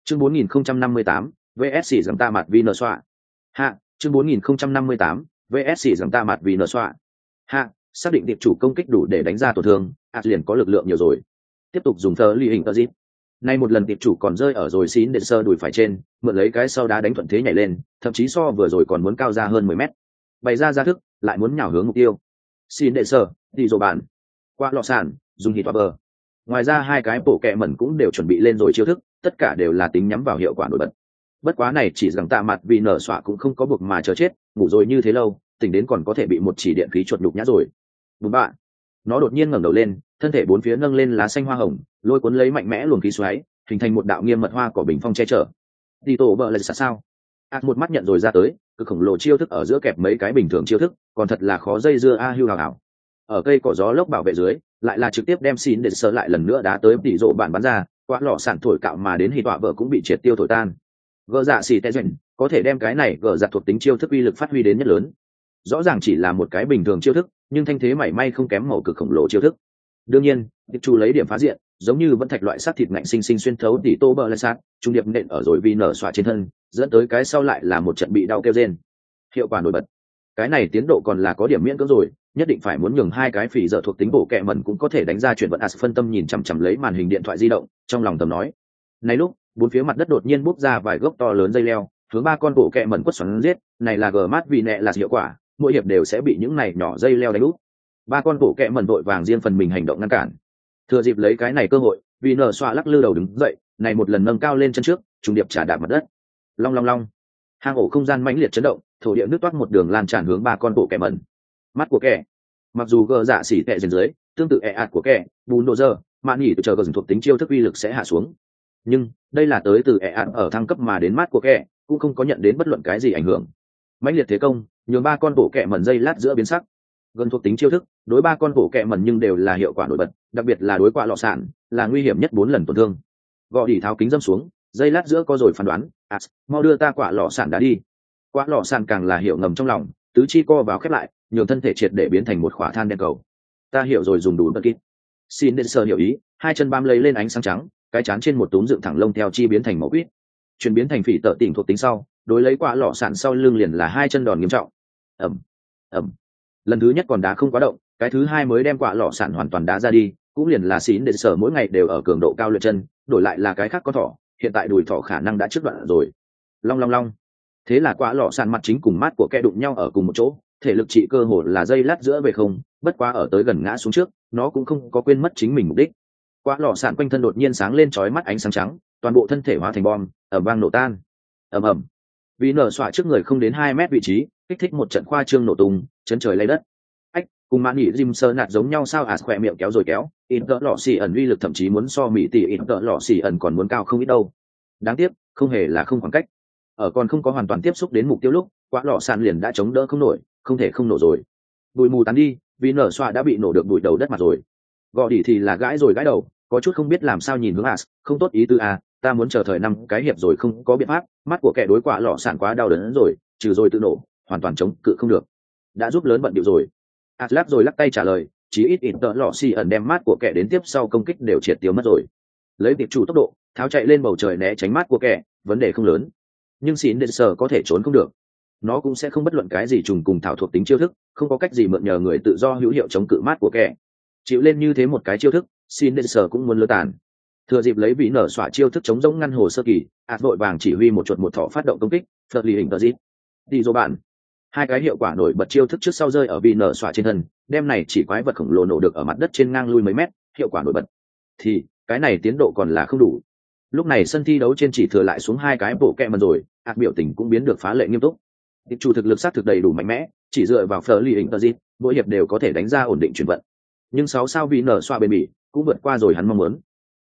Chương 4058, VS rằng ta mặt vì nở xoạ. Hạ, chương 4058, VS rằng ta mặt vì nở xoạ. Hạ, xác định tiệp chủ công kích đủ để đánh ra tổn thương, liền có lực lượng nhiều rồi. Tiếp tục dùng thờ ly hình tơ dịp. Nay một lần tiệp chủ còn rơi ở rồi xín đệm sơ đùi phải trên, mượn lấy cái sau đá đánh thuận thế nhảy lên, thậm chí so vừa rồi còn muốn cao ra hơn 10 mét. Bày ra thức, lại muốn nhào hướng mục tiêu. Xín đệm sơ, đi rồi bạn. Qua lọ sản, dùng hít bờ. Ngoài ra hai cái bộ kẹ mẩn cũng đều chuẩn bị lên rồi chiêu thức, tất cả đều là tính nhắm vào hiệu quả nổi bật. Bất quá này chỉ rằng tạ mặt vì nở xoạ cũng không có buộc mà chờ chết, ngủ rồi như thế lâu, tỉnh đến còn có thể bị một chỉ điện khí chuột nhục nhã rồi. Bùm bạ. Nó đột nhiên ngẩng đầu lên, thân thể bốn phía nâng lên lá xanh hoa hồng, lôi cuốn lấy mạnh mẽ luồng khí xoáy, hình thành một đạo nghiêm mật hoa cỏ bình phong che chở. Đi tổ bờ là sao? Một mắt nhận rồi ra tới, cực khổng lồ chiêu thức ở giữa kẹp mấy cái bình thường chiêu thức, còn thật là khó dây dưa hưu hào hào. Ở cây cỏ gió lốc bảo vệ dưới, lại là trực tiếp đem xin để sơ lại lần nữa đá tới tỉ rộ bạn bắn ra, quá lọ sản thổi cạo mà đến hì tọa vợ cũng bị triệt tiêu thổi tan. Gờ dạ xì tê duyên có thể đem cái này gờ giặt thuộc tính chiêu thức uy lực phát huy đến nhất lớn. Rõ ràng chỉ là một cái bình thường chiêu thức, nhưng thanh thế mảy may không kém màu cực khổng lồ chiêu thức. Đương nhiên, tiệp chủ lấy điểm phá diện, giống như vẫn thạch loại sát thịt ngạnh sinh sinh xuyên thấu tỉ tô bờ lên sát, trung điệp nện ở rồi vì nở xoa trên thân, dẫn tới cái sau lại là một trận bị đau kêu rên. Hiệu quả nổi bật. Cái này tiến độ còn là có điểm miễn cưỡng rồi, nhất định phải muốn nhường hai cái phỉ dở thuộc tính bổ kẹ mẩn cũng có thể đánh ra chuyển vận phân tâm nhìn chằm chằm lấy màn hình điện thoại di động, trong lòng tầm nói. Này lúc, bốn phía mặt đất đột nhiên bốc ra vài gốc to lớn dây leo, hướng ba con bổ kẹ mẩn quất xoắn giết, này là gờ mát vì nẹ là hiệu quả, mỗi hiệp đều sẽ bị những này nhỏ dây leo đánh úp. Ba con bổ kẹ mẩn vội vàng riêng phần mình hành động ngăn cản. Thừa dịp lấy cái này cơ hội, vì nở xoa lắc lư đầu đứng dậy, này một lần nâng cao lên chân trước, trùng điệp trả đạp mặt đất. Long long long. Hang ổ không gian mãnh liệt chấn động, thổ địa nước toát một đường lan tràn hướng ba con bộ kẻ mẩn. Mắt của kẻ, mặc dù gờ dạ xỉ tệ dưới tương tự ạt của kẻ, bùn độ dơ mạn nhỉ từ chờ gờ thuộc tính chiêu thức uy lực sẽ hạ xuống, nhưng đây là tới từ ạt ở thăng cấp mà đến mắt của kẻ cũng không có nhận đến bất luận cái gì ảnh hưởng. Mãnh liệt thế công nhường ba con bộ kẻ mẩn dây lát giữa biến sắc. Gần thuộc tính chiêu thức đối ba con bộ kẻ mẩn nhưng đều là hiệu quả nổi bật, đặc biệt là đối quả lọ sản là nguy hiểm nhất 4 lần tổn thương. Gọ đỉ tháo kính dâm xuống, dây lát giữa có rồi phán đoán, mau đưa ta quả lọ sản đã đi. Quả lọ sản càng là hiểu ngầm trong lòng, tứ chi co vào khép lại, nhường thân thể triệt để biến thành một khỏa than đen cầu. Ta hiểu rồi, dùng đủ bất kít. Xin đến sờ hiểu ý, hai chân bám lấy lên ánh sáng trắng, cái chán trên một túm dựng thẳng lông theo chi biến thành màu quýt. Chuyển biến thành phỉ tợ tỉnh thuộc tính sau, đối lấy quả lọ sản sau lưng liền là hai chân đòn nghiêm trọng. Ẩm, ẩm. Lần thứ nhất còn đá không quá động, cái thứ hai mới đem quả lọ sản hoàn toàn đá ra đi, cũng liền là xin đến sờ mỗi ngày đều ở cường độ cao luyện chân, đổi lại là cái khác có thỏ, hiện tại đùi thỏ khả năng đã trước đoạn rồi. Long long long. Thế là quả lọ sản mặt chính cùng mát của kẻ đụng nhau ở cùng một chỗ, thể lực trị cơ hồ là dây lát giữa về không, bất quá ở tới gần ngã xuống trước, nó cũng không có quên mất chính mình mục đích. Quả lọ sản quanh thân đột nhiên sáng lên chói mắt ánh sáng trắng, toàn bộ thân thể hóa thành bom, ầm vang nổ tan. Ầm ầm. Vì nở xoạ trước người không đến 2 mét vị trí, kích thích một trận khoa trương nổ tung, chấn trời lay đất. Ách, cùng mãn nhị Jim sơ nạt giống nhau sao khỏe miệng kéo rồi kéo, ít tợ lọ xì ẩn uy lực thậm chí muốn so mỹ tỷ ít tợ lọ xì ẩn còn muốn cao không ít đâu. Đáng tiếc, không hề là không khoảng cách. Ở còn không có hoàn toàn tiếp xúc đến mục tiêu lúc, quả lọ sản liền đã chống đỡ không nổi, không thể không nổ rồi. Bụi mù tán đi, vì nở xoa đã bị nổ được bụi đầu đất mặt rồi. Gọ đỉ thì là gãi rồi gãi đầu, có chút không biết làm sao nhìn hướng không tốt ý tư ta muốn chờ thời 5 cái hiệp rồi không có biện pháp, mắt của kẻ đối quả lọ sản quá đau đớn rồi, trừ rồi tự nổ, hoàn toàn chống cự không được. Đã giúp lớn bận điệu rồi. Lắc rồi lắc tay trả lời, chí ít tợ lọ xì ẩn đem mát của kẻ đến tiếp sau công kích đều triệt tiêu mất rồi. Lấy tiệp chủ tốc độ, tháo chạy lên bầu trời né tránh mát của kẻ, vấn đề không lớn. Nhưng xỉn đền sờ có thể trốn không được, nó cũng sẽ không bất luận cái gì trùng cùng thảo thuộc tính chiêu thức, không có cách gì mượn nhờ người tự do hữu hiệu chống cự mát của kẻ. Chịu lên như thế một cái chiêu thức, xỉn đền sờ cũng muốn lơ tàn. Thừa dịp lấy vị nở xỏa chiêu thức chống giống ngăn hồ sơ kỳ, vội vàng chỉ huy một chuột một thỏ phát động công kích, phật lì hình tờ dít đi dô bạn. Hai cái hiệu quả nổi bật chiêu thức trước sau rơi ở vị nở xỏa trên thân, đem này chỉ quái vật khổng lồ nổ được ở mặt đất trên ngang lui mấy mét, hiệu quả nổi bật. Thì cái này tiến độ còn là không đủ. Lúc này sân thi đấu trên chỉ thừa lại xuống 2 cái bộ kẹ mần rồi, biểu tình cũng biến được phá lệ nghiêm túc. Tiệp chủ thực lực xác thực đầy đủ mạnh mẽ, chỉ dựa vào phở lì hình tờ dít, mỗi hiệp đều có thể đánh ra ổn định chuyển vận. Nhưng 6 sao vị nở xoa bền bỉ, cũng vượt qua rồi hắn mong muốn.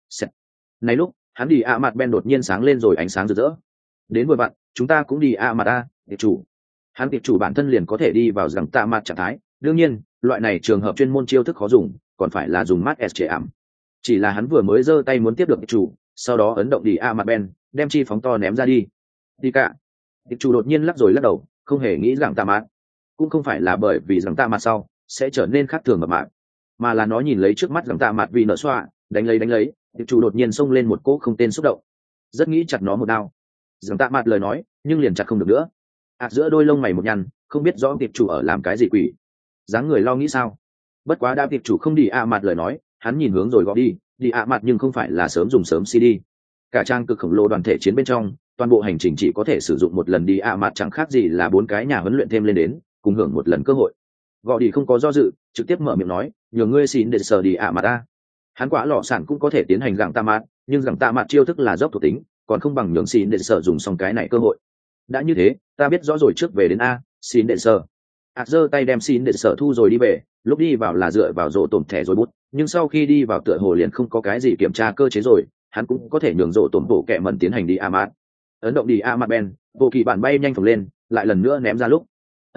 Này lúc, hắn đi mặt ben đột nhiên sáng lên rồi ánh sáng rực rỡ. Đến vừa vặn, chúng ta cũng đi mặt tiệp chủ. Hắn tiệp chủ bản thân liền có thể đi vào rằng tạ mặt trạng thái, đương nhiên, loại này trường hợp chuyên môn chiêu thức khó dùng, còn phải là dùng mắt S ảm. Chỉ là hắn vừa mới giơ tay muốn tiếp được tiệp chủ, sau đó ấn động đi mặt ben, đem chi phóng to ném ra đi. Đi cả. Tiệp chủ đột nhiên lắc rồi lắc đầu, không hề nghĩ rằng tạ mặt, cũng không phải là bởi vì rằng tạ mặt sau sẽ trở nên khác thường mập mạp, mà là nó nhìn lấy trước mắt rằng tạ mặt vì nở xoa, đánh lấy, tiệp chủ đột nhiên xông lên một cỗ không tên xúc động. rất nghĩ chặt nó một đao. Rằng tạ mặt lời nói nhưng liền chặt không được nữa. Giữa đôi lông mày một nhăn, không biết rõ tiệp chủ ở làm cái gì quỷ. Dáng người lo nghĩ sao. Bất quá đã tiệp chủ không đi mặt lời nói, hắn nhìn hướng rồi gọi đi mặt nhưng không phải là sớm dùng sớm CD. Cả trang cực khổng lồ đoàn thể chiến bên trong, toàn bộ hành trình chỉ có thể sử dụng một lần đi mặt chẳng khác gì là 4 cái nhà huấn luyện thêm lên đến, cùng hưởng một lần cơ hội. Gọi đi không có do dự, trực tiếp mở miệng nói, nhờ ngươi xin để sờ đi mặt ta. Hắn quả lọ sản cũng có thể tiến hành gặng tạ mặt, nhưng gặng tạ mặt chiêu thức là dốc thuộc tính, còn không bằng nhường xin để sờ dùng xong cái này cơ hội. Đã như thế, ta biết rõ rồi, trước về đến a, xin để sờ. Giơ tay đem xin để sờ thu rồi đi về, lúc đi vào là dựa vào rổ tổn thẻ rồi bút, nhưng sau khi đi vào tựa hồ liền không có cái gì kiểm tra cơ chế rồi, hắn cũng có thể nhường rổ tổn bộ kẹ mẩn tiến hành đi mặt. Ấn động đi mặt ben, bộ kỳ bản bay nhanh phồng lên, lại lần nữa ném ra lúc.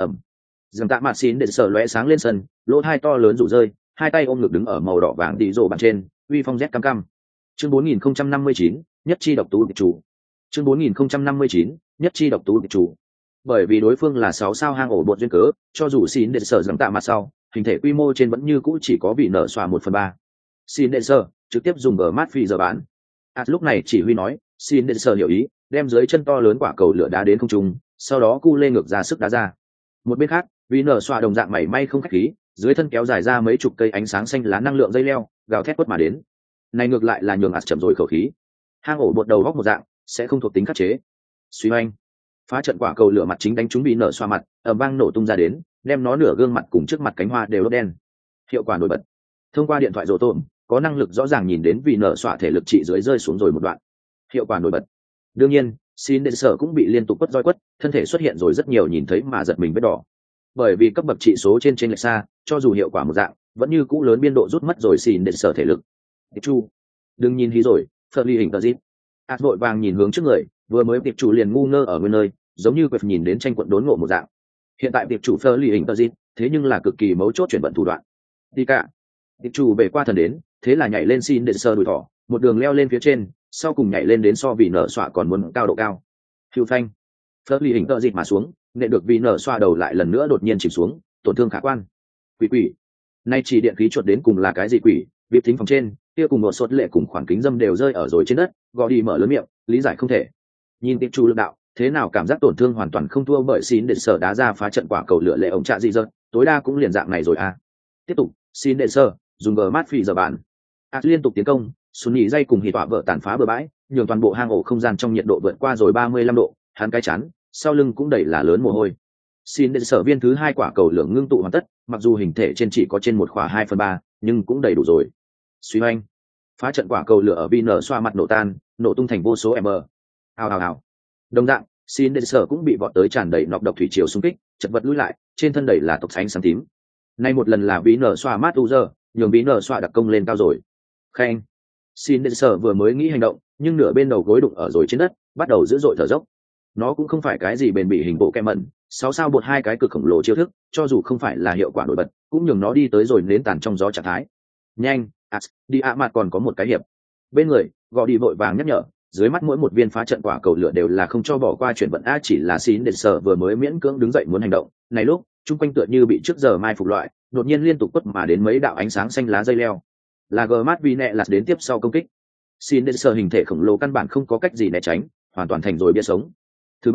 Dừng tạ mặt xin để sờ lóe sáng lên sân, lỗ hai to lớn rụ rơi, hai tay ôm ngực đứng ở màu đỏ vàng đi rổ bàn trên, uy phong rét cam cam. Chương 4059, nhất chi độc tú địch chủ. Chương 4059, nhất chi độc tú địch chủ. Bởi vì đối phương là 6 sao hang ổ bột duyên cớ, cho dù xin để sở dừng tạ mặt sau, hình thể quy mô trên vẫn như cũ chỉ có bị nở xòa 1/3. Xin để sở trực tiếp dùng ở mát phi giờ bán. Lúc này chỉ huy nói, xin để sở hiểu ý, đem dưới chân to lớn quả cầu lửa đá đến không trung, sau đó cu lên ngược ra sức đá ra. Một bên khác, vì nở xòa đồng dạng mảy may không khách khí, dưới thân kéo dài ra mấy chục cây ánh sáng xanh lá năng lượng dây leo, gào thét quất mà đến. Này ngược lại là nhường chậm rồi khẩu khí. Hang ổ bột đầu góc một dạng, sẽ không thuộc tính khắc chế. Suy oanh, phá trận quả cầu lửa mặt chính đánh trúng bị nở xoa mặt, ầm vang nổ tung ra đến, đem nó nửa gương mặt cùng trước mặt cánh hoa đều đốt đen. Hiệu quả nổi bật. Thông qua điện thoại rồ tôm, có năng lực rõ ràng nhìn đến vì nở xoa thể lực trị dưới rơi xuống rồi một đoạn. Hiệu quả nổi bật. Đương nhiên, xin đến sở cũng bị liên tục quất roi quất, thân thể xuất hiện rồi rất nhiều nhìn thấy mà giật mình vết đỏ. Bởi vì cấp bậc trị số trên lệch xa, cho dù hiệu quả một dạng, vẫn như cũ lớn biên độ rút mất rồi xin đến sở thể lực. Chu, đừng nhìn hí rồi, phật ly hình tờ dít. Vội vàng nhìn hướng trước người, vừa mới tiệp chủ liền ngu ngơ ở nguyên nơi, giống như quệt nhìn đến tranh quận đốn ngộ một dạng. Hiện tại tiệp chủ phật ly hình tờ dít, thế nhưng là cực kỳ mấu chốt chuyển vận thủ đoạn. Đi cả, tiệp chủ về qua thần đến, thế là nhảy lên xin để sơ đùi thỏ, một đường leo lên phía trên, sau cùng nhảy lên đến so vì nở xoa còn muốn cao độ cao. Hưu phanh, phật ly hình tờ dít mà xuống, nện được vì nở xoa đầu lại lần nữa đột nhiên chìm xuống, tổn thương khả quan. Quỷ, nay chỉ điện khí chuột đến cùng là cái gì quỷ? Vip thính phòng trên, kia cùng một sốt lệ cùng khoảng kính dâm đều rơi ở rồi trên đất, gò đi mở lớn miệng, lý giải không thể. Nhìn tiệp chủ lực đạo, thế nào cảm giác tổn thương hoàn toàn không thua bởi xin để sở đá ra phá trận quả cầu lửa lệ ổng trạ gì rớt, tối đa cũng liền dạng này rồi à. Tiếp tục, xin để sở dùng gờ mát phi giờ bàn. Liên tục tiến công, Xuân nhị dây cùng hỉ tọa vợ tàn phá bừa bãi, nhường toàn bộ hang ổ không gian trong nhiệt độ vượt qua rồi 35 độ, hắn cái chán, sau lưng cũng đầy là lớn mồ hôi. Xin để sở viên thứ 2 quả cầu lửa ngưng tụ hoàn tất, mặc dù hình thể trên chỉ có trên một khỏa 2/3, nhưng cũng đầy đủ rồi. Suy oanh, phá trận quả cầu lửa ở vi nở xoa mặt nổ tan, nổ tung thành vô số m. Hào. Đồng dạng, xin đến sở cũng bị vọt tới tràn đầy nọc độc thủy triều xung kích, chật vật lùi lại, trên thân đầy là tộc ánh sáng tím. Nay một lần là vi nở xoa mát u giờ, nhường vi nở xoa đặc công lên cao rồi. Khen, xin đến sở vừa mới nghĩ hành động, nhưng nửa bên đầu gối đụng ở rồi trên đất, bắt đầu dữ dội thở dốc. Nó cũng không phải cái gì bền bỉ hình bộ kem mẩn, 6 sao bột 2 cái cực khổng lồ chiêu thức, cho dù không phải là hiệu quả nổi bật, cũng nhường nó đi tới rồi nến tàn trong gió trạng thái. Nhanh, đi mặt còn có một cái hiệp. Bên người, gọi đi vội vàng nhắc nhở, dưới mắt mỗi một viên phá trận quả cầu lửa đều là không cho bỏ qua chuyển vận chỉ là xin để sở vừa mới miễn cưỡng đứng dậy muốn hành động. Này lúc, chung quanh tựa như bị trước giờ mai phục loại, đột nhiên liên tục quất mà đến mấy đạo ánh sáng xanh lá dây leo. Là Gmat vì nẹ lạt đến tiếp sau công kích. Xin để sở hình thể khổng lồ căn bản không có cách gì né tránh, hoàn toàn thành rồi bia sống. Thứ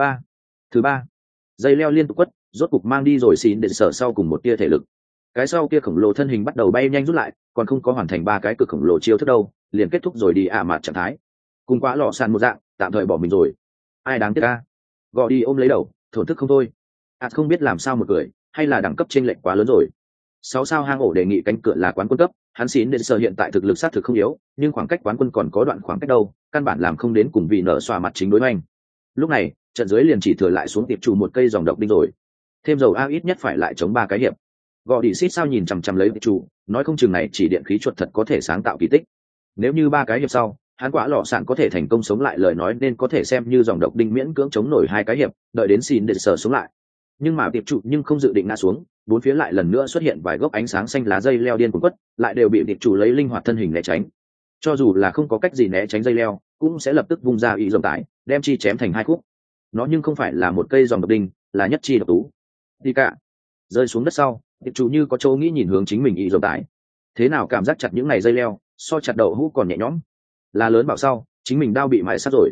ba, dây leo liên tục quất, rốt cục mang đi rồi xin để sở sau cùng một tia thể lực. Cái sau kia khổng lồ thân hình bắt đầu bay nhanh rút lại, còn không có hoàn thành 3 cái cực khổng lồ chiêu thức đâu, liền kết thúc rồi đi mặt trạng thái. Cùng quá lọ sàn một dạng, tạm thời bỏ mình rồi. Ai đáng tiếc a. Gọi đi ôm lấy đầu, thổn thức không thôi. Không biết làm sao một cười, hay là đẳng cấp chênh lệch quá lớn rồi. 6 sao hang ổ đề nghị cánh cửa là quán quân cấp, hắn xin đến sở hiện tại thực lực sát thực không yếu, nhưng khoảng cách quán quân còn có đoạn khoảng cách đâu, căn bản làm không đến cùng vị nở xoa mặt chính đối hoành. Lúc này, trận dưới liền chỉ thừa lại xuống tiệp chủ một cây dòng độc đinh rồi. Thêm dầu ít nhất phải lại chống 3 cái hiệp. Gọi đi xít sao nhìn chằm chằm lấy tiệp chủ, nói không chừng này chỉ điện khí chuột thật có thể sáng tạo kỳ tích. Nếu như 3 cái hiệp sau, hắn quả lọ sạn có thể thành công sống lại lời nói nên có thể xem như dòng độc đinh miễn cưỡng chống nổi 2 cái hiệp, đợi đến xin để sở sống lại. Nhưng mà tiệp chủ nhưng không dự định ngã xuống, bốn phía lại lần nữa xuất hiện vài gốc ánh sáng xanh lá dây leo điên cuồng quất, lại đều bị tiệp chủ lấy linh hoạt thân hình né tránh. Cho dù là không có cách gì né tránh dây leo, cũng sẽ lập tức vung ra ý rồng tải, đem chi chém thành 2 khúc. Nó nhưng không phải là một cây dòng độc đinh, là nhất chi độc tú. Đi cả. Rơi xuống đất sau, tiệp chủ như có chỗ nghĩ nhìn hướng chính mình ý rồng tải. Thế nào cảm giác chặt những này dây leo, so chặt đầu hũ còn nhẹ nhõm. Là lớn bảo sau, chính mình đao bị mại sát rồi.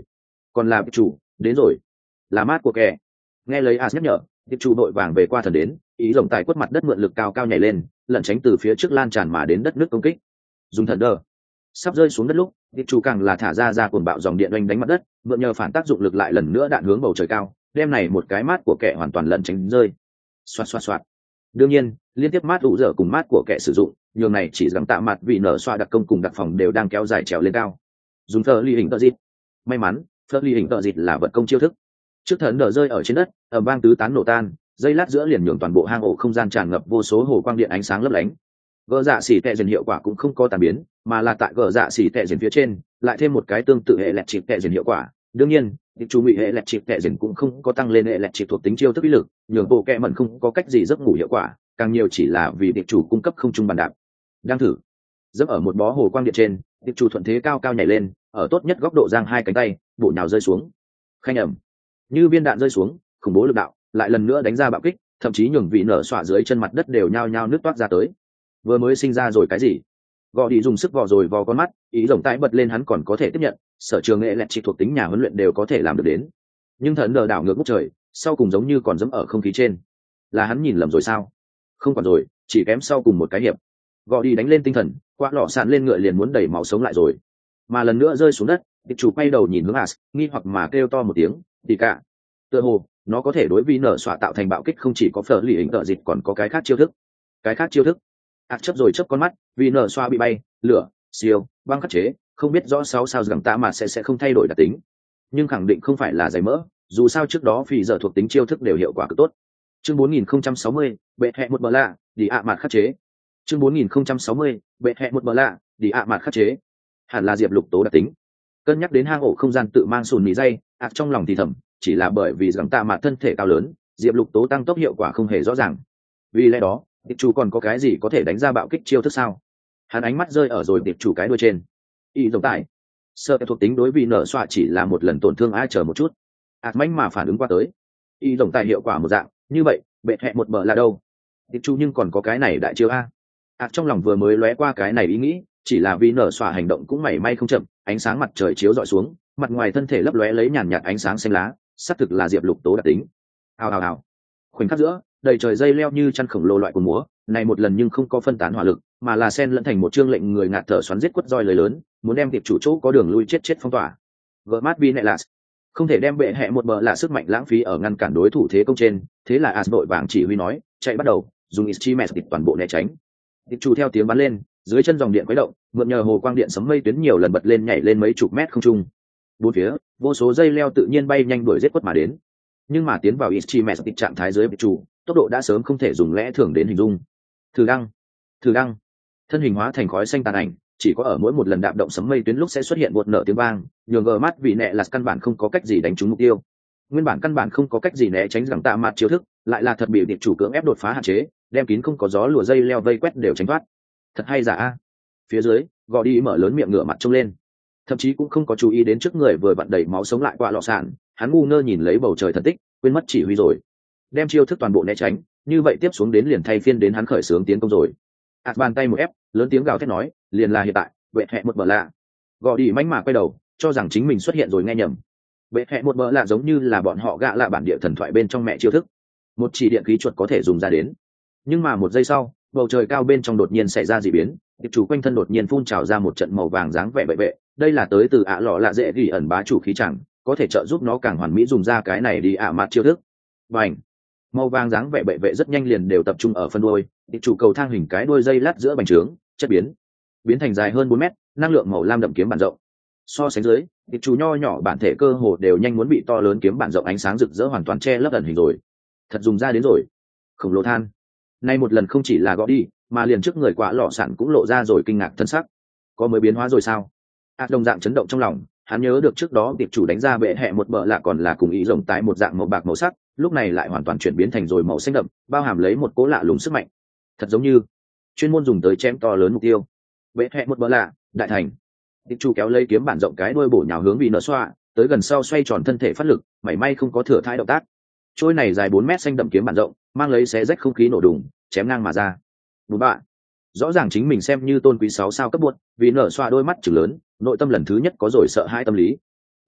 còn là tiệp chủ đến rồi, là mát của kẻ. Nghe lấy as nhắc nhở, tiệp chủ đội vàng về qua thần đến, ý rồng tài quất mặt đất mượn lực cao cao nhảy lên, lẩn tránh từ phía trước lan tràn mà đến đất nước công kích. Dùng thần đờ sắp rơi xuống đất lúc, tiệp chủ càng là thả ra cuồng bạo dòng điện oanh đánh mặt đất, mượn nhờ phản tác dụng lực lại lần nữa đạn hướng bầu trời cao, đem này một cái mát của kẻ hoàn toàn lẩn tránh rơi. Xoạt xoạt xoạt. Đương nhiên, liên tiếp mát ủ dở cùng mát của kẻ sử dụng, nhường này chỉ rằng tạ mặt vì nở xoa đặc công cùng đặc phòng đều đang kéo dài trèo lên cao. Dùng thờ ly hình tợ dịt. May mắn, thờ ly hình tợ dịt là vật công chiêu thức. Trước thần đờ rơi ở trên đất, ầm vang tứ tán nổ tan, dây lát giữa liền nhường toàn bộ hang ổ không gian tràn ngập vô số hồ quang điện ánh sáng lấp lánh. Gỡ dạ xỉ tệ dần hiệu quả cũng không có tàn biến, mà là tại gỡ dạ xỉ tệ dần phía trên, lại thêm một cái tương tự hệ lẹt chịp tệ dần hiệu quả. Đương nhiên, tiệp chủ ngụy hệ lẹt chịp tệ dần cũng không có tăng lên hệ lẹt chịp thuộc tính chiêu thức uy lực, nhường bộ kẹ mẩn không có cách gì giấc ngủ hiệu quả, càng nhiều chỉ là vì tiệp chủ cung cấp không trung bàn đạp. Đang thử dẫm ở một bó hồ quang điện trên, tiệp chủ thuận thế cao cao nhảy lên, ở tốt nhất góc độ giang hai cánh tay, bộ nhào rơi xuống. Khanh ẩm, như viên đạn rơi xuống, khủng bố lực đạo lại lần nữa đánh ra bạo kích, thậm chí nhường vị nở xoa dưới chân mặt đất đều nhao nhao nước toát ra tới. Vừa mới sinh ra rồi cái gì? Gò đi dùng sức vò rồi vò con mắt, ý rồng tái bật lên hắn còn có thể tiếp nhận, sở trường nghệ lẹt chỉ thuộc tính nhà huấn luyện đều có thể làm được đến. Nhưng thần đờ đảo ngược ngút trời, sau cùng giống như còn dẫm ở không khí trên. Là hắn nhìn lầm rồi sao? Không còn rồi, chỉ kém sau cùng một cái hiệp. Gò đi đánh lên tinh thần, quạ lọ sạn lên ngựa liền muốn đẩy máu sống lại rồi. Mà lần nữa rơi xuống đất, tiệp chủ quay đầu nhìn hướng As, nghi hoặc mà kêu to một tiếng, "Thì cả." Tựa hồ, nó có thể đối vi nở xoa tạo thành bạo kích không chỉ có phở lì hình tợ dịch còn có cái khác chiêu thức. Cái khác chiêu thức? As chớp rồi chớp con mắt, vì nở xoa bị bay, lửa, siêu, băng khắc chế, không biết rõ sao rằng tạ mà sẽ không thay đổi đặc tính. Nhưng khẳng định không phải là giày mỡ, dù sao trước đó phì giờ thuộc tính chiêu thức đều hiệu quả cực tốt. Chương 4060, bệ hẹ một bờ lạ, đi ạ mạt khắc chế. Chương 4060, bệ hẹ một bờ lạ, đi ạ mạt khắc chế. Hẳn là diệp lục tố đặc tính. Cân nhắc đến hang ổ không gian tự mang sùn mì dây, trong lòng thì thầm, chỉ là bởi vì rằng tạ mạt thân thể cao lớn, diệp lục tố tăng tốc hiệu quả không hề rõ ràng. Vì lẽ đó, tiệp chủ còn có cái gì có thể đánh ra bạo kích chiêu thức sao? Hắn ánh mắt rơi ở rồi tiệp chủ cái đuôi trên. Y giống tại sơ thuộc tính đối vì nở xoa chỉ là một lần tổn thương ai chờ một chút. Mánh mà phản ứng qua tới. Y giống tại hiệu quả một dạng, như vậy, bệ hẹ một bờ là đâu? Tiệp chủ nhưng còn có cái này đại chiêu a. Trong lòng vừa mới lóe qua cái này ý nghĩ, chỉ là vì nở xoa hành động cũng mảy may không chậm, ánh sáng mặt trời chiếu dọi xuống, mặt ngoài thân thể lấp lóe lấy nhàn nhạt ánh sáng xanh lá, xác thực là diệp lục tố đặc tính. Hào hào hào. Khoảnh khắc giữa, đầy trời dây leo như chăn khổng lồ loại của múa, này một lần nhưng không có phân tán hỏa lực, mà là xen lẫn thành một chương lệnh người ngạt thở xoắn giết quất roi lời lớn, muốn đem tiệp chủ chỗ có đường lui chết phong tỏa. Gmat Vinelas không thể đem bệ hẹ một bờ là sức mạnh lãng phí ở ngăn cản đối thủ thế công trên, thế là As đội vàng chỉ huy nói, chạy bắt đầu, dùng Ichimes địch toàn bộ né tránh. Tiệp chủ theo tiếng bắn lên, dưới chân dòng điện quấy động, mượn nhờ hồ quang điện sấm mây tuyến nhiều lần bật lên nhảy lên mấy chục mét không trung. Bốn phía, vô số dây leo tự nhiên bay nhanh đuổi giết quất mà đến. Nhưng mà tiến vào Ichimes địch trạng thái dưới tiệp chủ, tốc độ đã sớm không thể dùng lẽ thường đến hình dung. Thử đăng, thân hình hóa thành khói xanh tàn ảnh, chỉ có ở mỗi một lần đạp động sấm mây tuyến lúc sẽ xuất hiện một nở tiếng vang, nhường gờ mắt vì nẹ là căn bản không có cách gì đánh trúng mục tiêu. Nguyên bản căn bản không có cách gì né tránh rằng tạ mặt chiêu thức, lại là thật bị điệp chủ cưỡng ép đột phá hạn chế, đem kín không có gió lùa dây leo vây quét đều tránh thoát. Thật hay giả a. Phía dưới, gò đi mở lớn miệng ngửa mặt trông lên, thậm chí cũng không có chú ý đến trước người vừa vặn đầy máu sống lại qua lọ sản, hắn ngu ngơ nhìn lấy bầu trời thần tích, quên mất chỉ huy rồi. Đem chiêu thức toàn bộ né tránh, như vậy tiếp xuống đến liền thay phiên đến hắn khởi xướng tiến công rồi. Bàn tay một ép, lớn tiếng gào thét nói, liền là hiện tại, bệ hẹ một bờ lạ. Gò đi mánh mà quay đầu, cho rằng chính mình xuất hiện rồi nghe nhầm. Bệ hẹ một bờ lạ giống như là bọn họ gạ lạ bản địa thần thoại bên trong mẹ chiêu thức, một chỉ điện khí chuột có thể dùng ra đến. Nhưng mà một giây sau, bầu trời cao bên trong đột nhiên xảy ra dị biến, tiệp chủ quanh thân đột nhiên phun trào ra một trận màu vàng dáng vẻ bệ vệ, đây là tới từ lọ lạ dễ ghi ẩn bá chủ khí chẳng, có thể trợ giúp nó càng hoàn mỹ dùng ra cái này đi mặt chiêu thức. Bành! Màu vàng dáng vẻ bệ vệ rất nhanh liền đều tập trung ở phân đuôi, tiệp chủ cầu thang hình cái đuôi dây lát giữa bành trướng, chất biến thành dài hơn 4 mét, năng lượng màu lam đậm kiếm bản rộng. So sánh dưới, tiệp chủ nho nhỏ bản thể cơ hồ đều nhanh muốn bị to lớn kiếm bản rộng ánh sáng rực rỡ hoàn toàn che lấp ẩn hình rồi. Thật dùng ra đến rồi. Khổng lồ than. Nay một lần không chỉ là gõ đi, mà liền trước người quả lọ sản cũng lộ ra rồi kinh ngạc thân sắc. Có mới biến hóa rồi sao? Đồng dạng chấn động trong lòng, hắn nhớ được trước đó tiệp chủ đánh ra bệ hẹ một bờ lạ còn là cùng ý rồng tái một dạng màu bạc màu sắc, lúc này lại hoàn toàn chuyển biến thành rồi màu xanh đậm, bao hàm lấy một cố lạ lùng sức mạnh. Thật giống như chuyên môn dùng tới chém to lớn mục tiêu. Bệ hẹ một bờ lạ, đại thành. Tiệp chủ kéo lấy kiếm bản rộng cái đuôi bổ nhào hướng vị nở xoa, tới gần sau xoay tròn thân thể phát lực, mảy may không có thừa thãi động tác. Trôi này dài 4 mét xanh đậm kiếm bản rộng, mang lấy xé rách không khí nổ đùng, chém ngang mà ra. Bùm bạ. Rõ ràng chính mình xem như tôn quý 6 sao cấp buột, vì nở xoa đôi mắt trừng lớn, nội tâm lần thứ nhất có rồi sợ hãi tâm lý.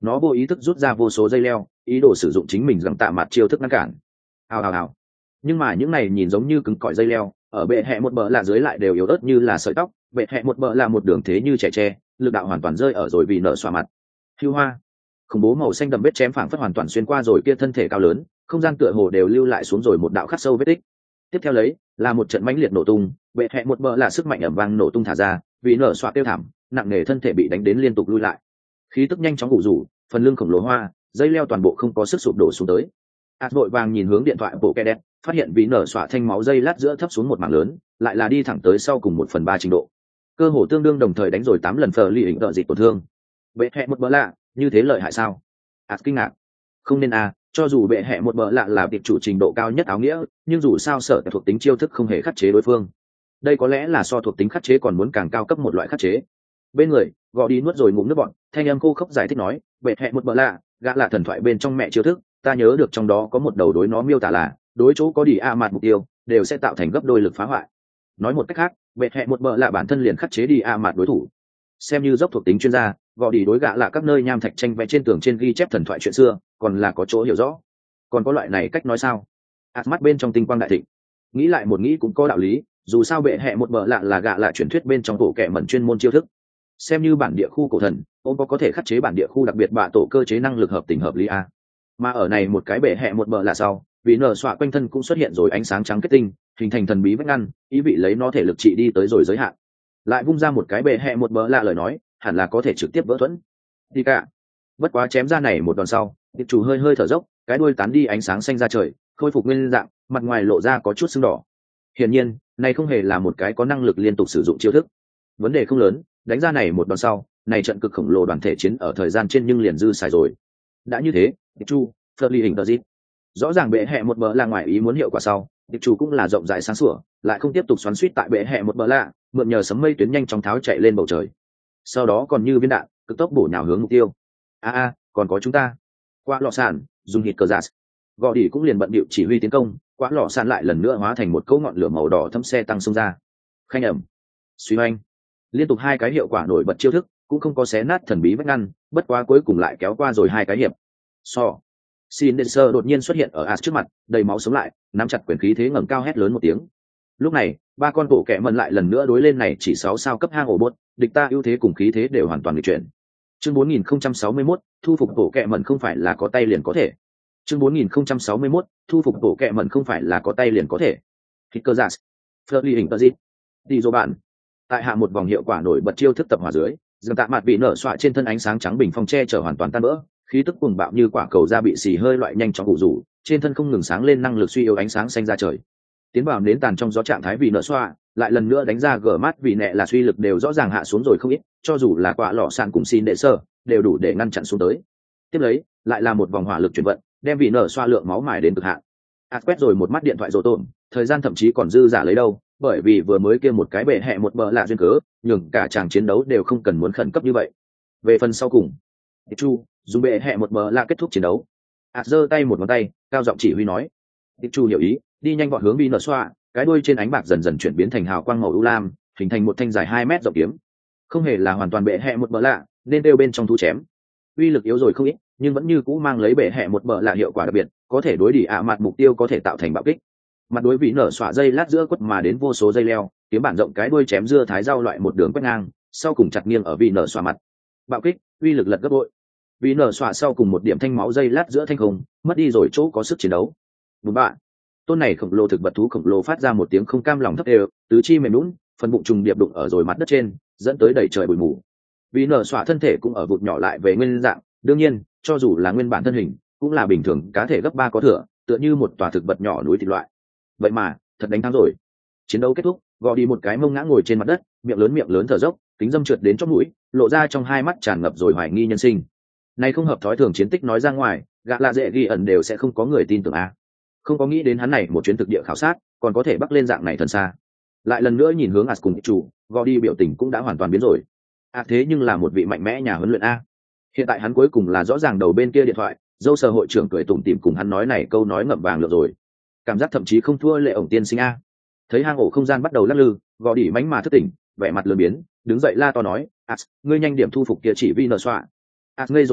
nó vô ý thức rút ra vô số dây leo, ý đồ sử dụng chính mình rằng tạ mặt chiêu thức ngăn cản. Hào hào hào. Nhưng mà những này nhìn giống như cứng cỏi dây leo, ở bệ hẹ một bờ lạ dưới lại đều yếu ớt như là sợi tóc, bệ hẹ một bờ là một đường thế như trẻ tre, lực đạo hoàn toàn rơi ở rồi vì nở xoa mặt. Hưu hoa. Khủng bố màu xanh đậm vết chém phảng phất hoàn toàn xuyên qua rồi kia thân thể cao lớn, không gian tựa hồ đều lưu lại xuống rồi một đạo khắc sâu vết tích. Tiếp theo lấy là một trận mãnh liệt nổ tung, bệ hẹ một bờ là sức mạnh ầm vang nổ tung thả ra, vì nở xoa tiêu thảm, nặng nề thân thể bị đánh đến liên tục lui lại. Khí tức nhanh chóng gù rủ, phần lưng khổng lồ hoa, dây leo toàn bộ không có sức sụp đổ xuống tới. Vội vàng nhìn hướng điện thoại bộ kẹ đẹp, phát hiện vì nở xoa thanh máu dây lát giữa thấp xuống một mảng lớn, lại là đi thẳng tới sau cùng 1/3 trình độ. Cơ hồ tương đương đồng thời đánh rồi 8 lần phờ ly hình tợ dịch tổn thương. Bệ hẹ một bờ lạ, như thế lợi hại sao? Kinh ngạc. Không nên cho dù bệ hẹ một bờ lạ là tiệp chủ trình độ cao nhất áo nghĩa, nhưng dù sao sở thuộc tính chiêu thức không hề khắc chế đối phương. Đây có lẽ là so thuộc tính khắc chế còn muốn càng cao cấp một loại khắc chế. Bên người gõ đi nuốt rồi ngụm nước bọn, thanh âm khô khốc giải thích nói, bệ hẹ một bờ lạ, gã là thần thoại bên trong mẹ chiêu thức, ta nhớ được trong đó có một đầu đối nó miêu tả là đối chỗ có đi mặt mục tiêu đều sẽ tạo thành gấp đôi lực phá hoại. Nói một cách khác, bệ hẹ một bờ lạ bản thân liền khắc chế đi mặt đối thủ. Xem như dốc thuộc tính chuyên gia, gõ đi đối gã là các nơi nham thạch tranh vẽ trên tường trên ghi chép thần thoại chuyện xưa, còn là có chỗ hiểu rõ. Còn có loại này cách nói sao? Mắt bên trong tinh quang đại thịnh. Nghĩ lại một nghĩ cũng có đạo lý, dù sao bệ hẹ một bờ lạ là gã là truyền thuyết bên trong tổ kẻ mẩn chuyên môn chiêu thức. Xem như bản địa khu cổ thần, ông có thể khắc chế bản địa khu đặc biệt bạ tổ cơ chế năng lực hợp tình hợp lý a. Mà ở này một cái bệ hẹ một bờ lạ sau, vì nở xoa quanh thân cũng xuất hiện rồi ánh sáng trắng kết tinh, hình thành thần bí vách ngăn, ý vị lấy nó thể lực trị đi tới rồi giới hạn. Lại vung ra một cái bệ hẹ một bờ lạ lời nói, hẳn là có thể trực tiếp vỡ thuẫn. Đi cả. Bất quá chém ra này một đòn sau, tiệp chủ hơi hơi thở dốc, cái đuôi tán đi ánh sáng xanh ra trời, khôi phục nguyên dạng, mặt ngoài lộ ra có chút sưng đỏ. Hiển nhiên, này không hề là một cái có năng lực liên tục sử dụng chiêu thức. Vấn đề không lớn, đánh ra này một đòn sau, này trận cực khổng lồ đoàn thể chiến ở thời gian trên nhưng liền dư xài rồi. Đã như thế, tiệp chủ, Flurly hình tờ dịp. Rõ ràng bệ hẹ một bờ là ngoài ý muốn hiệu quả sau, tiệp chủ cũng là rộng rãi sáng sủa, lại không tiếp tục xoắn xuýt tại bệ hẹ một bờ lạ, mượn nhờ sấm mây tuyến nhanh chóng tháo chạy lên bầu trời. Sau đó còn như viên đạn, cực tốc bổ nhào hướng mục tiêu. Còn có chúng ta. Qua lọ sàn, dùng hít cờ giả. Gò đỉ cũng liền bận bịu chỉ huy tiến công, quá lọ sàn lại lần nữa hóa thành một cỗ ngọn lửa màu đỏ thấm xe tăng xông ra. Khanh ẩm, suy oanh. Liên tục hai cái hiệu quả nổi bật chiêu thức, cũng không có xé nát thần bí vách ngăn, bất quá cuối cùng lại kéo qua rồi hai cái hiệp. Sindenser đột nhiên xuất hiện ở As trước mặt, đầy máu sống lại, nắm chặt quyền khí thế ngẩng cao hét lớn một tiếng. Lúc này, ba con bộ kẻ mần lại lần nữa đối lên này chỉ 6 sao cấp hang ổ bốt, địch ta ưu thế cùng khí thế đều hoàn toàn nghịch chuyển. Chương 4061, thu phục bộ kẻ mần không phải là có tay liền có thể. Chương 4061, thu phục bộ kẻ mần không phải là có tay liền có thể. Hicker Jas, Flurly hình tờ dịp. Đi dô bạn. Tại hạ một vòng hiệu quả nổi bật chiêu thức tập hỏa dưới, dần tạ mặt bị nở xoạ trên thân ánh sáng trắng bình phong che chở hoàn toàn tan vỡ, khí tức cuồng bạo như quả cầu da bị xì hơi loại nhanh chóng cụ rủ, trên thân không ngừng sáng lên năng lực suy yếu ánh sáng xanh ra trời. Tiến vào đến tàn trong gió trạng thái vì nở xoa, lại lần nữa đánh ra gở mát vì nẹ là suy lực đều rõ ràng hạ xuống rồi không ít, cho dù là quả lọ sàn cùng xin đệ sơ đều đủ để ngăn chặn xuống tới. Tiếp lấy lại là một vòng hỏa lực chuyển vận, đem vì nở xoa lượng máu mài đến cực hạn. Quét rồi một mắt điện thoại rồ tổn, thời gian thậm chí còn dư giả lấy đâu, bởi vì vừa mới kia một cái bệ hẹ một bờ lạ duyên cớ, nhường cả chàng chiến đấu đều không cần muốn khẩn cấp như vậy. Về phần sau cùng, Chu dùng bệ hẹ một bờ lạ kết thúc chiến đấu. Giơ tay một ngón tay, cao giọng chỉ huy nói. Chu hiểu ý, đi nhanh vọt hướng vi nở xoa, cái đuôi trên ánh bạc dần dần chuyển biến thành hào quang màu u lam, hình thành một thanh dài 2 mét rộng kiếm. Không hề là hoàn toàn bệ hẹ một bờ lạ, nên đeo bên trong thu chém. Uy lực yếu rồi không ít, nhưng vẫn như cũ mang lấy bệ hẹ một bờ lạ hiệu quả đặc biệt, có thể đối đỉ mặt mục tiêu có thể tạo thành bạo kích. Mặt đối vị nở xoa dây lát giữa quất mà đến vô số dây leo, kiếm bản rộng cái đuôi chém dưa thái rau loại một đường quét ngang, sau cùng chặt nghiêng ở vị nở xoa mặt. Bạo kích, uy lực lật gấp bội. Vị nở xoa sau cùng một điểm thanh máu dây lát giữa thanh không, mất đi rồi chỗ có sức chiến đấu. Đúng bạn. Tôn này khổng lồ thực vật thú khổng lồ phát ra một tiếng không cam lòng thấp đều, tứ chi mềm nhũn, phần bụng trùng điệp đụng ở rồi mặt đất trên, dẫn tới đầy trời bụi mù. Vì nở xoa thân thể cũng ở vụt nhỏ lại về nguyên dạng, đương nhiên, cho dù là nguyên bản thân hình, cũng là bình thường cá thể gấp 3 có thừa, tựa như một tòa thực vật nhỏ núi thịt loại. Vậy mà, thật đánh thắng rồi. Chiến đấu kết thúc, gò đi một cái mông ngã ngồi trên mặt đất, miệng lớn thở dốc, kính dâm trượt đến chóp mũi, lộ ra trong hai mắt tràn ngập rồi hoài nghi nhân sinh. Này không hợp thói thường chiến tích nói ra ngoài, gã là dễ ghi ẩn đều sẽ không có người tin tưởng a. Không có nghĩ đến hắn này một chuyến thực địa khảo sát, còn có thể bắc lên dạng này thần xa. Lại lần nữa nhìn hướng As cùng chủ, gò đi biểu tình cũng đã hoàn toàn biến rồi. Thế nhưng là một vị mạnh mẽ nhà huấn luyện a. Hiện tại hắn cuối cùng là rõ ràng đầu bên kia điện thoại, dâu sờ hội trưởng cười tủm tỉm cùng hắn nói này câu nói ngậm vàng lượt rồi. Cảm giác thậm chí không thua lệ ổng tiên sinh a. Thấy hang ổ không gian bắt đầu lắc lư, gò đi mánh mà thức tỉnh, vẻ mặt lười biến, đứng dậy la to nói, ngươi nhanh điểm thu phục kia chỉ vi nở xoa. Ngây rồi ngây,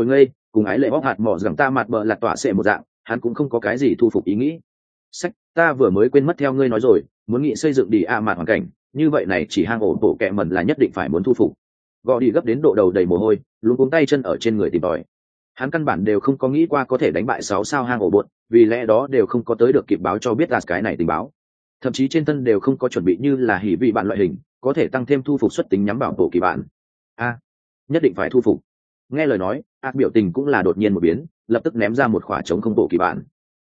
cùng ái lệ bóc hạt mỏ rằng ta mặt bờ lạt tỏa xệ một dạng, hắn cũng không có cái gì thu phục ý nghĩ. Sách, ta vừa mới quên mất theo ngươi nói rồi, muốn nghị xây dựng đi mạt hoàn cảnh, như vậy này chỉ hang ổ bộ kẹ mẩn là nhất định phải muốn thu phục. Gò đi gấp đến độ đầu đầy mồ hôi, luống cuống tay chân ở trên người tìm tòi. Hắn căn bản đều không có nghĩ qua có thể đánh bại 6 sao hang ổ bột, vì lẽ đó đều không có tới được kịp báo cho biết cái này tình báo. Thậm chí trên thân đều không có chuẩn bị như là hỉ vị bạn loại hình, có thể tăng thêm thu phục suất tính nhắm vào bộ kỳ bạn. Nhất định phải thu phục. Nghe lời nói, biểu tình cũng là đột nhiên một biến, lập tức ném ra một quả trống không bộ kỳ bạn.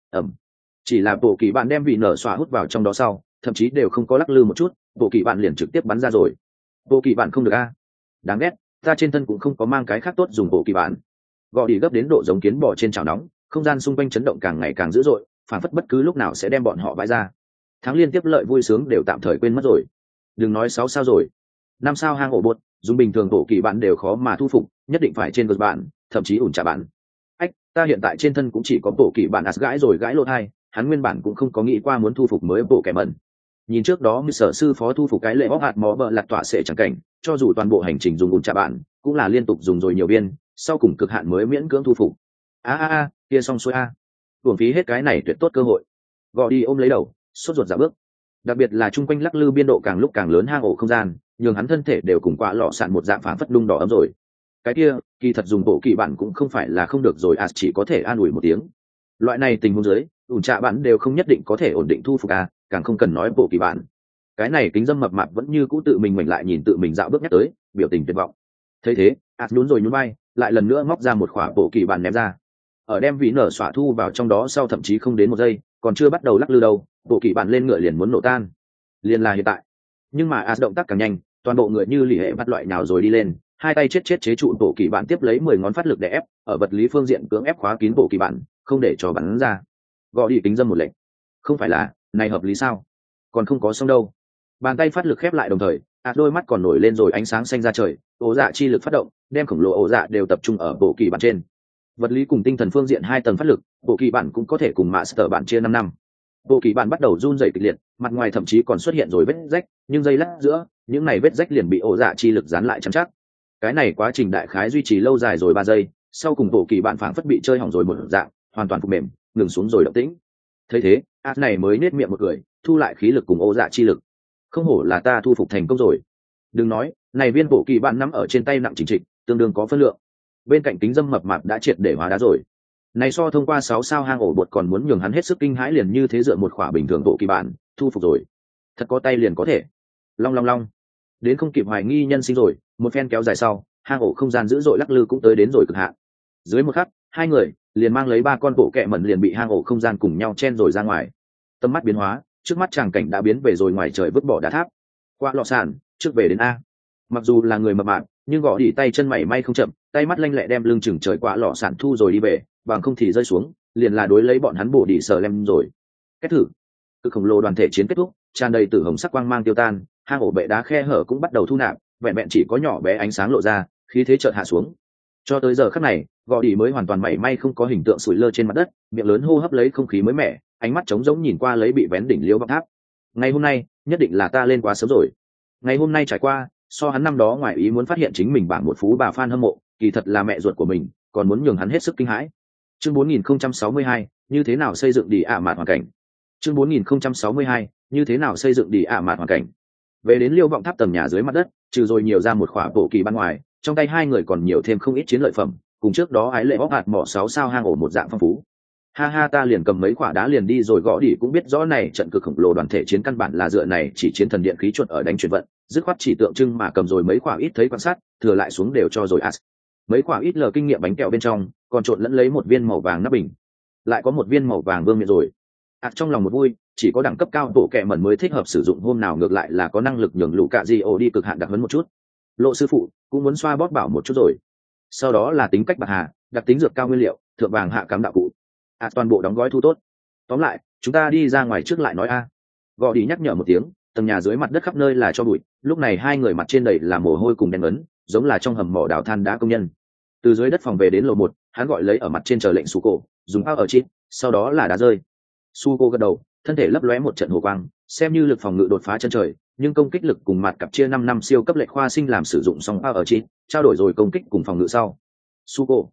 Chỉ là bộ kỳ bạn đem vị nở xóa hút vào trong đó sau, thậm chí đều không có lắc lư một chút, bộ kỳ bạn liền trực tiếp bắn ra rồi. Bộ kỳ bạn không được đáng ghét, ta trên thân cũng không có mang cái khác tốt dùng bộ kỳ bạn. Gò đi gấp đến độ giống kiến bò trên chảo nóng, không gian xung quanh chấn động càng ngày càng dữ dội, phản phất bất cứ lúc nào sẽ đem bọn họ vãi ra. Thắng liên tiếp lợi vui sướng đều tạm thời quên mất rồi. Đừng nói 6 sao rồi, 5 sao hang ổ bột, dùng bình thường bộ kỳ bạn đều khó mà thu phục, nhất định phải trên gật bạn, thậm chí ủn trả bạn. Ta hiện tại trên thân cũng chỉ có bộ kỳ bạn gãi rồi gãi lỗ hai, hắn nguyên bản cũng không có nghĩ qua muốn thu phục mới bộ kẻ mẩn. Nhìn trước đó như sở sư phó thu phục cái lệ bóc hạt mó bờ lạt tỏa sẽ chẳng cảnh, cho dù toàn bộ hành trình dùng ủn trả bạn, cũng là liên tục dùng rồi nhiều viên, sau cùng cực hạn mới miễn cưỡng thu phục. Kia xong xuôi uổng phí hết cái này tuyệt tốt cơ hội. Gò đi ôm lấy đầu, sốt ruột dạo bước. Đặc biệt là chung quanh lắc lư biên độ càng lúc càng lớn hang ổ không gian, nhường hắn thân thể đều cùng quả lọ sạn một dạng phản phất lung đỏ ấm rồi. Cái kia kỳ thật dùng bộ kỳ bản cũng không phải là không được rồi, chỉ có thể an ủi một tiếng. Loại này tình huống dưới ủn trạ bản đều không nhất định có thể ổn định thu phục càng không cần nói bộ kỳ bản. Cái này kính dâm mập mạp vẫn như cũ tự mình lại nhìn tự mình dạo bước nhắc tới, biểu tình tuyệt vọng. Thấy thế nhún rồi nhún vai, lại lần nữa móc ra một khỏa bộ kỳ bản ném ra. Ở đem vị nở xỏa thu vào trong đó sau thậm chí không đến một giây, còn chưa bắt đầu lắc lư đâu, bộ kỳ bản lên ngựa liền muốn nổ tan. Liền là hiện tại. Nhưng mà động tác càng nhanh, toàn bộ người như lì hệ bắt loại nào rồi đi lên, hai tay chết chế trụ bộ kỳ bản tiếp lấy 10 ngón phát lực để ép, ở vật lý phương diện cưỡng ép khóa kín bộ kỳ bản, không để cho bắn ra. Gõ đi tính dâm một lệnh. Không phải là, này hợp lý sao? Còn không có xong đâu. Bàn tay phát lực khép lại đồng thời, đôi mắt còn nổi lên rồi ánh sáng xanh ra trời, ổ dạ chi lực phát động, đem khổng lồ ổ dạ đều tập trung ở bộ kỳ bản trên. Vật lý cùng tinh thần phương diện 2 tầng phát lực, bộ kỳ bản cũng có thể cùng master bản chia 5 năm. Bộ kỳ bản bắt đầu run rẩy kịch liệt, mặt ngoài thậm chí còn xuất hiện rồi vết rách, nhưng giây lát giữa, những này vết rách liền bị ổ dạ chi lực dán lại chắn chắc. Cái này quá trình đại khái duy trì lâu dài rồi 3 giây, sau cùng bộ kỳ bản phảng phất bị chơi hỏng rồi một dạng, hoàn toàn phục mềm, ngừng xuống rồi động tĩnh. Thấy thế, này mới nết miệng một cười, thu lại khí lực cùng ổ dạ chi lực. Không hổ là ta thu phục thành công rồi. Đừng nói, này viên bộ kỳ bản nắm ở trên tay nặng chỉnh trịch, tương đương có phân lượng. Bên cạnh kính dâm mập mạp đã triệt để hóa đá rồi. Này so thông qua 6 sao hang ổ bột còn muốn nhường hắn hết sức kinh hãi, liền như thế dựa một khỏa bình thường bộ kỳ bản, thu phục rồi. Thật có tay liền có thể. Long. Đến không kịp hoài nghi nhân sinh rồi, một phen kéo dài sau, hang ổ không gian dữ dội lắc lư cũng tới đến rồi cực hạn. Dưới một khắc, hai người liền mang lấy 3 con bộ kẹ mẩn liền bị hang ổ không gian cùng nhau chen rồi ra ngoài. Tầm mắt biến hóa, trước mắt tràng cảnh đã biến về rồi ngoài trời vứt bỏ đá tháp. Qua lọ sàn, trước về đến a. Mặc dù là người mập mạp, nhưng gõ đi tay chân mảy may không chậm, tay mắt lanh lẹ đem lưng chừng trời qua lọ sàn thu rồi đi về, bằng không thì rơi xuống, liền là đối lấy bọn hắn bổ đi sờ lem rồi. Kết thử, cực khổng lồ đoàn thể chiến kết thúc, tràn đầy tử hồng sắc quang mang tiêu tan, hang ổ bệ đá khe hở cũng bắt đầu thu nạp, vẹn vẹn chỉ có nhỏ bé ánh sáng lộ ra, khí thế chợt hạ xuống. Cho tới giờ khắc này, gò đi mới hoàn toàn mảy may không có hình tượng sủi lơ trên mặt đất, miệng lớn hô hấp lấy không khí mới mẻ, ánh mắt trống rỗng nhìn qua lấy bị vén đỉnh liễu vọng tháp. Ngày hôm nay, nhất định là ta lên quá sớm rồi. Ngày hôm nay trải qua, so hắn năm đó ngoài ý muốn phát hiện chính mình bảng một phú bà fan hâm mộ, kỳ thật là mẹ ruột của mình, còn muốn nhường hắn hết sức kinh hãi. Chương 4062, như thế nào xây dựng đi mạt hoàn cảnh. Chương 4062, như thế nào xây dựng đi mạt hoàn cảnh. Về đến liêu vọng tháp tầng nhà dưới mặt đất, trừ rồi nhiều ra một khỏa bộ kỳ ban ngoài, trong tay hai người còn nhiều thêm không ít chiến lợi phẩm, cùng trước đó ái lệ bóc hạt mỏ 6 sao hang ổ một dạng phong phú. Ta liền cầm mấy quả đá liền đi rồi. Gõ đi cũng biết rõ này trận cực khổng lồ đoàn thể chiến căn bản là dựa này chỉ chiến thần điện khí chuột ở đánh chuyển vận, dứt khoát chỉ tượng trưng mà cầm rồi mấy quả ít thấy quan sát, thừa lại xuống đều cho rồi mấy quả ít lờ kinh nghiệm bánh kẹo bên trong, còn trộn lẫn lấy một viên màu vàng nắp bình, lại có một viên màu vàng vương miện rồi. Trong lòng một vui, chỉ có đẳng cấp cao bộ kẹ mẩn mới thích hợp sử dụng, hôm nào ngược lại là có năng lực nhường lũ cạ di ổ đi cực hạn đặc hấn một chút. Lộ sư phụ cũng muốn xoa bóp bảo một chút rồi. Sau đó là tính cách bạc hà, đặc tính dược cao nguyên liệu, thượng vàng hạ cám đạo cụ. Toàn bộ đóng gói thu tốt. Tóm lại, chúng ta đi ra ngoài trước lại nói Gò đi nhắc nhở một tiếng, tầng nhà dưới mặt đất khắp nơi là cho bụi, lúc này hai người mặt trên đầy là mồ hôi cùng đen ấn, giống là trong hầm mỏ đào than đá công nhân. Từ dưới đất phòng về đến lầu 1, hắn gọi lấy ở mặt trên chờ lệnh Suko, dùng ao ở chít, sau đó là đá rơi. Suko gật đầu, thân thể lấp lóe một trận hồ quang, xem như lực phòng ngự đột phá chân trời, nhưng công kích lực cùng mặt cặp chia 5 năm siêu cấp lệnh khoa sinh làm sử dụng xong ao ở chít, trao đổi rồi công kích cùng phòng ngự sau. Suko,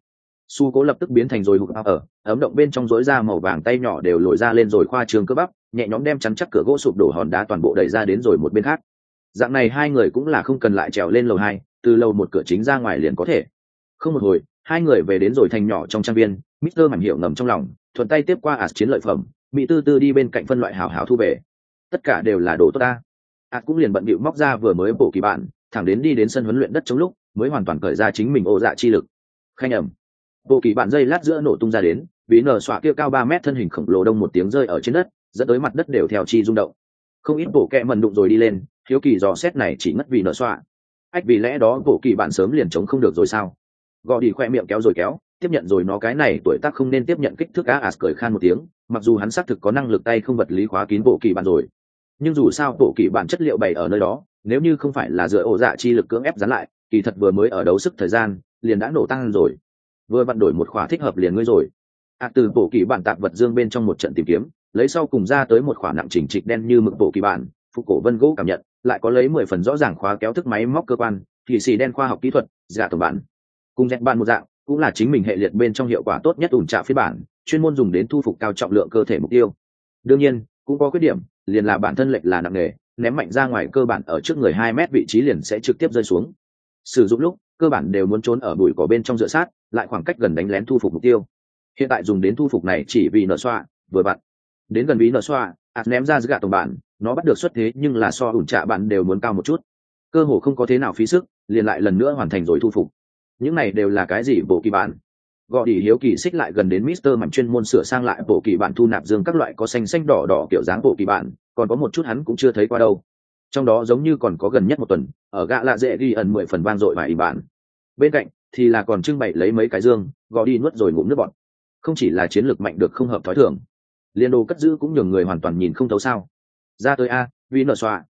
Su cố lập tức biến thành rồi hụt ở ấm động bên trong rối ra màu vàng tay nhỏ đều lồi ra lên rồi khoa trương cơ bắp, nhẹ nhõm đem chắn chắc cửa gỗ sụp đổ hòn đá toàn bộ đẩy ra đến rồi một bên khác. Dạng này hai người cũng là không cần lại trèo lên lầu 2, từ lầu một cửa chính ra ngoài liền có thể. Không một hồi, hai người về đến rồi thành nhỏ trong trang viên. Mr. Mảnh Hiệu ngầm trong lòng, thuận tay tiếp qua chiến lợi phẩm, Mỹ tư tư đi bên cạnh phân loại hào hào thu về. Tất cả đều là đồ tốt ta. Cũng liền bận bịu móc ra vừa mới bổ kỳ bản, thẳng đến đi đến sân huấn luyện đất chống lúc, mới hoàn toàn cởi ra chính mình ô dạ chi lực. Khanh ẩm. Bộ kỳ bản dây lát giữa nổ tung ra đến, bị nở xoa kia cao 3 mét thân hình khổng lồ đông một tiếng rơi ở trên đất, dẫn tới mặt đất đều theo chi rung động. Không ít bộ kẹ mần đụng rồi đi lên, hiếu kỳ dò xét này chỉ ngất vì nở xoa. Vì lẽ đó bộ kỳ bản sớm liền chống không được rồi sao? Gò đi khoe miệng kéo rồi kéo, tiếp nhận rồi nó cái này tuổi tác không nên tiếp nhận kích thước As cười khan một tiếng, mặc dù hắn xác thực có năng lực tay không vật lý khóa kín bộ kỳ bản rồi, nhưng dù sao bộ kỳ bản chất liệu bày ở nơi đó, nếu như không phải là dựa ổ dạ chi lực cưỡng ép dán lại, kỳ thật vừa mới ở đấu sức thời gian liền đã nổ tăng rồi, vừa vặn đổi một khóa thích hợp liền ngươi rồi. Từ bộ kỳ bản tạp vật dương bên trong một trận tìm kiếm, lấy sau cùng ra tới một khóa nặng chỉnh trịch đen như mực bộ kỳ bản, phục cổ vân gỗ cảm nhận, lại có lấy 10 phần rõ ràng khóa kéo thức máy móc cơ quan, thì xì đen khoa học kỹ thuật, giả tổng bản. Cùng dẹt bản một dạng, cũng là chính mình hệ liệt bên trong hiệu quả tốt nhất ủn trạ phiên bản, chuyên môn dùng đến thu phục cao trọng lượng cơ thể mục tiêu. Đương nhiên, cũng có khuyết điểm, liền là bản thân lệch là nặng nề, ném mạnh ra ngoài cơ bản ở trước người 2 mét vị trí liền sẽ trực tiếp rơi xuống. Sử dụng lúc, cơ bản đều muốn trốn ở bụi cỏ bên trong dựa sát, lại khoảng cách gần đánh lén thu phục mục tiêu. Hiện tại dùng đến thu phục này chỉ vì nở xoa, vừa vặn. Đến gần bí nở xoa, ném ra gạ tổng bản, nó bắt được xuất thế nhưng là so ủn trạ bản đều muốn cao một chút. Cơ hồ không có thế nào phí sức, liền lại lần nữa hoàn thành rồi thu phục. Những này đều là cái gì bộ kỳ bản? Gò đi hiếu kỳ xích lại gần đến Mister Mạnh chuyên môn sửa sang lại bộ kỳ bản thu nạp dương các loại có xanh xanh đỏ đỏ kiểu dáng bộ kỳ bản, còn có một chút hắn cũng chưa thấy qua đâu. Trong đó giống như còn có gần nhất một tuần, ở gạ lạ dễ ghi ẩn 10 phần vang dội vài bản. Bên cạnh thì là còn trưng bày lấy mấy cái dương, gò đi nuốt rồi ngụm nước bọt. Không chỉ là chiến lược mạnh được không hợp thói thường, liên đồ cất giữ cũng nhường người hoàn toàn nhìn không thấu sao. Ra tới a, vì nở xoa.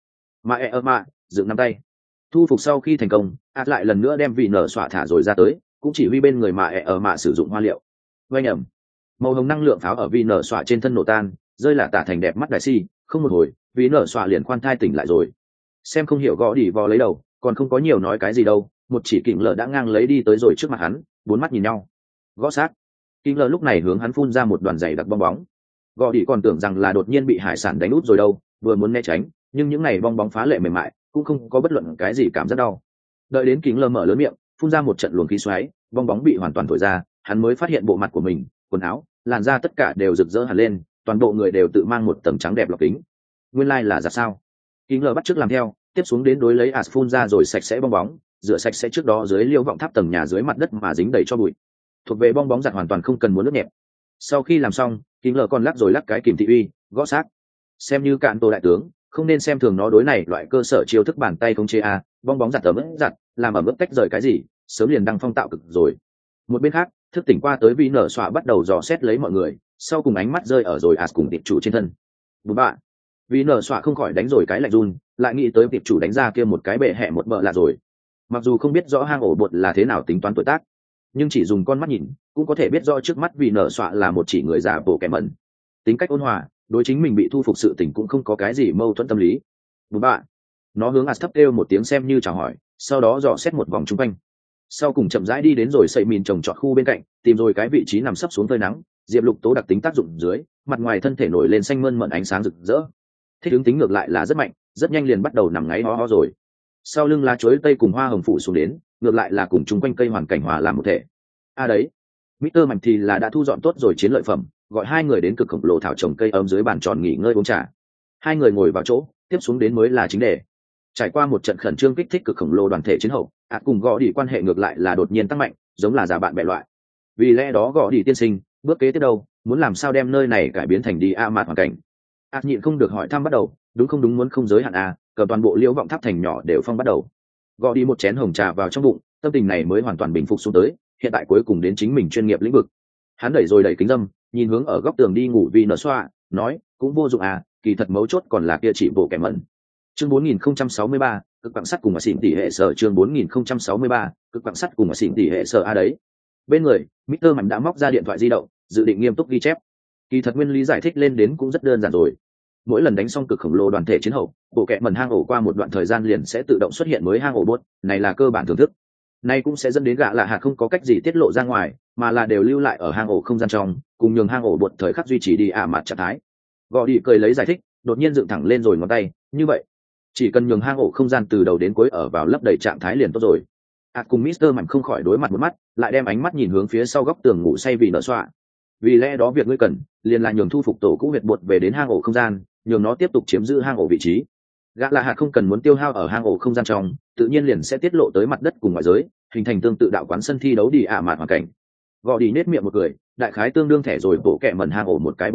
Mà dựng nắm tay. Thu phục sau khi thành công, lại lần nữa đem vị nở xoa thả rồi ra tới, cũng chỉ huy bên người mà sử dụng hoa liệu. Vây nhầm. Màu hồng năng lượng pháo ở vị nở xoa trên thân nổ tan, rơi là tả thành đẹp mắt đại si, không một hồi, vị nở xoa liền khoan thai tỉnh lại rồi. Xem không hiểu gõ đỉ vò lấy đầu, còn không có nhiều nói cái gì đâu, một chỉ kình lở đã ngang lấy đi tới rồi trước mặt hắn, bốn mắt nhìn nhau. Gõ sát. Kình lở lúc này hướng hắn phun ra một đoàn dày đặc bong bóng. Gõ đỉ còn tưởng rằng là đột nhiên bị hải sản đánh út rồi đâu, vừa muốn né tránh, nhưng những này bong bóng phá lệ mềm mại, cũng không có bất luận cái gì cảm giác đau. Đợi đến kình lở mở lớn miệng, phun ra một trận luồng khí xoáy, bong bóng bị hoàn toàn thổi ra, hắn mới phát hiện bộ mặt của mình, quần áo, làn da tất cả đều rực rỡ hẳn lên, toàn bộ người đều tự mang một tầng trắng đẹp lọc kính. Nguyên lai là ra sao? Kình lở bắt chước làm theo, tiếp xuống đến đối lấy phun ra rồi sạch sẽ bong bóng, rửa sạch sẽ trước đó dưới liêu vọng tháp tầng nhà dưới mặt đất mà dính đầy cho bụi. Thuộc về bong bóng giặt hoàn toàn không cần muốn nước nhẹp. Sau khi làm xong, Kình lở còn lắc rồi lắc cái kìm thị uy, gõ xác. Xem như cạn tô đại tướng, không nên xem thường nó đối này loại cơ sở chiêu thức bàn tay không chế a, bong bóng giặt ở mức giặt, làm ở mức tách rời cái gì, sớm liền đăng phong tạo cực rồi. Một bên khác, thức tỉnh qua tới vi nở xoa bắt đầu dò xét lấy mọi người, sau cùng ánh mắt rơi ở rồi cùng tiệp chủ trên thân. Bù bạ. Vi nở xoa không khỏi đánh rồi cái lạnh run, lại nghĩ tới tiệp chủ đánh ra kia một cái bệ hẹ một bợ là rồi. Mặc dù không biết rõ hang ổ bột là thế nào tính toán tuổi tác, nhưng chỉ dùng con mắt nhìn, cũng có thể biết rõ trước mắt vi nở xoa là một chỉ người già bộ kẻ mẩn. Tính cách ôn hòa, đối chính mình bị thu phục sự tình cũng không có cái gì mâu thuẫn tâm lý. Bù bạ. Nó hướng thấp kêu một tiếng xem như chào hỏi, sau đó dò xét một vòng chung quanh, sau cùng chậm rãi đi đến rồi xây mìn trồng trọt khu bên cạnh, tìm rồi cái vị trí nằm sấp xuống phơi nắng, diệp lục tố đặc tính tác dụng dưới, mặt ngoài thân thể nổi lên xanh mơn mận ánh sáng rực rỡ. Thích ứng tính ngược lại là rất mạnh, rất nhanh liền bắt đầu nằm ngáy ho ho rồi. Sau lưng lá chuối tây cùng hoa hồng phủ xuống đến, ngược lại là cùng chung quanh cây hoàn cảnh hòa làm một thể. Đấy, Mr. Mạnh thì là đã thu dọn tốt rồi chiến lợi phẩm, gọi hai người đến cực khổng lồ thảo trồng cây ấm dưới bàn tròn nghỉ ngơi uống trà. Hai người ngồi vào chỗ, tiếp xuống đến mới là chính đề. Trải qua một trận khẩn trương kích thích cực khổng lồ đoàn thể chiến hậu, cùng gõ đi quan hệ ngược lại là đột nhiên tăng mạnh, giống là già bạn bè loại. Vì lẽ đó gõ đi tiên sinh, bước kế tiếp đâu, muốn làm sao đem nơi này cải biến thành đi mạt hoàn cảnh. Nhịn không được hỏi thăm bắt đầu, đúng không đúng muốn không giới hạn cầm toàn bộ liễu vọng tháp thành nhỏ đều phong bắt đầu. Gõ đi một chén hồng trà vào trong bụng, tâm tình này mới hoàn toàn bình phục xuống tới, hiện tại cuối cùng đến chính mình chuyên nghiệp lĩnh vực. Hắn đẩy rồi đẩy kính dâm, nhìn hướng ở góc tường đi ngủ vì nở xoa, nói, cũng vô dụng kỳ thật mấu chốt còn là kia chỉ bộ kẻ mẩn. Chương 4063, cực quặng sắt cùng xỉn tỷ hệ sở. Chương 4063, cực quặng sắt cùng xỉn tỷ hệ sở đấy. Bên người, Mr. Mạnh đã móc ra điện thoại di động, dự định nghiêm túc ghi chép. Kỳ thật nguyên lý giải thích lên đến cũng rất đơn giản rồi. Mỗi lần đánh xong cực khổng lồ đoàn thể chiến hậu, bộ kệ mẩn hang ổ qua một đoạn thời gian liền sẽ tự động xuất hiện mới hang ổ bốt, này là cơ bản thưởng thức. Nay cũng sẽ dẫn đến gạ lạ hạt không có cách gì tiết lộ ra ngoài, mà là đều lưu lại ở hang ổ không gian trong, cùng nhường hang ổ bột thời khắc duy trì đi mặt trạng thái. Gò đi cười lấy giải thích, đột nhiên dựng thẳng lên rồi ngón tay, như vậy, chỉ cần nhường hang ổ không gian từ đầu đến cuối ở vào lấp đầy trạng thái liền tốt rồi. Cùng Mister Mạnh không khỏi đối mặt một mắt, lại đem ánh mắt nhìn hướng phía sau góc tường ngủ say vì nợ xoa. Vì lẽ đó việc ngươi cần, liền là nhường thu phục tổ cũ huyệt bột về đến hang ổ không gian, nhường nó tiếp tục chiếm giữ hang ổ vị trí. Gã là hạt không cần muốn tiêu hao ở hang ổ không gian trong, tự nhiên liền sẽ tiết lộ tới mặt đất cùng ngoại giới, hình thành tương tự đạo quán sân thi đấu đi mạt hoàn cảnh. Gò đi nết miệng một cười, đại khái tương đương thẻ rồi bổ kẹ mẩn hang ổ một cái bờ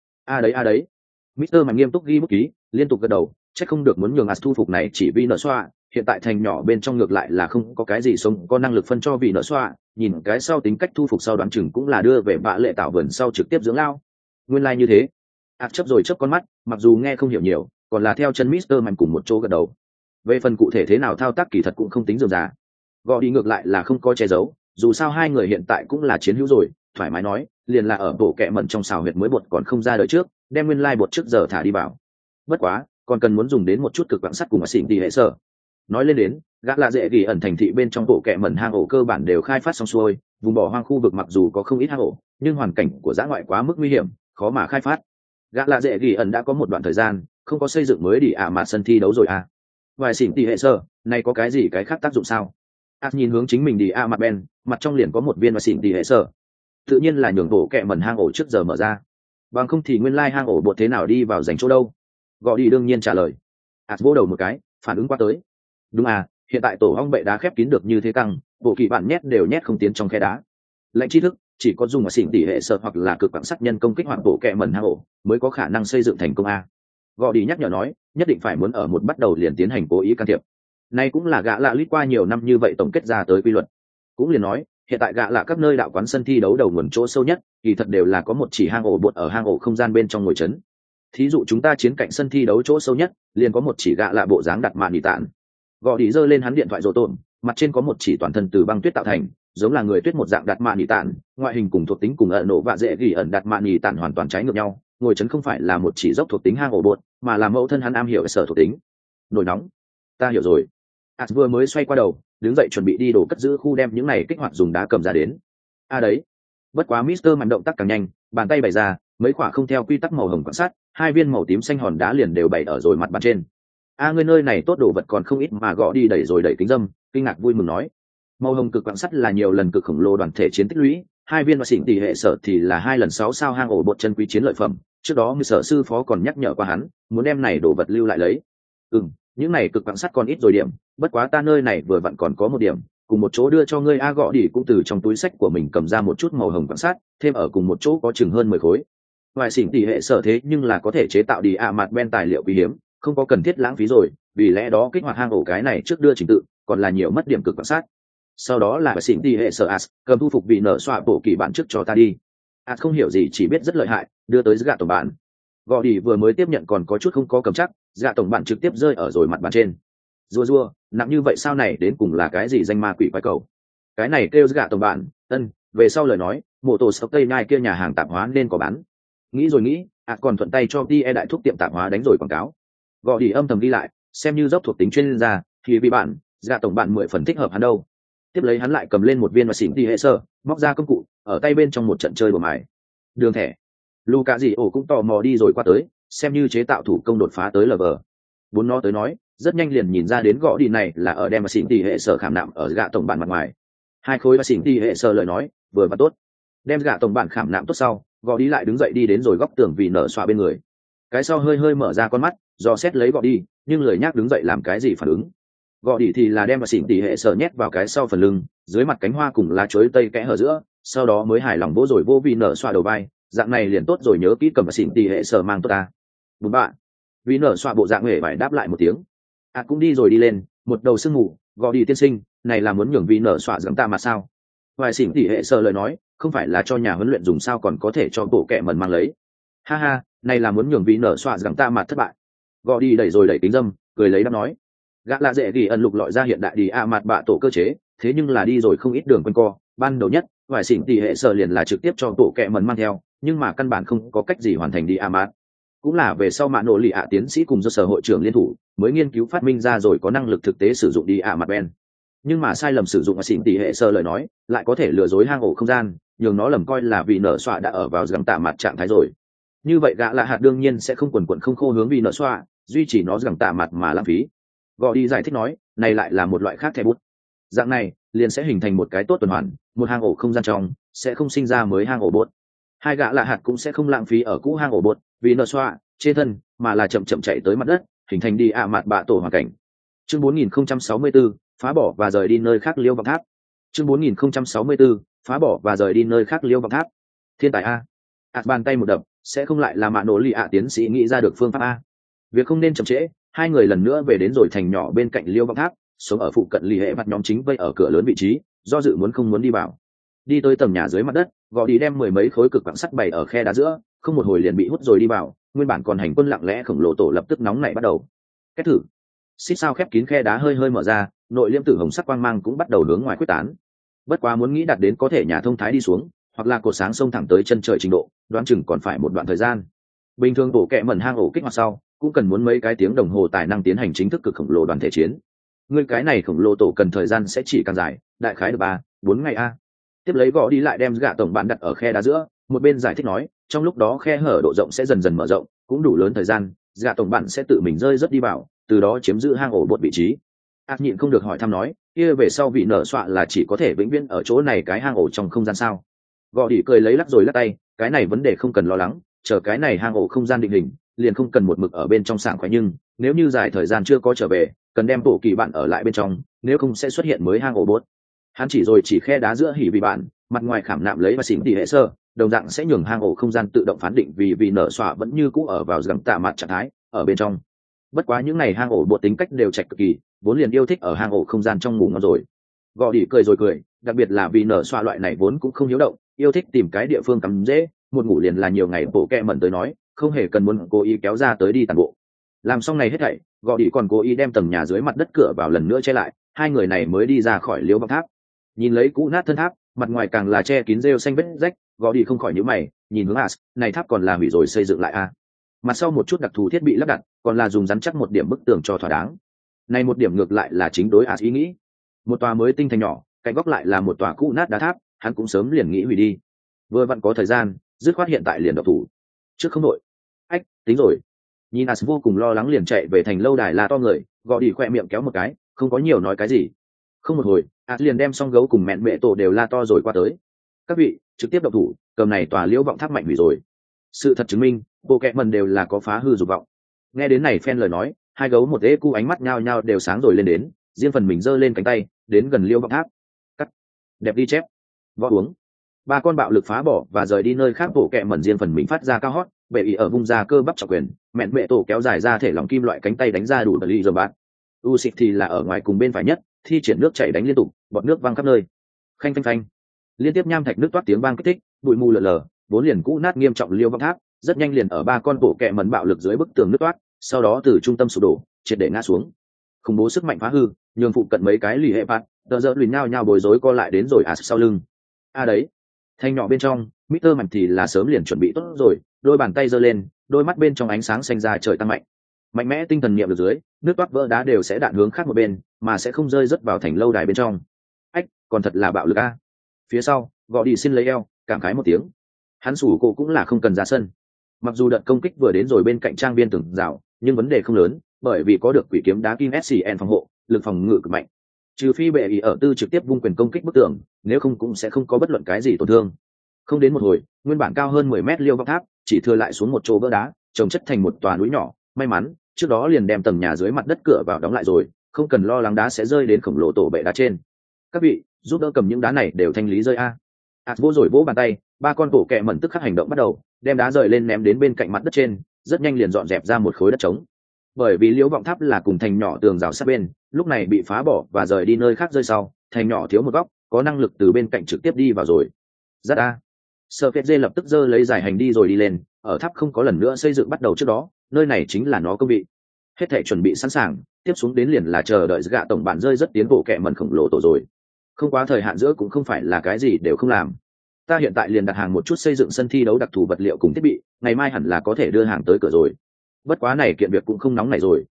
a đấy. Mister Mạnh nghiêm túc ghi bút ký, liên tục gật đầu, chắc không được muốn nhường thu phục này chỉ vì nợ xoa. Hiện tại thành nhỏ bên trong ngược lại là không có cái gì sống có năng lực phân cho vị nợ xoa, nhìn cái sau tính cách thu phục sau đoán chừng cũng là đưa về bạ lệ tạo vườn sau trực tiếp dưỡng lao. Nguyên lai như thế. Chấp rồi chớp con mắt, mặc dù nghe không hiểu nhiều, còn là theo chân Mister Mạnh cùng một chỗ gật đầu. Về phần cụ thể thế nào thao tác kỳ thật cũng không tính dườm già. Gọi đi ngược lại là không có che giấu, dù sao hai người hiện tại cũng là chiến hữu rồi, thoải mái nói, liền là ở bộ kẹ mẩn trong xào huyệt mới bột còn không ra đời trước, đem nguyên lai bột trước giờ thả đi vào. Bất quá, còn cần muốn dùng đến một chút cực quặng sắt cùng xỉn đi hệ sở. Nói lên đến, gã lạ dễ gỉ ẩn thành thị bên trong bộ kẹ mẩn hang ổ cơ bản đều khai phát xong xuôi, vùng bỏ hoang khu vực mặc dù có không ít hang ổ, nhưng hoàn cảnh của dã ngoại quá mức nguy hiểm, khó mà khai phát. Gã lạ dễ gỉ ẩn đã có một đoạn thời gian không có xây dựng mới đi mà sân thi đấu rồi à. Vài xỉn tỷ hệ sơ, này có cái gì cái khác tác dụng sao? Nhìn hướng chính mình đi mặt ben, mặt trong liền có một viên và xỉn tỷ hệ sơ. Tự nhiên là nhường bộ kẹ mẩn hang ổ trước giờ mở ra. Bằng không thì nguyên lai hang ổ bột thế nào đi vào dành chỗ đâu? Gọi đi đương nhiên trả lời. Vỗ đầu một cái, phản ứng qua tới. Đúng à, hiện tại tổ hong bệ đá khép kín được như thế căng, bộ kỳ bạn nhét đều nhét không tiến trong khe đá. Lệnh tri thức chỉ có dùng mà xỉn tỷ hệ sợ hoặc là cực quảng sát nhân công kích hoạt bộ kẹ mẩn hang ổ mới có khả năng xây dựng thành công a. Gọi đi nhắc nhở nói, nhất định phải muốn ở một bắt đầu liền tiến hành cố ý can thiệp. Nay cũng là gã lạ lít qua nhiều năm như vậy tổng kết ra tới quy luật. Cũng liền nói, hiện tại gã lạ các nơi đạo quán sân thi đấu đầu nguồn chỗ sâu nhất, kỳ thật đều là có một chỉ hang ổ bột ở hang ổ không gian bên trong ngồi trấn. Thí dụ chúng ta chiến cạnh sân thi đấu chỗ sâu nhất, liền có một chỉ gã lạ bộ dáng đặt mạn nhị tản. Gọi đi giơ lên hắn điện thoại rồ tổn, mặt trên có một chỉ toàn thân từ băng tuyết tạo thành, giống là người tuyết một dạng đặt mạn nhị tản, ngoại hình cùng thuộc tính cùng ẩn nổ và dễ gỉ ẩn đặt mạn nhị tản hoàn toàn trái ngược nhau. Ngồi trấn không phải là một chỉ dốc thuộc tính hang ổ bột, mà là mẫu thân hắn am hiểu sở thuộc tính. Nổi nóng, ta hiểu rồi. Vừa mới xoay qua đầu, đứng dậy chuẩn bị đi đổ cất giữ khu đem những này kích hoạt dùng đá cầm ra đến. Đấy. Bất quá Mister Mạnh động tác càng nhanh, bàn tay bày ra, mấy quả không theo quy tắc màu hồng quan sát, hai viên màu tím xanh hòn đá liền đều bày ở rồi mặt bàn trên. Ngươi nơi này tốt đồ vật còn không ít mà gõ đi đẩy rồi đẩy kính dâm, kinh ngạc vui mừng nói. Màu hồng cực quặng sắt là nhiều lần cực khổng lồ đoàn thể chiến tích lũy, hai viên và xỉn tỷ hệ sở thì là 2 lần 6 sao hang ổ bột chân quý chiến lợi phẩm. Trước đó người sở sư phó còn nhắc nhở qua hắn, muốn đem này đồ vật lưu lại lấy. Những này cực quặng sắt còn ít rồi điểm, bất quá ta nơi này vừa vặn còn có một điểm, cùng một chỗ đưa cho ngươi. Gõ đi cũng từ trong túi sách của mình cầm ra một chút màu hồng quặng sắt, thêm ở cùng một chỗ có chừng hơn 10 khối. Ngoài xỉn tỷ hệ sở thế nhưng là có thể chế tạo đi mặt ben tài liệu quý hiếm, không có cần thiết lãng phí rồi, vì lẽ đó kích hoạt hang ổ cái này trước đưa trình tự, còn là nhiều mất điểm cực quặng sắt. Sau đó là xỉn tỷ hệ sở cầm thu phục vị nở xoa bộ kỳ bản trước cho ta đi. Không hiểu gì chỉ biết rất lợi hại, đưa tới gạ tổng bản. Gõ đi vừa mới tiếp nhận còn có chút không có cầm chắc, gạ tổng bản trực tiếp rơi ở rồi mặt bàn trên. Rua nặng như vậy sao này đến cùng là cái gì danh ma quỷ quái cầu? Cái này kêu gạ tổng bản, về sau lời nói, mô tô sốc tây nhai kia nhà hàng tạp hóa nên có bán. Nghĩ rồi nghĩ, còn thuận tay cho đi đại thúc tiệm tạp hóa đánh rồi quảng cáo. Gõ đi âm thầm đi lại, xem như dốc thuộc tính chuyên gia, thì vì bạn, gạ tổng bản 10 phần thích hợp hắn đâu. Tiếp lấy hắn lại cầm lên một viên và xỉn đi hệ sơ, móc ra công cụ, ở tay bên trong một trận chơi bừa mài. Đường thẻ. Luka gì cũng tò mò đi rồi qua tới, xem như chế tạo thủ công đột phá tới LV. Bốn nó tới nói, rất nhanh liền nhìn ra đến gõ đi này là ở đem và xỉn tỷ hệ sở khảm nạm ở gạ tổng bản mặt ngoài. 2 khối và xỉn tỷ hệ sở lời nói, vừa và tốt. Đem gạ tổng bản khảm nạm tốt sau, gõ đi lại đứng dậy đi đến rồi góc tường vì nở xoa bên người. Cái sau hơi mở ra con mắt, do xét lấy gõ đi, nhưng lời nhắc đứng dậy làm cái gì phản ứng. Gõ đi thì là đem và xỉn tỷ hệ sở nhét vào cái sau phần lưng, dưới mặt cánh hoa cùng lá chuối tây kẽ hở giữa, sau đó mới hài lòng vỗ rồi vô vì nở xoa đầu vai, dạng này liền tốt rồi, nhớ kỹ cầm và xỉn tỷ hệ sở mang tốt ta. Bùm bạ. Vì nở xoa bộ dạng hề phải đáp lại một tiếng. Cũng đi rồi đi lên, một đầu sương mù, gõ đi tiên sinh, này là muốn nhường vì nở xoa giẫm ta mà sao? Vài xỉn tỷ hệ sở lời nói, không phải là cho nhà huấn luyện dùng sao còn có thể cho bộ kẹ mần mang lấy. Ha, này là muốn nhường vì nở xoa giẫm ta mà thất bại. Gõ đi đẩy rồi đẩy kính dâm, cười lấy đáp nói. Gã lạ dễ ghi ẩn lục lọi ra hiện đại đi mặt bạ tổ cơ chế, thế nhưng là đi rồi không ít đường quanh co. Ban đầu nhất, vài xỉn tỷ hệ sở liền là trực tiếp cho bộ kẹ mần mang theo, nhưng mà căn bản không có cách gì hoàn thành đi mặt. Cũng là về sau mạ nổ lì tiến sĩ cùng do sở hội trưởng liên thủ mới nghiên cứu phát minh ra rồi có năng lực thực tế sử dụng đi mặt ben. nhưng mà sai lầm sử dụng xỉn tỷ hệ sơ lời nói lại có thể lừa dối hang ổ không gian, nhường nó lầm coi là vì nở xoa đã ở vào gắng tạ mặt trạng thái rồi. Như vậy gã lạ hạt đương nhiên sẽ không quần quần không khô hướng vì nở xoa duy trì nó gắng tạ mặt mà lãng phí. Gọi đi giải thích nói, này lại là một loại khác thẻ bút. Dạng này liền sẽ hình thành một cái tốt tuần hoàn, một hang ổ không gian trong sẽ không sinh ra mới hang ổ bột. Hai gã lạ hạt cũng sẽ không lãng phí ở cũ hang ổ bột vì nở xoa trên thân, mà là chậm chậm chạy tới mặt đất, hình thành đi mặt bạ tổ hoàn cảnh. Chương 4064, phá bỏ và rời đi nơi khác liêu vọng tháp. Chương 4064, phá bỏ và rời đi nơi khác liêu vọng tháp. Thiên tài a. Bàn tay một đập sẽ không lại là mạ nổ lì tiến sĩ nghĩ ra được phương pháp a. Việc không nên chậm trễ, hai người lần nữa về đến rồi thành nhỏ bên cạnh liêu vọng tháp, sống ở phụ cận lì hệ mặt nhóm chính vây ở cửa lớn vị trí, do dự muốn không muốn đi vào. Đi tới tầng nhà dưới mặt đất, gọi đi đem 10 mấy khối cực quặng sắt bày ở khe đá giữa, không một hồi liền bị hút rồi đi vào. Nguyên bản còn hành quân lặng lẽ khổng lồ tổ lập tức nóng nảy bắt đầu. Kết thử. Xích sao khép kín khe đá hơi hơi mở ra, nội liêm tử hồng sắc quang mang cũng bắt đầu hướng ngoài quyết tán. Bất quá muốn nghĩ đạt đến có thể nhà thông thái đi xuống, hoặc là cột sáng sông thẳng tới chân trời trình độ, đoán chừng còn phải một đoạn thời gian. Bình thường tổ kẹ mẩn hang ổ kích hoạt sau, cũng cần muốn mấy cái tiếng đồng hồ tài năng tiến hành chính thức cực khổng lồ đoàn thể chiến. Người cái này khổng lồ tổ cần thời gian sẽ chỉ càng dài, đại khái được 3-4 ngày a. Tiếp lấy gõ đi lại đem gạ tổng bạn đặt ở khe đá giữa, một bên giải thích nói, trong lúc đó khe hở độ rộng sẽ dần dần mở rộng, cũng đủ lớn thời gian, gạ tổng bạn sẽ tự mình rơi rất đi vào, từ đó chiếm giữ hang ổ bột vị trí. Nhịn không được hỏi thăm nói, kia về sau vị nở xoạ là chỉ có thể vĩnh viễn ở chỗ này cái hang ổ trong không gian sao? Gõ đi cười lấy lắc rồi lắc tay, cái này vấn đề không cần lo lắng, chờ cái này hang ổ không gian định hình, liền không cần một mực ở bên trong sảng khoái, nhưng nếu như dài thời gian chưa có trở về, cần đem bộ kỳ bạn ở lại bên trong, nếu không sẽ xuất hiện mới hang ổ bốt. Hắn chỉ rồi chỉ khe đá giữa hỉ vị bạn, mặt ngoài khảm nạm lấy và xỉn tỷ hệ sơ, đồng dạng sẽ nhường hang ổ không gian tự động phán định vì vị nở xoạ vẫn như cũ ở vào gẳng tạ mặt trạng thái ở bên trong. Bất quá những này hang ổ bột tính cách đều trạch cực kỳ, vốn liền yêu thích ở hang ổ không gian trong ngủ ngon rồi. Gò đi cười rồi cười, đặc biệt là vì nở xoa loại này vốn cũng không hiếu động, yêu thích tìm cái địa phương cắm dễ, một ngủ liền là nhiều ngày bộ kẹ mẩn tới nói, không hề cần muốn cố ý kéo ra tới đi tàn bộ. Làm xong này hết thảy, gò đi còn cố ý đem tầng nhà dưới mặt đất cửa vào lần nữa che lại, hai người này mới đi ra khỏi liễu vọng tháp. Nhìn lấy cũ nát thân tháp, mặt ngoài càng là che kín rêu xanh vết rách, gò đi không khỏi nhíu mày, nhìn hướng As, này tháp còn là hủy rồi xây dựng lại a. Mặt sau một chút đặc thù thiết bị lắp đặt, còn là dùng rắn chắc một điểm bức tường cho thỏa đáng. Này một điểm ngược lại là chính đối As ý nghĩ. Một tòa mới tinh thành nhỏ, cạnh góc lại là một tòa cũ nát đá tháp, hắn cũng sớm liền nghĩ hủy đi. Vừa vặn có thời gian, dứt khoát hiện tại liền độc thủ. Trước không đội. Ách, tính rồi. Nhìn As vô cùng lo lắng liền chạy về thành lâu đài là to người, gõ đi khoe miệng kéo một cái, không có nhiều nói cái gì. Không một hồi, As liền đem xong gấu cùng mẹn mẹ tổ đều la to rồi qua tới. Các vị, trực tiếp độc thủ, cầm này tòa liễu vọng tháp mạnh hủy rồi. Sự thật chứng minh, bộ kẹ mần đều là có phá hư dục vọng. Nghe đến này phen lời nói, hai gấu một ế cu ánh mắt nhao nhao đều sáng rồi lên đến, riêng phần mình giơ lên cánh tay, đến gần liễu vọng tháp. Cắt. Đẹp đi chép. Võ uống. Ba con bạo lực phá bỏ và rời đi nơi khác, bộ kẹ mẩn riêng phần mình phát ra cao hót, bệ ý ở vung ra cơ bắp trọng quyền, mẹn mẹ tổ kéo dài ra thể lòng kim loại cánh tay đánh ra đủ ly dầm bát. U xịt thì là ở ngoài cùng bên phải nhất, thi triển nước chảy đánh liên tục, bọt nước văng khắp nơi. Khanh phanh phanh. Liên tiếp nham thạch nước toát tiếng vang kích thích, bụi mù lờ lờ, vốn liền cũ nát nghiêm trọng liêu vọng tháp, rất nhanh liền ở ba con bộ kẹ mẩn bạo lực dưới bức tường nước toát, sau đó từ trung tâm sụp đổ, triệt để ngã xuống. Khủng bố sức mạnh phá hư, nhường phụ cận mấy cái lì hệ bạt, tờ giờ lùi nhau bối rối co lại đến rồi sau lưng. Đấy. Thanh nhỏ bên trong, Mr. Mạnh thì là sớm liền chuẩn bị tốt rồi, đôi bàn tay giơ lên, đôi mắt bên trong ánh sáng xanh ra trời tăng mạnh. Mạnh mẽ tinh thần niệm được dưới, nước toát vỡ đá đều sẽ đạn hướng khác một bên, mà sẽ không rơi rớt vào thành lâu đài bên trong. Ách, còn thật là bạo lực a. Phía sau, gọi đi xin lấy eo, cảm khái một tiếng. Hắn sủ cổ cũng là không cần ra sân. Mặc dù đợt công kích vừa đến rồi bên cạnh trang viên tường rào, nhưng vấn đề không lớn, bởi vì có được quỷ kiếm đá kim SCN phòng hộ, lực phòng ngự cực mạnh. Trừ phi bệ ý ở tư trực tiếp vung quyền công kích bức tường, nếu không cũng sẽ không có bất luận cái gì tổn thương. Không đến một hồi, nguyên bản cao hơn 10 mét liêu vọng tháp chỉ thừa lại xuống một chỗ vỡ đá, chồng chất thành một tòa núi nhỏ. May mắn trước đó liền đem tầng nhà dưới mặt đất cửa vào đóng lại rồi, không cần lo lắng đá sẽ rơi đến khổng lồ tổ bệ đá trên. Các vị giúp đỡ cầm những đá này đều thanh lý rơi a. Vỗ rồi vỗ bàn tay, ba con tổ kẹ mẩn tức khắc hành động bắt đầu, đem đá rời lên ném đến bên cạnh mặt đất trên, rất nhanh liền dọn dẹp ra một khối đất trống. Bởi vì liễu vọng tháp là cùng thành nhỏ tường rào sát bên, lúc này bị phá bỏ và rời đi nơi khác rơi sau, thành nhỏ thiếu một góc, có năng lực từ bên cạnh trực tiếp đi vào rồi. Rất a. Sở Phết Dê lập tức giơ lấy giải hành đi rồi đi lên, ở tháp không có lần nữa xây dựng bắt đầu trước đó, nơi này chính là nó công vị. Hết thảy chuẩn bị sẵn sàng, tiếp xuống đến liền là chờ đợi gạ tổng bản rơi rất tiến bộ kẹ mẩn khổng lồ tổ rồi. Không quá thời hạn giữa cũng không phải là cái gì đều không làm. Ta hiện tại liền đặt hàng một chút xây dựng sân thi đấu đặc thù vật liệu cùng thiết bị, ngày mai hẳn là có thể đưa hàng tới cửa rồi. Bất quá này kiện việc cũng không nóng này rồi.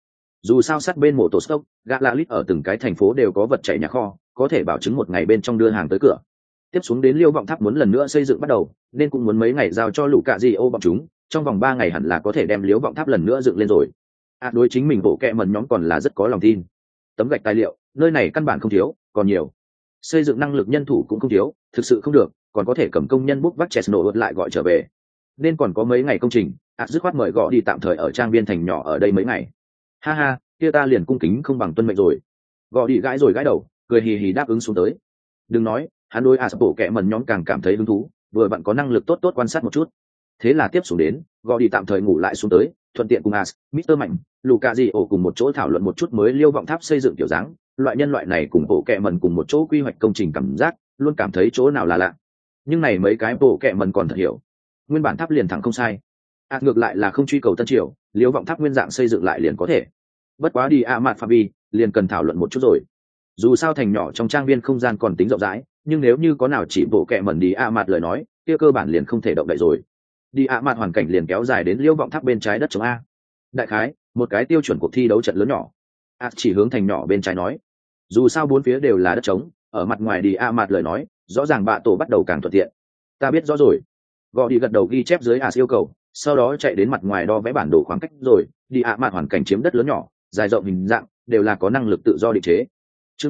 Dù sao sát bên mộ tổ stock, gạ lạ lít ở từng cái thành phố đều có vật chảy nhà kho, có thể bảo chứng một ngày bên trong đưa hàng tới cửa. Tiếp xuống đến Liêu Vọng Tháp muốn lần nữa xây dựng bắt đầu, nên cũng muốn mấy ngày giao cho lũ cạ di ô bọn chúng, trong vòng 3 ngày hẳn là có thể đem Liêu Vọng Tháp lần nữa dựng lên rồi. Đối chính mình bộ kệ mẩn nhóm còn là rất có lòng tin. Tấm gạch tài liệu, nơi này căn bản không thiếu, còn nhiều. Xây dựng năng lực nhân thủ cũng không thiếu, thực sự không được, còn có thể cầm công nhân bút vác Chesno lại gọi trở về. Nên còn có mấy ngày công trình, dứt khoát mời gõ đi tạm thời ở trang viên thành nhỏ ở đây mấy ngày. Ha ha, kia ta liền cung kính không bằng tuân mệnh rồi. Gõ đi gãi rồi gãi đầu, cười hì hì đáp ứng xuống tới. Đừng nói, hắn đôi bộ kệ mẩn nhóm càng cảm thấy hứng thú, vừa vặn có năng lực tốt tốt quan sát một chút. Thế là tiếp xuống đến, gõ đi tạm thời ngủ lại xuống tới, thuận tiện cùng Mr. Mạnh, Luca Di ổ cùng một chỗ thảo luận một chút mới Liêu Vọng Tháp xây dựng kiểu dáng. Loại nhân loại này cùng bộ kệ mẩn cùng một chỗ quy hoạch công trình cảm giác, luôn cảm thấy chỗ nào là lạ. Nhưng này mấy cái bộ kệ mẩn còn thật hiểu. Nguyên bản tháp liền thẳng không sai. Ngược lại là không truy cầu tân triều, Liêu Vọng Tháp nguyên dạng xây dựng lại liền có thể. Bất quá đi mạt phạm vi, liền cần thảo luận một chút rồi. Dù sao thành nhỏ trong trang viên không gian còn tính rộng rãi, nhưng nếu như có nào chỉ bộ kệ mẩn đi mạt lời nói, kia cơ bản liền không thể động đậy rồi. Đi mạt hoàn cảnh liền kéo dài đến Liêu Vọng Tháp bên trái đất chống a. Đại khái, một cái tiêu chuẩn cuộc thi đấu trận lớn nhỏ. Chỉ hướng thành nhỏ bên trái nói. Dù sao bốn phía đều là đất trống, ở mặt ngoài đi mạt lời nói, rõ ràng bạ tổ bắt đầu càng thuận tiện. Ta biết rõ rồi. Gọi đi gật đầu ghi chép dưới yêu cầu, sau đó chạy đến mặt ngoài đo vẽ bản đồ khoảng cách rồi, đi mạt hoàn cảnh chiếm đất lớn nhỏ, dài rộng hình dạng, đều là có năng lực tự do định chế. Chương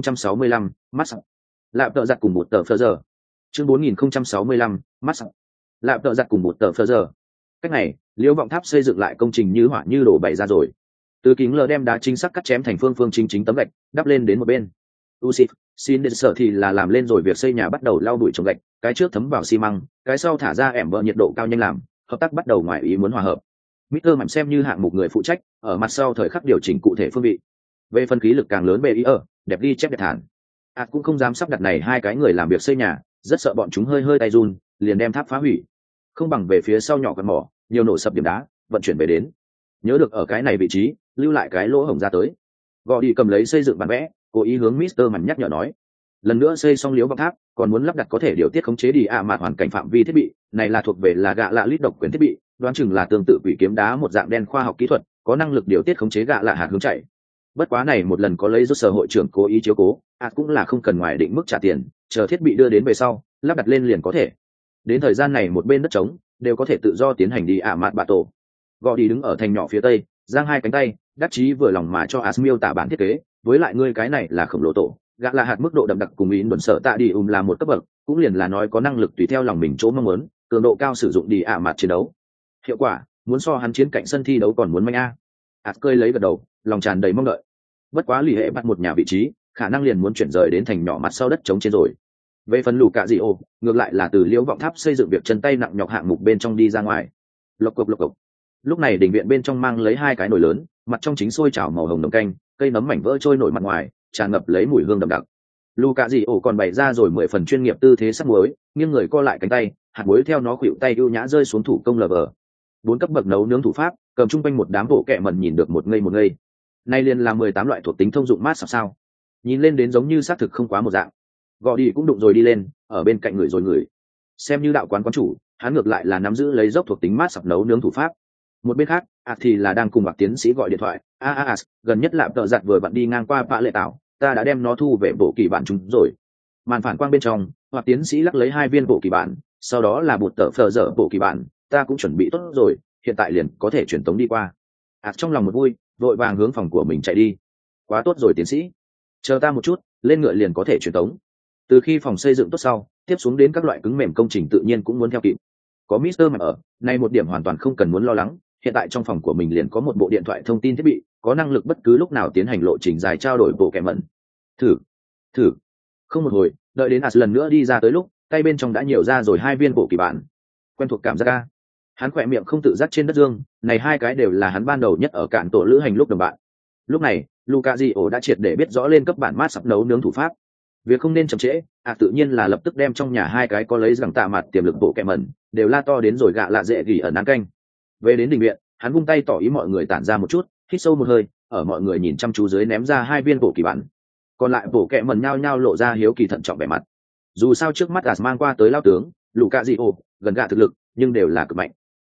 4065, mắt sặc. Lạp tợ giặt cùng một tờ phơ giờ. Chương 4065, mắt sặc. Lạp tợ giặt cùng một tờ phơ giờ. Cách này, Liêu Vọng Tháp xây dựng lại công trình như hỏa như đổ bày ra rồi. Từ kính lờ đem đá chính xác cắt chém thành phương chính tấm gạch, đắp lên đến một bên. Usif, xin đến sở thì là làm lên rồi việc xây nhà bắt đầu lau bụi trồng gạch, cái trước thấm vào xi măng, cái sau thả ra ẻm bờ nhiệt độ cao nhanh làm, hợp tác bắt đầu ngoài ý muốn hòa hợp. Mr. Mạnh xem như hạng mục người phụ trách, ở mặt sau thời khắc điều chỉnh cụ thể phương vị. Về phân khí lực càng lớn bề ý đẹp ghi chép đẹp thản. Cũng không dám sắp đặt này hai cái người làm việc xây nhà, rất sợ bọn chúng hơi tay run, liền đem tháp phá hủy. Không bằng về phía sau nhỏ gần mỏ, nhiều nổ sập điểm đá, vận chuyển về đến. Nhớ được ở cái này vị trí, lưu lại cái lỗ hổng ra tới. Gọi đi cầm lấy xây dựng bản vẽ, cố ý hướng Mr. Mạnh nhắc nhở nói. Lần nữa xây xong Liêu Vọng Tháp, còn muốn lắp đặt có thể điều tiết khống chế đi mạt hoàn cảnh phạm vi thiết bị, này là thuộc về là gạ lạ lít độc quyền thiết bị, đoán chừng là tương tự quỷ kiếm đá một dạng đen khoa học kỹ thuật, có năng lực điều tiết khống chế gạ lạ hạt hướng chạy. Bất quá này một lần có lấy rút sở hội trưởng cố ý chiếu cố, cũng là không cần ngoài định mức trả tiền, chờ thiết bị đưa đến về sau, lắp đặt lên liền có thể. Đến thời gian này một bên đất trống, đều có thể tự do tiến hành đi mạt bạ tổ. Gọi đi đứng ở thành nhỏ phía tây, giang hai cánh tay, đắc chí vừa lòng mà cho miêu tả bản thiết kế, với lại ngươi cái này là khổng lồ tổ, gạ là hạt mức độ đậm đặc cùng ý đồn sợ tạ đi là một cấp bậc, cũng liền là nói có năng lực tùy theo lòng mình chỗ mong muốn, cường độ cao sử dụng đi mạt chiến đấu. Hiệu quả, muốn so hắn chiến cạnh sân thi đấu còn muốn manh cơi lấy gật đầu, lòng tràn đầy mong đợi. Bất quá lì hệ bắt một nhà vị trí, khả năng liền muốn chuyển rời đến thành nhỏ mặt sau đất trống trên rồi. Về phần lù cạ dị ô, ngược lại là từ Liêu Vọng Tháp xây dựng việc chân tay nặng nhọc hạng mục bên trong đi ra ngoài. Lộc cộc. Lúc này đình viện bên trong mang lấy hai cái nồi lớn, mặt trong chính sôi chảo màu hồng nồng canh, cây nấm mảnh vỡ trôi nổi mặt ngoài, tràn ngập lấy mùi hương đậm đặc. Lù cạ dị ô còn bày ra rồi 10 phần chuyên nghiệp tư thế sắc muối, nghiêng người co lại cánh tay, hạt muối theo nó khuỵu tay ưu nhã rơi xuống thủ công lờ vờ. 4 cấp bậc nấu nướng thủ pháp, cầm chung quanh một đám bộ kẹ mẩn nhìn được một ngây. Nay liền là 18 loại thuộc tính thông dụng mát sao? Nhìn lên đến giống như xác thực không quá một dạng. Gọi đi cũng đụng rồi đi lên, ở bên cạnh người rồi người. Xem như đạo quán quán chủ, hắn ngược lại là nắm giữ lấy dốc thuộc tính mát sập nấu nướng thủ pháp. Một bên khác, thì là đang cùng Bạc tiến sĩ gọi điện thoại. Gần nhất Lạp Tợ Giặt vừa vặn đi ngang qua Pạ Lệ Tảo, ta đã đem nó thu về bộ kỳ bản chúng rồi. Màn phản quang bên trong, Bạc tiến sĩ lắc lấy 2 viên bộ kỳ bản, sau đó là bột tờ phờ dở bộ kỳ bản, ta cũng chuẩn bị tốt rồi, hiện tại liền có thể truyền tống đi qua. Trong lòng một vui, vội vàng hướng phòng của mình chạy đi. Quá tốt rồi tiến sĩ, chờ ta một chút, lên ngựa liền có thể truyền tống. Từ khi phòng xây dựng tốt sau, tiếp xuống đến các loại cứng mềm công trình tự nhiên cũng muốn theo kịp. Có Mr. Mạnh ở, nay một điểm hoàn toàn không cần muốn lo lắng, hiện tại trong phòng của mình liền có một bộ điện thoại thông tin thiết bị, có năng lực bất cứ lúc nào tiến hành lộ trình dài trao đổi bộ kẻ mẩn. Thử. Không một hồi, đợi đến lần nữa đi ra tới lúc, tay bên trong đã nhiều ra rồi 2 viên bộ kỳ bản. Quen thuộc cảm giác a. Hắn khỏe miệng không tự giác trên đất dương, này 2 cái đều là hắn ban đầu nhất ở cạn tổ lữ hành lúc đồng bạn. Lúc này, Luca Gio đã triệt để biết rõ lên cấp bản mát sắp nấu nướng thủ pháp. Việc không nên chậm trễ, tự nhiên là lập tức đem trong nhà 2 cái có lấy rằng tạ mặt tiềm lực bộ kẹ mẩn, đều la to đến rồi gạ lạ dễ gỉ ở nán canh. Về đến đình viện, hắn vung tay tỏ ý mọi người tản ra một chút, hít sâu một hơi, ở mọi người nhìn chăm chú dưới ném ra 2 viên bộ kỳ bản. Còn lại bộ kẹ mẩn nhao nhao lộ ra hiếu kỳ thận trọng vẻ mặt. Dù sao trước mắt mang qua tới lao tướng, Luca Gio, gần gạ thực lực, nhưng đều là cực mạnh.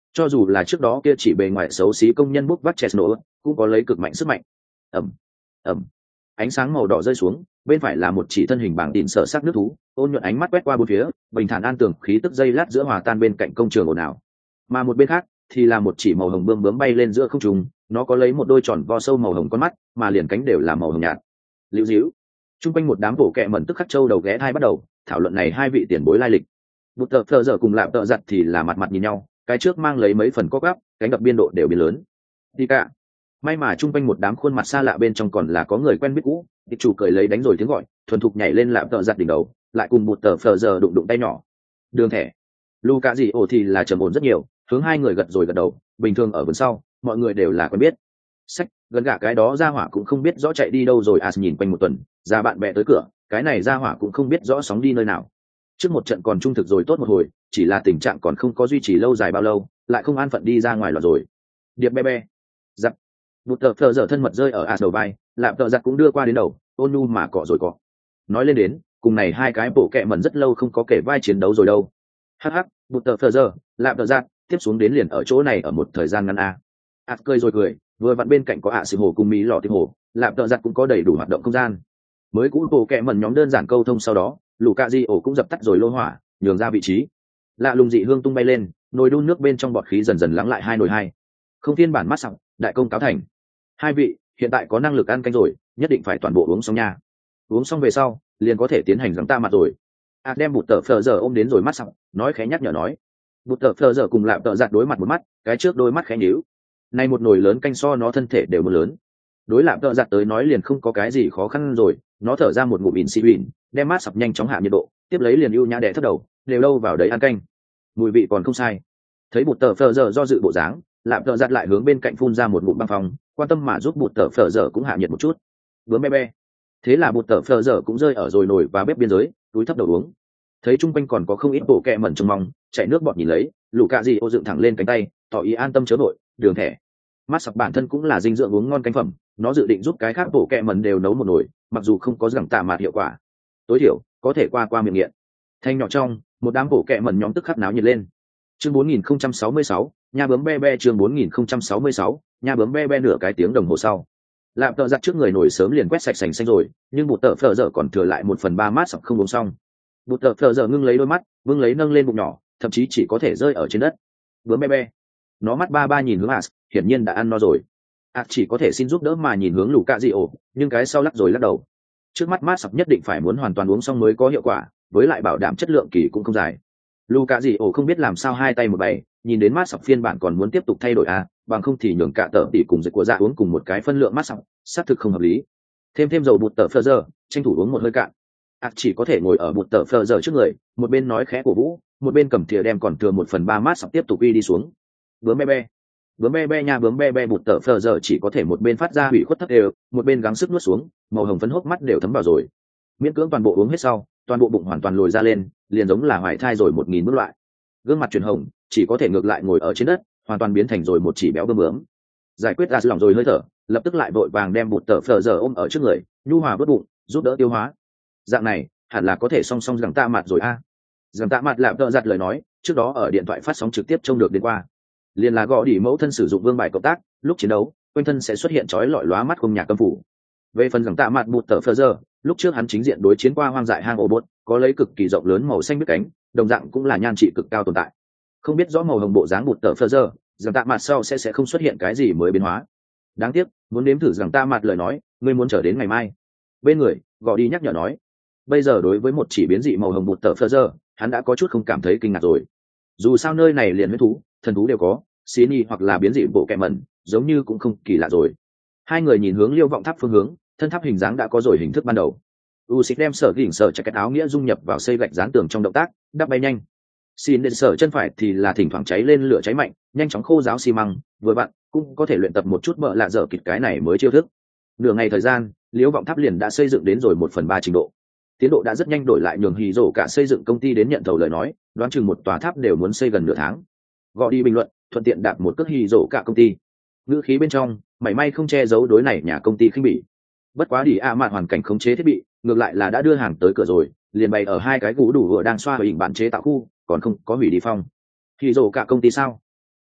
cho dù là trước đó kia chỉ bề ngoài xấu xí công nhân bốc vác chẹt nổ cũng có lấy cực mạnh sức mạnh. Ẩm, ẩm, ánh sáng màu đỏ rơi xuống, bên phải là một chỉ thân hình bảng đỉnh sở sắc nước thú, ôn nhuận ánh mắt quét qua bốn phía, bình thản an tường khí tức dây lát giữa hòa tan bên cạnh công trường ồn ào. Mà một bên khác thì là một chỉ màu hồng bươm bướm bay lên giữa không trung, nó có lấy một đôi tròn vo sâu màu hồng con mắt, mà liền cánh đều là màu hồng nhạt. Liễu Diễu, trung quanh một đám bộ kệ mẩn tức khắc châu đầu ghé thai bắt đầu thảo luận này hai vị tiền bối lai lịch. Bụt tờ phờ giờ cùng lạm tợ giặt thì là mặt mặt nhìn nhau, cái trước mang lấy mấy phần có gắp, cánh đập biên độ đều biến lớn. Đi cả. May mà trung quanh một đám khuôn mặt xa lạ bên trong còn là có người quen biết cũ, tiệp chủ cười lấy đánh rồi tiếng gọi, thuần thục nhảy lên lạm tợ giặt đỉnh đầu, lại cùng bụt tờ phờ giờ đụng đụng tay nhỏ. Đường thẻ. Luca gì ổ thì là trầm ổn rất nhiều, hướng hai người gật rồi gật đầu, bình thường ở vườn sau, mọi người đều là quen biết. Sách, gần cả cái đó ra hỏa cũng không biết rõ chạy đi đâu rồi. As nhìn quanh một tuần, ra bạn bè tới cửa, cái này ra hỏa cũng không biết rõ sóng đi nơi nào. Trước một trận còn trung thực rồi tốt một hồi, chỉ là tình trạng còn không có duy trì lâu dài bao lâu, lại không an phận đi ra ngoài loạt rồi. Điệp be be. Giặc. Bụt tờ phờ giờ thân mật rơi ở As đầu vai, lạm tợ giặc cũng đưa qua đến đầu, ôn nhu mà cọ rồi cọ. Nói lên đến, cùng này hai cái bộ kệ mẩn rất lâu không có kể vai chiến đấu rồi đâu. Hắc hắc, bụt tờ phờ giờ, lạm tợ giặc, tiếp xuống đến liền ở chỗ này ở một thời gian ngắn a. As cười rồi cười, vừa vặn bên cạnh có ạ xì hồ cùng mỹ lọ tiệp hồ, lạm tợ giặc cũng có đầy đủ hoạt động không gian. Mới cũ bộ kệ mẩn nhóm đơn giản câu thông sau đó, lũ cạ di ổ cũng dập tắt rồi lô hỏa, nhường ra vị trí. Lạ lùng dị hương tung bay lên, nồi đun nước bên trong bọt khí dần dần lắng lại hai nồi hai. Không phiên bản mắt sặc, đại công cáo thành. Hai vị hiện tại có năng lực ăn canh rồi, nhất định phải toàn bộ uống xong nha. Uống xong về sau liền có thể tiến hành giằng ta mặt rồi. Đem bụt tờ phờ giờ ôm đến rồi mắt sặc, nói khẽ nhắc nhở nói. Bụt tờ phờ giờ cùng lạm tợ giặt đối mặt một mắt, cái trước đôi mắt khẽ nhíu. Này một nồi lớn canh so nó thân thể đều một lớn. Đối lạm tợ giặt tới nói liền không có cái gì khó khăn rồi, nó thở ra một ngụm insulin, đem mát sập nhanh chóng hạ nhiệt độ, tiếp lấy liền ưu nhã đè thấp đầu, đều đâu vào đấy ăn canh. Mùi vị còn không sai. Thấy bụt tờ phờ giờ do dự bộ dáng, lạm tợ giặt lại hướng bên cạnh phun ra một ngụm băng phong, quan tâm mà giúp bụt tờ phờ giờ cũng hạ nhiệt một chút. Bướm be be. Thế là bụt tờ phờ giờ cũng rơi ở rồi nồi và bếp biên giới, túi thấp đầu uống. Thấy chung quanh còn có không ít bộ kẹ mẩn trông mong, chạy nước bọt nhìn lấy, lũ cạ gì ô dựng thẳng lên cánh tay, tỏ ý an tâm chớ vội. Đường thẻ. Mát sặc bản thân cũng là dinh dưỡng uống ngon canh phẩm, nó dự định giúp cái khác bộ kẹ mẩn đều nấu một nồi, mặc dù không có rằng tạ mạt hiệu quả, tối thiểu có thể qua miệng nghiện. Thanh nhỏ trong, một đám bộ kẹ mẩn nhóm tức khắc náo nhiệt lên. Chương 4066, nha bướm be be. Chương 4066, nha bướm be be. Nửa cái tiếng đồng hồ sau, lạm tợ giặt trước người nổi sớm liền quét sạch sành xanh rồi, nhưng bụt tợ phờ giờ còn thừa lại 1/3 mát sặc không uống xong. Bụt tợ phờ giờ ngưng lấy đôi mắt, vương lấy nâng lên bụng nhỏ, thậm chí chỉ có thể rơi ở trên đất. Bướm be be. Nó mắt ba nhìn hướng As, hiển nhiên đã ăn no rồi. As chỉ có thể xin giúp đỡ mà nhìn hướng lũ cạ dị ổ, nhưng cái sau lắc rồi lắc đầu. Trước mắt mát sặc nhất định phải muốn hoàn toàn uống xong mới có hiệu quả, với lại bảo đảm chất lượng kỳ cũng không dài. Lũ cạ dị ổ không biết làm sao hai tay một bày, nhìn đến mát sặc phiên bản còn muốn tiếp tục thay đổi bằng không thì nhường cả tợ tỷ cùng dịch của dạ uống cùng một cái phân lượng mát sặc, xác thực không hợp lý. Thêm dầu bụt tợ phơ giờ, tranh thủ uống một hơi cạn. As chỉ có thể ngồi ở bụt tợ phơ giờ trước người, một bên nói khẽ cổ vũ, một bên cầm thìa đem còn thừa 1/3 mát sặc tiếp tục uy đi xuống. Bướm be be. Bướm be be nha bướm be be. Bụt tợ phờ giờ chỉ có thể một bên phát ra hủy khuất thấp đều, một bên gắng sức nuốt xuống, màu hồng phấn hốc mắt đều thấm vào rồi. Miễn cưỡng toàn bộ uống hết sau, toàn bộ bụng hoàn toàn lồi ra lên, liền giống là hoài thai rồi 1000 bước loại. Gương mặt chuyển hồng, chỉ có thể ngược lại ngồi ở trên đất, hoàn toàn biến thành rồi một chỉ béo bướm bướm. Giải quyết ra lòng rồi hơi thở, lập tức lại vội vàng đem bụt tợ phờ giờ ôm ở trước người, nhu hòa bớt bụng, giúp đỡ tiêu hóa. Dạng này, hẳn là có thể song song rằng tạ mặt rồi a. Rằng tạ mặt lạm tợ giặt lời nói, trước đó ở điện thoại phát sóng trực tiếp trông được đến qua. Liền là gõ đỉ mẫu thân sử dụng vương bài cộng tác, lúc chiến đấu quanh thân sẽ xuất hiện chói lọi lóa mắt không nhạc câm phủ. Về phần rằng tạ mặt bụt tờ phơ giờ, lúc trước hắn chính diện đối chiến qua hoang dại hang ổ bốt, có lấy cực kỳ rộng lớn màu xanh biết cánh, đồng dạng cũng là nhan trị cực cao tồn tại. Không biết rõ màu hồng bộ dáng bụt tờ phơ giờ, rằng tạ mặt sau sẽ không xuất hiện cái gì mới biến hóa. Đáng tiếc, muốn nếm thử rằng tạ mặt lời nói, ngươi muốn chờ đến ngày mai. Bên người gõ đi nhắc nhở nói, bây giờ đối với một chỉ biến dị màu hồng bụt tờ phơ giờ, hắn đã có chút không cảm thấy kinh ngạc rồi. Dù sao nơi này liền huyết thú, thần thú đều có, xí nhi hoặc là biến dị bộ kẹ mẩn, giống như cũng không kỳ lạ rồi. Hai người nhìn hướng Liêu Vọng Tháp phương hướng, thân tháp hình dáng đã có rồi hình thức ban đầu. Usyk đem sở gỉnh sở chạy cái áo nghĩa dung nhập vào xây gạch dán tường trong động tác, đắp bay nhanh. Xin đến sở chân phải thì là thỉnh thoảng cháy lên lửa cháy mạnh, nhanh chóng khô ráo xi măng, vừa vặn cũng có thể luyện tập một chút bợ lạ dở kịch cái này mới chiêu thức. Nửa ngày thời gian, Liêu Vọng Tháp liền đã xây dựng đến rồi 1/3 trình độ. Tiến độ đã rất nhanh, đổi lại nhường hì rổ cả xây dựng công ty đến nhận thầu lời nói, đoán chừng một tòa tháp đều muốn xây gần nửa tháng. Gọi đi bình luận, thuận tiện đạp một cước hì rổ cả công ty. Ngữ khí bên trong mảy may không che giấu đối này nhà công ty khinh bỉ. Bất quá đi mạn hoàn cảnh khống chế thiết bị, ngược lại là đã đưa hàng tới cửa rồi, liền bày ở hai cái gú đủ vừa đang xoa hình bản chế tạo khu, còn không có hủy đi phong. Hì rổ cả công ty sao?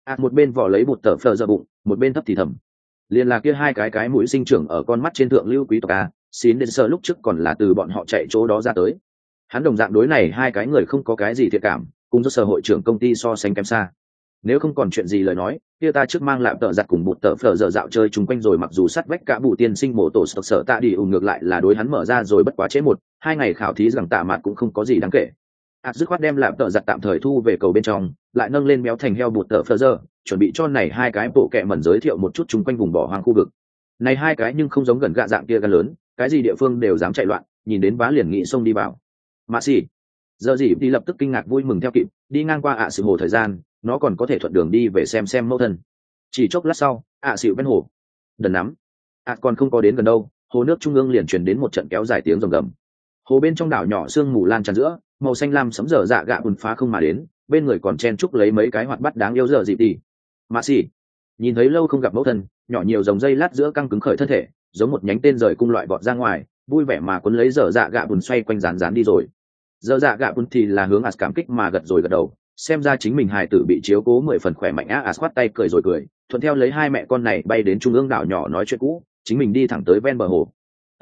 một bên vò lấy bụt tờ phờ giờ bụng, một bên thấp thì thầm. Liền là kia hai cái mũi sinh trưởng ở con mắt trên thượng lưu quý tộc a, xin đến sơ lúc trước còn là từ bọn họ chạy chỗ đó ra tới. Hắn đồng dạng đối này hai cái người không có cái gì thiện cảm, cùng do sở hội trưởng công ty so sánh kém xa. Nếu không còn chuyện gì lời nói, kia ta trước mang lạm tợ giặt cùng bụt tợ phở giờ dạo chơi chung quanh rồi, mặc dù sắt vách cả bù tiên sinh mổ tổ sở tạ đi ngược lại là đối hắn mở ra rồi, bất quá chế 1-2 ngày khảo thí rằng tạ mặt cũng không có gì đáng kể. Dứt khoát đem lạm tợ giặt tạm thời thu về cầu bên trong, lại nâng lên béo thành heo bụt tợ phở giờ, chuẩn bị cho này hai cái bộ kệ mẩn giới thiệu một chút chung quanh vùng bỏ hoang khu vực. Này hai cái nhưng không giống gần gạ dạng kia gan lớn, cái gì địa phương đều dám chạy loạn, nhìn đến vá liền nghĩ xông đi vào. Mạ xỉ, giờ gì đi lập tức kinh ngạc vui mừng theo kịp, đi ngang qua sự hồ thời gian, nó còn có thể thuận đường đi về xem mẫu thân. Chỉ chốc lát sau, xịu bên hồ đần nắm còn không có đến gần đâu, hồ nước trung ương liền truyền đến một trận kéo dài tiếng rồng gầm. Hồ bên trong đảo nhỏ sương mù lan tràn giữa, màu xanh lam sấm dở dạ gạ bùn phá không mà đến, bên người còn chen chúc lấy mấy cái hoạt bát đáng yêu giờ gì đi. Mạ xỉ nhìn thấy lâu không gặp mẫu thân, nhỏ nhiều dòng dây lát giữa căng cứng khởi thân thể, giống một nhánh tên rời cung loại vọt ra ngoài, vui vẻ mà cuốn lấy dở dạ gạ bùn xoay quanh rán đi rồi. Dở dạ gạ bùn thì là hướng cảm kích mà gật đầu, xem ra chính mình hài tử bị chiếu cố 10 phần khỏe mạnh khoát tay cười rồi cười, thuận theo lấy hai mẹ con này bay đến trung ương đảo nhỏ nói chuyện cũ, chính mình đi thẳng tới ven bờ hồ.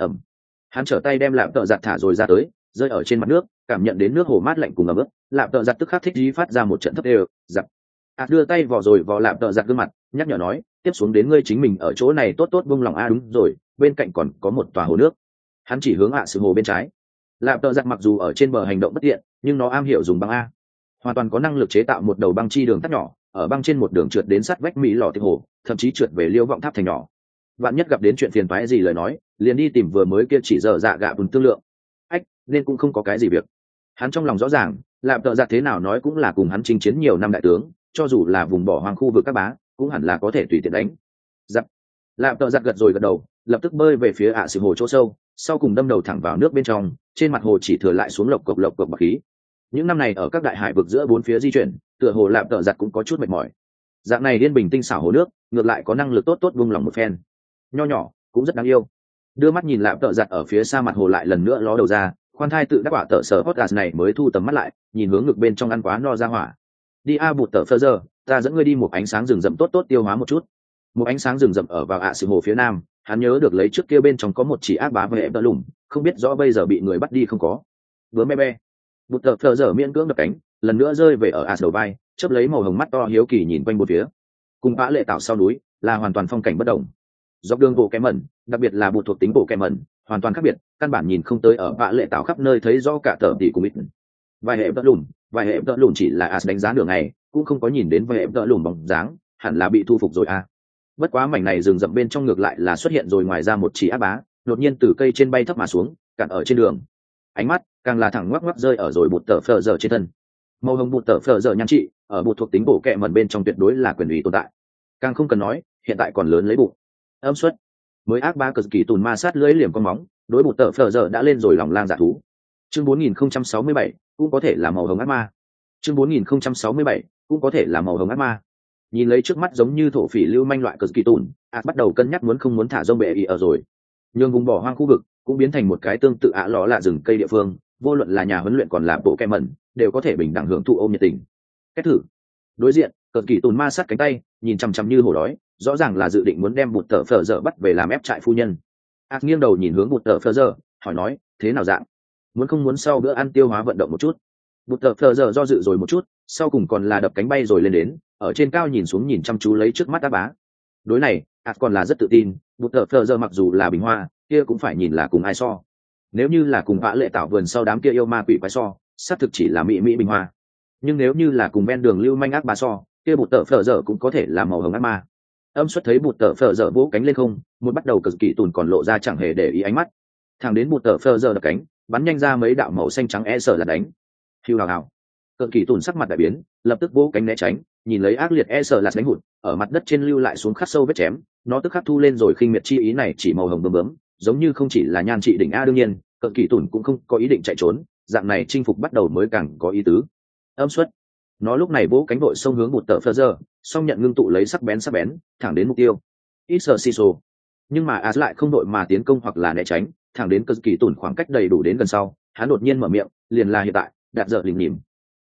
Hắn trở tay đem lạm tợ giặt thả rồi ra tới, rơi ở trên mặt nước, cảm nhận đến nước hồ mát lạnh cùng ấm ức, lạm tợ giặt tức khắc thích dí phát ra một trận thấp đều, giặt. Đưa tay vò rồi vò lạm tợ giặt gương mặt, nhắc nhở nói, tiếp xuống đến ngươi chính mình ở chỗ này tốt buông lòng đúng rồi, bên cạnh còn có một tòa hồ nước. Hắn chỉ hướng sự hồ bên trái. Lạm tợ giặt mặc dù ở trên bờ hành động bất tiện, nhưng nó am hiểu dùng băng a, hoàn toàn có năng lực chế tạo một đầu băng chi đường tắt nhỏ, ở băng trên một đường trượt đến sát vách mỹ lò tiệc hồ, thậm chí trượt về liêu vọng tháp thành nhỏ. Vạn nhất gặp đến chuyện phiền toái gì lời nói, liền đi tìm vừa mới kia chỉ dở dạ gạ bùn tương lượng. Nên cũng không có cái gì việc. Hắn trong lòng rõ ràng, lạm tợ giặt thế nào nói cũng là cùng hắn chinh chiến nhiều năm đại tướng, cho dù là vùng bỏ hoang khu vực các bá, cũng hẳn là có thể tùy tiện đánh. Giặt. Lạm tợ giặt gật đầu, lập tức bơi về phía sự hồ chỗ sâu, sau cùng đâm đầu thẳng vào nước bên trong, trên mặt hồ chỉ thừa lại xuống lộc cộc bạc khí. Những năm này ở các đại hải vực giữa bốn phía di chuyển, tựa hồ lạm tợ giặt cũng có chút mệt mỏi. Dạng này yên bình tinh xảo hồ nước, ngược lại có năng lực tốt buông lòng một phen. Nho nhỏ cũng rất đáng yêu. Đưa mắt nhìn lạm tợ giặt ở phía xa mặt hồ lại lần nữa ló đầu ra, khoan thai tự đắc quả tợ sở podcast này mới thu tầm mắt lại, nhìn hướng ngực bên trong ăn quá no ra hỏa. Đi bụt tợ phơ giờ, ta dẫn ngươi đi một ánh sáng rừng rậm tốt tiêu hóa một chút. Một ánh sáng rừng rậm ở vào sự hồ phía nam, hắn nhớ được lấy trước kia bên trong có một chỉ ác bá với em đỡ lủng, không biết rõ bây giờ bị người bắt đi không có. Bướm be. Bụt tợ phờ giờ miễn cưỡng đập cánh, lần nữa rơi về ở đầu vai, chớp lấy màu hồng mắt to hiếu kỳ nhìn quanh bốn phía. Cùng vã lệ tạo sau núi là hoàn toàn phong cảnh bất động. Dọc đường bộ kẹm mẩn, đặc biệt là bụt thuộc tính bộ kẹm mẩn, hoàn toàn khác biệt, căn bản nhìn không tới ở vã lệ tạo khắp nơi thấy rõ cả tờ tỷ của mình. Vài hệ đỡ lùn chỉ là đánh giá đường này, cũng không có nhìn đến vài hệ đỡ lùn bóng dáng, hẳn là bị thu phục rồi Bất quá mảnh này rừng rậm bên trong ngược lại là xuất hiện rồi ngoài ra một chỉ ác bá, đột nhiên từ cây trên bay thấp mà xuống, cạn ở trên đường. Ánh mắt càng là thẳng ngoắc rơi ở rồi bụt tờ phờ giờ trên thân. Màu hồng bụt tờ phờ giờ nhan trị ở bụt thuộc tính bổ kẹ mẩn bên trong tuyệt đối là quyền ủy tồn tại, càng không cần nói hiện tại còn lớn lấy bụng. Âm suất mới ác ba cực kỳ tùn ma sát lưỡi liềm con móng, đối bụt tờ phờ giờ đã lên rồi lòng lang dạ thú. Chương 4067 cũng có thể là màu hồng ác ma. Chương 4067 cũng có thể là màu hồng ác ma. Nhìn lấy trước mắt giống như thổ phỉ lưu manh loại cực kỳ tùn, bắt đầu cân nhắc muốn không muốn thả rông bệ ý ở rồi. Nhưng vùng bỏ hoang khu vực cũng biến thành một cái tương tự lọ lạ rừng cây địa phương, vô luận là nhà huấn luyện còn là bộ kẹ mẩn đều có thể bình đẳng hưởng thụ ôm nhiệt tình. Kết thử đối diện cực kỳ tùn ma sát cánh tay, nhìn chằm chằm như hổ đói, rõ ràng là dự định muốn đem bụt tờ phờ giờ bắt về làm ép trại phu nhân. Nghiêng đầu nhìn hướng bụt tờ phờ giờ, hỏi nói, thế nào dạng, muốn không muốn sau bữa ăn tiêu hóa vận động một chút? Bụt tờ phờ giờ do dự rồi một chút, sau cùng còn là đập cánh bay rồi lên đến, ở trên cao nhìn xuống nhìn chăm chú lấy trước mắt đáp bá. Đối này còn là rất tự tin, bụt tờ phờ giờ mặc dù là bình hoa, kia cũng phải nhìn là cùng ai so. Nếu như là cùng vã lệ tạo vườn sau đám kia yêu ma quỷ quái so, xác thực chỉ là mỹ bình hoa. Nhưng nếu như là cùng ven đường lưu manh ác bá so, kia bụt tờ phờ giờ cũng có thể là màu hồng ác ma. Âm suất thấy bụt tờ phờ giờ vỗ cánh lên không, một bắt đầu cực kỳ tùn còn lộ ra chẳng hề để ý ánh mắt, thẳng đến bụt tờ phờ giờ đập cánh, bắn nhanh ra mấy đạo màu xanh trắng sợ là đánh. Hiu hào hào, cực kỳ tùn sắc mặt đại biến, lập tức vỗ cánh né tránh, nhìn lấy ác liệt sợ là đánh hụt, ở mặt đất trên lưu lại xuống khắc sâu vết chém, nó tức khắc thu lên rồi khinh miệt chi ý này chỉ màu hồng bướm, giống như không chỉ là nhan trị đỉnh đương nhiên, cực kỳ tùn cũng không có ý định chạy trốn, dạng này chinh phục bắt đầu mới càng có ý tứ. Âm suất, nó lúc này vỗ cánh vội xông hướng bụt tờ phờ giờ, song nhận ngưng tụ lấy sắc bén thẳng đến mục tiêu. Ít sợ xì xồ, nhưng mà lại không đội mà tiến công hoặc là né tránh, thẳng đến cực kỳ tùn khoảng cách đầy đủ đến gần sau, hắn đột nhiên mở miệng, liền là hiện tại, đạt dở lìm nhìm.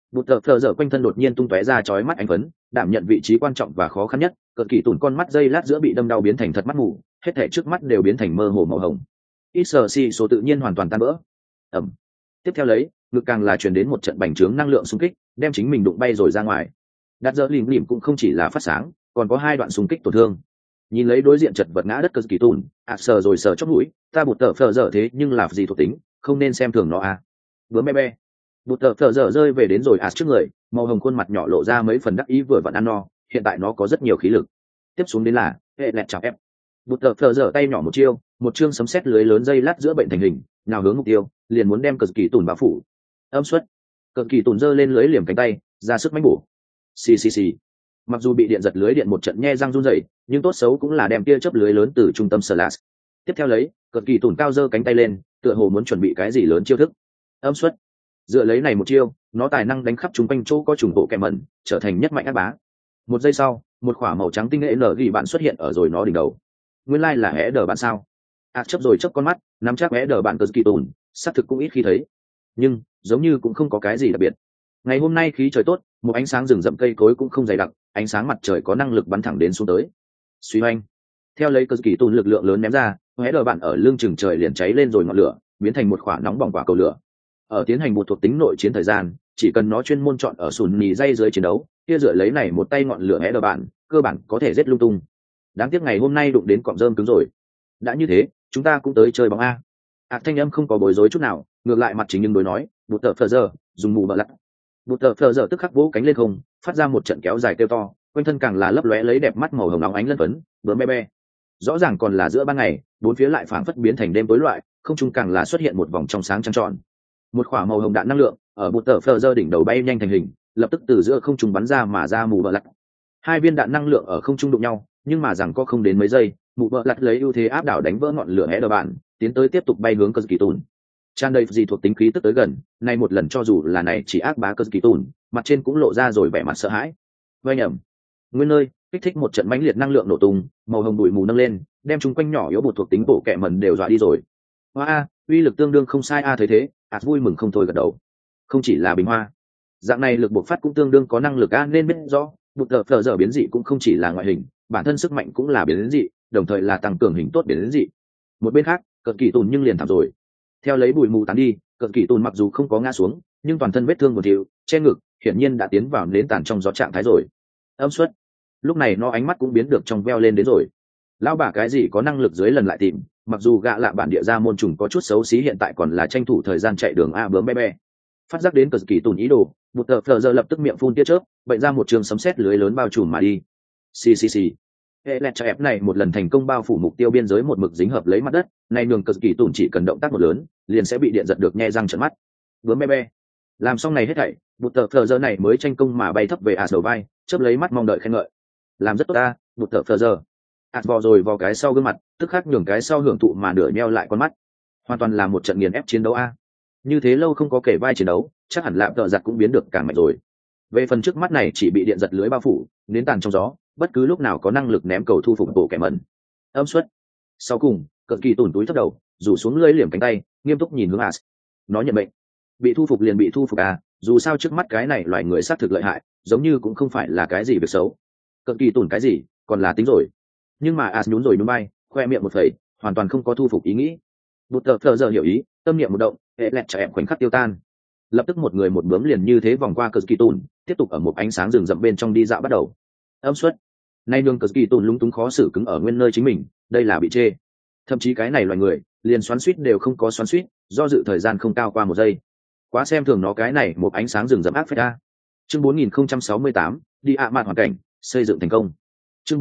Bụt tờ phờ giờ quanh thân đột nhiên tung tóe ra chói mắt ánh phấn, đảm nhận vị trí quan trọng và khó khăn nhất. Cận kỳ tủn con mắt dây lát giữa bị đâm đau biến thành thật mắt mù, hết thảy trước mắt đều biến thành mơ hồ màu hồng. Ít sở xì số tự nhiên hoàn toàn tan vỡ. Ẩm. Tiếp theo lấy, ngực càng là truyền đến một trận bành trướng năng lượng xung kích, đem chính mình đụng bay rồi ra ngoài. Đặt giờ lìm lìm cũng không chỉ là phát sáng, còn có hai đoạn xung kích tổn thương. Nhìn lấy đối diện chật vật ngã đất Cận kỳ tủn, sờ rồi sờ chóp mũi, ta bụt tờ phờ giờ thế nhưng là gì thuộc tính, không nên xem thường nó à. Bướm be be. Bụt tờ phờ giờ rơi về đến rồi trước người, màu hồng khuôn mặt nhỏ lộ ra mấy phần đắc ý vừa vặn ăn no, hiện tại nó có rất nhiều khí lực. Tiếp xuống đến là hệ lẹt chào ép. Bụt tờ phờ giờ tay nhỏ một chiêu, một chương sấm sét lưới lớn dây lát giữa bệnh thành hình, nào hướng mục tiêu, liền muốn đem Cận kỳ tủn bao phủ. Âm suất. Cận kỳ tủn giơ lên lưới liềm cánh tay, ra sức mãnh bổ. Xì xì xì. Mặc dù bị điện giật lưới điện một trận nhe răng run rẩy, nhưng tốt xấu cũng là đem tia chớp lưới lớn từ trung tâm Slash. Tiếp theo lấy, Cận kỳ tủn cao giơ cánh tay lên, tựa hồ muốn chuẩn bị cái gì lớn chiêu thức. Âm suất. Dựa lấy này một chiêu, nó tài năng đánh khắp chúng quanh chỗ có trùng bộ kẹm mẩn, trở thành nhất mạnh ác bá. Một giây sau, một quả màu trắng tinh nghệ nở ghi bạn xuất hiện ở rồi nó đỉnh đầu. Nguyên lai là hé đờ bạn sao? Chớp rồi chớp con mắt, nắm chắc hé đờ bạn Cận kỳ tủn, xác thực cũng ít khi thấy, nhưng giống như cũng không có cái gì đặc biệt. Ngày hôm nay khí trời tốt, một ánh sáng rừng rậm cây cối cũng không dày đặc, ánh sáng mặt trời có năng lực bắn thẳng đến xuống tới. Suy hoành. Theo lấy Cận kỳ tủn lực lượng lớn ném ra, hé đờ bạn ở lưng chừng trời liền cháy lên rồi ngọn lửa, biến thành một quả nóng bỏng quả cầu lửa. Ở tiến hành một thuộc tính nội chiến thời gian, chỉ cần nó chuyên môn chọn ở sùn nhì dây dưới chiến đấu, kia dựa lấy này một tay ngọn lửa hé đờ bạn, cơ bản có thể giết lung tung. Đáng tiếc ngày hôm nay đụng đến cọng rơm cứng rồi. Đã như thế, chúng ta cũng tới chơi bóng a. Thanh âm không có bối rối chút nào, ngược lại mặt chính nhưng đối nói, bụt tờ phờ giờ, dùng mù bợ lặt. Bụt tờ phờ giờ tức khắc vỗ cánh lên không, phát ra một trận kéo dài kêu to, quanh thân càng là lấp lóe lấy đẹp mắt màu hồng óng ánh lân phấn, bướm be be. Rõ ràng còn là giữa ban ngày, bốn phía lại phảng phất biến thành đêm tối loại, không trung càng là xuất hiện một vòng trong sáng trăng tròn. Một quả màu hồng đạn năng lượng ở bụt tờ phờ giờ đỉnh đầu bay nhanh thành hình, lập tức từ giữa không trung bắn ra mà ra mù bợ lặt. Hai viên đạn năng lượng ở không trung đụng nhau, nhưng mà rằng có không đến mấy giây, mù bợ lặt lấy ưu thế áp đảo đánh vỡ ngọn lửa hé đờ bạn, tiến tới tiếp tục bay hướng Cận kỳ tủn. Tràn đầy gì thuộc tính khí tức tới gần, nay một lần cho dù là này chỉ ác bá Cận kỳ tủn, mặt trên cũng lộ ra rồi vẻ mặt sợ hãi. Vây nhầm. Nguyên nơi, kích thích một trận mãnh liệt năng lượng nổ tung, màu hồng bụi mù nâng lên, đem chúng quanh nhỏ yếu một thuộc tính bộ kệ mẩn đều dọa đi rồi. Hoa, uy lực tương đương không sai a thấy thế, vui mừng không thôi gật đầu. Không chỉ là bình hoa, dạng này lực bộc phát cũng tương đương có năng lực a nên biết rõ, bụt tờ phờ giờ biến dị cũng không chỉ là ngoại hình, bản thân sức mạnh cũng là biến dị, đồng thời là tăng cường hình tốt biến dị. Một bên khác, Cận kỳ tủn nhưng liền thảm rồi. Theo lấy bụi mù tán đi, Cận kỳ tủn mặc dù không có ngã xuống, nhưng toàn thân vết thương một thiu, che ngực, hiển nhiên đã tiến vào nến tàn trong gió trạng thái rồi. Âm suất. Lúc này nó ánh mắt cũng biến được trong veo lên đến rồi. Lão bà cái gì có năng lực dưới lần lại tìm, mặc dù gạ lạ bản địa ra môn trùng có chút xấu xí hiện tại còn là tranh thủ thời gian chạy đường a bướm be be. Phát giác đến Cận kỳ tủn ý đồ, một tờ phờ giờ lập tức miệng phun tia chớp, bệnh ra một trường sấm sét lưới lớn bao trùm mà đi. Xì xì xì. Hệ lẹt cho ép này một lần thành công bao phủ mục tiêu biên giới một mực dính hợp lấy mặt đất, này nhường Cận kỳ tủn chỉ cần động tác một lớn, liền sẽ bị điện giật được nhe răng trợn mắt. Bướm be be. Làm xong này hết thảy, một tờ phờ giờ này mới tranh công mà bay thấp về đầu vai, chớp lấy mắt mong đợi khen ngợi. Làm rất tốt ta, một tờ phờ giờ. Vò rồi vào cái sau gương mặt, tức khắc nhường cái sau hưởng thụ mà nửa nheo lại con mắt. Hoàn toàn là một trận nghiền ép chiến đấu a. Như thế lâu không có kể vai chiến đấu, chắc hẳn lạm tợ giặt cũng biến được càng mạnh rồi. Về phần trước mắt này chỉ bị điện giật lưới bao phủ, nến tàn trong gió, bất cứ lúc nào có năng lực ném cầu thu phục bộ kẻ mẩn. Âm suất. Sau cùng, Cận kỳ tủn túi thấp đầu, rủ xuống lưỡi liềm cánh tay, nghiêm túc nhìn hướng As. Nó nhận bệnh. Bị thu phục liền bị thu phục à, dù sao trước mắt cái này loài người xác thực lợi hại, giống như cũng không phải là cái gì việc xấu. Cận kỳ tủn cái gì, còn là tính rồi. Nhưng mà As nhún rồi nhún bay, khoe miệng một phẩy, hoàn toàn không có thu phục ý nghĩ. Bụt tờ phờ giờ hiểu ý, tâm niệm một động, hệ lẹt cho em khoảnh khắc tiêu tan. Lập tức một người một bướm liền như thế vòng qua Cận kỳ tủn, tiếp tục ở một ánh sáng rừng rậm bên trong đi dạo bắt đầu. Âm suất. Nay nương Cận kỳ tủn lúng túng khó xử cứng ở nguyên nơi chính mình, đây là bị chê. Thậm chí cái này loài người, liền xoắn xuýt đều không có xoắn xuýt, do dự thời gian không cao qua một giây. Quá xem thường nó cái này một ánh sáng rừng rậm ác phết a. Chương 4068, đi ạ mạn hoàn cảnh, xây dựng thành công. Chương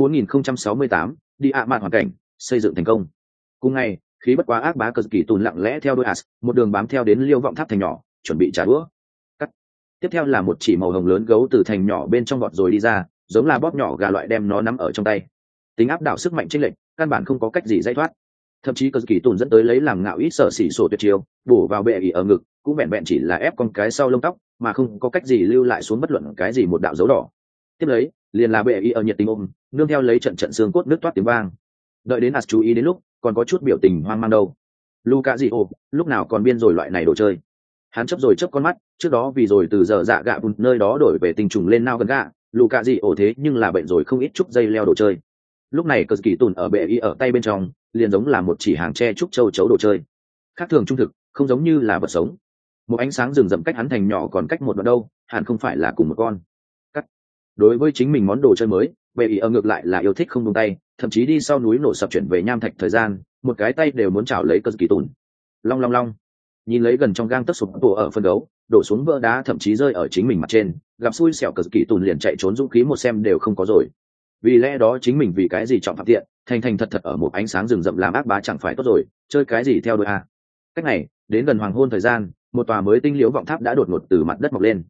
4068, đi ạ mạn hoàn cảnh, xây dựng thành công. Cùng ngày, khí bất quá ác bá Cận kỳ tủn lặng lẽ theo đuôi As, một đường bám theo đến Liêu Vọng Tháp thành nhỏ, chuẩn bị trả đũa. Cắt. Tiếp theo là một chỉ màu hồng lớn gấu từ thành nhỏ bên trong vọt rồi đi ra, giống là bóp nhỏ gà loại đem nó nắm ở trong tay. Tính áp đảo sức mạnh chênh lệch, căn bản không có cách gì giải thoát. Thậm chí Cận kỳ tủn dẫn tới lấy làm ngạo ít sở xỉ sổ tuyệt chiêu, bổ vào bệ ỉ ở ngực, cũng vẹn vẹn chỉ là ép con cái sau lông tóc, mà không có cách gì lưu lại xuống bất luận cái gì một đạo dấu đỏ. Tiếp lấy, liền là bệ ỉ ở nhiệt tình ôm, nương theo lấy trận trận xương cốt nứt toát tiếng vang. Đợi đến As chú ý đến lúc, còn có chút biểu tình hoang mang đâu. Luca gì lúc nào còn biên rồi loại này đồ chơi. Hắn chấp rồi chớp con mắt, trước đó vì rồi từ giờ dạ gạ bùn nơi đó đổi về tình trùng lên nao gần gạ, lù cạ gì ổ thế nhưng là bệnh rồi không ít chút dây leo đồ chơi. Lúc này cờ kỳ tùn ở bệ y ở tay bên trong, liền giống là một chỉ hàng tre trúc châu chấu đồ chơi. Khác thường trung thực, không giống như là vật sống. Một ánh sáng rừng rậm cách hắn thành nhỏ còn cách một đoạn đâu, hẳn không phải là cùng một con. Cắt. Đối với chính mình món đồ chơi mới, bệ y ở ngược lại là yêu thích không buông tay, thậm chí đi sau núi nổ sập chuyển về nham thạch thời gian, một cái tay đều muốn chảo lấy cờ kỳ tùn. Long long long. Nhìn lấy gần trong gang tấc sụp đổ ở phân đấu, đổ xuống vỡ đá thậm chí rơi ở chính mình mặt trên, gặp xui xẻo cờ kỳ tùn liền chạy trốn dũng khí một xem đều không có rồi. Vì lẽ đó chính mình vì cái gì chọn phạm tiện, thành thành thật thật ở một ánh sáng rừng rậm làm ác bá chẳng phải tốt rồi, chơi cái gì theo đuổi a. Cách này, đến gần hoàng hôn thời gian, một tòa mới tinh liễu vọng tháp đã đột ngột từ mặt đất mọc lên.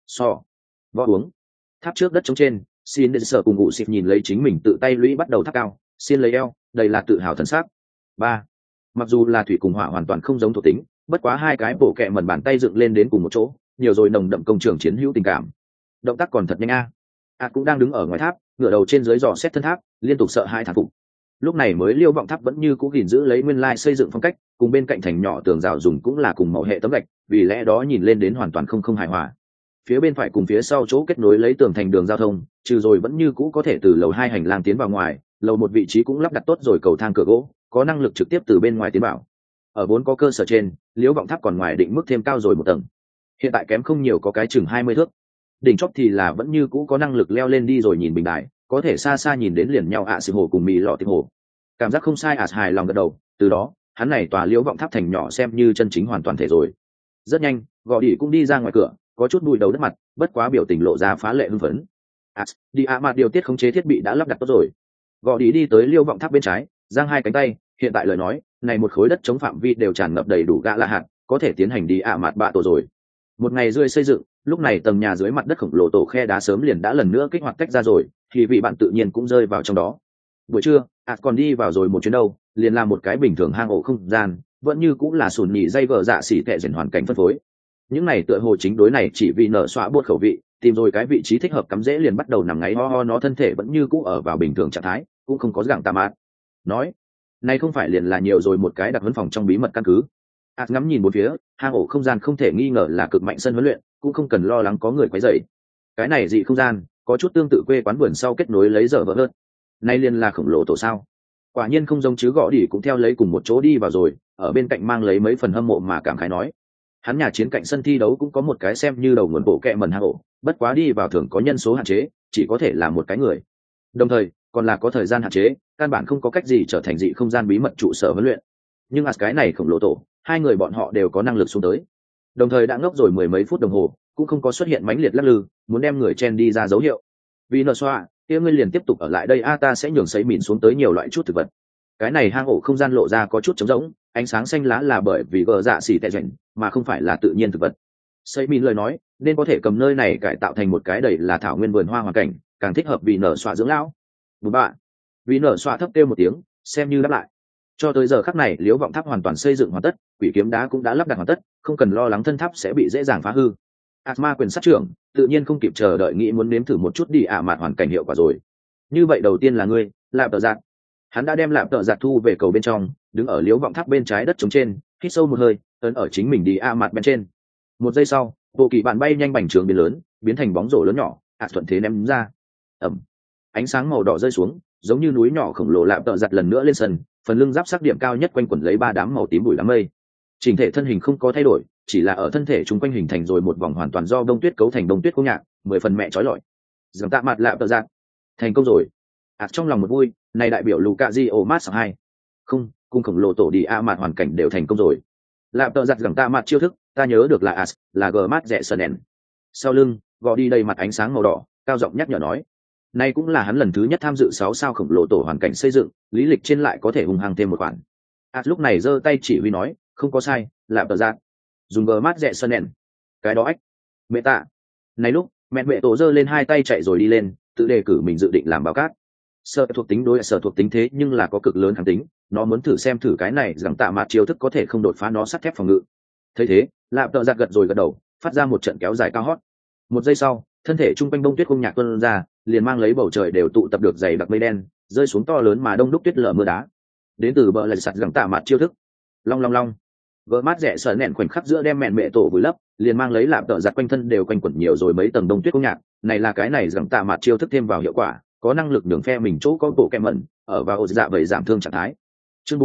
Võ uống. Tháp trước đất trống trên, xin đến sở cùng ngụ xịt nhìn lấy chính mình tự tay lũy bắt đầu tháp cao, xin lấy eo, đây là tự hào thần sắc. Ba. Mặc dù là thủy cùng hỏa hoàn toàn không giống thuộc tính, bất quá hai cái bộ kẹ mẩn bàn tay dựng lên đến cùng một chỗ, nhiều rồi nồng đậm công trường chiến hữu tình cảm. Động tác còn thật nhanh a. Cũng đang đứng ở ngoài tháp, ngửa đầu trên dưới dò xét thân tháp, liên tục sợ hai thản phục. Lúc này mới liêu vọng tháp vẫn như cũ gìn giữ lấy nguyên lai xây dựng phong cách, cùng bên cạnh thành nhỏ tường rào dùng cũng là cùng màu hệ tấm gạch, vì lẽ đó nhìn lên đến hoàn toàn không hài hòa. Phía bên phải cùng phía sau chỗ kết nối lấy tường thành đường giao thông, trừ rồi vẫn như cũ có thể từ lầu 2 hành lang tiến vào ngoài, lầu 1 vị trí cũng lắp đặt tốt rồi cầu thang cửa gỗ, có năng lực trực tiếp từ bên ngoài tiến vào. Ở vốn có cơ sở trên, liễu vọng tháp còn ngoài định mức thêm cao rồi một tầng. Hiện tại kém không nhiều có cái chừng 20 thước. Đỉnh chóp thì là vẫn như cũ có năng lực leo lên đi rồi nhìn bình đài, có thể xa xa nhìn đến liền nhau sự hồ cùng mì lọ tiệm hồ. Cảm giác không sai hài lòng gật đầu, từ đó, hắn này tòa liễu vọng tháp thành nhỏ xem như chân chính hoàn toàn thể rồi. Rất nhanh, Gò Đỉ cũng đi ra ngoài cửa, có chút bụi đầu đất mặt, bất quá biểu tình lộ ra phá lệ hưng phấn. Đi mặt điều tiết khống chế thiết bị đã lắp đặt tốt rồi. Gò Đỉ đi tới liễu vọng tháp bên trái, giang hai cánh tay, hiện tại lời nói, này một khối đất chống phạm vi đều tràn ngập đầy đủ gã là hạt, có thể tiến hành đi mặt bạ tổ rồi. Một ngày rưỡi xây dựng, lúc này tầng nhà dưới mặt đất khổng lồ tổ khe đá sớm liền đã lần nữa kích hoạt tách ra rồi, thì vị bạn tự nhiên cũng rơi vào trong đó. Buổi trưa, còn đi vào rồi một chuyến đâu, liền làm một cái bình thường hang ổ không gian, vẫn như cũng là sùn nhị dây vợ dạ xỉ tệ dần hoàn cảnh phân phối. Những này tựa hồ chính đối này chỉ vì nở xóa buốt khẩu vị, tìm rồi cái vị trí thích hợp cắm rễ liền bắt đầu nằm ngáy ho ho, nó thân thể vẫn như cũ ở vào bình thường trạng thái, cũng không có gẳng tà mát. Nói, này không phải liền là nhiều rồi một cái đặc huấn phòng trong bí mật căn cứ. Ngắm nhìn bốn phía, hang ổ không gian không thể nghi ngờ là cực mạnh sân huấn luyện, cũng không cần lo lắng có người quấy rầy. Cái này dị không gian, có chút tương tự quê quán vườn sau kết nối lấy dở vỡ hơn. Nay liền là khổng lồ tổ sao? Quả nhiên không giống chứ. Gõ Đỉ cũng theo lấy cùng một chỗ đi vào rồi, ở bên cạnh mang lấy mấy phần hâm mộ mà cảm khái nói. Hắn nhà chiến cạnh sân thi đấu cũng có một cái xem như đầu nguồn bộ kẹ mần hang ổ, bất quá đi vào thường có nhân số hạn chế, chỉ có thể là một cái người. Đồng thời, còn là có thời gian hạn chế, căn bản không có cách gì trở thành dị không gian bí mật trụ sở huấn luyện. Nhưng cái này khổng lồ tổ, hai người bọn họ đều có năng lực xuống tới. Đồng thời đã ngốc rồi mười mấy phút đồng hồ, cũng không có xuất hiện mãnh liệt lắc lư, muốn đem người chen đi ra dấu hiệu. Vì nợ xoa, kia ngươi liền tiếp tục ở lại đây, ta sẽ nhường sấy mìn xuống tới nhiều loại chút thực vật. Cái này hang ổ không gian lộ ra có chút trống rỗng, ánh sáng xanh lá là bởi vì gờ dạ xỉ tệ rảnh, mà không phải là tự nhiên thực vật. Sấy mìn lời nói, nên có thể cầm nơi này cải tạo thành một cái đầy là thảo nguyên vườn hoa hoàn cảnh, càng thích hợp vì nở xoa dưỡng lão. Bùn bạ. Vì nở xoa thấp kêu một tiếng, xem như đáp lại. Cho tới giờ khắc này, liễu vọng tháp hoàn toàn xây dựng hoàn tất, quỷ kiếm đá cũng đã lắp đặt hoàn tất, không cần lo lắng thân tháp sẽ bị dễ dàng phá hư. Atma quyền sát trưởng tự nhiên không kịp chờ đợi nghĩ muốn nếm thử một chút đi mạt hoàn cảnh hiệu quả rồi. Như vậy đầu tiên là ngươi, Lạp Tợ Giạt. Hắn đã đem Lạp Tợ Giạt thu về cầu bên trong, đứng ở liễu vọng tháp bên trái đất trống trên, hít sâu một hơi, ấn ở chính mình đi mạt bên trên. Một giây sau, bộ kỳ bạn bay nhanh bành trường biến lớn, biến thành bóng rổ lớn nhỏ, thuận thế ném ra. Ẩm. Ánh sáng màu đỏ rơi xuống, giống như núi nhỏ khổng lồ Lạp Tợ Giạt lần nữa lên sân, phần lưng giáp sắc điểm cao nhất quanh quẩn lấy ba đám màu tím bụi đám mây. Chỉnh thể thân hình không có thay đổi, chỉ là ở thân thể chúng quanh hình thành rồi một vòng hoàn toàn do bông tuyết cấu thành bông tuyết khung nhạc, 10 phần mẹ trói lọi. Dường tạ mặt Lạp Tợ Giạt thành công rồi. Trong lòng một vui, này đại biểu Luka Diomas 2. Không, cung khổng lồ tổ đi mạt hoàn cảnh đều thành công rồi. Lạp Tợ Giạt dường tạ mặt chiêu thức, ta nhớ được là là Gmat rẻ sần đèn. Sau lưng, gò đi đầy mặt ánh sáng màu đỏ, cao giọng nhắc nhở nói. Này cũng là hắn lần thứ nhất tham dự 6 sao khổng lồ tổ hoàn cảnh xây dựng, lý lịch trên lại có thể hung hăng thêm một khoản. Lúc này giơ tay chỉ huy nói, không có sai, Lạp Tợ Giạt dùng Gmat rẻ sần đèn. Cái đó ách. Mẹ tạ. Này lúc, mẹ tổ giơ lên hai tay chạy rồi đi lên, tự đề cử mình dự định làm báo cát. Sở thuộc tính đối sở thuộc tính thế nhưng là có cực lớn kháng tính, nó muốn thử xem thử cái này rằng tạ mặt chiêu thức có thể không đột phá nó sắt thép phòng ngự. Thấy thế, Lạp Tợ Giạt gật rồi gật đầu, phát ra một trận kéo dài cao hót. Một giây sau, thân thể trung quanh bông tuyết không nhạc tuôn ra, liền mang lấy bầu trời đều tụ tập được dày đặc mây đen, rơi xuống to lớn mà đông đúc tuyết lở mưa đá. Đến từ bờ lạch sạt rằng tạ mặt chiêu thức. Long long long. gỡ mát rẻ sợ nẹn khoảnh khắc giữa đem mẹn mẹ tổ vùi lấp, liền mang lấy lạp tợ giặt quanh thân đều quanh quẩn nhiều rồi mấy tầng đông tuyết công nhạc. Này là cái này rằng tạ mặt chiêu thức thêm vào hiệu quả, có năng lực đường phe mình chỗ có bộ kẹm mẩn ở vào dạ vậy giảm thương trạng thái. Chương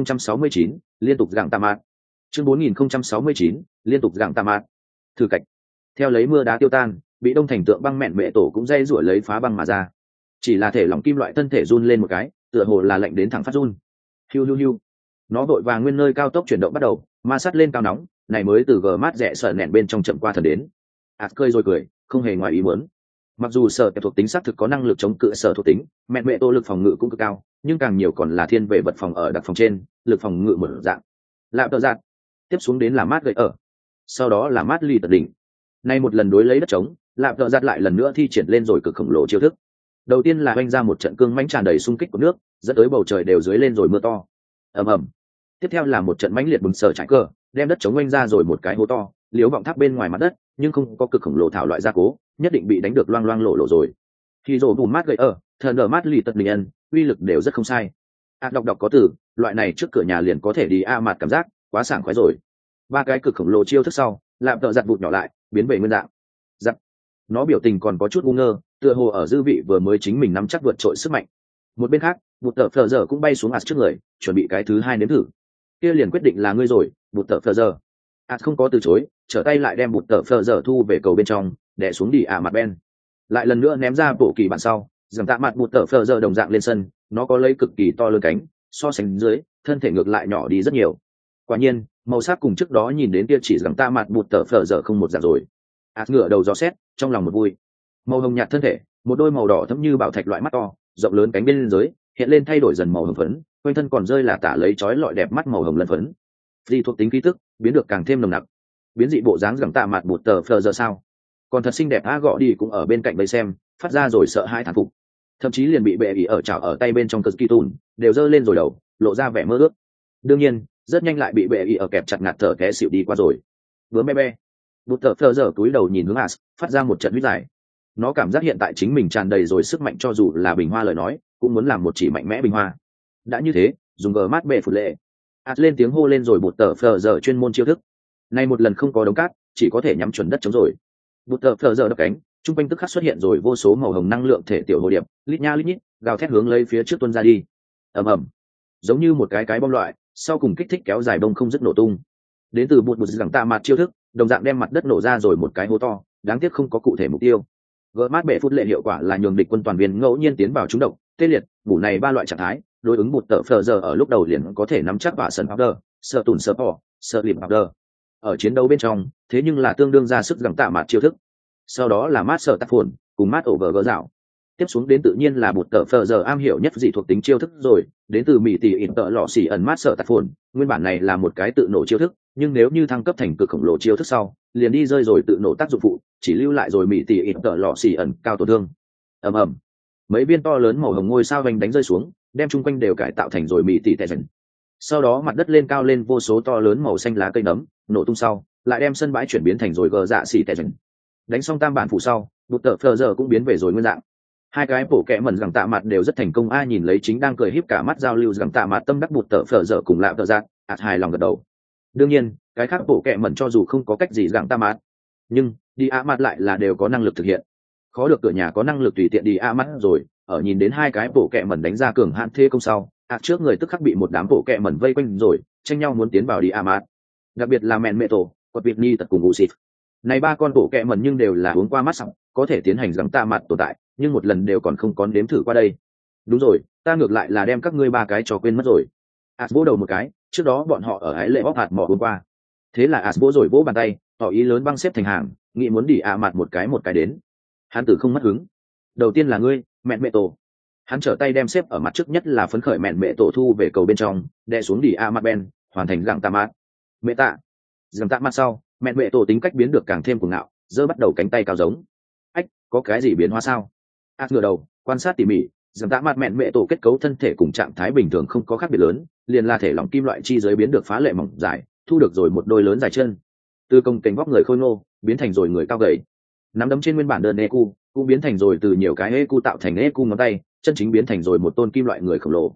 4069, liên tục gặng tạ mặt. Chương 4069, liên tục gặng tạ mặt. Thử cạnh. Theo lấy mưa đá tiêu tan, bị đông thành tượng băng mẹn mẹ tổ cũng dây rủi lấy phá băng mà ra. Chỉ là thể lỏng kim loại thân thể run lên một cái, tựa hồ là lạnh đến thẳng phát run. Hiu hiu hiu. Nó vội vàng nguyên nơi cao tốc chuyển động bắt đầu, ma sát lên cao nóng, này mới từ gờ mát rẽ sợ nẹn bên trong chậm qua thần đến. Cười rồi cười, không hề ngoài ý muốn. Mặc dù sở kẹp thuộc tính xác thực có năng lực chống cự sở thuộc tính, mẹn mẹ tổ lực phòng ngự cũng cực cao, nhưng càng nhiều còn là thiên về vật phòng ở đặc phòng trên, lực phòng ngự một dạng. Lạm tợ giạt. Tiếp xuống đến là mát gậy ở. Sau đó là mát ly tận đỉnh. Nay một lần đối lấy đất trống, lạm tợ giạt lại lần nữa thi triển lên rồi cực khổng lồ chiêu thức. Đầu tiên là oanh ra một trận cương mãnh tràn đầy xung kích của nước, dẫn tới bầu trời đều dưới lên rồi mưa to. Ầm ầm. Tiếp theo là một trận mãnh liệt bùng sở trải cờ, đem đất chống oanh ra rồi một cái hố to, liếu vọng tháp bên ngoài mặt đất, nhưng không có cực khổng lồ thảo loại gia cố, nhất định bị đánh được loang loang lộ lộ rồi. Khi rồ bùm mát gậy ở, thần ở mát lì tật bình ân, uy lực đều rất không sai. Đọc có từ, loại này trước cửa nhà liền có thể đi mạt cảm giác, quá sảng khoái rồi. Ba cái cực khổng lồ chiêu thức sau, làm tợ giặt vụt nhỏ lại, biến về nguyên dạng. Giặt. Nó biểu tình còn có chút ngu ngơ, tựa hồ ở dư vị vừa mới chính mình nắm chắc vượt trội sức mạnh. Một bên khác, bụt tợ phờ giờ cũng bay xuống trước người, chuẩn bị cái thứ hai nếm thử. Kia liền quyết định là ngươi rồi, bụt tợ phờ giờ. Không có từ chối, trở tay lại đem bụt tợ phờ giờ thu về cầu bên trong, đè xuống đi mặt ben. Lại lần nữa ném ra bộ kỳ bản sau, rằng tạ mặt bụt tợ phờ giờ đồng dạng lên sân, nó có lấy cực kỳ to lớn cánh, so sánh dưới, thân thể ngược lại nhỏ đi rất nhiều. Quả nhiên, màu sắc cùng trước đó nhìn đến kia chỉ rằng tạ mặt bụt tợ phờ giờ không một dạng rồi. Ngửa đầu gió xét, trong lòng một vui. Màu hồng nhạt thân thể, một đôi màu đỏ thẫm như bảo thạch loại mắt to, rộng lớn cánh bên dưới, hiện lên thay đổi dần màu hồng phấn, quanh thân còn rơi là tả lấy chói lọi đẹp mắt màu hồng lân phấn. Di thuộc tính khí tức biến được càng thêm nồng nặc. Biến dị bộ dáng rằng tạ mặt bụt tờ phờ giờ sao? Còn thật xinh đẹp gọ đi cũng ở bên cạnh bầy xem, phát ra rồi sợ hãi thán phục. Thậm chí liền bị bệ ý ở chảo ở tay bên trong cờ ski tùn, đều giơ lên rồi đầu, lộ ra vẻ mơ ước. Đương nhiên, rất nhanh lại bị bệ ý ở kẹp chặt ngạt thở té xỉu đi qua rồi. Bướm be bụt tờ phờ giờ túi đầu nhìn hướng phát ra một trận huýt dài. Nó cảm giác hiện tại chính mình tràn đầy rồi sức mạnh, cho dù là bình hoa lời nói cũng muốn làm một chỉ mạnh mẽ bình hoa. Đã như thế, dùng gờ mát bệ phụt lệ. Lên tiếng hô lên rồi bụt tờ phờ giờ chuyên môn chiêu thức. Nay một lần không có đống cát, chỉ có thể nhắm chuẩn đất chống rồi. Bụt tờ phờ giờ đập cánh, trung quanh tức khắc xuất hiện rồi vô số màu hồng năng lượng thể tiểu hồ điệp, lít nha lít nhít, gào thét hướng lấy phía trước tuôn ra đi. Ầm ầm, giống như một cái bom loại, sau cùng kích thích kéo dài bông không dứt nổ tung. Đến từ bụt rằng tạ mặt chiêu thức, đồng dạng đem mặt đất nổ ra rồi một cái hố to, đáng tiếc không có cụ thể mục tiêu. Gỡ mát bệ phút lệ hiệu quả là nhường địch quân toàn viên ngẫu nhiên tiến vào trúng độc, tê liệt, bủ này ba loại trạng thái, đối ứng bụt tờ phờ giờ ở lúc đầu liền có thể nắm chắc và sân powder, sợ tùn sợ bỏ, sợ lìm powder. Ở chiến đấu bên trong, thế nhưng là tương đương ra sức rằng tạ mặt chiêu thức. Sau đó là mát sợ tắc phồn, cùng mát over gỡ dạo. Tiếp xuống đến tự nhiên là bụt tờ phờ giờ am hiểu nhất dị thuộc tính chiêu thức rồi, đến từ mỹ tỷ ỉn tợ lọ xỉ ẩn mát sợ tắc phồn, nguyên bản này là một cái tự nổ chiêu thức, nhưng nếu như thăng cấp thành cực khổng lồ chiêu thức sau, liền đi rơi rồi tự nổ tác dụng phụ, chỉ lưu lại rồi mỹ tỷ ỉn tợ lọ xỉ ẩn cao tổn thương. Ầm ầm, mấy viên to lớn màu hồng ngôi sao vành đánh rơi xuống, đem chung quanh đều cải tạo thành rồi mỹ tỷ tệ dần. Sau đó mặt đất lên cao lên vô số to lớn màu xanh lá cây nấm, nổ tung sau, lại đem sân bãi chuyển biến thành rồi gờ dạ xỉ tệ dần. Đánh xong tam bản phủ sau, bụt tờ phờ giờ cũng biến về rồi nguyên dạng. Hai cái bổ kẹ mẩn rằng tạ mặt đều rất thành công. Nhìn lấy chính đang cười híp cả mắt giao lưu rằng tạ mặt tâm đắc bụt tờ phờ giờ cùng lạ tờ giác, hài lòng gật đầu. Đương nhiên, cái khác bổ kẹ mẩn cho dù không có cách gì rằng tạ mặt, nhưng đi mặt lại là đều có năng lực thực hiện. Khó được cửa nhà có năng lực tùy tiện đi mặt rồi. Ở nhìn đến hai cái bổ kẹ mẩn đánh ra cường hạn thế công sau, trước người tức khắc bị một đám bổ kẹ mẩn vây quanh rồi, tranh nhau muốn tiến vào đi mặt. Đặc biệt là mẹn mẹ tổ, quật việt ni tật cùng ngũ xịt. Này ba con bổ kẹ mẩn nhưng đều là uống qua mắt sẵn, có thể tiến hành rằng tạ mặt tồn tại, nhưng một lần đều còn không có nếm thử qua đây. Đúng rồi, ta ngược lại là đem các ngươi ba cái cho quên mất rồi. Vỗ đầu một cái, trước đó bọn họ ở ái lệ bóp hạt mỏ hôm qua. Thế là vỗ rồi vỗ bàn tay, tỏ ý lớn băng xếp thành hàng, nghĩ muốn đi mặt một cái đến. Hắn tử không mất hứng. Đầu tiên là ngươi, mẹn mẹ tổ. Hắn trở tay đem xếp ở mặt trước nhất là phấn khởi mẹn mẹ tổ thu về cầu bên trong, đè xuống đi mặt ben, hoàn thành gặng tạ mát. Mẹ tạ. Gặng tạ mát sau, mẹn mẹ tổ tính cách biến được càng thêm cuồng ngạo, giơ bắt đầu cánh tay cao giống. Có cái gì biến hóa sao? Ngửa đầu quan sát tỉ mỉ, rằng tạ mặt mẹn mẹ tổ kết cấu thân thể cùng trạng thái bình thường không có khác biệt lớn, liền là thể lỏng kim loại chi giới biến được phá lệ mỏng dài, thu được rồi một đôi lớn dài chân. Từ công cánh vóc người khôi ngô biến thành rồi người cao gầy. Nắm đấm trên nguyên bản đơn ecu cũng biến thành rồi từ nhiều cái ecu tạo thành ecu ngón tay, chân chính biến thành rồi một tôn kim loại người khổng lồ.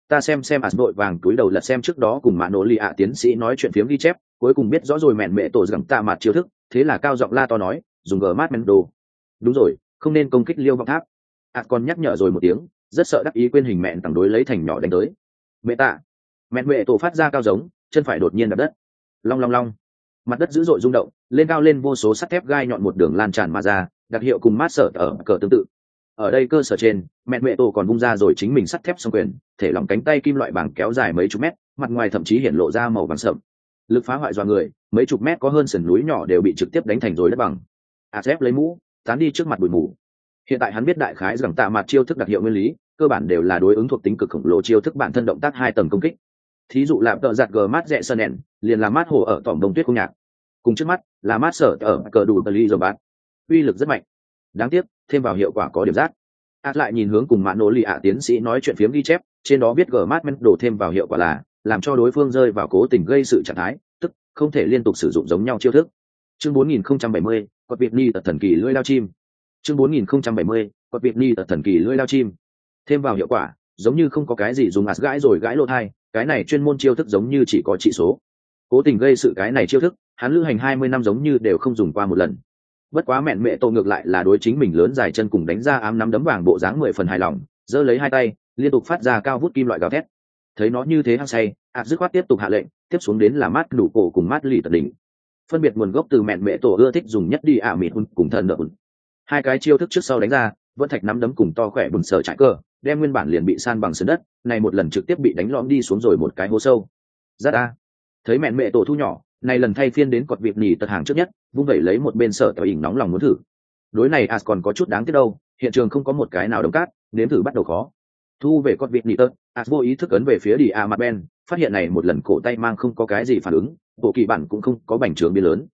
Ta xem vội vàng túi đầu lật xem trước đó cùng mạ nổ lì ạ tiến sĩ nói chuyện phiếm ghi chép, cuối cùng biết rõ rồi mẹn mẹ tổ rằng tạ mặt chiêu thức, thế là cao giọng la to nói, dùng gờ mát men đồ. Đúng rồi, không nên công kích liêu vọng tháp. Còn nhắc nhở rồi một tiếng, rất sợ đắc ý quên hình mẹn tặng đối lấy thành nhỏ đánh tới. Mẹ tạ. Mẹn mẹ tổ phát ra cao giống, chân phải đột nhiên đập đất. Long long long. Mặt đất dữ dội rung động, lên cao lên vô số sắt thép gai nhọn một đường lan tràn mà ra, đặc hiệu cùng mát sở ở cờ tương tự. Ở đây cơ sở trên, mẹn mẹ tổ còn vung ra rồi chính mình sắt thép song quyền, thể lỏng cánh tay kim loại bảng kéo dài mấy chục mét, mặt ngoài thậm chí hiện lộ ra màu vàng sậm. Lực phá hoại dọa người, mấy chục mét có hơn sườn núi nhỏ đều bị trực tiếp đánh thành rồi đất bằng. Dép lấy mũ, tán đi trước mặt bụi mù. Hiện tại hắn biết đại khái rằng tạ mặt chiêu thức đặc hiệu nguyên lý, cơ bản đều là đối ứng thuộc tính cực khổng lồ chiêu thức bản thân động tác 2 tầng công kích. Thí dụ là tợ giặt gờ mát rẽ sơn nền, liền là mát hồ ở tỏm đông tuyết không nhạc. Cùng trước mắt là mát sở ở cờ đủ tờ ly rồi bát. Uy lực rất mạnh. Đáng tiếc, thêm vào hiệu quả có điểm rác. Lại nhìn hướng cùng mạ nổ lì ạ tiến sĩ nói chuyện phiếm ghi chép, trên đó viết gờ mát men đổ thêm vào hiệu quả là làm cho đối phương rơi vào cố tình gây sự trạng thái, tức không thể liên tục sử dụng giống nhau chiêu thức. Chương 4070, Cột Việt Ni tật thần kỳ lưỡi lao chim. Chương 4070, Cột Việt Ni tật thần kỳ lưỡi lao chim. Thêm vào hiệu quả, giống như không có cái gì dùng gãi rồi gãi lỗ thai, cái này chuyên môn chiêu thức giống như chỉ có trị số. Cố tình gây sự cái này chiêu thức, hắn lữ hành 20 năm giống như đều không dùng qua một lần. Bất quá mẹn mẹ tổ ngược lại là đối chính mình lớn dài chân cùng đánh ra ám nắm đấm vàng bộ dáng 10 phần hài lòng, giơ lấy hai tay, liên tục phát ra cao vút kim loại gào thét. Thấy nó như thế hăng say, dứt khoát tiếp tục hạ lệnh, tiếp xuống đến là mát đủ cổ cùng mát lì tận đỉnh. Phân biệt nguồn gốc từ mẹn mẹ tổ ưa thích dùng nhất đi mịt hun cùng thần nợ. Hai cái chiêu thức trước sau đánh ra, vẫn thạch nắm đấm cùng to khỏe bùn sở trải cơ, đem nguyên bản liền bị san bằng sườn đất, này một lần trực tiếp bị đánh lõm đi xuống rồi một cái hố sâu. Rát a. Thấy mẹn mẹ tổ thu nhỏ, này lần thay phiên đến Cột Việt Nhì tật hàng trước nhất, vung vẩy lấy một bên sở tiểu ỉnh nóng lòng muốn thử. Đối này còn có chút đáng tiếc đâu, hiện trường không có một cái nào đống cát, nếm thử bắt đầu khó. Thu về Cột Việt Nhì tật, vô ý thức ấn về phía đi mặt ben, phát hiện này một lần cổ tay mang không có cái gì phản ứng, bộ kỳ bản cũng không có bành trướng biến lớn.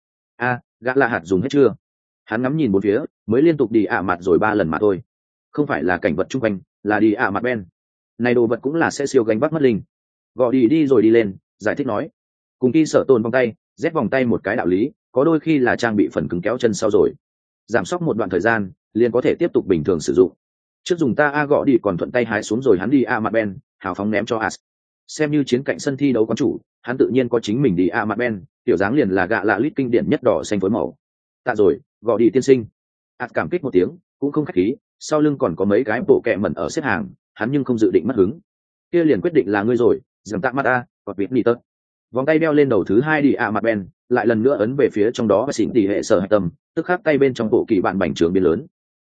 Gã là hạt dùng hết chưa? Hắn ngắm nhìn bốn phía, mới liên tục đi mặt rồi 3 lần mà thôi. Không phải là cảnh vật chung quanh, là đi mặt ben. Này đồ vật cũng là sẽ siêu gánh bắt mất linh. Gọi đi rồi đi lên, giải thích nói. Cùng khi sở tồn vòng tay, dép vòng tay một cái đạo lý, có đôi khi là trang bị phần cứng kéo chân sau rồi. Giảm sóc một đoạn thời gian, liền có thể tiếp tục bình thường sử dụng. Trước dùng ta gõ đi còn thuận tay hái xuống rồi hắn đi mặt ben, hào phóng ném cho As. Xem như chiến cạnh sân thi đấu quán chủ, hắn tự nhiên có chính mình đi mặt ben, tiểu dáng liền là gạ lạ lít kinh điển nhất đỏ xanh phối màu. Tạ rồi, gõ đi tiên sinh. As cảm kích một tiếng, cũng không khách khí, sau lưng còn có mấy cái bộ kẹ mẩn ở xếp hàng, hắn nhưng không dự định mất hứng. Kia liền quyết định là ngươi rồi, dừng tạ mặt Cột Việt Nhì tật. Vòng tay đeo lên đầu thứ 2 đi mặt ben, lại lần nữa ấn về phía trong đó và xỉn tỉ hệ sở hạch tâm, tức khắc tay bên trong bộ kỳ bạn bành trường biến lớn.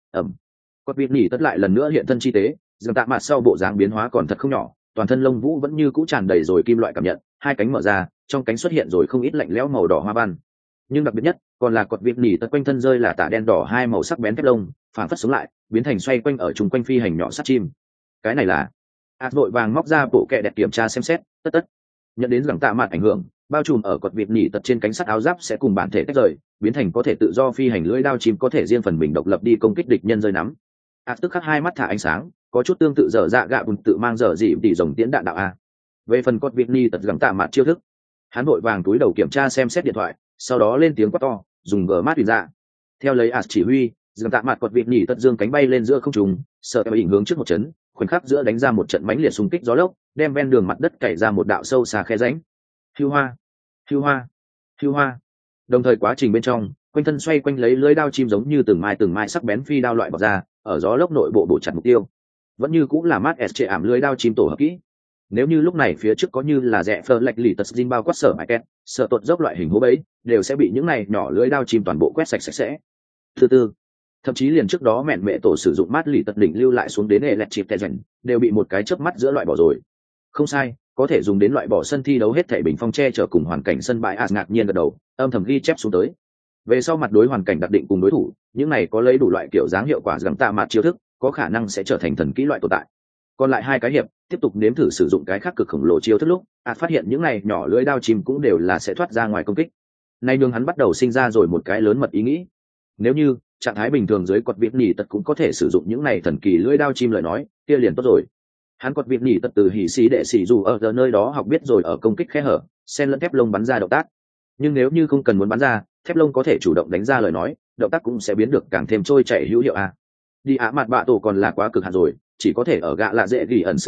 Cột Việt Nhì tất lại lần nữa hiện thân chi tế, dừng tạ mặt sau bộ dáng biến hóa còn thật không nhỏ, toàn thân lông vũ vẫn như cũ tràn đầy rồi kim loại cảm nhận, hai cánh mở ra, trong cánh xuất hiện rồi không ít lạnh lẽo màu đỏ hoa văn. Nhưng đặc biệt nhất, còn là Cột Việt Nhì tất quanh thân rơi là tả đen đỏ hai màu sắc bén thép lông, phản phất sống lại, biến thành xoay quanh ở chung quanh phi hành nhỏ sắt chim. Cái này là vội vàng móc ra bộ kệ đẹp kiểm tra xem xét, tất nhận đến rằng tạ mặt ảnh hưởng, bao trùm ở Cột Việt Nhì tật trên cánh sắt áo giáp sẽ cùng bản thể tách rời, biến thành có thể tự do phi hành lưỡi đao chim có thể riêng phần mình độc lập đi công kích địch nhân rơi nắm. Tức khắc hai mắt thả ánh sáng, có chút tương tự dở dạ gạ bùn tự mang dở dị tỷ rồng tiễn đạn đạo a. Về phần Cột Việt Nhì tật rằng tạ mặt chiêu thức, hắn vội vàng túi đầu kiểm tra xem xét điện thoại, sau đó lên tiếng quát to, dùng gờ mát tuyển ra. Theo lấy chỉ huy, rằng tạ mặt Cột Việt Nhì tật dương cánh bay lên giữa không trung, sợ theo hình hướng trước một chấn, khoảnh khắc giữa đánh ra một trận mãnh liệt xung kích gió lốc, đem ven đường mặt đất cày ra một đạo sâu xa khe rãnh. Hưu hoa, hưu hoa, hưu hoa. Đồng thời quá trình bên trong, quanh thân xoay quanh lấy lưới đao chim giống như từng mai sắc bén phi đao loại bọc ra, ở gió lốc nội bộ bổ chặt mục tiêu. Vẫn như cũng là mát trệ ảm lưới đao chim tổ hợp kỹ. Nếu như lúc này phía trước có như là rẽ phơ lệch lì tật zin bao quát sở mãi két, sợ tuột dốc loại hình hố bẫy, đều sẽ bị những này nhỏ lưới đao chim toàn bộ quét sạch sạch sẽ. Thứ tư, thậm chí liền trước đó mẹn mẹ tổ sử dụng mát lì tật đỉnh lưu lại xuống đến electric tension, đều bị một cái chớp mắt giữa loại bỏ rồi. Không sai, có thể dùng đến loại bỏ sân thi đấu hết thảy bình phong che chở cùng hoàn cảnh sân bãi ngạc nhiên gật đầu, âm thầm ghi chép xuống tới. Về sau mặt đối hoàn cảnh đặc định cùng đối thủ, những này có lấy đủ loại kiểu dáng hiệu quả gắng tạ mặt chiêu thức, có khả năng sẽ trở thành thần kỹ loại tồn tại. Còn lại hai cái hiệp, tiếp tục nếm thử sử dụng cái khác cực khổng lồ chiêu thức lúc, phát hiện những này nhỏ lưỡi đao chim cũng đều là sẽ thoát ra ngoài công kích. Nay đường hắn bắt đầu sinh ra rồi một cái lớn mật ý nghĩ. Nếu như trạng thái bình thường dưới Cột Việt Nhì tật cũng có thể sử dụng những này thần kỳ lưỡi đao chim lời nói, kia liền tốt rồi. Hắn Cột Việt Nhì tật từ hỉ xí đệ xỉ dù ở nơi đó học biết rồi ở công kích khe hở, xen lẫn thép lông bắn ra động tác. Nhưng nếu như không cần muốn bắn ra, thép lông có thể chủ động đánh ra lời nói, động tác cũng sẽ biến được càng thêm trôi chảy hữu hiệu a. Đi mặt bạ tổ còn là quá cực hạn rồi, chỉ có thể ở gạ lạ dễ gỉ ẩn sử dụng,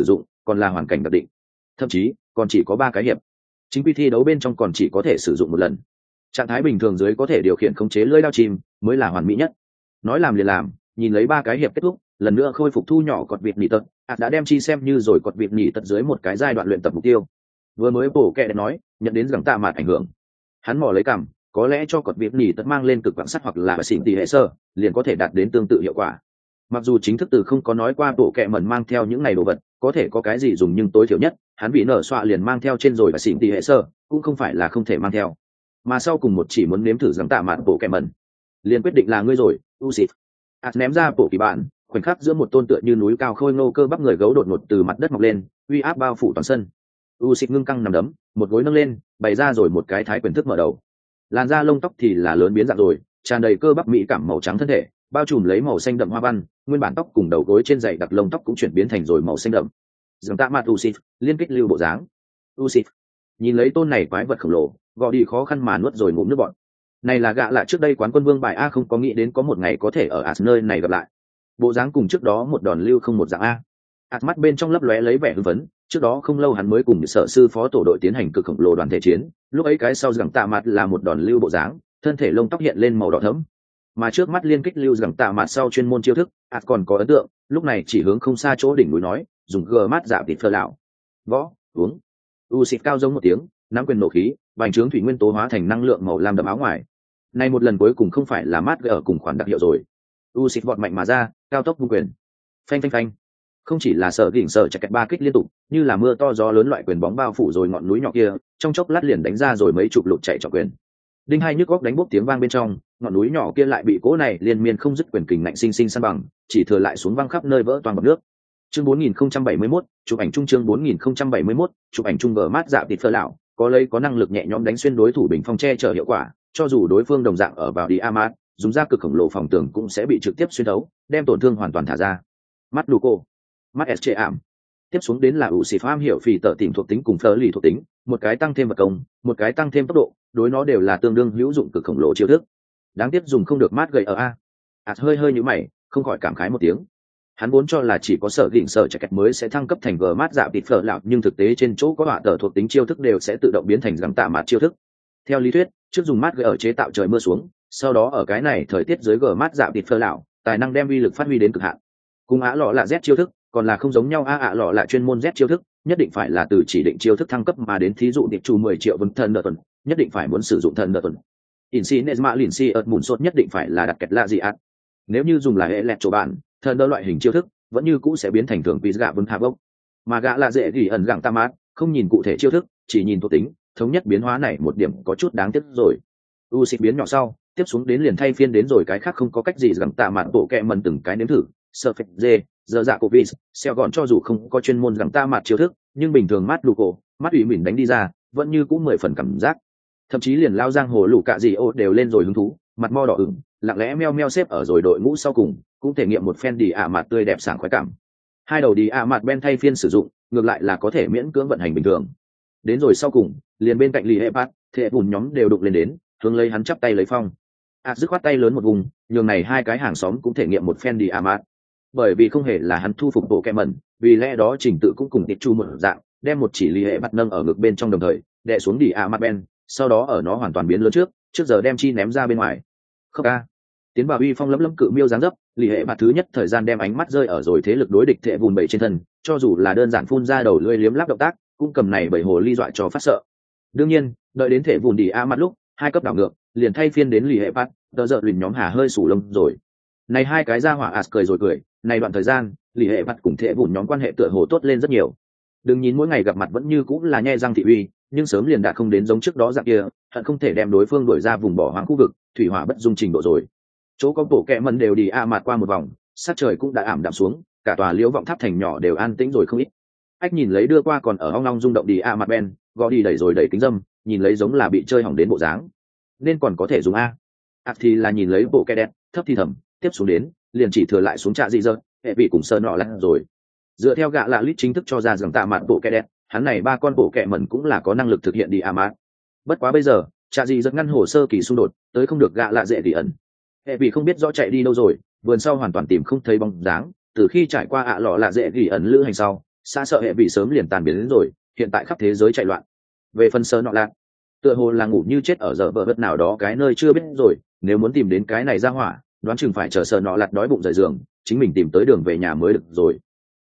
còn là hoàn cảnh đặc định, thậm chí còn chỉ có 3 cái hiệp. Chính quy thi đấu bên trong còn chỉ có thể sử dụng một lần. Trạng thái bình thường dưới có thể điều khiển khống chế lưỡi đao chìm mới là hoàn mỹ nhất. Nói làm liền làm, nhìn lấy 3 cái hiệp kết thúc, lần nữa khôi phục thu nhỏ cột vịt nỉ tật, đã đem chi xem như rồi cột vịt nỉ tật dưới một cái giai đoạn luyện tập mục tiêu. Vừa mới bổ kẹ nói, nhận đến rằng tạ mạt ảnh hưởng. Hắn mò lấy cằm, có lẽ cho cột vịt nỉ tật mang lên cực quảng sắt hoặc là xỉn tỷ hệ sơ, liền có thể đạt đến tương tự hiệu quả. Mặc dù chính thức từ không có nói qua bộ kẹ mẩn mang theo những này đồ vật có thể có cái gì dùng, nhưng tối thiểu nhất hắn bị nở xoa liền mang theo trên rồi và xỉn tỷ hệ sơ cũng không phải là không thể mang theo. Mà sau cùng một chỉ muốn nếm thử rằng tạ mạt bộ kẹ mẩn, liền quyết định là ngươi rồi, Usif. Ném ra bộ kỳ bạn, khoảnh khắc giữa một tôn tựa như núi cao khôi ngô cơ bắp người gấu đột ngột từ mặt đất mọc lên, uy áp bao phủ toàn sân. Usif ngưng căng nằm đấm, một gối nâng lên, bày ra rồi một cái thái quyền thức mở đầu. Làn da lông tóc thì là lớn biến dạng rồi, tràn đầy cơ bắp mỹ cảm màu trắng thân thể, bao trùm lấy màu xanh đậm hoa văn, nguyên bản tóc cùng đầu gối trên dày đặc lông tóc cũng chuyển biến thành rồi màu xanh đậm. Rằng tạ mặt Usif liên kích lưu bộ dáng. Usif nhìn lấy tôn này quái vật khổng lồ, gò đi khó khăn mà nuốt rồi ngụm nước bọt. Này là gạ lạ trước đây quán quân vương bài a, không có nghĩ đến có một ngày có thể ở As nơi này gặp lại. Bộ dáng cùng trước đó một đòn lưu không một dạng a. As mắt bên trong lấp lóe lấy vẻ hưng phấn, trước đó không lâu hắn mới cùng sở sư phó tổ đội tiến hành cực khổng lồ đoàn thể chiến, lúc ấy cái sau rằng tạ mặt là một đòn lưu bộ dáng, thân thể lông tóc hiện lên màu đỏ thẫm. Mà trước mắt liên kích lưu rằng tạ mặt sau chuyên môn chiêu thức, As còn có ấn tượng, lúc này chỉ hướng không xa chỗ đỉnh núi nói, dùng gờ mát dạ vịt phơ lão. Võ, uống. Xịt cao giống một tiếng, nắm quyền nổ khí, bành trướng thủy nguyên tố hóa thành năng lượng màu lam đậm áo ngoài. Nay một lần cuối cùng không phải là mát ở cùng khoản đặc hiệu rồi. Xịt vọt mạnh mà ra, cao tốc vung quyền. Phanh phanh phanh. Không chỉ là sở đỉnh sở chặt kẹt 3 kích liên tục, như là mưa to gió lớn loại quyền bóng bao phủ rồi ngọn núi nhỏ kia, trong chốc lát liền đánh ra rồi mấy chục lục chạy trọng quyền. Đinh hai nhức góc đánh bốc tiếng vang bên trong, ngọn núi nhỏ kia lại bị cỗ này liên miên không dứt quyền kình nạnh sinh sinh san bằng, chỉ thừa lại xuống văng khắp nơi vỡ toàn bọt nước. Chương 4071, chụp ảnh chung chương 4071, chụp ảnh chung gờ mát dạ tịt phơ lão, có lấy có năng lực nhẹ nhõm đánh xuyên đối thủ bình phong che chở hiệu quả, cho dù đối phương đồng dạng ở vào đi Amat, dùng ra cực khổng lồ phòng tường cũng sẽ bị trực tiếp xuyên thấu, đem tổn thương hoàn toàn thả ra. Mắt đủ cô, mắt SC ảm. Tiếp xuống đến là Usif am hiểu phì tở tìm thuộc tính cùng phở lì thuộc tính, một cái tăng thêm vật công, một cái tăng thêm tốc độ, đối nó đều là tương đương hữu dụng cực khổng lồ chiêu thức. Đáng tiếc dùng không được mát gầy ở a. Hơi hơi như mày, không khỏi cảm khái một tiếng. Hắn vốn cho là chỉ có sở đỉnh sở chặt kẹt mới sẽ thăng cấp thành gờ mát dạ bịt phở lão, nhưng thực tế trên chỗ có họa tờ thuộc tính chiêu thức đều sẽ tự động biến thành rằng tạ mạt chiêu thức. Theo lý thuyết, trước dùng mát gầy ở chế tạo trời mưa xuống, sau đó ở cái này thời tiết dưới gờ mát dạ bịt phở lão, tài năng đem uy lực phát huy đến cực hạn. Cùng á lọ là Z chiêu thức, còn là không giống nhau ạ lọ là chuyên môn Z chiêu thức, nhất định phải là từ chỉ định chiêu thức thăng cấp mà đến, thí dụ điệp trù 10 triệu vân thần đợt tuần, nhất định phải muốn sử dụng thần đợt tuần. Insinesma lìn si ợt mùn sốt nhất định phải là đặt kẹt lạ gì ạ. Nếu như dùng là hệ lẹt chỗ bạn, thần đỡ loại hình chiêu thức vẫn như cũ sẽ biến thành thường quý gạ vân tháp gốc, mà gạ là dễ gỉ ẩn gặng tam mát, không nhìn cụ thể chiêu thức, chỉ nhìn thuộc tính, thống nhất biến hóa này một điểm có chút đáng tiếc rồi. Xịt biến nhỏ sau, tiếp xuống đến liền thay phiên đến rồi cái khác không có cách gì gặng tạ mát bộ kẹ mần từng cái nếm thử, sợ phệt dê, giờ dạ covid, xeo gọn cho dù không có chuyên môn gặng tạ mát chiêu thức, nhưng bình thường mát đủ cổ, mát ủy mỉn đánh đi ra, vẫn như cũ 10 phần cảm giác. Thậm chí liền lao giang hồ lũ cạ gì ô đều lên rồi hứng thú, mặt mo đỏ ửng, lặng lẽ meo meo xếp ở rồi đội ngũ sau cùng, cũng thể nghiệm một phen đi mạt tươi đẹp sảng khoái cảm. Hai đầu đi mạt ben thay phiên sử dụng, ngược lại là có thể miễn cưỡng vận hành bình thường. Đến rồi sau cùng, liền bên cạnh lì hệ bát, thệ bùn nhóm đều đụng lên đến, hướng lấy hắn chắp tay lấy phong. Dứt khoát tay lớn một vùng, nhường này hai cái hàng xóm cũng thể nghiệm một phen đi mạt. Bởi vì không hề là hắn thu phục bộ kẹ mẩn, vì lẽ đó trình tự cũng cùng tiệp chu một dạng, đem một chỉ lì hệ bắt nâng ở ngực bên trong đồng thời, đè xuống đi mạt ben, sau đó ở nó hoàn toàn biến lớn trước giờ đem chi ném ra bên ngoài. Không ca tiến vào uy phong lấm lấm cự miêu dáng dấp, lì hệ bạt thứ nhất thời gian đem ánh mắt rơi ở rồi thế lực đối địch thệ vùng bầy trên thân, cho dù là đơn giản phun ra đầu lưỡi liếm láp động tác cũng cầm này bảy hồ ly dọa cho phát sợ. Đương nhiên đợi đến thệ vùng đi mặt lúc hai cấp đảo ngược, liền thay phiên đến lì hệ bạt, tờ giợ lìn nhóm hà hơi sủ lông rồi. Này hai cái ra hỏa cười rồi cười, này đoạn thời gian lì hệ bạt cùng thệ vùng nhóm quan hệ tựa hồ tốt lên rất nhiều. Đừng nhìn mỗi ngày gặp mặt vẫn như cũng là nhe răng thị uy, nhưng sớm liền đã không đến giống trước đó dạng kia, hận không thể đem đối phương đuổi ra vùng bỏ hoang khu vực, thủy hỏa bất dung trình độ rồi. Chỗ có bộ kẹ mần đều đi mạt qua một vòng, sát trời cũng đã ảm đạm xuống, cả tòa liễu vọng tháp thành nhỏ đều an tĩnh rồi không ít. Ách nhìn lấy đưa qua còn ở ong long rung động đi mạt ben, gõ đi đẩy rồi đẩy kính dâm, nhìn lấy giống là bị chơi hỏng đến bộ dáng, nên còn có thể dùng a. Thì là nhìn lấy bộ kẹ đẹp, thấp thì thầm, tiếp xuống đến liền chỉ thừa lại xuống trạ gì giờ, hệ vị cùng sơn nọ lăn rồi. Dựa theo gạ lạ lít chính thức cho ra rằng tạ mạn bộ kẹ đẹp, hắn này ba con bộ kẹ mẩn cũng là có năng lực thực hiện đi mạt. Bất quá bây giờ trạ gì rất ngăn hồ sơ kỳ xung đột tới không được gạ lạ dễ thì ẩn, hệ vị không biết rõ chạy đi đâu rồi, vườn sau hoàn toàn tìm không thấy bóng dáng. Từ khi trải qua lọ lạ dễ thì ẩn lữ hành sau, Xã sợ hệ bị sớm liền tàn biến đến rồi, hiện tại khắp thế giới chạy loạn. Về phần sơ nọ lạc, tựa hồ là ngủ như chết ở giờ vợ vật nào đó cái nơi chưa biết rồi, nếu muốn tìm đến cái này ra hỏa, đoán chừng phải chờ sơ nọ lạc đói bụng rời giường, chính mình tìm tới đường về nhà mới được rồi.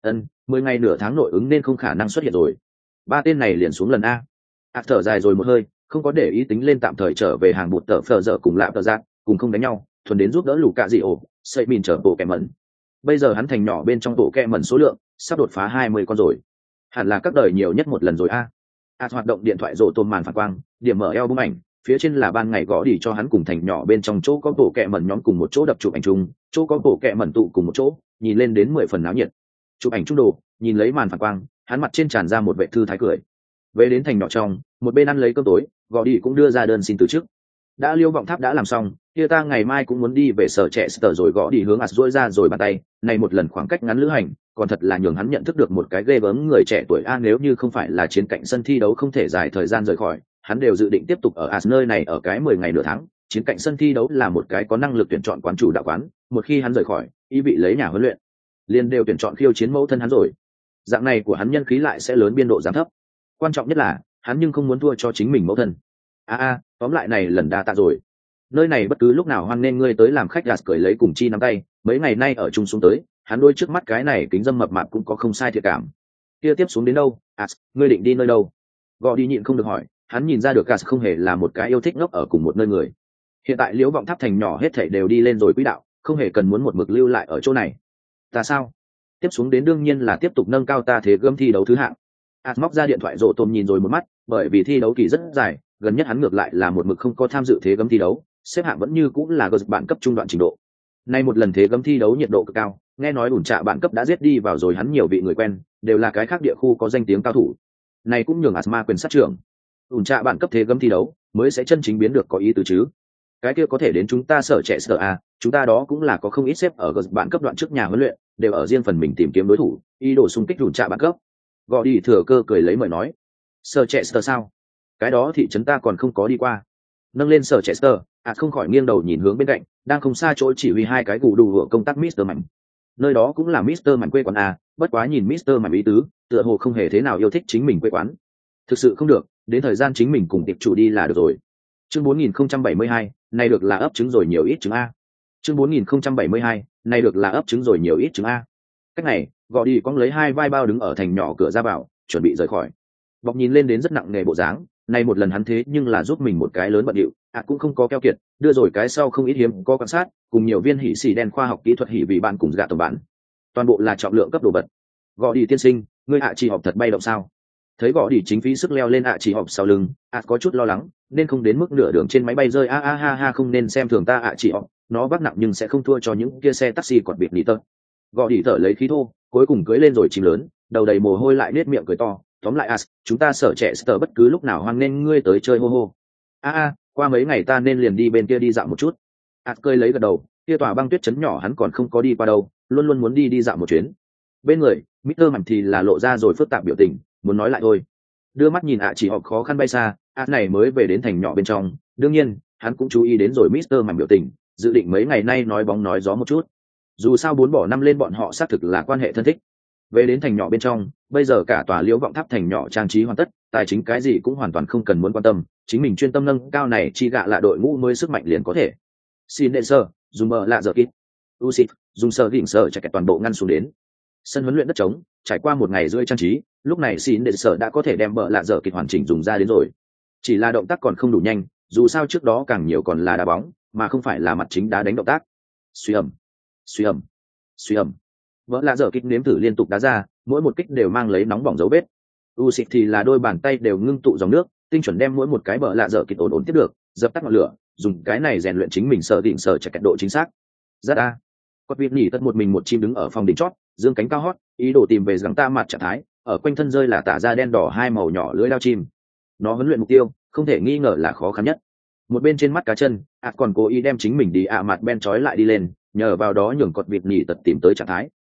10 ngày nửa tháng nội ứng nên không khả năng xuất hiện rồi. Ba tên này liền xuống lần a. Thở dài rồi một hơi, không có để ý tính lên tạm thời trở về hàng bụt tờ phờ dở cùng lạm tờ giác, cùng không đánh nhau, thuần đến giúp đỡ lù cạ dị ổ, xây mìn chở bộ kẹ mẩn. Bây giờ hắn thành nhỏ bên trong bộ kẹ mẩn số lượng sắp đột phá 20 con rồi, hẳn là các đời nhiều nhất một lần rồi a. Hoạt động điện thoại rộ tôm màn phản quang, điểm mở eo bung ảnh, phía trên là ban ngày gõ đi cho hắn cùng thành nhỏ bên trong chỗ có bộ kẹ mẩn nhóm cùng một chỗ đập chụp ảnh chung, chỗ có bộ kẹ mẩn tụ cùng một chỗ, nhìn lên đến 10 phần náo nhiệt. Chụp ảnh chung đồ, nhìn lấy màn phản quang, hắn mặt trên tràn ra một vẻ thư thái cười. Về đến thành nhỏ trong, một bên ăn lấy cơm tối, gõ đi cũng đưa ra đơn xin từ chức. Đã Liêu Vọng Tháp đã làm xong, kia ta ngày mai cũng muốn đi về sở trẻ sở rồi gõ đi hướng rỗi ra rồi bàn tay, này một lần khoảng cách ngắn lữ hành, còn thật là nhường hắn nhận thức được một cái ghê gớm người trẻ tuổi a, nếu như không phải là chiến cạnh sân thi đấu không thể dài thời gian rời khỏi, hắn đều dự định tiếp tục ở nơi này ở cái 10 ngày nửa tháng. Chiến cạnh sân thi đấu là một cái có năng lực tuyển chọn quán chủ đạo quán, một khi hắn rời khỏi, ý vị lấy nhà huấn luyện, liền đều tuyển chọn khiêu chiến mẫu thân hắn rồi. Dạng này của hắn nhân khí lại sẽ lớn biên độ giảm thấp. Quan trọng nhất là, hắn nhưng không muốn thua cho chính mình mẫu thân. Tóm lại này lần đa tạ rồi. Nơi này bất cứ lúc nào hoan nên ngươi tới làm khách gạt cười lấy cùng chi nắm tay, mấy ngày nay ở chung xuống tới, hắn đôi trước mắt cái này kính dâm mập mạp cũng có không sai thiệt cảm. Kia tiếp xuống đến đâu? Ngươi định đi nơi đâu? Gọi đi nhịn không được hỏi, hắn nhìn ra được gạt không hề là một cái yêu thích ngốc ở cùng một nơi người. Hiện tại Liễu Vọng Tháp thành nhỏ hết thảy đều đi lên rồi quỹ đạo, không hề cần muốn một mực lưu lại ở chỗ này. Ta sao? Tiếp xuống đến đương nhiên là tiếp tục nâng cao ta thế gươm thi đấu thứ hạng. Móc ra điện thoại rộ tôm nhìn rồi một mắt, bởi vì thi đấu kỳ rất dài, gần nhất hắn ngược lại là một mực không có tham dự thế gươm thi đấu, xếp hạng vẫn như cũng là gờ bạn cấp trung đoạn trình độ. Nay một lần thế gươm thi đấu nhiệt độ cực cao, nghe nói ủn trạ bạn cấp đã giết đi vào rồi hắn nhiều vị người quen, đều là cái khác địa khu có danh tiếng cao thủ. Này cũng nhường Asma quyền sát trưởng. Ủn trạ bạn cấp thế gươm thi đấu mới sẽ chân chính biến được có ý tứ chứ. Cái kia có thể đến chúng ta sở trẻ sở a, chúng ta đó cũng là có không ít xếp ở gờ bạn cấp đoạn trước nhà huấn luyện, đều ở riêng phần mình tìm kiếm đối thủ, ý đồ xung kích ủn trạ bạn cấp. Gọi đi thừa cơ cười lấy mời nói, sở trẻ sở sao? Cái đó thị trấn ta còn không có đi qua. Nâng lên sở trẻ sở, không khỏi nghiêng đầu nhìn hướng bên cạnh, đang không xa chỗ chỉ huy hai cái gù đủ của công tác Mr. Mạnh. Nơi đó cũng là Mr. Mạnh quê quán a, bất quá nhìn Mr. Mạnh ý tứ, tựa hồ không hề thế nào yêu thích chính mình quê quán. Thực sự không được, đến thời gian chính mình cùng tiệp chủ đi là được rồi. Chương 4072, này được là ấp trứng rồi nhiều ít trứng a. Chương 4072, này được là ấp trứng rồi nhiều ít trứng a. Cách này, gọi đi cong lấy hai vai bao đứng ở thành nhỏ cửa ra vào, chuẩn bị rời khỏi. Bọc nhìn lên đến rất nặng nề bộ dáng, nay một lần hắn thế nhưng là giúp mình một cái lớn bận điệu, cũng không có keo kiệt, đưa rồi cái sau không ít hiếm có quan sát, cùng nhiều viên hỉ xì đen khoa học kỹ thuật hỉ vị bạn cùng gạ tổng bản. Toàn bộ là trọng lượng cấp đồ vật. Gọi đi tiên sinh, ngươi chỉ họp thật bay động sao? Thấy gọi đi chính phí sức leo lên chỉ họp sau lưng, có chút lo lắng, nên không đến mức nửa đường trên máy bay rơi ha không nên xem thường ta chỉ họp, nó vác nặng nhưng sẽ không thua cho những kia xe taxi còn biệt nỉ tơ. Gọi đi thở lấy khí thô, cuối cùng cưỡi lên rồi chìm lớn, đầu đầy mồ hôi lại nết miệng cười to, tóm lại chúng ta sở trẻ sở bất cứ lúc nào hoan nên ngươi tới chơi hô hô. Qua mấy ngày ta nên liền đi bên kia đi dạo một chút. Cười lấy gật đầu, kia tòa băng tuyết trấn nhỏ hắn còn không có đi qua đâu, luôn luôn muốn đi dạo một chuyến. Bên người Mr. Mạnh thì là lộ ra rồi phức tạp biểu tình, muốn nói lại thôi. Đưa mắt nhìn chỉ họp khó khăn bay xa, này mới về đến thành nhỏ bên trong, đương nhiên hắn cũng chú ý đến rồi Mr. Mạnh biểu tình, dự định mấy ngày nay nói bóng nói gió một chút. Dù sao 4 bỏ 5 lên bọn họ xác thực là quan hệ thân thích. Về đến thành nhỏ bên trong, bây giờ cả tòa Liễu Vọng Tháp thành nhỏ trang trí hoàn tất, tài chính cái gì cũng hoàn toàn không cần muốn quan tâm, chính mình chuyên tâm nâng cao này chi gạ là đội ngũ mới sức mạnh liền có thể. Xin đệ sơ, dùng bờ lạ dở kít. Usit, dùng sơ đỉnh sơ chạy toàn bộ ngăn xuống đến. Sân huấn luyện đất trống, trải qua 1 ngày rưỡi trang trí, lúc này xin đệ sơ đã có thể đem bờ lạ dở kít hoàn chỉnh dùng ra đến rồi. Chỉ là động tác còn không đủ nhanh, dù sao trước đó càng nhiều còn là đá bóng, mà không phải là mặt chính đá đánh động tác. Suy ẩm, suy ẩm, suy ẩm. Vỡ lạ dở kích nếm thử liên tục đá ra, mỗi một kích đều mang lấy nóng bỏng dấu vết. Usit thì là đôi bàn tay đều ngưng tụ dòng nước, tinh chuẩn đem mỗi một cái vỡ lạ dở kích ổn tiếp được, dập tắt ngọn lửa, dùng cái này rèn luyện chính mình sở định sở chạy độ chính xác. Rất a. Cốt vịt nhỉ tất một mình một chim đứng ở phòng đỉnh chót, dương cánh cao hót, ý đồ tìm về rằng ta mặt trạng thái, ở quanh thân rơi là tả ra đen đỏ hai màu nhỏ lưỡi lao chim. Nó huấn luyện mục tiêu, không thể nghi ngờ là khó khăn nhất. Một bên trên mắt cá chân, còn cố ý đem chính mình đi mặt ben trói lại đi lên, nhờ vào đó nhường cột vịt nhỉ tật tìm tới trạng thái.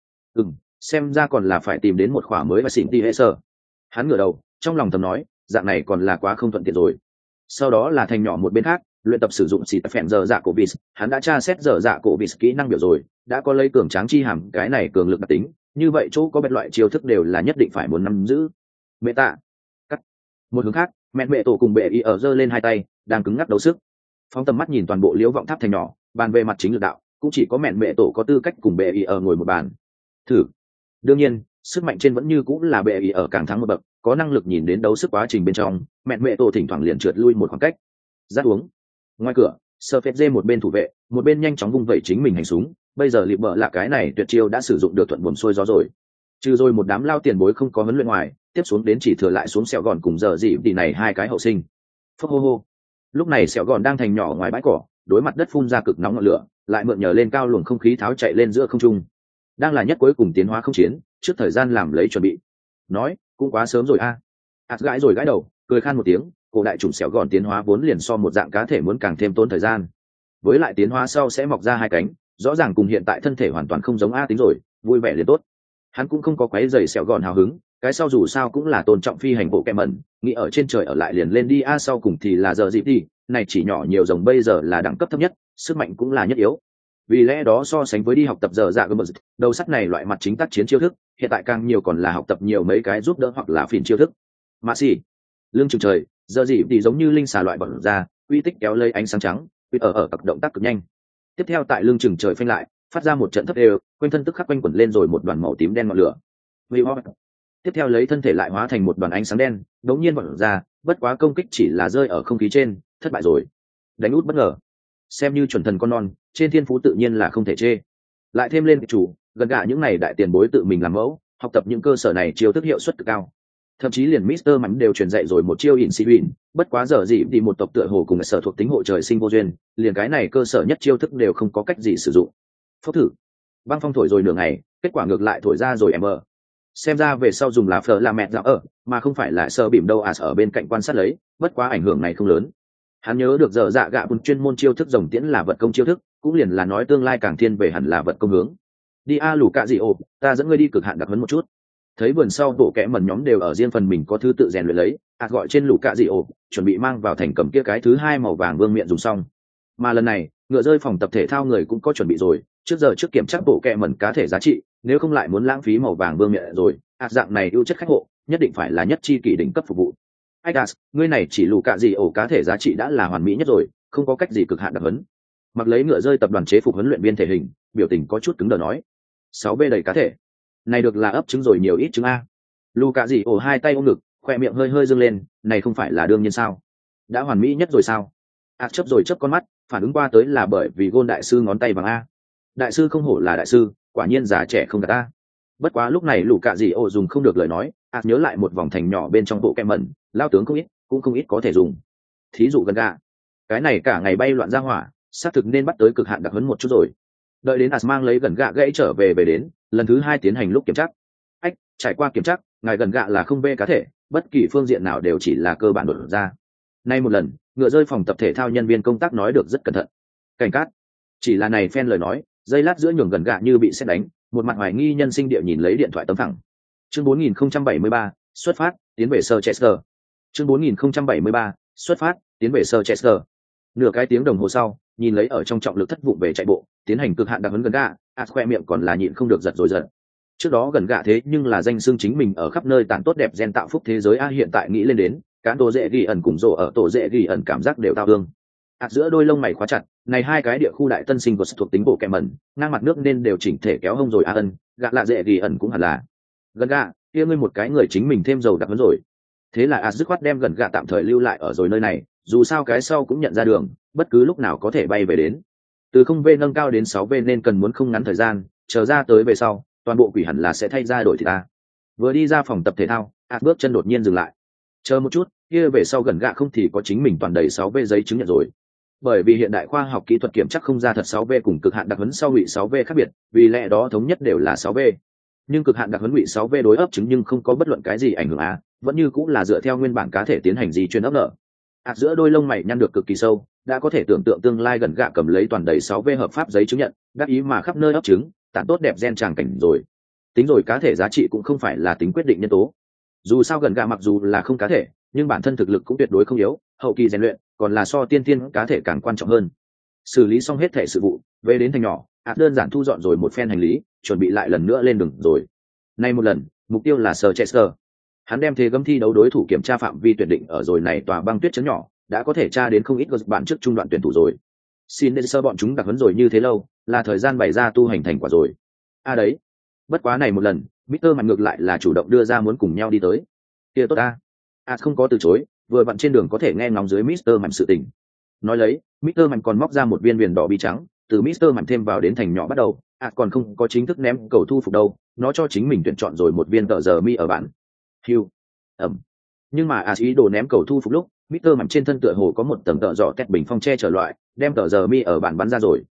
Xem ra còn là phải tìm đến một khỏa mới và xỉn ti hệ sơ. Hắn ngửa đầu, trong lòng thầm nói, dạng này còn là quá không thuận tiện rồi. Sau đó là thành nhỏ một bên khác, luyện tập sử dụng xì phèn giờ dạ cổ vis, hắn đã tra xét giờ dạ cổ vis kỹ năng biểu rồi, đã có lấy cường tráng chi hàm cái này cường lực đặc tính, như vậy chỗ có bẹt loại chiêu thức đều là nhất định phải muốn nắm giữ. Mẹ tạ cắt. Một hướng khác, mẹ tổ cùng bệ y ở giơ lên hai tay đang cứng ngắc đấu sức. Phóng tầm mắt nhìn toàn bộ liễu vọng tháp thành nhỏ, bàn về mặt chính lực đạo cũng chỉ có mẹ tổ có tư cách cùng bệ y ở ngồi một bàn thử. Đương nhiên sức mạnh trên vẫn như cũng là bệ y ở càng thắng một bậc, có năng lực nhìn đến đấu sức quá trình bên trong, mẹ tổ thỉnh thoảng liền trượt lui một khoảng cách. Rát uống. Ngoài cửa, sơ phết dê một bên thủ vệ một bên nhanh chóng vung vẩy chính mình hành súng. Bây giờ lịp bợ là cái này tuyệt chiêu đã sử dụng được thuận buồm xuôi gió rồi. Trừ rồi một đám lao tiền bối không có huấn luyện ngoài, tiếp xuống đến chỉ thừa lại xuống sẹo gòn cùng giờ gì thì này hai cái hậu sinh. Phốc hô hô. Lúc này sẹo gòn đang thành nhỏ ngoài bãi cỏ, đối mặt đất phun ra cực nóng ngọn lửa, lại mượn nhờ lên cao luồng không khí tháo chạy lên giữa không trung. Đang là nhất cuối cùng tiến hóa không chiến, trước thời gian làm lấy chuẩn bị. Nói, cũng quá sớm rồi a. Gãi rồi gãi đầu, cười khan một tiếng, cổ đại chủng sẹo gòn tiến hóa vốn liền so một dạng cá thể muốn càng thêm tốn thời gian. Với lại tiến hóa sau sẽ mọc ra hai cánh, rõ ràng cùng hiện tại thân thể hoàn toàn không giống a tính rồi, vui vẻ liền tốt. Hắn cũng không có quấy giày sẹo gòn hào hứng, cái sau dù sao cũng là tôn trọng phi hành bộ kẹ mẩn, nghĩ ở trên trời ở lại liền lên đi a, sau cùng thì là giờ dịp đi, này chỉ nhỏ nhiều rồng bây giờ là đẳng cấp thấp nhất, sức mạnh cũng là nhất yếu. Vì lẽ đó so sánh với đi học tập giờ dạ gầm, đầu sắt này loại mặt chính tác chiến chiêu thức, hiện tại càng nhiều còn là học tập nhiều mấy cái giúp đỡ hoặc là phìn chiêu thức. Mạ xỉ, lưng chừng trời, giờ dịp thì giống như linh xà loại bật ra, uy tích kéo lấy ánh sáng trắng, ở các động tác cực nhanh. Tiếp theo tại lưng chừng trời phanh lại, phát ra một trận thấp đều, quanh thân tức khắc quanh quẩn lên rồi một đoàn màu tím đen ngọn lửa. Tiếp theo lấy thân thể lại hóa thành một đoàn ánh sáng đen, đống nhiên bật ra, bất quá công kích chỉ là rơi ở không khí trên, thất bại rồi. Đánh út bất ngờ. Xem như chuẩn thần con non, trên thiên phú tự nhiên là không thể chê. Lại thêm lên chủ, gần cả những này đại tiền bối tự mình làm mẫu, học tập những cơ sở này chiêu thức hiệu suất cực cao. Thậm chí liền Mister Mắn đều truyền dạy rồi một chiêu ỉn xì huỳnh, bất quá giờ gì thì một tộc tựa hồ cùng sở thuộc tính hộ trời sinh vô duyên, liền cái này cơ sở nhất chiêu thức đều không có cách gì sử dụng. Phốc thử, băng phong thổi rồi nửa ngày, kết quả ngược lại thổi ra rồi em mờ. Xem ra về sau dùng lá phở là mẹ dạo ở, mà không phải là sơ bìm đâu ở bên cạnh quan sát lấy, bất quá ảnh hưởng này không lớn. Hắn nhớ được giờ dạ gạ bùn chuyên môn chiêu thức rồng tiễn là vật công chiêu thức, cũng liền là nói tương lai càng thiên về hẳn là vật công hướng. Đi a lù cạ gì ồ, ta dẫn ngươi đi cực hạn đặc huấn một chút. Thấy vườn sau bộ kẽ mẩn nhóm đều ở riêng phần mình có thứ tự rèn luyện lấy, gọi trên lù cạ dị ổ chuẩn bị mang vào thành cầm kia cái thứ hai màu vàng vương miện dùng xong. Mà lần này ngựa rơi phòng tập thể thao người cũng có chuẩn bị rồi, trước kiểm tra bộ kẽ mẩn cá thể giá trị, nếu không lại muốn lãng phí màu vàng vương miện rồi. Dạng này ưu chất khách hộ nhất định phải là nhất chi kỷ đỉnh cấp phục vụ. Adas, ngươi này chỉ lù cạ dị ổ cá thể giá trị đã là hoàn mỹ nhất rồi, không có cách gì cực hạn đặc huấn. Mặc lấy ngựa rơi tập đoàn chế phục huấn luyện viên thể hình, biểu tình có chút cứng đờ nói: 6B đầy cá thể này được là ấp trứng rồi nhiều ít trứng a. Lù cạ dị ổ hai tay ôm ngực, khoe miệng hơi hơi dâng lên, này không phải là đương nhiên sao? Đã hoàn mỹ nhất rồi sao? Chấp rồi chớp con mắt, phản ứng qua tới là bởi vì gôn đại sư ngón tay vàng a. Đại sư không hổ là đại sư, quả nhiên già trẻ không gạt ta. Bất quá lúc này lù cạ dị ổ dùng không được lời nói, nhớ lại một vòng thành nhỏ bên trong bộ kem mẩn, lao tướng không ít, cũng không ít có thể dùng. Thí dụ gần gà, cái này cả ngày bay loạn ra hỏa, xác thực nên bắt tới cực hạn đặc huấn một chút rồi. Đợi đến mang lấy gần gạ gãy trở về đến lần thứ hai tiến hành lúc kiểm tra. Trải qua kiểm tra, ngài gần gạ là không bê cá thể, bất kỳ phương diện nào đều chỉ là cơ bản đột ra. Nay một lần, ngựa rơi phòng tập thể thao nhân viên công tác nói được rất cẩn thận. Cảnh cát, chỉ là này phen lời nói, dây lát giữa nhường gần gạ như bị sét đánh, một mặt hoài nghi nhân sinh địa nhìn lấy điện thoại tấm thẳng. Chương 4073, xuất phát, tiến về Chester. Chương 4073, xuất phát, tiến về Chester. Nửa cái tiếng đồng hồ sau, nhìn lấy ở trong trọng lực thất vụng về chạy bộ, tiến hành cực hạn đặc huấn gần gạ, khoe miệng còn là nhịn không được giật rồi giật. Trước đó gần gạ thế nhưng là danh xưng chính mình ở khắp nơi tàn tốt đẹp gen tạo phúc thế giới hiện tại nghĩ lên đến, cá tổ dễ ghi ẩn cùng rổ ở tổ dễ ghi ẩn cảm giác đều tao hương. Giữa đôi lông mày khóa chặt, này hai cái địa khu đại tân sinh của sự thuộc tính bộ kẹm mẩn, ngang mặt nước nên đều chỉnh thể kéo hông rồi ân, gạ lạ dễ ghi ẩn cũng hẳn là. Gần gạ, kia ngươi một cái người chính mình thêm dầu đặc huấn rồi. Thế là dứt khoát đem gần gạ tạm thời lưu lại ở rồi nơi này, dù sao cái sau cũng nhận ra đường, bất cứ lúc nào có thể bay về đến. Từ 0V nâng cao đến 6V nên cần muốn không ngắn thời gian, chờ ra tới về sau, toàn bộ quỷ hẳn là sẽ thay ra đổi thì ta. Vừa đi ra phòng tập thể thao, bước chân đột nhiên dừng lại. Chờ một chút, kia về sau gần gạ không thì có chính mình toàn đầy 6V giấy chứng nhận rồi. Bởi vì hiện đại khoa học kỹ thuật kiểm chắc không ra thật 6V cùng cực hạn đặc huấn sau ngụy 6V khác biệt, vì lẽ đó thống nhất đều là 6V. Nhưng cực hạn đặc huấn ngụy 6V đối ấp chứng nhưng không có bất luận cái gì ảnh hưởng vẫn như cũng là dựa theo nguyên bản cá thể tiến hành di truyền ấp nở. Giữa đôi lông mày nhăn được cực kỳ sâu, đã có thể tưởng tượng tương lai gần gạ cầm lấy toàn đầy 6V hợp pháp giấy chứng nhận, đắc ý mà khắp nơi ấp trứng, tản tốt đẹp gen tràng cảnh rồi. Tính rồi cá thể giá trị cũng không phải là tính quyết định nhân tố. Dù sao gần gạ mặc dù là không cá thể, nhưng bản thân thực lực cũng tuyệt đối không yếu, hậu kỳ rèn luyện còn là so tiên tiên cá thể càng quan trọng hơn. Xử lý xong hết thể sự vụ, về đến thành nhỏ, đơn giản thu dọn rồi một phen hành lý, chuẩn bị lại lần nữa lên đường rồi. Nay một lần mục tiêu là Chester. Hắn đem thế gấm thi đấu đối thủ kiểm tra phạm vi tuyển định ở rồi này tòa băng tuyết chấn nhỏ, đã có thể tra đến không ít bạn trước trung đoạn tuyển thủ rồi. Xin nên sơ bọn chúng đặc huấn rồi như thế lâu, là thời gian bày ra tu hành thành quả rồi. Đấy. Bất quá này một lần, Mr. Mạnh ngược lại là chủ động đưa ra muốn cùng nhau đi tới. Kia tốt ta. Không có từ chối, vừa vặn trên đường có thể nghe ngóng dưới Mr. Mạnh sự tình. Nói lấy, Mr. Mạnh còn móc ra một viên viền đỏ bi trắng, từ Mr. Mạnh thêm vào đến thành nhỏ bắt đầu, còn không có chính thức ném cầu thu phục đâu, nó cho chính mình tuyển chọn rồi một viên tờ giờ mi ở bản. Hưu. Nhưng mà ý đồ ném cầu thu phục lúc, Mr. Mạnh trên thân tựa hồ có một tầng tợ dọ tét bình phong che trở loại, đem tờ giờ mi ở bản bắn ra rồi.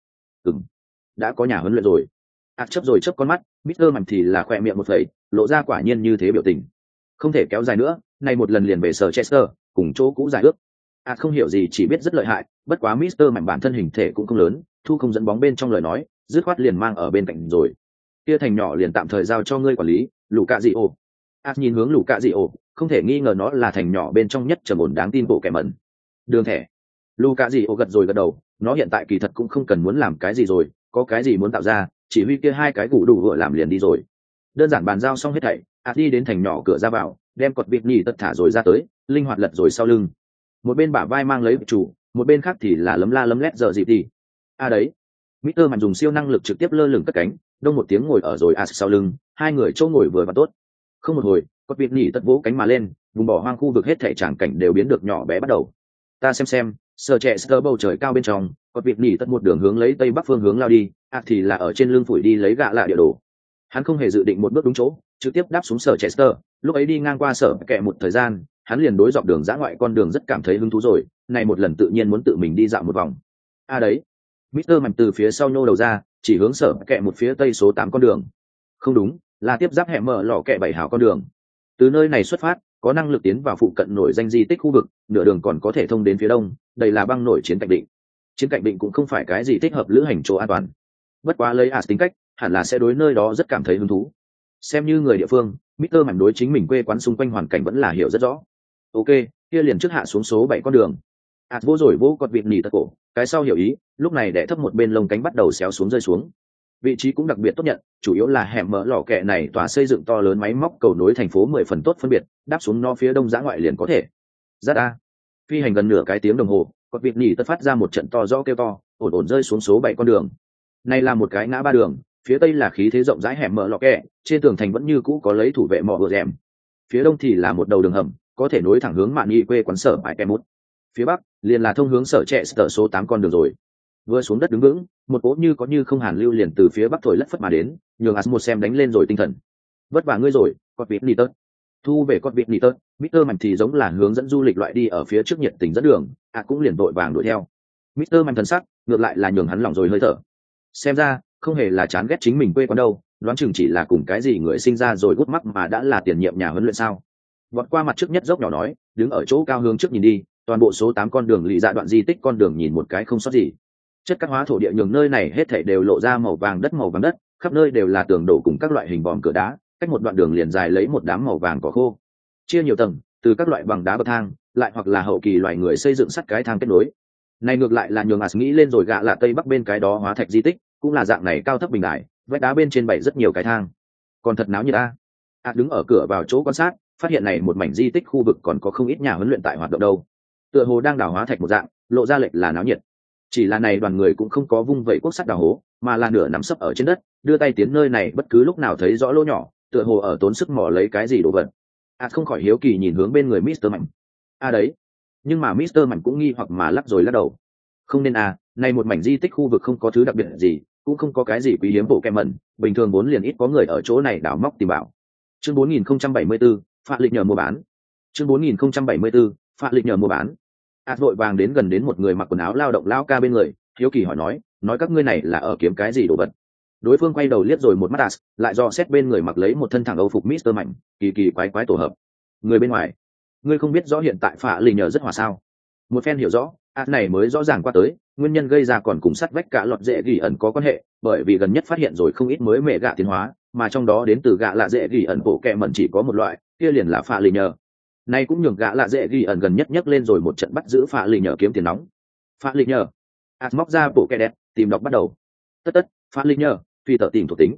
Đã có nhà huấn luyện rồi. Chấp rồi chớp con mắt, Mr. Mạnh thì là khỏe miệng một phẩy, lộ ra quả nhiên như thế biểu tình. Không thể kéo dài nữa, này một lần liền về sở Chester, cùng chỗ cũ giải ước. Không hiểu gì chỉ biết rất lợi hại, bất quá Mr. Mạnh bản thân hình thể cũng không lớn, thu không dẫn bóng bên trong lời nói, dứt khoát liền mang ở bên cạnh rồi. Kia thành nhỏ liền tạm thời giao cho ngươi quản lý, Luka Dio. Nhìn hướng Luka Dio, không thể nghi ngờ nó là thành nhỏ bên trong nhất trầm ổn đáng tin bộ kẻ mẩn. Đường thẻ. Luka Dio gật rồi gật đầu, nó hiện tại kỳ thật cũng không cần muốn làm cái gì rồi, có cái gì muốn tạo ra, chỉ huy kia hai cái gù đủ vừa làm liền đi rồi. Đơn giản bàn giao xong hết thảy, đi đến thành nhỏ cửa ra vào, đem cột vịt nhì tất thả rồi ra tới, linh hoạt lật rồi sau lưng. Một bên bả vai mang lấy chủ, một bên khác thì là lấm la lấm lét giờ dịp đi. Đấy. Mr. Mạnh dùng siêu năng lực trực tiếp lơ lửng cất cánh, đông một tiếng ngồi ở rồi sau lưng, hai người chỗ ngồi vừa và tốt. Không một hồi, cột vịt nhì tất vỗ cánh mà lên, vùng bỏ hoang khu vực hết thảy tràng cảnh đều biến được nhỏ bé bắt đầu. Ta xem, sờ trẻ sờ bầu trời cao bên trong, cột vịt nhì tất một đường hướng lấy tây bắc phương hướng lao đi, thì là ở trên lưng phủi đi lấy gạ lạ địa đồ. Hắn không hề dự định một bước đúng chỗ, trực tiếp đáp xuống sở Chester, lúc ấy đi ngang qua sở kẹ một thời gian, hắn liền đối dọc đường dã ngoại con đường rất cảm thấy hứng thú rồi, này một lần tự nhiên muốn tự mình đi dạo một vòng. Đấy. Mr. Mạnh từ phía sau nhô đầu ra, chỉ hướng sở kẹ một phía tây số 8 con đường. Không đúng, là tiếp giáp hẻm mở lò kẹ 7 hào con đường. Từ nơi này xuất phát, có năng lực tiến vào phụ cận nổi danh di tích khu vực, nửa đường còn có thể thông đến phía đông, đây là băng nổi chiến cạnh định. Chiến cạnh định cũng không phải cái gì thích hợp lữ hành chỗ an toàn. Bất quá lấy tính cách, hẳn là sẽ đối nơi đó rất cảm thấy hứng thú. Xem như người địa phương, Mr. Mạnh đối chính mình quê quán xung quanh hoàn cảnh vẫn là hiểu rất rõ. Ok, kia liền trước hạ xuống số 7 con đường. Vô rồi vô cọt vịt nỉ tật cổ, cái sau hiểu ý, lúc này đẻ thấp một bên lông cánh bắt đầu xéo xuống rơi xuống. Vị trí cũng đặc biệt tốt nhận, chủ yếu là hẻm mở lò kẹ này tòa xây dựng to lớn máy móc cầu nối thành phố 10 phần tốt phân biệt, đáp xuống nó phía đông dã ngoại liền có thể. Rất phi hành gần nửa cái tiếng đồng hồ, cọt vịt nỉ tật phát ra một trận to rõ kêu to, ổn rơi xuống số 7 con đường. Này là một cái ngã ba đường, phía tây là khí thế rộng rãi hẻm mở lò kẹ, trên tường thành vẫn như cũ có lấy thủ vệ mỏ vừa rèm. Phía đông thì là một đầu đường hầm, có thể nối thẳng hướng mạn nghi quê quán sở bãi Kemut. Phía bắc liền là thông hướng sở trẻ sở số 8 con đường rồi. Vừa xuống đất đứng vững, một cỗ như có như không hàn lưu liền từ phía bắc thổi lất phất mà đến, nhường một xem đánh lên rồi tinh thần. Vất vả ngươi rồi, con vịt nỉ tớt. Thu về con vịt nỉ tớt, Mr. Mạnh thì giống là hướng dẫn du lịch loại đi ở phía trước nhiệt tình dẫn đường, cũng liền vội vàng đuổi theo. Mr. Mạnh thần sắc, ngược lại là nhường hắn lòng rồi hơi thở. Xem ra, không hề là chán ghét chính mình quê quán đâu, đoán chừng chỉ là cùng cái gì người sinh ra rồi gút mắt mà đã là tiền nhiệm nhà huấn luyện sao. Vọt qua mặt trước nhất dốc nhỏ nói, đứng ở chỗ cao hướng trước nhìn đi, toàn bộ số 8 con đường lì dạ đoạn di tích con đường nhìn một cái không sót gì. Chất các hóa thổ địa nhường nơi này hết thảy đều lộ ra màu vàng đất, khắp nơi đều là tường đổ cùng các loại hình vòm cửa đá, cách một đoạn đường liền dài lấy một đám màu vàng cỏ khô. Chia nhiều tầng, từ các loại bằng đá bậc thang, lại hoặc là hậu kỳ loài người xây dựng sắt cái thang kết nối. Này ngược lại là nhường nghĩ lên rồi gạ là tây bắc bên cái đó hóa thạch di tích, cũng là dạng này cao thấp bình đại, vách đá bên trên bày rất nhiều cái thang. Còn thật náo như ta. Đứng ở cửa vào chỗ quan sát, phát hiện này một mảnh di tích khu vực còn có không ít nhà huấn luyện tại hoạt động đâu. Tựa hồ đang đào hóa thạch một dạng, lộ ra lệch là náo nhiệt. Chỉ là này đoàn người cũng không có vung vẩy cuốc sắt đào hố, mà là nửa nằm sấp ở trên đất, đưa tay tiến nơi này bất cứ lúc nào thấy rõ lỗ nhỏ, tựa hồ ở tốn sức mò lấy cái gì đồ vật. Không khỏi hiếu kỳ nhìn hướng bên người Mr. Mạnh. Đấy. Nhưng mà Mr. Mạnh cũng nghi hoặc mà lắc rồi lắc đầu. Không nên này một mảnh di tích khu vực không có thứ đặc biệt gì, cũng không có cái gì quý hiếm bộ kem mẩn, bình thường vốn liền ít có người ở chỗ này đào móc tìm bảo. Chương 4074, Phạm Lịch nhờ mua bán. Chương 4074, Phạm Lịch nhờ mua bán. Vội vàng đến gần đến một người mặc quần áo lao động lao ca bên người, hiếu kỳ hỏi nói các ngươi này là ở kiếm cái gì đồ vật. Đối phương quay đầu liếc rồi một mắt lại dò xét bên người mặc lấy một thân thẳng âu phục Mr. Mạnh, kỳ quái tổ hợp. Người bên ngoài, ngươi không biết rõ hiện tại Phạm Lịch nhờ rất hòa sao? Một phen hiểu rõ, này mới rõ ràng qua tới, nguyên nhân gây ra còn cùng sắt vách cả lọt dễ gỉ ẩn có quan hệ, bởi vì gần nhất phát hiện rồi không ít mới mẹ gạ tiến hóa, mà trong đó đến từ gạ lạ dễ gỉ ẩn bộ kẹ mẩn chỉ có một loại, kia liền là Phạm Lịch nhờ. Này cũng nhường gã lạ dễ ghi ẩn gần nhất nhấc lên rồi một trận bắt giữ Phạm Lịch nhờ kiếm tiền nóng. Phạm Lịch nhờ, móc ra bộ kẹ đẹp, tìm đọc bắt đầu. Tất Phạm Lịch nhờ, phi tờ tìm thuộc tính.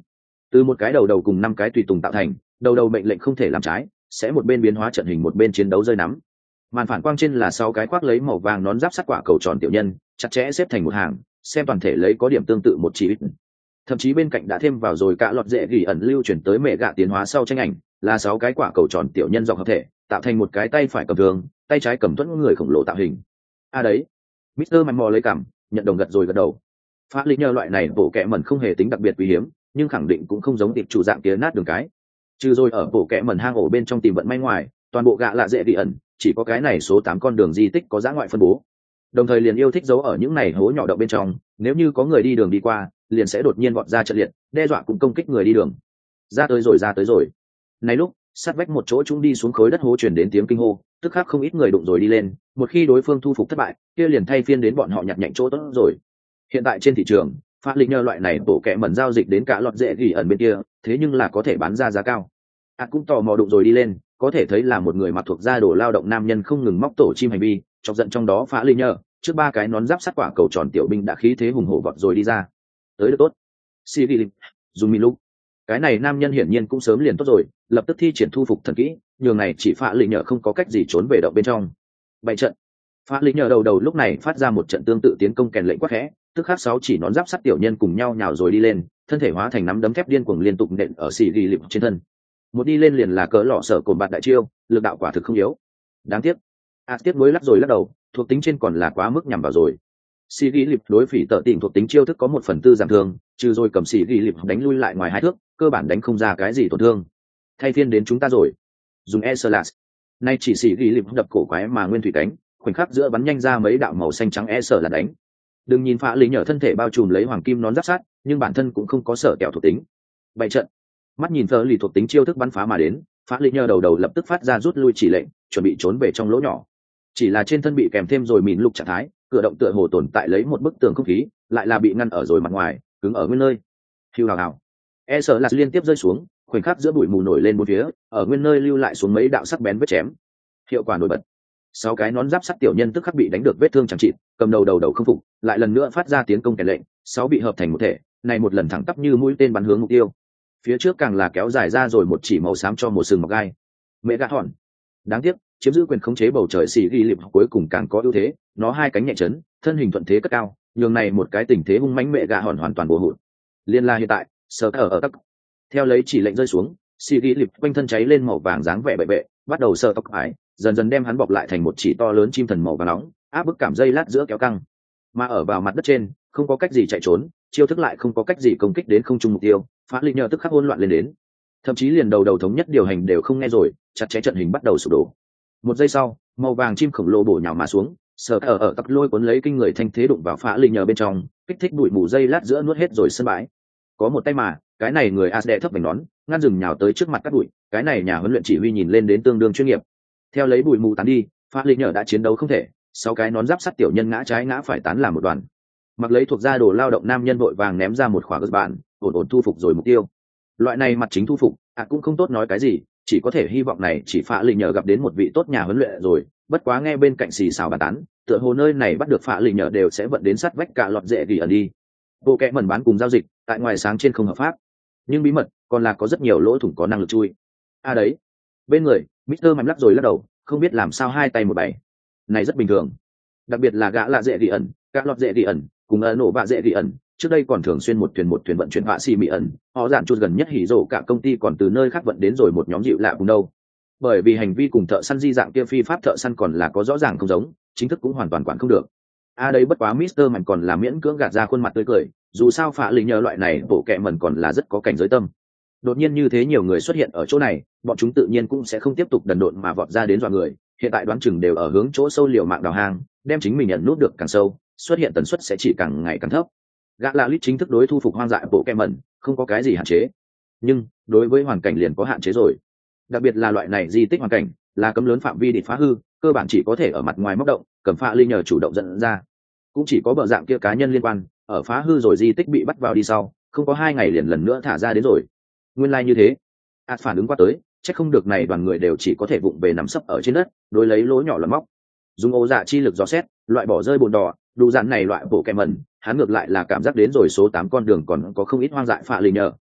từ một cái đầu đầu cùng 5 cái tùy tùng tạo thành, đầu đầu mệnh lệnh không thể làm trái, sẽ một bên biến hóa trận hình một bên chiến đấu rơi nắm. Màn phản quang trên là 6 cái khoác lấy màu vàng nón giáp sắt quả cầu tròn tiểu nhân, chặt chẽ xếp thành một hàng, xem toàn thể lấy có điểm tương tự một chỉ ít. Thậm chí bên cạnh đã thêm vào rồi cả lọt dễ gỉ ẩn lưu chuyển tới mẹ gạ tiến hóa sau tranh ảnh, là 6 cái quả cầu tròn tiểu nhân dọc hợp thể, tạo thành một cái tay phải cầm thương, tay trái cầm thuẫn người khổng lồ tạo hình. Đấy, Mister Mạnh mò lấy cảm, nhận đồng gật rồi gật đầu. Phát lý nhờ loại này bộ kệ mẩn không hề tính đặc biệt quý hiếm, nhưng khẳng định cũng không giống tiệp chủ dạng kia nát đường cái. Trừ rồi ở bộ kệ mẩn hang ổ bên trong tìm vận may ngoài, toàn bộ gạ lạ dễ gỉ ẩn, chỉ có cái này số 8 con đường di tích có dã ngoại phân bố. Đồng thời liền yêu thích giấu ở những này hố nhỏ động bên trong, nếu như có người đi đường đi qua, liền sẽ đột nhiên vọt ra trận liệt, đe dọa cũng công kích người đi đường. Ra tới rồi. Này lúc, sát vách một chỗ chúng đi xuống khối đất hố truyền đến tiếng kinh hô, tức khắc không ít người đụng rồi đi lên, một khi đối phương thu phục thất bại, kia liền thay phiên đến bọn họ nhặt nhạnh chỗ tốt rồi. Hiện tại trên thị trường, phát linh nhờ loại này bổ kẹ mẩn giao dịch đến cả lọt dễ gỉ ẩn bên kia, thế nhưng là có thể bán ra giá cao. Cũng tò mò đụng rồi đi lên, có thể thấy là một người mặc thuộc gia đồ lao động nam nhân không ngừng móc tổ chim hành vi, chọc giận trong đó phá linh nhờ, trước 3 cái nón giáp sắt quả cầu tròn tiểu binh đã khí thế hùng hổ vọt rồi đi ra. Tới được tốt. Siri, dùng mình lúc. Cái này nam nhân hiển nhiên cũng sớm liền tốt rồi, lập tức thi triển thu phục thần kỹ, nhường này chỉ phá linh nhờ không có cách gì trốn về động bên trong. Bày trận. Phá linh nhờ đầu lúc này phát ra một trận tương tự tiến công kèn lệnh quát khẽ, tức khắc 6 chỉ nón giáp sắt tiểu nhân cùng nhau nhào rồi đi lên, thân thể hóa thành nắm đấm thép điên cuồng liên tục nện ở Siri trên thân. Một đi lên liền là cỡ lọ sở cồn bạt đại chiêu, lực đạo quả thực không yếu. Đáng tiếc, tiếc nuối lắc rồi lắc đầu, thuộc tính trên còn là quá mức nhằm vào rồi. Xì ghi lịp đối phỉ tợ tình thuộc tính chiêu thức có 1/4 giảm thương, trừ rồi cầm xì ghi lịp đánh lui lại ngoài 2 thước, cơ bản đánh không ra cái gì tổn thương. Thay phiên đến chúng ta rồi. Dùng Eserlas. Nay chỉ xì ghi lịp đập cổ quái mà nguyên thủy cánh, khoảnh khắc giữa bắn nhanh ra mấy đạo màu xanh trắng Eser là đánh. Đừng nhìn phá lý nhờ thân thể bao trùm lấy hoàng kim nón giáp sát, nhưng bản thân cũng không có sở kẹo thuộc tính. Bày trận. Mắt nhìn phở lì thuộc tính chiêu thức bắn phá mà đến, phá lý nhờ đầu lập tức phát ra rút lui chỉ lệnh, chuẩn bị trốn về trong lỗ nhỏ. Chỉ là trên thân bị kèm thêm rồi mìn lục trạng thái, cửa động tựa hồ tồn tại lấy một bức tường không khí, lại là bị ngăn ở rồi mặt ngoài, cứng ở nguyên nơi. Hưu hào hào. Sợ là liên tiếp rơi xuống, khoảnh khắc giữa bụi mù nổi lên bốn phía, ở nguyên nơi lưu lại xuống mấy đạo sắc bén vết chém. Hiệu quả nổi bật. 6 cái nón giáp sắt tiểu nhân tức khắc bị đánh được vết thương chẳng chịt, cầm đầu không phục, lại lần nữa phát ra tiến công kèn lệnh, 6 bị hợp thành một thể, này một lần thẳng tắp như mũi tên bắn hướng mục tiêu. Phía trước càng là kéo dài ra rồi một chỉ màu xám cho một sừng mọc gai. Mẹ gã hòn. Đáng tiếc, chiếm giữ quyền khống chế bầu trời xì ghi lịp cuối cùng càng có ưu thế, nó 2 cánh nhẹ chấn, thân hình thuận thế cất cao, nhường này một cái tình thế hung mãnh mẹ gã hòn hoàn toàn bổ hụt. Liên la hiện tại, sờ ở tắc. Theo lấy chỉ lệnh rơi xuống, xì ghi lịp quanh thân cháy lên màu vàng dáng vẻ bệ bệ, bắt đầu sờ tóc ải, dần dần đem hắn bọc lại thành một chỉ to lớn chim thần màu vàng nóng, áp bức cảm dây lát giữa kéo căng. Mà ở vào mặt đất trên, không có cách gì chạy trốn, chiêu thức lại không có cách gì công kích đến không trung mục tiêu, phá linh nhờ tức khắc hỗn loạn lên đến. Thậm chí liền đầu thống nhất điều hành đều không nghe rồi, chặt chẽ trận hình bắt đầu sụp đổ. Một giây sau, màu vàng chim khổng lồ bổ nhào mà xuống, sờ ở tập lôi cuốn lấy kinh người thanh thế đụng vào phá linh nhờ bên trong, kích thích bụi mù dây lát giữa nuốt hết rồi sân bãi. Có một tay mà, cái này người Asde thấp vành nón, ngăn rừng nhào tới trước mặt các bụi, cái này nhà huấn luyện chỉ huy nhìn lên đến tương đương chuyên nghiệp. Theo lấy bụi mù tán đi, phá linh nhờ đã chiến đấu không thể, 6 cái nón giáp sắt tiểu nhân ngã trái ngã phải tán làm một đoàn. Mặc lấy thuộc gia đồ lao động nam nhân vội vàng ném ra một khỏa gớt bạn, ổn thu phục rồi mục tiêu. Loại này mặt chính thu phục, cũng không tốt nói cái gì, chỉ có thể hy vọng này chỉ phá linh nhờ gặp đến một vị tốt nhà huấn luyện rồi. Bất quá nghe bên cạnh xì xào bàn tán, tựa hồ nơi này bắt được phá linh nhờ đều sẽ vận đến sát vách cả lọt dễ gỉ ẩn đi. Bộ kệ mẩn bán cùng giao dịch, tại ngoài sáng trên không hợp pháp, nhưng bí mật còn là có rất nhiều lỗ thủng có năng lực chui. Đấy, bên người, Mister Mạnh lắc rồi lắc đầu, không biết làm sao hai tay một bảy. Này rất bình thường, đặc biệt là gã lạ dễ gỉ ẩn, các lọt dễ gỉ ẩn, cùng nổ vạ dễ gỉ ẩn. Trước đây còn thường xuyên một thuyền vận chuyển họa xì mỹ ẩn, họ dạn chút gần nhất hỉ rộ cả công ty còn từ nơi khác vận đến rồi một nhóm dịu lạ cùng đâu. Bởi vì hành vi cùng thợ săn di dạng kia phi pháp thợ săn còn là có rõ ràng không giống, chính thức cũng hoàn toàn quản không được. Đây bất quá Mister Mạnh còn là miễn cưỡng gạt ra khuôn mặt tươi cười, dù sao phá linh nhờ loại này bộ kệ mẩn còn là rất có cảnh giới tâm. Đột nhiên như thế nhiều người xuất hiện ở chỗ này, bọn chúng tự nhiên cũng sẽ không tiếp tục đần độn mà vọt ra đến dọa người, hiện tại đoán chừng đều ở hướng chỗ sâu liều mạng đào hang, đem chính mình nhận nút được càng sâu, xuất hiện tần suất sẽ chỉ càng ngày càng thấp. Gã lạ lít chính thức đối thu phục hoang dại bộ kệ mẩn, không có cái gì hạn chế, nhưng đối với hoàn cảnh liền có hạn chế rồi. Đặc biệt là loại này di tích hoàn cảnh, là cấm lớn phạm vi để phá hư, cơ bản chỉ có thể ở mặt ngoài móc động, cầm phá linh nhờ chủ động dẫn ra. Cũng chỉ có bờ dạng kia cá nhân liên quan, ở phá hư rồi di tích bị bắt vào đi sau, không có 2 ngày liền lần nữa thả ra đến rồi. Nguyên lai như thế. Phản ứng qua tới, chắc không được này đoàn người đều chỉ có thể vụng về nằm sấp ở trên đất, đối lấy lỗ nhỏ lẫn móc. Dùng ô dạ chi lực dò xét, loại bỏ rơi bùn đỏ, đủ dạn này loại bộ kèm mẩn, hắn ngược lại là cảm giác đến rồi số 8 con đường còn có không ít hoang dại phạ linh nhờ.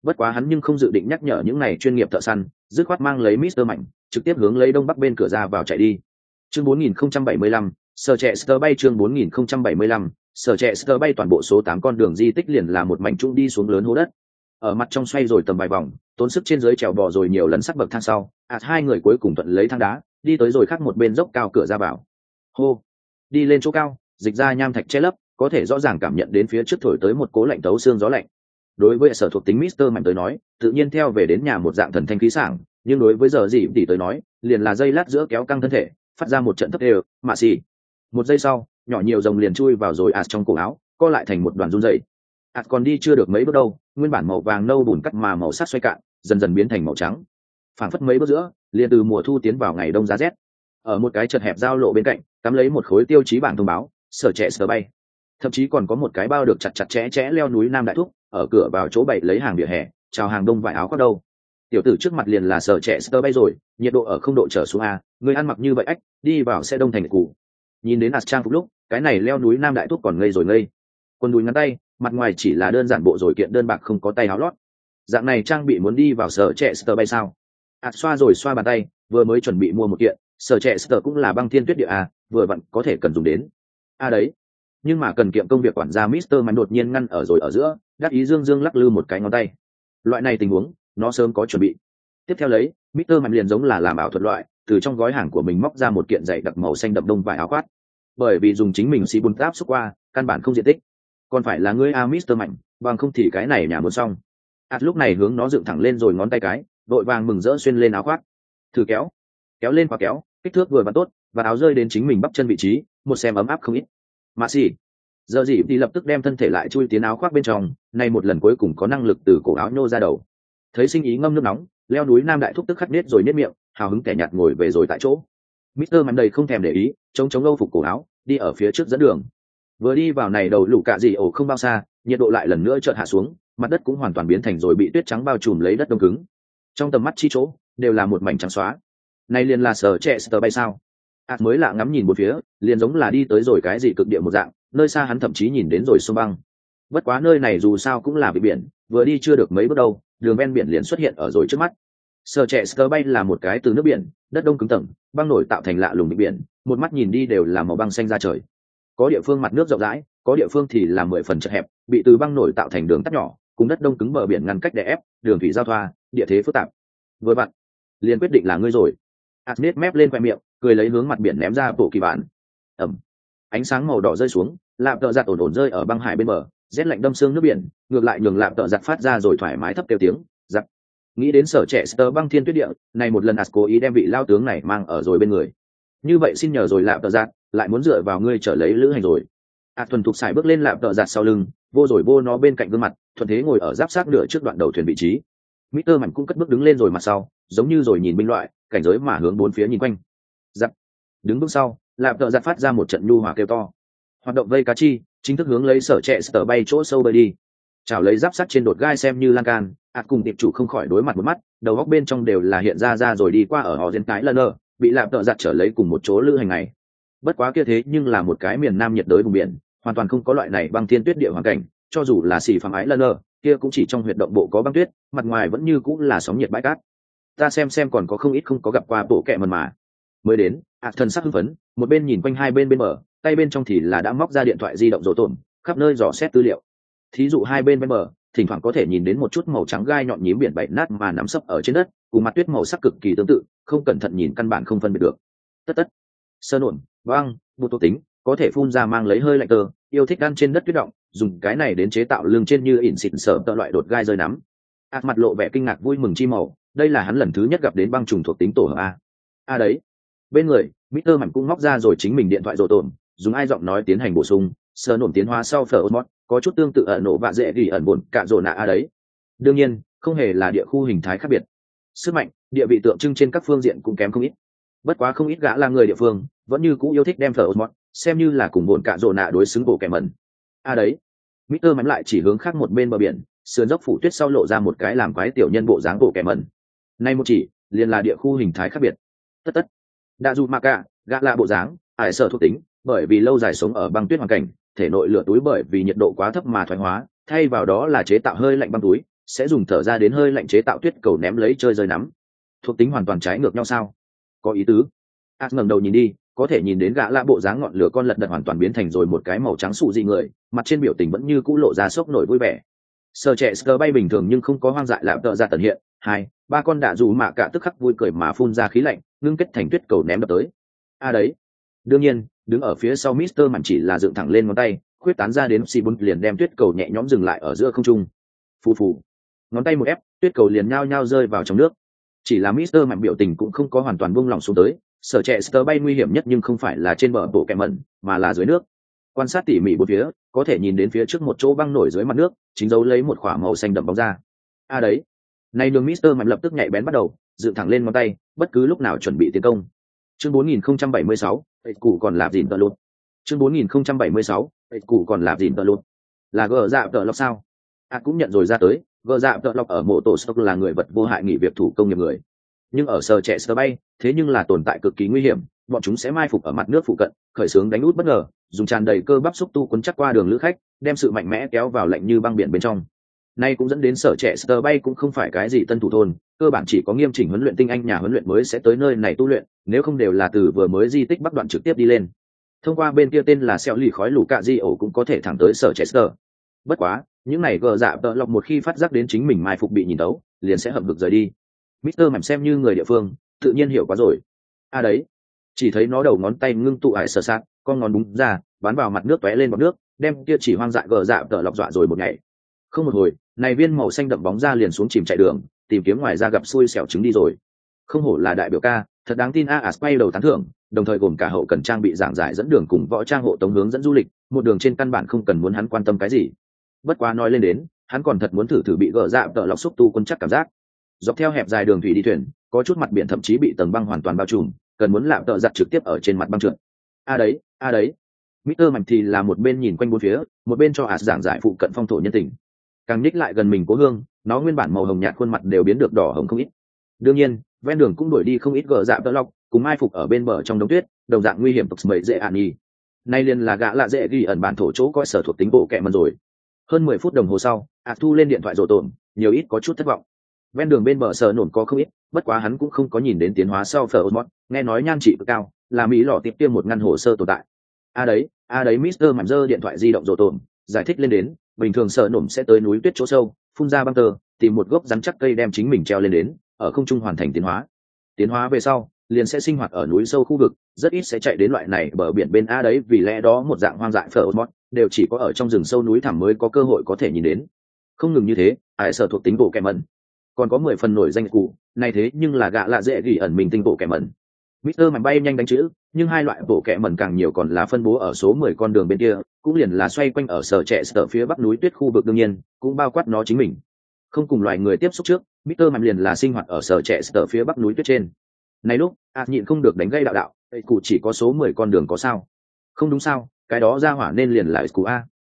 Bất quá hắn nhưng không dự định nhắc nhở những này chuyên nghiệp thợ săn, dứt khoát mang lấy Mister Mạnh trực tiếp hướng lấy đông bắc bên cửa ra vào chạy đi. Chương 4075, sở trẻ Star bay. Chương 4075, sở trẻ Star bay. Toàn bộ số 8 con đường di tích liền là một mảnh trũng đi xuống lớn hố đất. Ở mặt trong xoay rồi tầm vài vòng, tốn sức trên dưới trèo bò rồi nhiều lần sắc bậc thang sau, hai người cuối cùng thuận lấy thang đá, đi tới rồi khác một bên dốc cao cửa ra vào. Hô, đi lên chỗ cao, dịch ra nham thạch che lấp, có thể rõ ràng cảm nhận đến phía trước thổi tới một cố lạnh tấu xương gió lạnh. Đối với sở thuộc tính Mister Mạnh tới nói, tự nhiên theo về đến nhà một dạng thần thanh khí sảng, nhưng đối với giờ gì thì tới nói, liền là dây lát giữa kéo căng thân thể, phát ra một trận thấp đều, mạ xì. Một giây sau, nhỏ nhiều rồng liền chui vào rồi trong cổ áo, co lại thành một đoàn run rẩy. Còn đi chưa được mấy bước đâu, nguyên bản màu vàng nâu bùn cắt mà màu sắc xoay cạn, dần dần biến thành màu trắng. Phảng phất mấy bước giữa, liền từ mùa thu tiến vào ngày đông giá rét. Ở một cái chật hẹp giao lộ bên cạnh, cắm lấy một khối tiêu chí bảng thông báo, sở trẻ Star bay. Thậm chí còn có một cái bao được chặt chẽ chẽ leo núi Nam Đại Thúc, ở cửa vào chỗ bày lấy hàng vỉa hè, chào hàng đông vải áo khoác đâu. Tiểu tử trước mặt liền là sở trẻ Star bay rồi, nhiệt độ ở 0 độ trở xuống a, người ăn mặc như vậy ách, đi vào sẽ đông thành củ. Nhìn đến trang phục lúc, cái này leo núi Nam Đại Thúc còn ngây rồi ngây. Quần đùi ngắn tay, mặt ngoài chỉ là đơn giản bộ rồi kiện đơn bạc không có tay áo lót. Dạng này trang bị muốn đi vào sở trẻ Star bay sao? Xoa rồi xoa bàn tay, vừa mới chuẩn bị mua một kiện, sở trẻ Star cũng là băng thiên tuyết địa a, vừa vặn có thể cần dùng đến. Đấy. Nhưng mà cần kiệm công việc quản gia Mister Mạnh đột nhiên ngăn ở rồi ở giữa, đắc ý dương dương lắc lư một cái ngón tay. Loại này tình huống, nó sớm có chuẩn bị. Tiếp theo lấy, Mister Mạnh liền giống là làm ảo thuật loại, từ trong gói hàng của mình móc ra một kiện giày đặc màu xanh đậm đông vải áo khoác. Bởi vì dùng chính mình xì bùn áp xúc qua, căn bản không diện tích. Còn phải là ngươi Mister Mạnh, bằng không thì cái này nhà muốn xong. Lúc này hướng nó dựng thẳng lên rồi ngón tay cái, đội vàng mừng rỡ xuyên lên áo khoác. Thử kéo, kéo lên và kéo, kích thước vừa và tốt, và áo rơi đến chính mình bắp chân vị trí, một xem ấm áp không ít. Mạ xì, giờ gì thì lập tức đem thân thể lại chui tiến áo khoác bên trong, nay một lần cuối cùng có năng lực từ cổ áo nhô ra đầu. Thấy sinh ý ngâm nước nóng, leo núi Nam Đại Thúc tức khắc nết rồi nết miệng, hào hứng kẻ nhạt ngồi về rồi tại chỗ. Mister Mạnh đầy không thèm để ý, chống âu phục cổ áo, đi ở phía trước dẫn đường. Vừa đi vào này đầu lũ cạ gì ổ không bao xa, nhiệt độ lại lần nữa chợt hạ xuống, mặt đất cũng hoàn toàn biến thành rồi bị tuyết trắng bao trùm lấy đất đông cứng. Trong tầm mắt chi chỗ, đều là một mảnh trắng xóa. Này liền là sở trẻ Star bay sao? Mới lạ ngắm nhìn một phía, liền giống là đi tới rồi cái gì cực địa một dạng, nơi xa hắn thậm chí nhìn đến rồi sông băng. Bất quá nơi này dù sao cũng là vị biển, vừa đi chưa được mấy bước đâu, đường ven biển liền xuất hiện ở rồi trước mắt. Sở trẻ Star bay là một cái từ nước biển, đất đông cứng tầng, băng nổi tạo thành lạ lùng bị biển, một mắt nhìn đi đều là màu băng xanh ra trời. Có địa phương mặt nước rộng rãi, có địa phương thì là 10 phần chật hẹp, bị từ băng nổi tạo thành đường tắt nhỏ, cùng đất đông cứng bờ biển ngăn cách đè ép, đường thủy giao thoa, địa thế phức tạp. Vừa vặn, liền quyết định là ngươi rồi. Nết mép lên khoe miệng, cười lấy hướng mặt biển ném ra bộ kỳ bản. Ánh sáng màu đỏ rơi xuống, lạp tợ giặt ổn ổn rơi ở băng hải bên bờ, rét lạnh đâm xương nước biển, ngược lại nhường lạp tợ giặt phát ra rồi thoải mái thấp kêu tiếng giặt. Nghĩ đến sở trẻ Star băng thiên tuyết địa, này một lần cố ý đem vị lao tướng này mang ở rồi bên người. Như vậy xin nhờ rồi lạp tợ giặt, lại muốn dựa vào ngươi trở lấy lữ hành rồi. Thuần thục xài bước lên lạp tợ giặt sau lưng, vô rồi vô nó bên cạnh gương mặt, thuận thế ngồi ở giáp sát nửa trước đoạn đầu thuyền vị trí. Mister Mạnh cũng cất bước đứng lên rồi mặt sau, giống như rồi nhìn binh loại, cảnh giới mà hướng bốn phía nhìn quanh. Giặt. Đứng bước sau, lạp tợ giặt phát ra một trận nhu hòa kêu to. Hoạt động vây cá chi, chính thức hướng lấy sở trẻ Star bay chỗ sâu bơi đi. Chảo lấy giáp sắt trên đột gai xem như lan can, cùng tiệp chủ không khỏi đối mặt một mắt, đầu góc bên trong đều là hiện ra rồi đi qua ở họ diễn cái lần bị lạp tợ giặt trở lấy cùng một chỗ lữ hành này. Bất quá kia thế nhưng là một cái miền nam nhiệt đới vùng biển, hoàn toàn không có loại này băng thiên tuyết địa hoàn cảnh, cho dù là xì phàm ái lần kia cũng chỉ trong huyệt động bộ có băng tuyết, mặt ngoài vẫn như cũng là sóng nhiệt bãi cát. Ta xem còn có không ít không có gặp qua bộ kệ mần mà. Mới đến, thần sắc hưng phấn, một bên nhìn quanh hai bên bờ, tay bên trong thì là đã móc ra điện thoại di động rổ tổn, khắp nơi dò xét tư liệu. Thí dụ hai bên bờ, thỉnh thoảng có thể nhìn đến một chút màu trắng gai nhọn nhím biển bậy nát mà nắm sấp ở trên đất, cùng mặt tuyết màu sắc cực kỳ tương tự, không cẩn thận nhìn căn bản không phân biệt được. Tất sơn ổn, băng, bột tô tính, có thể phun ra mang lấy hơi lạnh tơ, yêu thích ăn trên đất tuyết động, dùng cái này đến chế tạo lưng trên như ỉn xịt sở tợ loại đột gai rơi nắm. Mặt lộ vẻ kinh ngạc vui mừng chi màu, đây là hắn lần thứ nhất gặp đến băng trùng thuộc tính tổ hợp a. Đấy. Bên người, Mister Mạnh cũng móc ra rồi chính mình điện thoại rổ tổn, dùng ai giọng nói tiến hành bổ sung, sơ nổm tiến hóa sau phở osmot, có chút tương tự ở nổ vạ dễ gỉ ẩn buồn cả rổ nạ đấy. Đương nhiên, không hề là địa khu hình thái khác biệt. Sức mạnh, địa vị tượng trưng trên các phương diện cũng kém không ít. Bất quá không ít gã là người địa phương, vẫn như cũ yêu thích đem phở osmot, xem như là cùng buồn cả rổ nạ đối xứng bộ kẻ mẩn. Đấy. Mister Mạnh lại chỉ hướng khác một bên bờ biển, sườn dốc phủ tuyết sau lộ ra một cái làm quái tiểu nhân bộ dáng bộ kẻ mẩn. Nay một chỉ, liền là địa khu hình thái khác biệt. Tất. Đa dù mà cả, gã là bộ dáng, ải sở thuộc tính, bởi vì lâu dài sống ở băng tuyết hoàn cảnh, thể nội lửa túi bởi vì nhiệt độ quá thấp mà thoái hóa, thay vào đó là chế tạo hơi lạnh băng túi, sẽ dùng thở ra đến hơi lạnh chế tạo tuyết cầu ném lấy chơi rơi nắm. Thuộc tính hoàn toàn trái ngược nhau sao? Có ý tứ. Ngẩng đầu nhìn đi, có thể nhìn đến gã lạ bộ dáng ngọn lửa con lật đật hoàn toàn biến thành rồi một cái màu trắng sụ dị người, mặt trên biểu tình vẫn như cũ lộ ra sốc nổi vui vẻ. Sở trẻ sờ bay bình thường nhưng không có hoang dại lạm tợ ra tận hiện, hai ba con đạ dù mạ cả tức khắc vui cười mà phun ra khí lạnh, ngưng kết thành tuyết cầu ném đập tới. Đấy. Đương nhiên, đứng ở phía sau Mister Mặn chỉ là dựng thẳng lên ngón tay, khuyết tán ra đến Sibun liền đem tuyết cầu nhẹ nhõm dừng lại ở giữa không trung. Phù phù. Ngón tay một ép, tuyết cầu liền nhao nhao rơi vào trong nước. Chỉ là Mister Mặn biểu tình cũng không có hoàn toàn buông lỏng xuống tới, sở trẻ sờ bay nguy hiểm nhất nhưng không phải là trên bờ bộ kẹm mẩn, mà là dưới nước. Quan sát tỉ mỉ bốn phía, có thể nhìn đến phía trước một chỗ băng nổi dưới mặt nước, chính giấu lấy một khỏa màu xanh đậm bóng ra. Đấy. Này đường Mister Mặn lập tức nhạy bén bắt đầu, dựng thẳng lên ngón tay, bất cứ lúc nào chuẩn bị tiến công. Chương 4076, cụ còn làm gìn tợ luôn. Chương 4076, cụ còn làm gìn tợ luôn. Là gờ dạ tợ lọc sao? Cũng nhận rồi ra tới, gờ dạ tợ lọc ở mộ tổ stock là người vật vô hại nghỉ việc thủ công nghiệp người. Nhưng ở sở trẻ sờ bay, thế nhưng là tồn tại cực kỳ nguy hiểm, bọn chúng sẽ mai phục ở mặt nước phụ cận, khởi xướng đánh út bất ngờ, dùng tràn đầy cơ bắp xúc tu cuốn chắc qua đường lữ khách, đem sự mạnh mẽ kéo vào lạnh như băng biển bên trong. Nay cũng dẫn đến sở trẻ sờ bay cũng không phải cái gì tân thủ thôn, cơ bản chỉ có nghiêm chỉnh huấn luyện tinh anh nhà huấn luyện mới sẽ tới nơi này tu luyện, nếu không đều là từ vừa mới di tích bắc đoạn trực tiếp đi lên. Thông qua bên kia tên là xeo lì khói lũ cạ di ổ cũng có thể thẳng tới sở trẻ sờ. Bất quá, những này gờ dạ tợ lọc một khi phát giác đến chính mình mai phục bị nhìn tấu, liền sẽ hậm hực rời đi. Mister Mặn xem như người địa phương, tự nhiên hiểu quá rồi. Đấy. Chỉ thấy nó đầu ngón tay ngưng tụ ải sờ sát, con ngón búng ra, bắn vào mặt nước tóe lên bọt nước, đem kia chỉ hoang dại gờ dạ tợ lọc dọa rồi một ngày. Không một hồi, này viên màu xanh đậm bóng ra liền xuống chìm chạy đường, tìm kiếm ngoài ra gặp xui xẻo trứng đi rồi. Không hổ là đại biểu ca, thật đáng tin quay đầu tán thưởng, đồng thời gồm cả hậu cần trang bị giảng giải dẫn đường cùng võ trang hộ tống hướng dẫn du lịch, một đường trên căn bản không cần muốn hắn quan tâm cái gì. Bất quá nói lên đến, hắn còn thật muốn thử bị gờ dạ tợ lọc xúc tu quân chắc cảm giác. Dọc theo hẹp dài đường thủy đi thuyền, có chút mặt biển thậm chí bị tầng băng hoàn toàn bao trùm, cần muốn lạm tợ giặt trực tiếp ở trên mặt băng trượt. Đấy. Mister Mặn thì là một bên nhìn quanh bốn phía, một bên cho giảng giải phụ cận phong thổ nhân tình. Càng nhích lại gần mình cố hương, nó nguyên bản màu hồng nhạt khuôn mặt đều biến được đỏ hồng không ít. Đương nhiên, ven đường cũng đuổi đi không ít gờ dạ tợ lọc, cùng mai phục ở bên bờ trong đống tuyết, đồng dạng nguy hiểm tộc mẩy dễ ạn nhi. Nay liền là gã lạ dễ ghi ẩn bản thổ chỗ coi sở thuộc tính bộ kẹ mần rồi. Hơn 10 phút đồng hồ sau, thu lên điện thoại rồ tổn, nhiều ít có chút thất vọng. Ven đường bên bờ sở nổn có không ít, bất quá hắn cũng không có nhìn đến tiến hóa sau phở osmot, nghe nói nhan trị cực cao, là mỹ lọ tiếp tiêm một ngăn hồ sơ tồn tại. Đấy, Mister Mặn giơ điện thoại di động rồ tổn, giải thích lên đến, bình thường sở nổn sẽ tới núi tuyết chỗ sâu, phun ra băng tơ, tìm một gốc rắn chắc cây đem chính mình treo lên đến, ở không trung hoàn thành tiến hóa. Tiến hóa về sau, liền sẽ sinh hoạt ở núi sâu khu vực, rất ít sẽ chạy đến loại này bờ biển bên đấy, vì lẽ đó một dạng hoang dại phở osmot đều chỉ có ở trong rừng sâu núi thẳm mới có cơ hội có thể nhìn đến. Không ngừng như thế, sở thuộc tính bộ kẹ mần còn có 10 phần nổi danh cụ này, thế nhưng là gạ lạ dễ ghi ẩn mình tinh bộ kẹ mần. Mister Mặn bay nhanh đánh chữ, nhưng hai loại bộ kẹ mần càng nhiều còn là phân bố ở số 10 con đường bên kia, cũng liền là xoay quanh ở sở trẻ sở phía bắc núi tuyết khu vực, đương nhiên cũng bao quát nó chính mình. Không cùng loài người tiếp xúc trước, Mister Mặn liền là sinh hoạt ở sở trẻ sở phía bắc núi tuyết trên. Này lúc, nhịn không được đánh gây đạo, cụ chỉ có số 10 con đường có sao? Không đúng sao, cái đó ra hỏa nên liền là cụ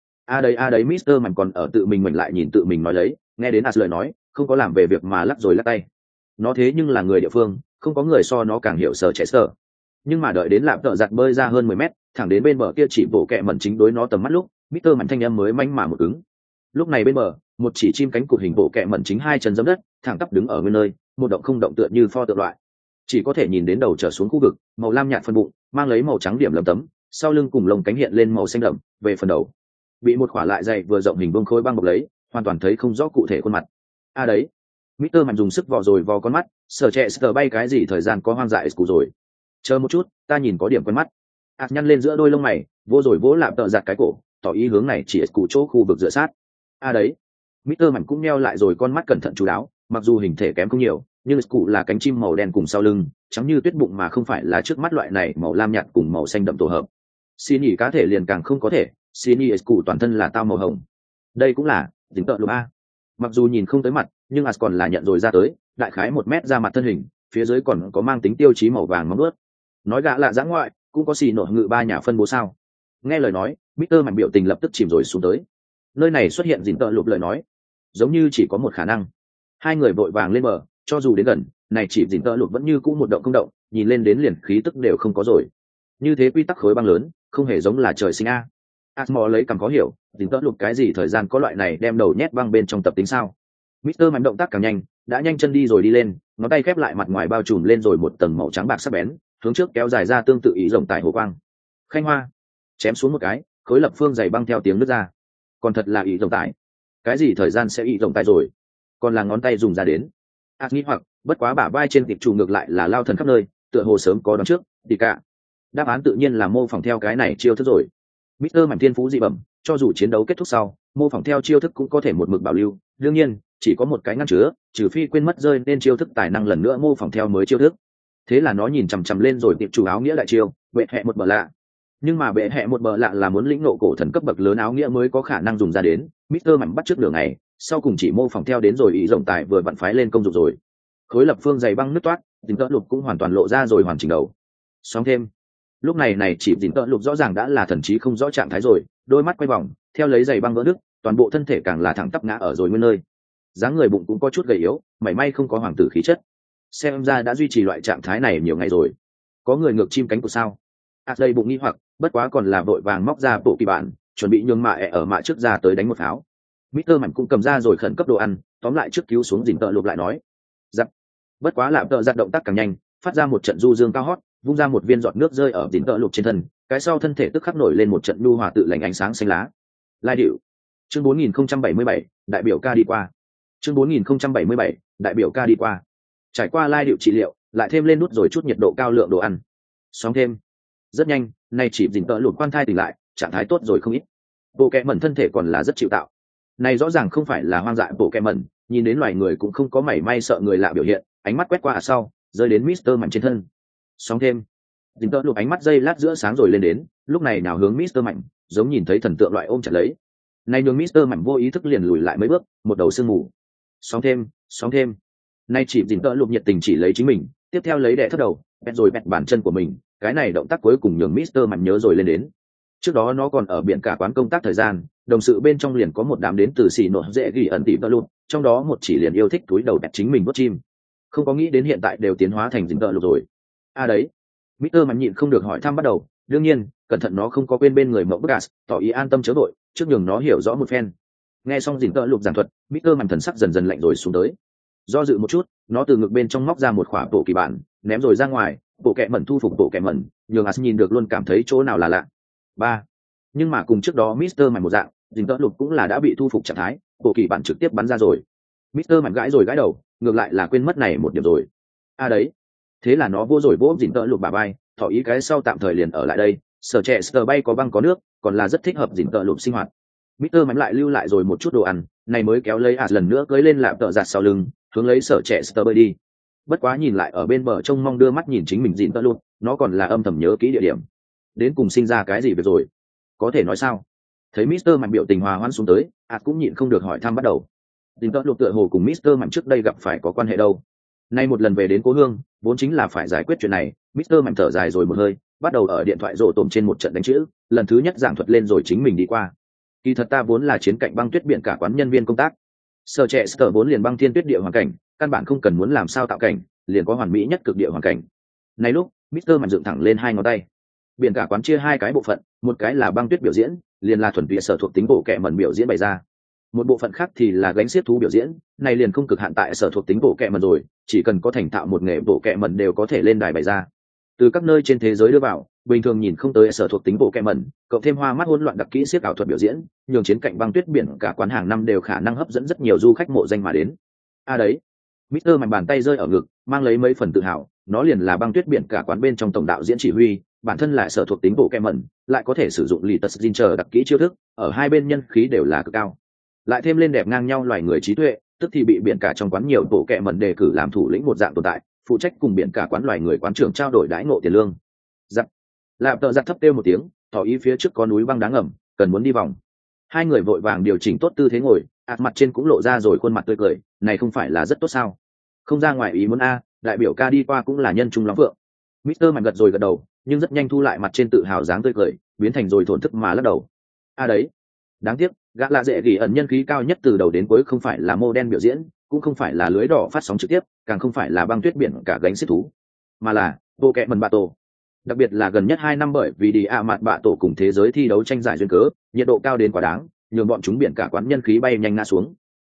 đấy, Mister Mặn còn ở tự mình mình lại nhìn tự mình nói lấy, nghe đến lời nói, không có làm về việc mà lắc rồi lắc tay. Nó thế nhưng là người địa phương, không có người so nó càng hiểu sở trẻ sở. Nhưng mà đợi đến lạm tợ giặt bơi ra hơn 10 mét, thẳng đến bên bờ kia chỉ bộ kẹ mẩn chính đối nó tầm mắt lúc, Mister Mặn thanh âm mới manh mà một ứng. Lúc này bên bờ, một chỉ chim cánh cụt hình bộ kẹ mẩn chính hai chân giẫm đất, thẳng tắp đứng ở nguyên nơi, một động không động tựa như pho tượng loại. Chỉ có thể nhìn đến đầu trở xuống khu vực, màu lam nhạt phần bụng, mang lấy màu trắng điểm lấm tấm, sau lưng cùng lông cánh hiện lên màu xanh đậm, về phần đầu bị một khỏa lại dày vừa rộng hình bông khối băng bọc lấy, hoàn toàn thấy không rõ cụ thể khuôn mặt. Đấy. Mister Mặn dùng sức vò rồi vò con mắt, sở trẻ sờ bay cái gì thời gian có hoang dại cụ rồi. Chờ một chút, ta nhìn có điểm quen mắt. Nhăn lên giữa đôi lông mày, vô rồi vỗ lạm tợ giặt cái cổ, tỏ ý hướng này chỉ cụ chỗ khu vực dựa sát. Đấy. Mister Mặn cũng nheo lại rồi con mắt cẩn thận chú đáo, mặc dù hình thể kém không nhiều, nhưng cụ là cánh chim màu đen cùng sau lưng, trắng như tuyết bụng mà không phải là trước mắt loại này màu lam nhạt cùng màu xanh đậm tổ hợp. Xin nhỉ cá thể liền càng không có thể, xin nhỉ cụ toàn thân là tao màu hồng. Đây cũng là dính tợ lục a. Mặc dù nhìn không tới mặt, nhưng còn là nhận rồi ra tới, đại khái 1 mét ra mặt thân hình, phía dưới còn có mang tính tiêu chí màu vàng móng ướt. Nói gã lạ dã ngoại, cũng có xì nổ ngự 3 nhà phân bố sao? Nghe lời nói, Mister Mặn biểu tình lập tức chìm rồi xuống tới. Nơi này xuất hiện dính tợ lục lời nói, giống như chỉ có một khả năng. Hai người vội vàng lên bờ, cho dù đến gần, này chỉ dính tợ lục vẫn như cũ một động không động, nhìn lên đến liền khí tức đều không có rồi. Như thế quy tắc khối băng lớn, không hề giống là trời sinh a. Asmo lấy cằm khó hiểu, dính tợ lục cái gì thời gian có loại này đem đầu nhét băng bên trong tập tính sao? Mr. Mạnh động tác càng nhanh, đã nhanh chân đi rồi đi lên, ngón tay khép lại mặt ngoài bao trùm lên rồi một tầng màu trắng bạc sắc bén, hướng trước kéo dài ra tương tự ý rồng tại hồ quang. Khanh hoa, chém xuống một cái, khối lập phương dày băng theo tiếng nứt ra. Còn thật là ý rồng tại. Cái gì thời gian sẽ ý rồng tại rồi? Còn là ngón tay dùng ra đến. Nghĩ hoặc, bất quá bả vai trên tiệp chủ ngược lại là lao thần khắp nơi, tựa hồ sớm có đón trước, thì cả. Đáp án tự nhiên là mô phỏng theo cái này chiêu thức rồi. Mr. Mạnh thiên phú dị bẩm, cho dù chiến đấu kết thúc sau, mô phỏng theo chiêu thức cũng có thể một mực bảo lưu. Đương nhiên, chỉ có một cái ngăn chứa, trừ phi quên mất rơi nên chiêu thức tài năng lần nữa mô phỏng theo mới chiêu thức. Thế là nó nhìn chằm chằm lên rồi tiệp chủ áo nghĩa đại chiêu, bệ hệ một bờ lạ. Nhưng mà bệ hệ một bờ lạ là muốn lĩnh ngộ cổ thần cấp bậc lớn áo nghĩa mới có khả năng dùng ra đến. Mr. Mạnh bắt trước nửa ngày, sau cùng chỉ mô phỏng theo đến rồi ý rồng tài vừa vặn phái lên công dụng rồi. Khối lập phương dày băng nứt toát, dính tợ lục cũng hoàn toàn lộ ra rồi hoàn chỉnh đầu. Sóng thêm. Lúc này chỉ dính tợ lục rõ ràng đã là thần trí không rõ trạng thái rồi, đôi mắt quay vòng, theo lấy giày băng vỡ nứt, toàn bộ thân thể càng là thẳng tắp ngã ở rồi nguyên nơi. Dáng người bụng cũng có chút gầy yếu, mảy may không có hoàng tử khí chất. Xem ra đã duy trì loại trạng thái này nhiều ngày rồi. Có người ngược chim cánh của sao? Đây bụng nghi hoặc, bất quá còn là vội vàng móc ra bộ kỳ bản, chuẩn bị nhường mạ ở mạ trước ra tới đánh một pháo. Mr. Mạnh cũng cầm ra rồi khẩn cấp đồ ăn, tóm lại trước cứu xuống dình tợ lục lại nói. Giặc. Bất quá lạm tợ giặc động tác càng nhanh, phát ra một trận du dương cao hót, vung ra một viên giọt nước rơi ở dình tợ lục trên thân, cái sau thân thể tức khắc nổi lên một trận nhu hòa tự lành ánh sáng xanh lá. Lai điệu. Chương 4077, đại biểu ca đi qua. Chương 4077, đại biểu ca đi qua. Trải qua lai điệu trị liệu, lại thêm lên nút rồi chút nhiệt độ cao lượng đồ ăn. Sóng thêm. Rất nhanh, nay chỉ dình tợ lục quan thai tỉnh lại, trạng thái tốt rồi không ít. Bộ kẹ mẩn thân thể còn là rất chịu tạo. Này rõ ràng không phải là hoang dại bộ kẹ mẩn, nhìn đến loài người cũng không có mảy may sợ người lạ biểu hiện, ánh mắt quét qua sau, rơi đến Mr. Mạnh trên thân. Sóng thêm. Dình tợ lục ánh mắt dây lát giữa sáng rồi lên đến, lúc này nào hướng Mr. Mạnh, giống nhìn thấy thần tượng loại ôm chặt lấy. Này nhường Mr. Mạnh vô ý thức liền lùi lại mấy bước, một đầu sương mù. Sóng thêm. Nay chỉ dình tợ lục nhiệt tình chỉ lấy chính mình, tiếp theo lấy đẻ thất đầu, bẹt rồi bẹt bàn chân của mình, cái này động tác cuối cùng nhường Mr. Mạnh nhớ rồi lên đến. Trước đó nó còn ở biển cả quán công tác thời gian, đồng sự bên trong liền có một đám đến từ xì nổ dễ ghi ẩn tỉ tợ lục, trong đó một chỉ liền yêu thích túi đầu bẹt chính mình vớt chim. Không có nghĩ đến hiện tại đều tiến hóa thành dình tợ lục rồi. Đấy. Mr. Mạnh nhịn không được hỏi thăm bắt đầu, đương nhiên, cẩn thận nó không có quên bên người mộng bức gas, tỏ ý an tâm chớ vội, trước nhường nó hiểu rõ một phen. Nghe xong dình tợ lục giảng thuật, Mr. Mạnh thần sắc dần dần lạnh rồi xuống tới. Do dự một chút, nó từ ngực bên trong móc ra một khỏa bộ kỳ bản, ném rồi ra ngoài, bộ kẹ mẩn thu phục bộ kẹ mẩn, nhường As nhìn được luôn cảm thấy chỗ nào là lạ. Ba. Nhưng mà cùng trước đó Mr. Mạnh một dạng, dình tợ lục cũng là đã bị thu phục trạng thái, bộ kỳ bản trực tiếp bắn ra rồi. Mr. Mạnh gãi rồi gãi đầu, ngược lại là quên mất này một điểm rồi. Đấy. Thế là nó vô rồi vỗ dình tợ lục bà bay, thỏ ý cái sau tạm thời liền ở lại đây, sở trẻ sờ bay có băng có nước, còn là rất thích hợp dình tợ lục sinh hoạt. Mr. Mạnh lại lưu lại rồi một chút đồ ăn, này mới kéo lấy As lần nữa cưới lên lạm tợ giặt sau lưng, hướng lấy sở trẻ sờ bơi đi. Bất quá nhìn lại ở bên bờ trông mong đưa mắt nhìn chính mình dình tợ lục, nó còn là âm thầm nhớ kỹ địa điểm. Đến cùng sinh ra cái gì việc rồi? Có thể nói sao? Thấy Mr. Mạnh biểu tình hòa hoãn xuống tới, As cũng nhịn không được hỏi thăm bắt đầu. Dình tợ lục tựa hồ cùng Mr. Mạnh trước đây gặp phải có quan hệ đâu? Nay một lần về đến cố hương, vốn chính là phải giải quyết chuyện này. Mr. Mạnh thở dài rồi một hơi, bắt đầu ở điện thoại rổ tôm trên một trận đánh chữ, lần thứ nhất giảng thuật lên rồi chính mình đi qua. Kỳ thật ta vốn là chiến cạnh băng tuyết biển cả quán nhân viên công tác. Sở trẻ sở vốn liền băng thiên tuyết địa hoàn cảnh, căn bản không cần muốn làm sao tạo cảnh, liền có hoàn mỹ nhất cực địa hoàn cảnh. Này lúc, Mr. Mạnh dựng thẳng lên hai ngón tay. Biển cả quán chia hai cái bộ phận, một cái là băng tuyết biểu diễn, liền là thuần túy sở thuộc tính bộ kệ mẩn biểu diễn bày ra. Một bộ phận khác thì là gánh xiết thú biểu diễn, này liền không cực hạn tại sở thuộc tính bộ kệ mẩn rồi, chỉ cần có thành thạo một nghề bộ kệ mẩn đều có thể lên đài bày ra. Từ các nơi trên thế giới đưa vào, bình thường nhìn không tới sở thuộc tính bộ kệ mẩn, cộng thêm hoa mắt hỗn loạn đặc kỹ xiết ảo thuật biểu diễn, nhường chiến cạnh băng tuyết biển cả quán hàng năm đều khả năng hấp dẫn rất nhiều du khách mộ danh mà đến. Đấy. Mr. Mạnh bàn tay rơi ở ngực, mang lấy mấy phần tự hào, nó liền là băng tuyết biển cả quán bên trong tổng đạo diễn chỉ huy, bản thân lại sở thuộc tính bộ kệ mẩn, lại có thể sử dụng lì tật ginger đặc kỹ chiêu thức, ở hai bên nhân khí đều là cực cao. Lại thêm lên đẹp ngang nhau loài người trí tuệ, tức thì bị biển cả trong quán nhiều bộ kệ mẩn đề cử làm thủ lĩnh một dạng tồn tại, phụ trách cùng biển cả quán loài người quán trưởng trao đổi đãi ngộ tiền lương. Giặc. Lạp tợ giặc thấp kêu một tiếng, tỏ ý phía trước có núi băng đáng ngầm, cần muốn đi vòng. Hai người vội vàng điều chỉnh tốt tư thế ngồi, mặt trên cũng lộ ra rồi khuôn mặt tươi cười, này không phải là rất tốt sao? Không ra ngoài ý muốn đại biểu ca đi qua cũng là nhân trung lắm vượng. Mr. Mạnh gật rồi gật đầu, nhưng rất nhanh thu lại mặt trên tự hào dáng tươi cười, biến thành rồi thổn thức mà lắc đầu. Đấy. Đáng tiếc, gã lạ dễ gỉ ẩn nhân khí cao nhất từ đầu đến cuối không phải là mô đen biểu diễn, cũng không phải là lưới đỏ phát sóng trực tiếp, càng không phải là băng tuyết biển cả gánh xiết thú, mà là bộ kệ mẩn bạ tổ. Đặc biệt là gần nhất 2 năm bởi vì đi mạt bạ tổ cùng thế giới thi đấu tranh giải duyên cớ, nhiệt độ cao đến quá đáng, nhường bọn chúng biển cả quán nhân khí bay nhanh ngã xuống.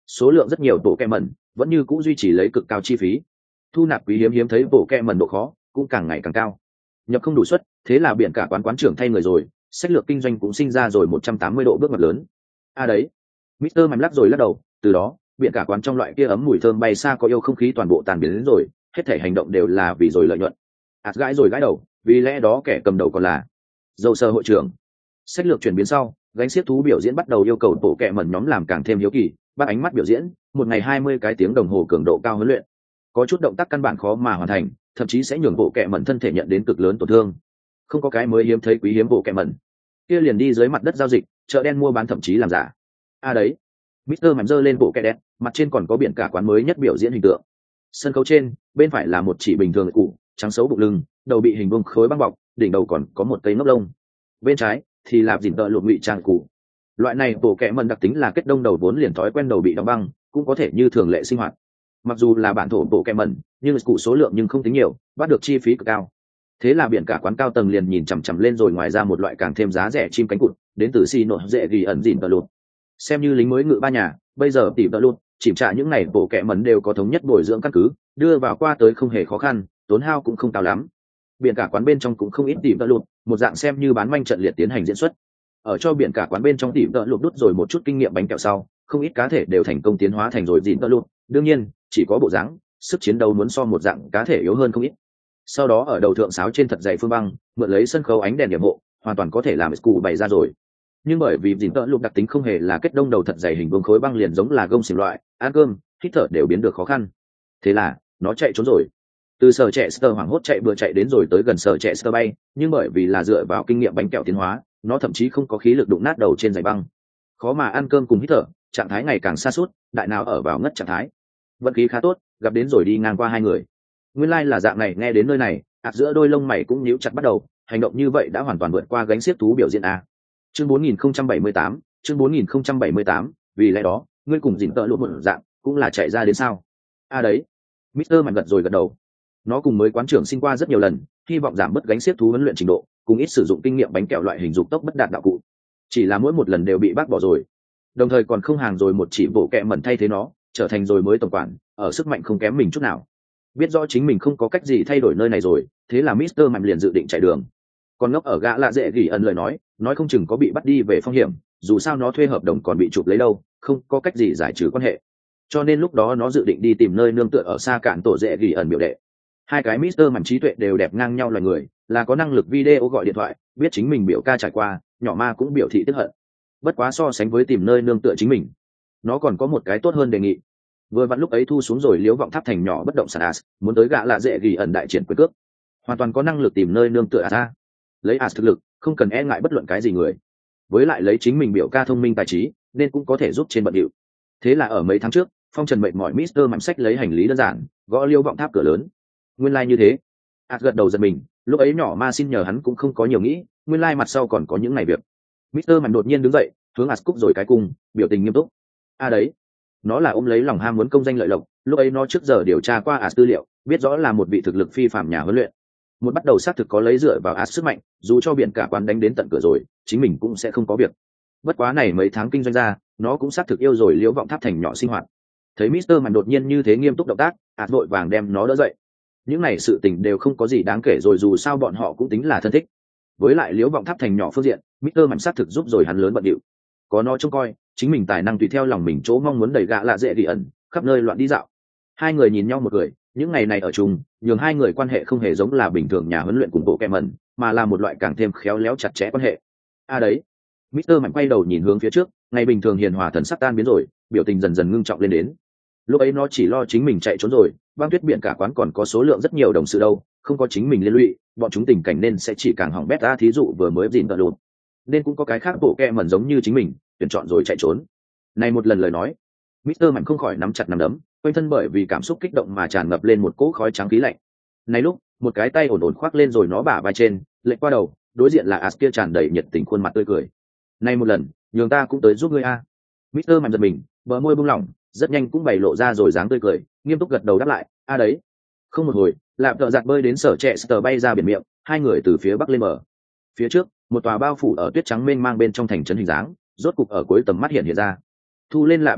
số lượng rất nhiều bộ kẹ mẩn vẫn như cũng duy trì lấy cực cao chi phí. Thu nạp quý hiếm hiếm thấy bộ kẹ mẩn độ khó cũng càng ngày càng cao. Nhập không đủ suất, thế là biển cả quán trưởng thay người rồi, sách lược kinh doanh cũng sinh ra rồi 180 độ bước ngoặt lớn. Đấy, Mr. Mạnh lắc rồi lắc đầu, từ đó, biển cả quán trong loại kia ấm mùi thơm bay xa có yêu không khí toàn bộ tàn biến đến rồi, hết thể hành động đều là vì rồi lợi nhuận. Gãi rồi gãi đầu, vì lẽ đó kẻ cầm đầu còn là dầu sơ hội trưởng. Sách lược chuyển biến sau, gánh xiếc thú biểu diễn bắt đầu yêu cầu bộ kẹ mẩn nhóm làm càng thêm hiếu kỳ, bắt ánh mắt biểu diễn, một ngày 20 cái tiếng đồng hồ cường độ cao huấn luyện. Có chút động tác căn bản khó mà hoàn thành, thậm chí sẽ nhường bộ kẹ mẩn thân thể nhận đến cực lớn tổn thương. Không có cái mới hiếm thấy quý hiếm bộ kẹ mẩn, kia liền đi dưới mặt đất giao dịch, chợ đen mua bán thậm chí làm giả. Đấy, Mr. Mạnh giơ lên bộ kẹ đen, mặt trên còn có biển cả quán mới nhất biểu diễn hình tượng. Sân khấu trên, bên phải là một chỉ bình thường cũ, trắng xấu bụng lưng, đầu bị hình vuông khối băng bọc, đỉnh đầu còn có một cây ngốc lông. Bên trái thì là dìn tợ lụt ngụy trang cũ. Loại này bộ kẹ mẩn đặc tính là kết đông đầu vốn liền thói quen đầu bị đóng băng, cũng có thể như thường lệ sinh hoạt. Mặc dù là bản thổ bộ kẹ mẩn, nhưng cụ số lượng nhưng không tính nhiều, bắt được chi phí cực cao. Thế là biển cả quán cao tầng liền nhìn chằm chằm lên rồi, ngoài ra một loại càng thêm giá rẻ chim cánh cụt, đến từ xì nội dễ ghi ẩn dìn tợ lụt. Xem như lính mới ngự ba nhà, bây giờ tỉ tợ lụt chìm trả những này bộ kẹ mẩn đều có thống nhất bồi dưỡng căn cứ, đưa vào qua tới không hề khó khăn, tốn hao cũng không cao lắm. Biển cả quán bên trong cũng không ít tỉ tợ lụt, một dạng xem như bán manh trận liệt tiến hành diễn xuất. Ở cho biển cả quán bên trong tỉ tợ lụt đút rồi một chút kinh nghiệm bánh kẹo sau, không ít cá thể đều thành công tiến hóa thành rồi dìn tợ lụt. Đương nhiên, chỉ có bộ dáng, sức chiến đấu muốn so một dạng cá thể yếu hơn không ít. Sau đó ở đầu thượng sáo trên thật dày phương băng, mượn lấy sân khấu ánh đèn điểm hộ, hoàn toàn có thể làm cụ bày ra rồi. Nhưng bởi vì dìn tợ lụt đặc tính không hề là kết đông đầu thật dày hình vuông khối băng liền giống là gông xiềng loại, ăn cơm hít thở đều biến được khó khăn. Thế là nó chạy trốn rồi. Từ sở trẻ sơ hoảng hốt chạy bừa chạy đến rồi tới gần sở trẻ sơ bay, nhưng bởi vì là dựa vào kinh nghiệm bánh kẹo tiến hóa, nó thậm chí không có khí lực đụng nát đầu trên dày băng. Khó mà ăn cơm cùng hít thở, trạng thái ngày càng sa sút, đại nào ở vào ngất trạng thái. Vận khí khá tốt, gặp đến rồi đi ngang qua hai người. Nguyên lai là dạng này, nghe đến nơi này, giữa đôi lông mày cũng nhíu chặt bắt đầu, hành động như vậy đã hoàn toàn vượt qua gánh xiếc thú biểu diễn a. Chương 4078, chương 4078, vì lẽ đó, ngươi cùng dìn tợ lụt một dạng, cũng là chạy ra đến sao? Đấy, Mr. Mạnh gật rồi gật đầu. Nó cùng mới quán trưởng xin qua rất nhiều lần, hy vọng giảm bớt gánh xiếc thú huấn luyện trình độ, cùng ít sử dụng kinh nghiệm bánh kẹo loại hình dục tốc bất đạt đạo cụ. Chỉ là mỗi một lần đều bị bác bỏ rồi. Đồng thời còn không hàng rồi một chỉ bộ kẹ mẩn thay thế nó, trở thành rồi mới tổng quản, ở sức mạnh không kém mình chút nào. Biết rõ chính mình không có cách gì thay đổi nơi này rồi, thế là Mr. Mạnh liền dự định chạy đường. Còn ngốc ở gã lạ dễ gỉ ẩn lời nói không chừng có bị bắt đi về phong hiểm, dù sao nó thuê hợp đồng còn bị chụp lấy đâu, không có cách gì giải trừ quan hệ. Cho nên lúc đó nó dự định đi tìm nơi nương tựa ở xa cạn tổ dễ gỉ ẩn biểu đệ. Hai cái Mr. Mạnh trí tuệ đều đẹp ngang nhau loài người, là có năng lực video gọi điện thoại, biết chính mình biểu ca trải qua, nhỏ ma cũng biểu thị tức hận. Bất quá so sánh với tìm nơi nương tựa chính mình, nó còn có một cái tốt hơn đề nghị. Vừa vặn lúc ấy thu xuống rồi liếu vọng tháp thành nhỏ bất động sản As, muốn tới gã lạ dễ gỉ ẩn đại triển quyền cước, hoàn toàn có năng lực tìm nơi nương tựa As. Lấy As thực lực, không cần e ngại bất luận cái gì người. Với lại lấy chính mình biểu ca thông minh tài trí, nên cũng có thể giúp trên bận điệu. Thế là ở mấy tháng trước, phong trần mệt mỏi Mr. Mạnh sách lấy hành lý đơn giản, gõ liêu vọng tháp cửa lớn. Nguyên lai như thế. As gật đầu giật mình, lúc ấy nhỏ ma xin nhờ hắn cũng không có nhiều nghĩ, nguyên lai mặt sau còn có những ngày việc. Mr. Mạnh đột nhiên đứng dậy, hướng As cúc rồi cái cung, biểu tình nghiêm túc. Đấy, nó là ôm lấy lòng ham muốn công danh lợi lộc, lúc ấy nó trước giờ điều tra qua As tư liệu, biết rõ là một vị thực lực phi phàm nhà huấn luyện. Một bắt đầu xác thực có lấy dựa vào As sức mạnh, dù cho biển cả quán đánh đến tận cửa rồi, chính mình cũng sẽ không có việc. Bất quá này mấy tháng kinh doanh ra, nó cũng xác thực yêu rồi liễu vọng tháp thành nhỏ sinh hoạt. Thấy Mr. Mạnh đột nhiên như thế nghiêm túc động tác, As vội vàng đem nó đỡ dậy. Những này sự tình đều không có gì đáng kể rồi, dù sao bọn họ cũng tính là thân thích. Với lại liễu vọng tháp thành nhỏ phương diện, Mr. Mạnh xác thực giúp rồi hắn lớn bận điệu. Có nó trông coi, chính mình tài năng tùy theo lòng mình chỗ mong muốn đẩy gạ lạ dễ gỉ ẩn, khắp nơi loạn đi dạo. Hai người nhìn nhau một cười, những ngày này ở chung, nhường hai người quan hệ không hề giống là bình thường nhà huấn luyện cùng bộ kẹ mẩn, mà là một loại càng thêm khéo léo chặt chẽ quan hệ. Đấy, Mr. Mạnh quay đầu nhìn hướng phía trước, ngày bình thường hiền hòa thần sắc tan biến rồi, biểu tình dần dần ngưng trọng lên đến. Lúc ấy nó chỉ lo chính mình chạy trốn rồi, băng tuyết biển cả quán còn có số lượng rất nhiều đồng sự đâu, không có chính mình liên lụy, bọn chúng tình cảnh nên sẽ chỉ càng hỏng bét ra. Thí dụ vừa mới dìn tợ lụt, nên cũng có cái khác bộ kẹ mẩn giống như chính mình, tuyển chọn rồi chạy trốn. Này một lần lời nói, Mr. Mạnh không khỏi nắm chặt nắm đấm, quanh thân bởi vì cảm xúc kích động mà tràn ngập lên một cỗ khói trắng khí lạnh. Này lúc, một cái tay ổn ổn khoác lên rồi nó bả vai trên, lệch qua đầu, đối diện là As kia tràn đầy nhiệt tình khuôn mặt tươi cười. Này một lần, nhường ta cũng tới giúp ngươi a. Mr. Mạnh giật mình, bờ môi buông lỏng, rất nhanh cũng bày lộ ra rồi dáng tươi cười, nghiêm túc gật đầu đáp lại, đấy. Không một hồi, lạp tợ giặt bơi đến sở trẻ sờ bay ra biển miệng, hai người từ phía bắc lên mở. Phía trước, một tòa bao phủ ở tuyết trắng mênh mang bên trong thành trấn hình dáng, rốt cục ở cuối tầm mắt hiện ra. Thu lên lạp tợ giặt,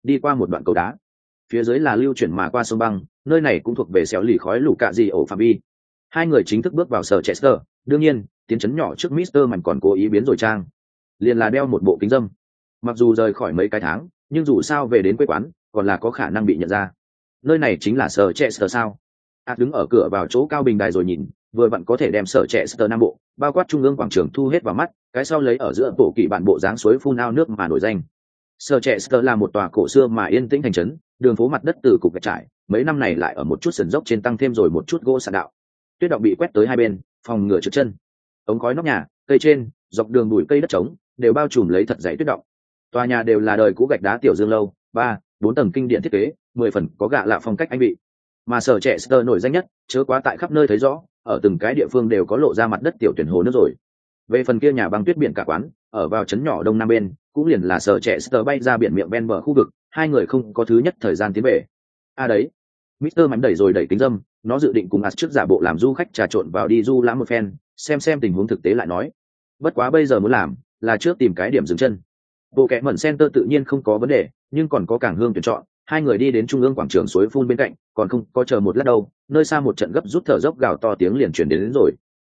đi qua một đoạn cầu đá, phía dưới là lưu chuyển mà qua sông băng, nơi này cũng thuộc về xéo lì khói lũ cạ gì ổ phạm vi. Hai người chính thức bước vào sở Chester, đương nhiên tiến chấn nhỏ trước Mister Mạnh còn cố ý biến rồi trang, liền là đeo một bộ kính dâm. Mặc dù rời khỏi mấy cái tháng, nhưng dù sao về đến quê quán còn là có khả năng bị nhận ra. Nơi này chính là sở Chester sao? Đứng ở cửa vào chỗ cao bình đài rồi nhìn, vừa vặn có thể đem sở Chester Nam Bộ bao quát trung ương quảng trường thu hết vào mắt, cái sau lấy ở giữa bộ kỳ bản bộ dáng suối phun ao nước mà nổi danh. Sở Chester là một tòa cổ xưa mà yên tĩnh thành trấn, đường phố mặt đất từ cục gạch trải, mấy năm này lại ở một chút sườn dốc trên tăng thêm rồi một chút gỗ sạn đạo. Tuyết động bị quét tới hai bên, phòng ngừa trượt chân. Ống khói nóc nhà, cây trên, dọc đường bụi cây đất trống, đều bao trùm lấy thật dày tuyết động. Tòa nhà đều là đời cũ gạch đá tiểu dương lâu, 3-4 tầng kinh điện thiết kế, 10 phần có gạ lạ phong cách anh vị. Mà sở Chester nổi danh nhất, chớ quá tại khắp nơi thấy rõ, ở từng cái địa phương đều có lộ ra mặt đất tiểu tuyển hồ nước rồi. Về phần kia nhà băng tuyết biển cả quán, ở vào trấn nhỏ đông nam bên, cũng liền là sở Chester bay ra biển miệng ven bờ khu vực, hai người không có thứ nhất thời gian tiến về. Đấy, Mister Mạnh đẩy rồi đẩy kính dâm, nó dự định cùng trước giả bộ làm du khách trà trộn vào đi du lãm một phen, xem tình huống thực tế lại nói. Bất quá bây giờ muốn làm, là trước tìm cái điểm dừng chân. Bộ kệ mẩn center tự nhiên không có vấn đề, nhưng còn có cảng hương tuyển chọn. Hai người đi đến trung ương quảng trường suối phun bên cạnh, còn không có chờ một lát đâu, nơi xa một trận gấp rút thở dốc gào to tiếng liền truyền đến rồi.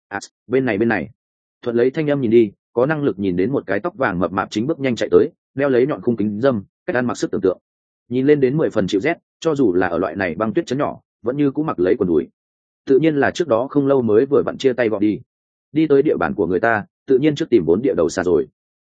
Bên này. Thuận lấy thanh âm nhìn đi, có năng lực nhìn đến một cái tóc vàng mập mạp chính bước nhanh chạy tới, đeo lấy nhọn khung kính dâm, cách ăn mặc sức tưởng tượng. Nhìn lên đến 10 phần chịu rét, cho dù là ở loại này băng tuyết chấn nhỏ, vẫn như cũ mặc lấy quần đùi. Tự nhiên là trước đó không lâu mới vừa vặn chia tay gọi đi tới địa bàn của người ta, tự nhiên trước tìm 4 địa đầu xa rồi.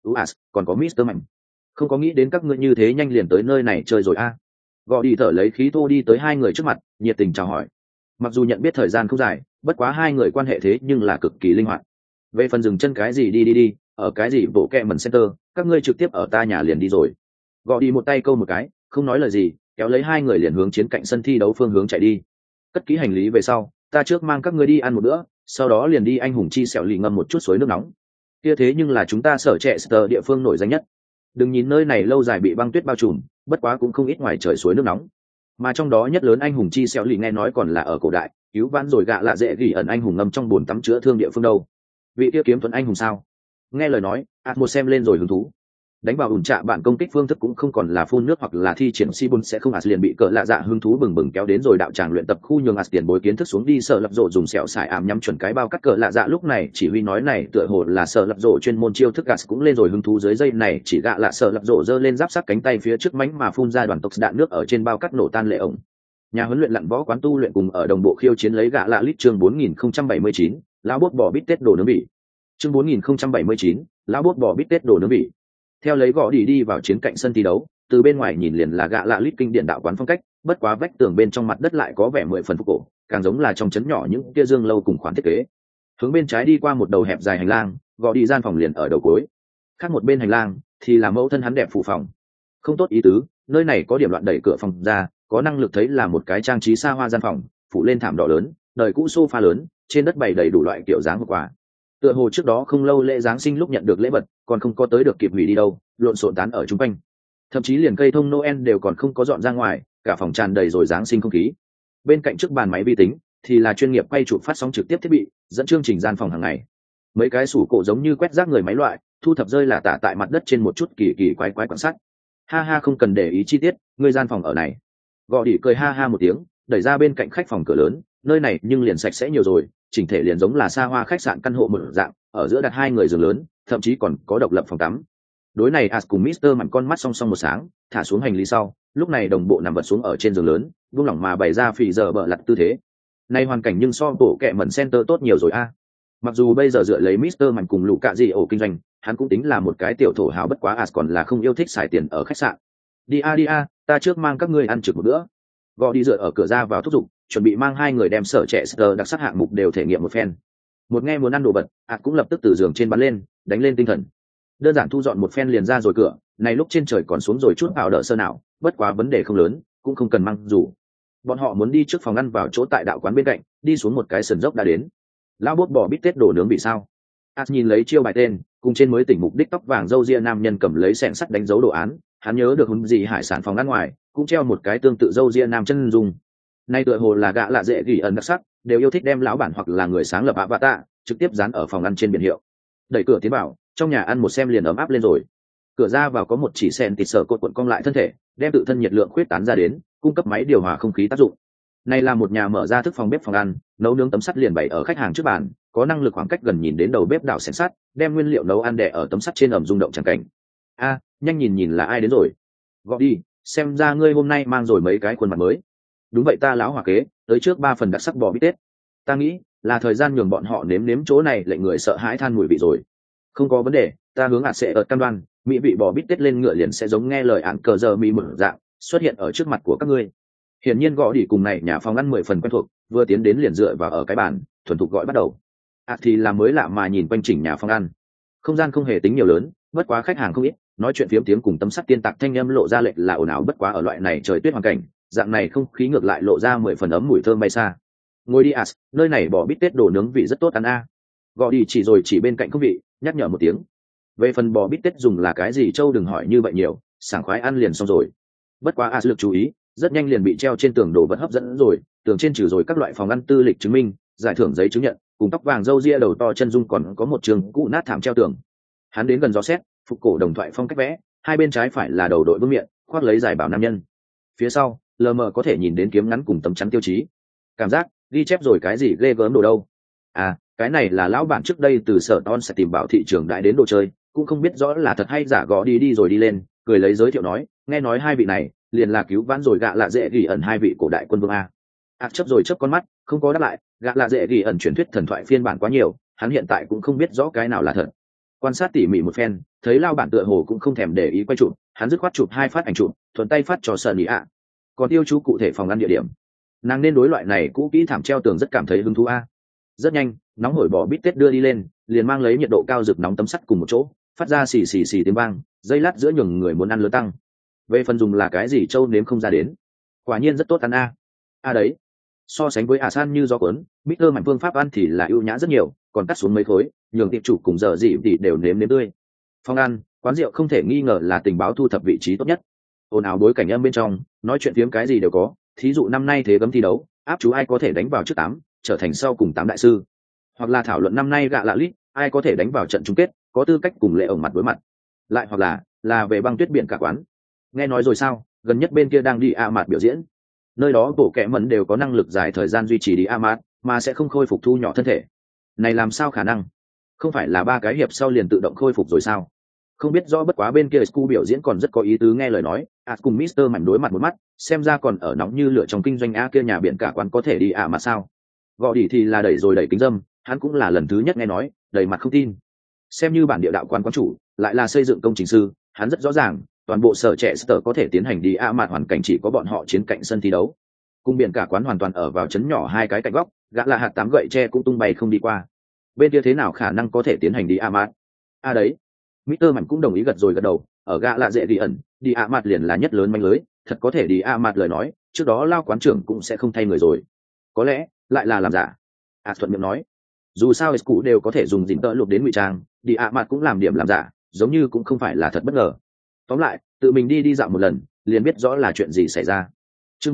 Còn có Mister Mạnh. Không có nghĩ đến các ngươi như thế nhanh liền tới nơi này chơi rồi a. Gọi đi thở lấy khí thô đi tới hai người trước mặt, nhiệt tình chào hỏi. Mặc dù nhận biết thời gian không dài, bất quá hai người quan hệ thế nhưng là cực kỳ linh hoạt. Về phần dừng chân cái gì đi, ở cái gì bộ kẹ mẩn center, các ngươi trực tiếp ở ta nhà liền đi rồi. Gọi đi một tay câu một cái, không nói lời gì, kéo lấy hai người liền hướng chiến cạnh sân thi đấu phương hướng chạy đi. Cất kỹ hành lý về sau, ta trước mang các ngươi đi ăn một bữa, sau đó liền đi anh hùng chi xẻo lì ngâm một chút suối nước nóng. Kia thế nhưng là chúng ta sở Chester địa phương nổi danh nhất. Đừng nhìn nơi này lâu dài bị băng tuyết bao trùm, bất quá cũng không ít ngoài trời suối nước nóng. Mà trong đó nhất lớn anh hùng chi xẻo lì nghe nói còn là ở cổ đại, cứu vãn rồi gạ lạ dễ gỉ ẩn anh hùng ngâm trong bồn tắm chữa thương địa phương đâu. Vị kia kiếm thuẫn anh hùng sao? Nghe lời nói, một xem lên rồi hứng thú. Đánh vào ủn trạ bạn công kích phương thức cũng không còn là phun nước hoặc là thi triển si bun sẽ không liền bị cỡ lạ dạ hứng thú bừng bừng kéo đến rồi đạo tràng luyện tập khu nhường tiền bối kiến thức xuống đi sợ lập rộ dùng sẹo xài ảm nhắm chuẩn cái bao cắt cỡ lạ dạ lúc này chỉ huy nói này tựa hồ là sợ lập rộ chuyên môn chiêu thức cũng lên rồi hứng thú dưới dây này chỉ gạ lạ sợ lập rộ giơ lên giáp sát cánh tay phía trước mánh mà phun ra đoàn tốc đạn nước ở trên bao cắt nổ tan lệ ổng. Nhà huấn luyện lặn võ quán tu luyện cùng ở đồng bộ khiêu chiến lấy gạ lạ lít chương 4079, lão bốt bỏ bít tết đồ nướng bỉ. Chương 4079, lão bốt bỏ bít tết đồ nướng bỉ. Theo lấy gõ đi vào chiến cạnh sân thi đấu, từ bên ngoài nhìn liền là gạ lạ lít kinh điển đạo quán phong cách, bất quá vách tường bên trong mặt đất lại có vẻ 10 phần phục cổ, càng giống là trong trấn nhỏ những kia dương lâu cùng khoản thiết kế. Hướng bên trái đi qua một đầu hẹp dài hành lang, gõ đi gian phòng liền ở đầu cuối. Khác một bên hành lang thì là mẫu thân hắn đẹp phụ phòng. Không tốt ý tứ, nơi này có điểm loạn đẩy cửa phòng ra, có năng lực thấy là một cái trang trí xa hoa gian phòng, phủ lên thảm đỏ lớn, đời cũ sofa lớn, trên đất bày đầy đủ loại kiểu dáng quà. Tựa hồ trước đó không lâu lễ giáng sinh lúc nhận được lễ vật, còn không có tới được kịp hủy đi đâu, lộn xộn tán ở chung quanh. Thậm chí liền cây thông Noel đều còn không có dọn ra ngoài, cả phòng tràn đầy rồi giáng sinh không khí. Bên cạnh trước bàn máy vi tính thì là chuyên nghiệp quay chụp phát sóng trực tiếp thiết bị, dẫn chương trình gian phòng hàng ngày. Mấy cái sủ cổ giống như quét rác người máy loại, thu thập rơi là tả tại mặt đất trên một chút kỳ kỳ quái quái quan sát. Ha không cần để ý chi tiết, người gian phòng ở này. Gõ đỉ cười ha một tiếng, đẩy ra bên cạnh khách phòng cửa lớn, nơi này nhưng liền sạch sẽ nhiều rồi, chỉnh thể liền giống là xa hoa khách sạn căn hộ một dạng, ở giữa đặt 2 người giường lớn, thậm chí còn có độc lập phòng tắm. Đối này cùng Mister Mạnh con mắt song song một sáng, thả xuống hành lý sau, lúc này đồng bộ nằm vật xuống ở trên giường lớn, buông lỏng mà bày ra phì giờ bợ lặt tư thế. Này hoàn cảnh nhưng so bộ kệ mẩn center tốt nhiều rồi a. Mặc dù bây giờ dựa lấy Mister Mạnh cùng lũ cạ gì ổ kinh doanh, hắn cũng tính là một cái tiểu thổ hào bất quá còn là không yêu thích xài tiền ở khách sạn. Đi a, ta trước mang các ngươi ăn trực một bữa. Gọi đi dựa ở cửa ra vào thúc giục, chuẩn bị mang 2 người đem sở trẻ sờ đặc sắc hạng mục đều thể nghiệm một phen. Một nghe muốn ăn đồ vật, cũng lập tức từ giường trên bắn lên, đánh lên tinh thần. Đơn giản thu dọn một phen liền ra rồi cửa, này lúc trên trời còn xuống rồi chút ảo đỡ sơ nào, bất quá vấn đề không lớn, cũng không cần mang dù. Bọn họ muốn đi trước phòng ăn vào chỗ tại đạo quán bên cạnh, đi xuống một cái sườn dốc đã đến. Lão bốt bỏ bít tết đồ nướng bị sao? Nhìn lấy chiêu bài tên, cùng trên mới tỉnh mục đích tóc vàng râu ria nam nhân cầm lấy xẻng sắt đánh dấu đồ án, hắn nhớ được hùng gì hải sản phòng ăn ngoài, cũng treo một cái tương tự râu ria nam chân dung. Nay tựa hồ là gã lạ dễ gỉ ẩn đặc sắc, đều yêu thích đem lão bản hoặc là người sáng lập avatar trực tiếp dán ở phòng ăn trên biển hiệu. Đẩy cửa tiến vào, trong nhà ăn một xem liền ấm áp lên rồi. Cửa ra vào có một chỉ sen tịt sở cột cuộn cong lại thân thể, đem tự thân nhiệt lượng khuyết tán ra đến, cung cấp máy điều hòa không khí tác dụng. Này là một nhà mở ra thức phòng bếp phòng ăn, nấu nướng tấm sắt liền bày ở khách hàng trước bàn, có năng lực khoảng cách gần nhìn đến đầu bếp đảo xén sắt, đem nguyên liệu nấu ăn đè ở tấm sắt trên ẩm rung động chẳng cảnh. A, nhanh nhìn nhìn là ai đến rồi. Gọi đi, xem ra ngươi hôm nay mang rồi mấy cái khuôn mặt mới. Đúng vậy, ta lão hòa kế, tới trước 3 phần đặc sắc bò bít tết. Ta nghĩ là thời gian nhường bọn họ nếm nếm chỗ này lệnh người sợ hãi than mùi vị rồi. Không có vấn đề, ta hướng sẽ ở cam đoan, mỹ vị bò bít tết lên ngựa liền sẽ giống nghe lời ạn cờ giờ mỹ mở dạng xuất hiện ở trước mặt của các ngươi. Hiển nhiên gõ đi cùng này nhà phòng ăn 10 phần quen thuộc, vừa tiến đến liền dựa vào ở cái bàn, thuần thục gọi bắt đầu. Thì là mới lạ mà nhìn quanh chỉnh nhà phòng ăn. Không gian không hề tính nhiều lớn, bất quá khách hàng không ít, nói chuyện phiếm tiếng cùng tấm sắt tiên tạc thanh âm lộ ra lệch là ồn ào, bất quá ở loại này trời tuyết hoàn cảnh, dạng này không khí ngược lại lộ ra 10 phần ấm mùi thơm bay xa. Ngồi đi nơi này bò bít tết đồ nướng vị rất tốt ăn a. Gọi đi chỉ bên cạnh không vị, nhắc nhở một tiếng. Về phần bò bít tết dùng là cái gì châu đừng hỏi như vậy nhiều, sảng khoái ăn liền xong rồi. Bất quá lực chú ý, rất nhanh liền bị treo trên tường đồ vật hấp dẫn rồi, tường trên trừ rồi các loại phòng ăn tư lịch chứng minh, giải thưởng giấy chứng nhận, cùng tóc vàng râu ria đầu to chân dung còn có một trường cũ nát thảm treo tường. Hắn đến gần gió xét, phục cổ đồng thoại phong cách vẽ, hai bên trái phải là đầu đội vương miện, khoác lấy giải bảo nam nhân. Phía sau, lờ mờ có thể nhìn đến kiếm ngắn cùng tấm chắn tiêu chí. Cảm giác ghi chép rồi cái gì ghê gớm đồ đâu. À, cái này là lão bản trước đây từ sở ton sẽ tìm bảo thị trường đại đến đồ chơi, cũng không biết rõ là thật hay giả, gõ đi rồi đi lên, cười lấy giới thiệu nói, nghe nói hai vị này liền là cứu vãn rồi gạ lạ dễ gỉ ẩn hai vị cổ đại quân vương a. Chấp rồi chớp con mắt, không có đáp lại, gạ lạ dễ gỉ ẩn truyền thuyết thần thoại phiên bản quá nhiều, hắn hiện tại cũng không biết rõ cái nào là thật. Quan sát tỉ mỉ một phen, thấy lao bản tựa hồ cũng không thèm để ý quay chụp, hắn dứt khoát chụp 2 phát ảnh chụp, thuận tay phát cho Sơn Ý ạ. Còn tiêu chú cụ thể phòng ăn địa điểm, nàng nên đối loại này cũ kỹ thảm treo tường rất cảm thấy hứng thú a. Rất nhanh, nóng hổi bò bít tết đưa đi lên, liền mang lấy nhiệt độ cao rực nóng tấm sắt cùng một chỗ, phát ra xì xì tiếng vang, dây lát giữa nhường người muốn ăn lớn tăng. Về phần dùng là cái gì châu nếm không ra đến, quả nhiên rất tốt ăn a. Đấy, so sánh với san như gió cuốn, Mr. Mạnh phương pháp ăn thì là ưu nhã rất nhiều, còn cắt xuống mấy khối, nhường tiệp chủ cùng giờ gì thì đều nếm nếm tươi. Phòng ăn, quán rượu không thể nghi ngờ là tình báo thu thập vị trí tốt nhất. Ồn ào bối cảnh âm bên trong, nói chuyện phiếm cái gì đều có, thí dụ năm nay thế gấm thi đấu, áp chú ai có thể đánh vào trước 8, trở thành sau cùng 8 đại sư, hoặc là thảo luận năm nay gạ lạ lít, ai có thể đánh vào trận chung kết, có tư cách cùng lệ ổng mặt đối mặt, lại hoặc là về băng tuyết biển cả quán. Nghe nói rồi sao, gần nhất bên kia đang đi mặt biểu diễn, nơi đó bộ kẻ mẫn đều có năng lực dài thời gian duy trì đi mặt, mà sẽ không khôi phục thu nhỏ thân thể. Này làm sao khả năng? Không phải là 3 cái hiệp sau liền tự động khôi phục rồi sao? Không biết rõ, bất quá bên kia Scu biểu diễn còn rất có ý tứ, nghe lời nói, cùng Mr. Mạnh đối mặt một mắt, xem ra còn ở nóng như lửa trong kinh doanh kia nhà biển cả quán có thể đi mà sao? Gọi đi thì là đẩy rồi đẩy kính dâm, hắn cũng là lần thứ nhất nghe nói, đầy mặt không tin. Xem như bản địa đạo quán chủ, lại là xây dựng công trình sư, hắn rất rõ ràng, toàn bộ sở trẻ sở có thể tiến hành đi mặt hoàn cảnh chỉ có bọn họ chiến cạnh sân thi đấu. Cung biển cả quán hoàn toàn ở vào chấn nhỏ 2 cái cạnh góc, gã là hạt 8 gậy tre cũng tung bay không đi qua. Bên kia thế nào khả năng có thể tiến hành đi mặt? Đấy, Mr. Mạnh cũng đồng ý gật rồi gật đầu, ở gã là dễ đi ẩn, đi mặt liền là nhất lớn manh lưới, thật có thể đi mặt lời nói, trước đó lao quán trưởng cũng sẽ không thay người rồi. Có lẽ lại là làm giả. Thuận miệng nói, dù sao Scu đều có thể dùng dình tợ lục đến ngụy trang, đi mặt cũng làm điểm làm giả, giống như cũng không phải là thật bất ngờ. Tóm lại, tự mình đi dạo một lần, liền biết rõ là chuyện gì xảy ra. Chương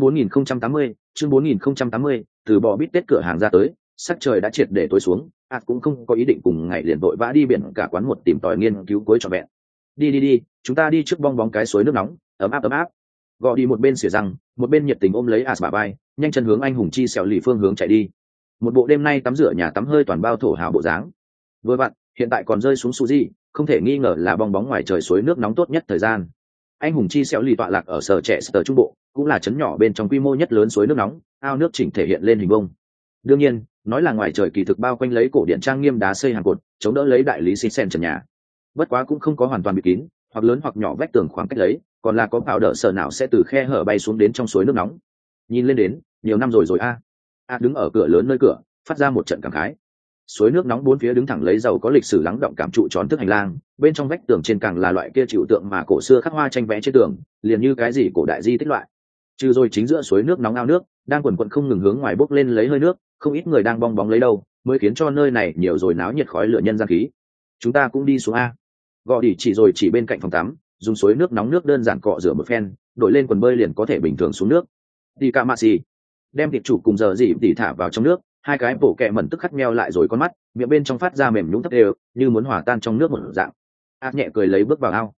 4080, từ bò bít tết cửa hàng ra tới, sắc trời đã triệt để tối xuống, cũng không có ý định cùng ngày liền vội vã đi biển cả quán một tìm tòi nghiên cứu cuối trọn vẹn. Đi, chúng ta đi trước bong bóng cái suối nước nóng, ấm áp. Gọi đi một bên xỉa răng, một bên nhiệt tình ôm lấy bả vai, nhanh chân hướng anh hùng chi xẻo lì phương hướng chạy đi. Một bộ đêm nay tắm rửa nhà tắm hơi toàn bao thổ hào bộ dáng. Vừa vặn, hiện tại còn rơi xuống Suzy, không thể nghi ngờ là bong bóng ngoài trời suối nước nóng tốt nhất thời gian. Anh hùng chi xẻo lì tọa lạc ở sở trẻ sở trung bộ, cũng là trấn nhỏ bên trong quy mô nhất lớn suối nước nóng, ao nước chỉnh thể hiện lên hình vông. Đương nhiên, nói là ngoài trời kỳ thực bao quanh lấy cổ điện trang nghiêm đá xây hàng cột, chống đỡ lấy đại lý xi sen trần nhà. Bất quá cũng không có hoàn toàn bị kín, hoặc lớn hoặc nhỏ vách tường khoảng cách lấy, còn là có bảo đỡ sở nào sẽ từ khe hở bay xuống đến trong suối nước nóng. Nhìn lên đến, nhiều năm rồi đứng ở cửa lớn nơi cửa, phát ra một trận cảm khái. Suối nước nóng bốn phía đứng thẳng lấy giàu có lịch sử lắng động cảm trụ tròn thức hành lang, bên trong vách tường trên càng là loại kia chịu tượng mà cổ xưa khắc hoa tranh vẽ trên tường, liền như cái gì cổ đại di tích loại. Trừ rồi chính giữa suối nước nóng ao nước đang quần quần không ngừng hướng ngoài bốc lên lấy hơi nước, không ít người đang bong bóng lấy đâu, mới khiến cho nơi này nhiều rồi náo nhiệt khói lửa nhân gian khí. Chúng ta cũng đi xuống a. Gọi đi chỉ bên cạnh phòng tắm, dùng suối nước nóng nước đơn giản cọ rửa một phen, đổi lên quần bơi liền có thể bình thường xuống nước. Đi cả mạ xì, đem thịt chủ cùng giờ gì tỉ thả vào trong nước, hai cái bổ kẹ mẩn tức khắc meo lại rồi con mắt, miệng bên trong phát ra mềm nhũng thấp đều, như muốn hòa tan trong nước một dạng. Nhẹ cười lấy bước vào ao.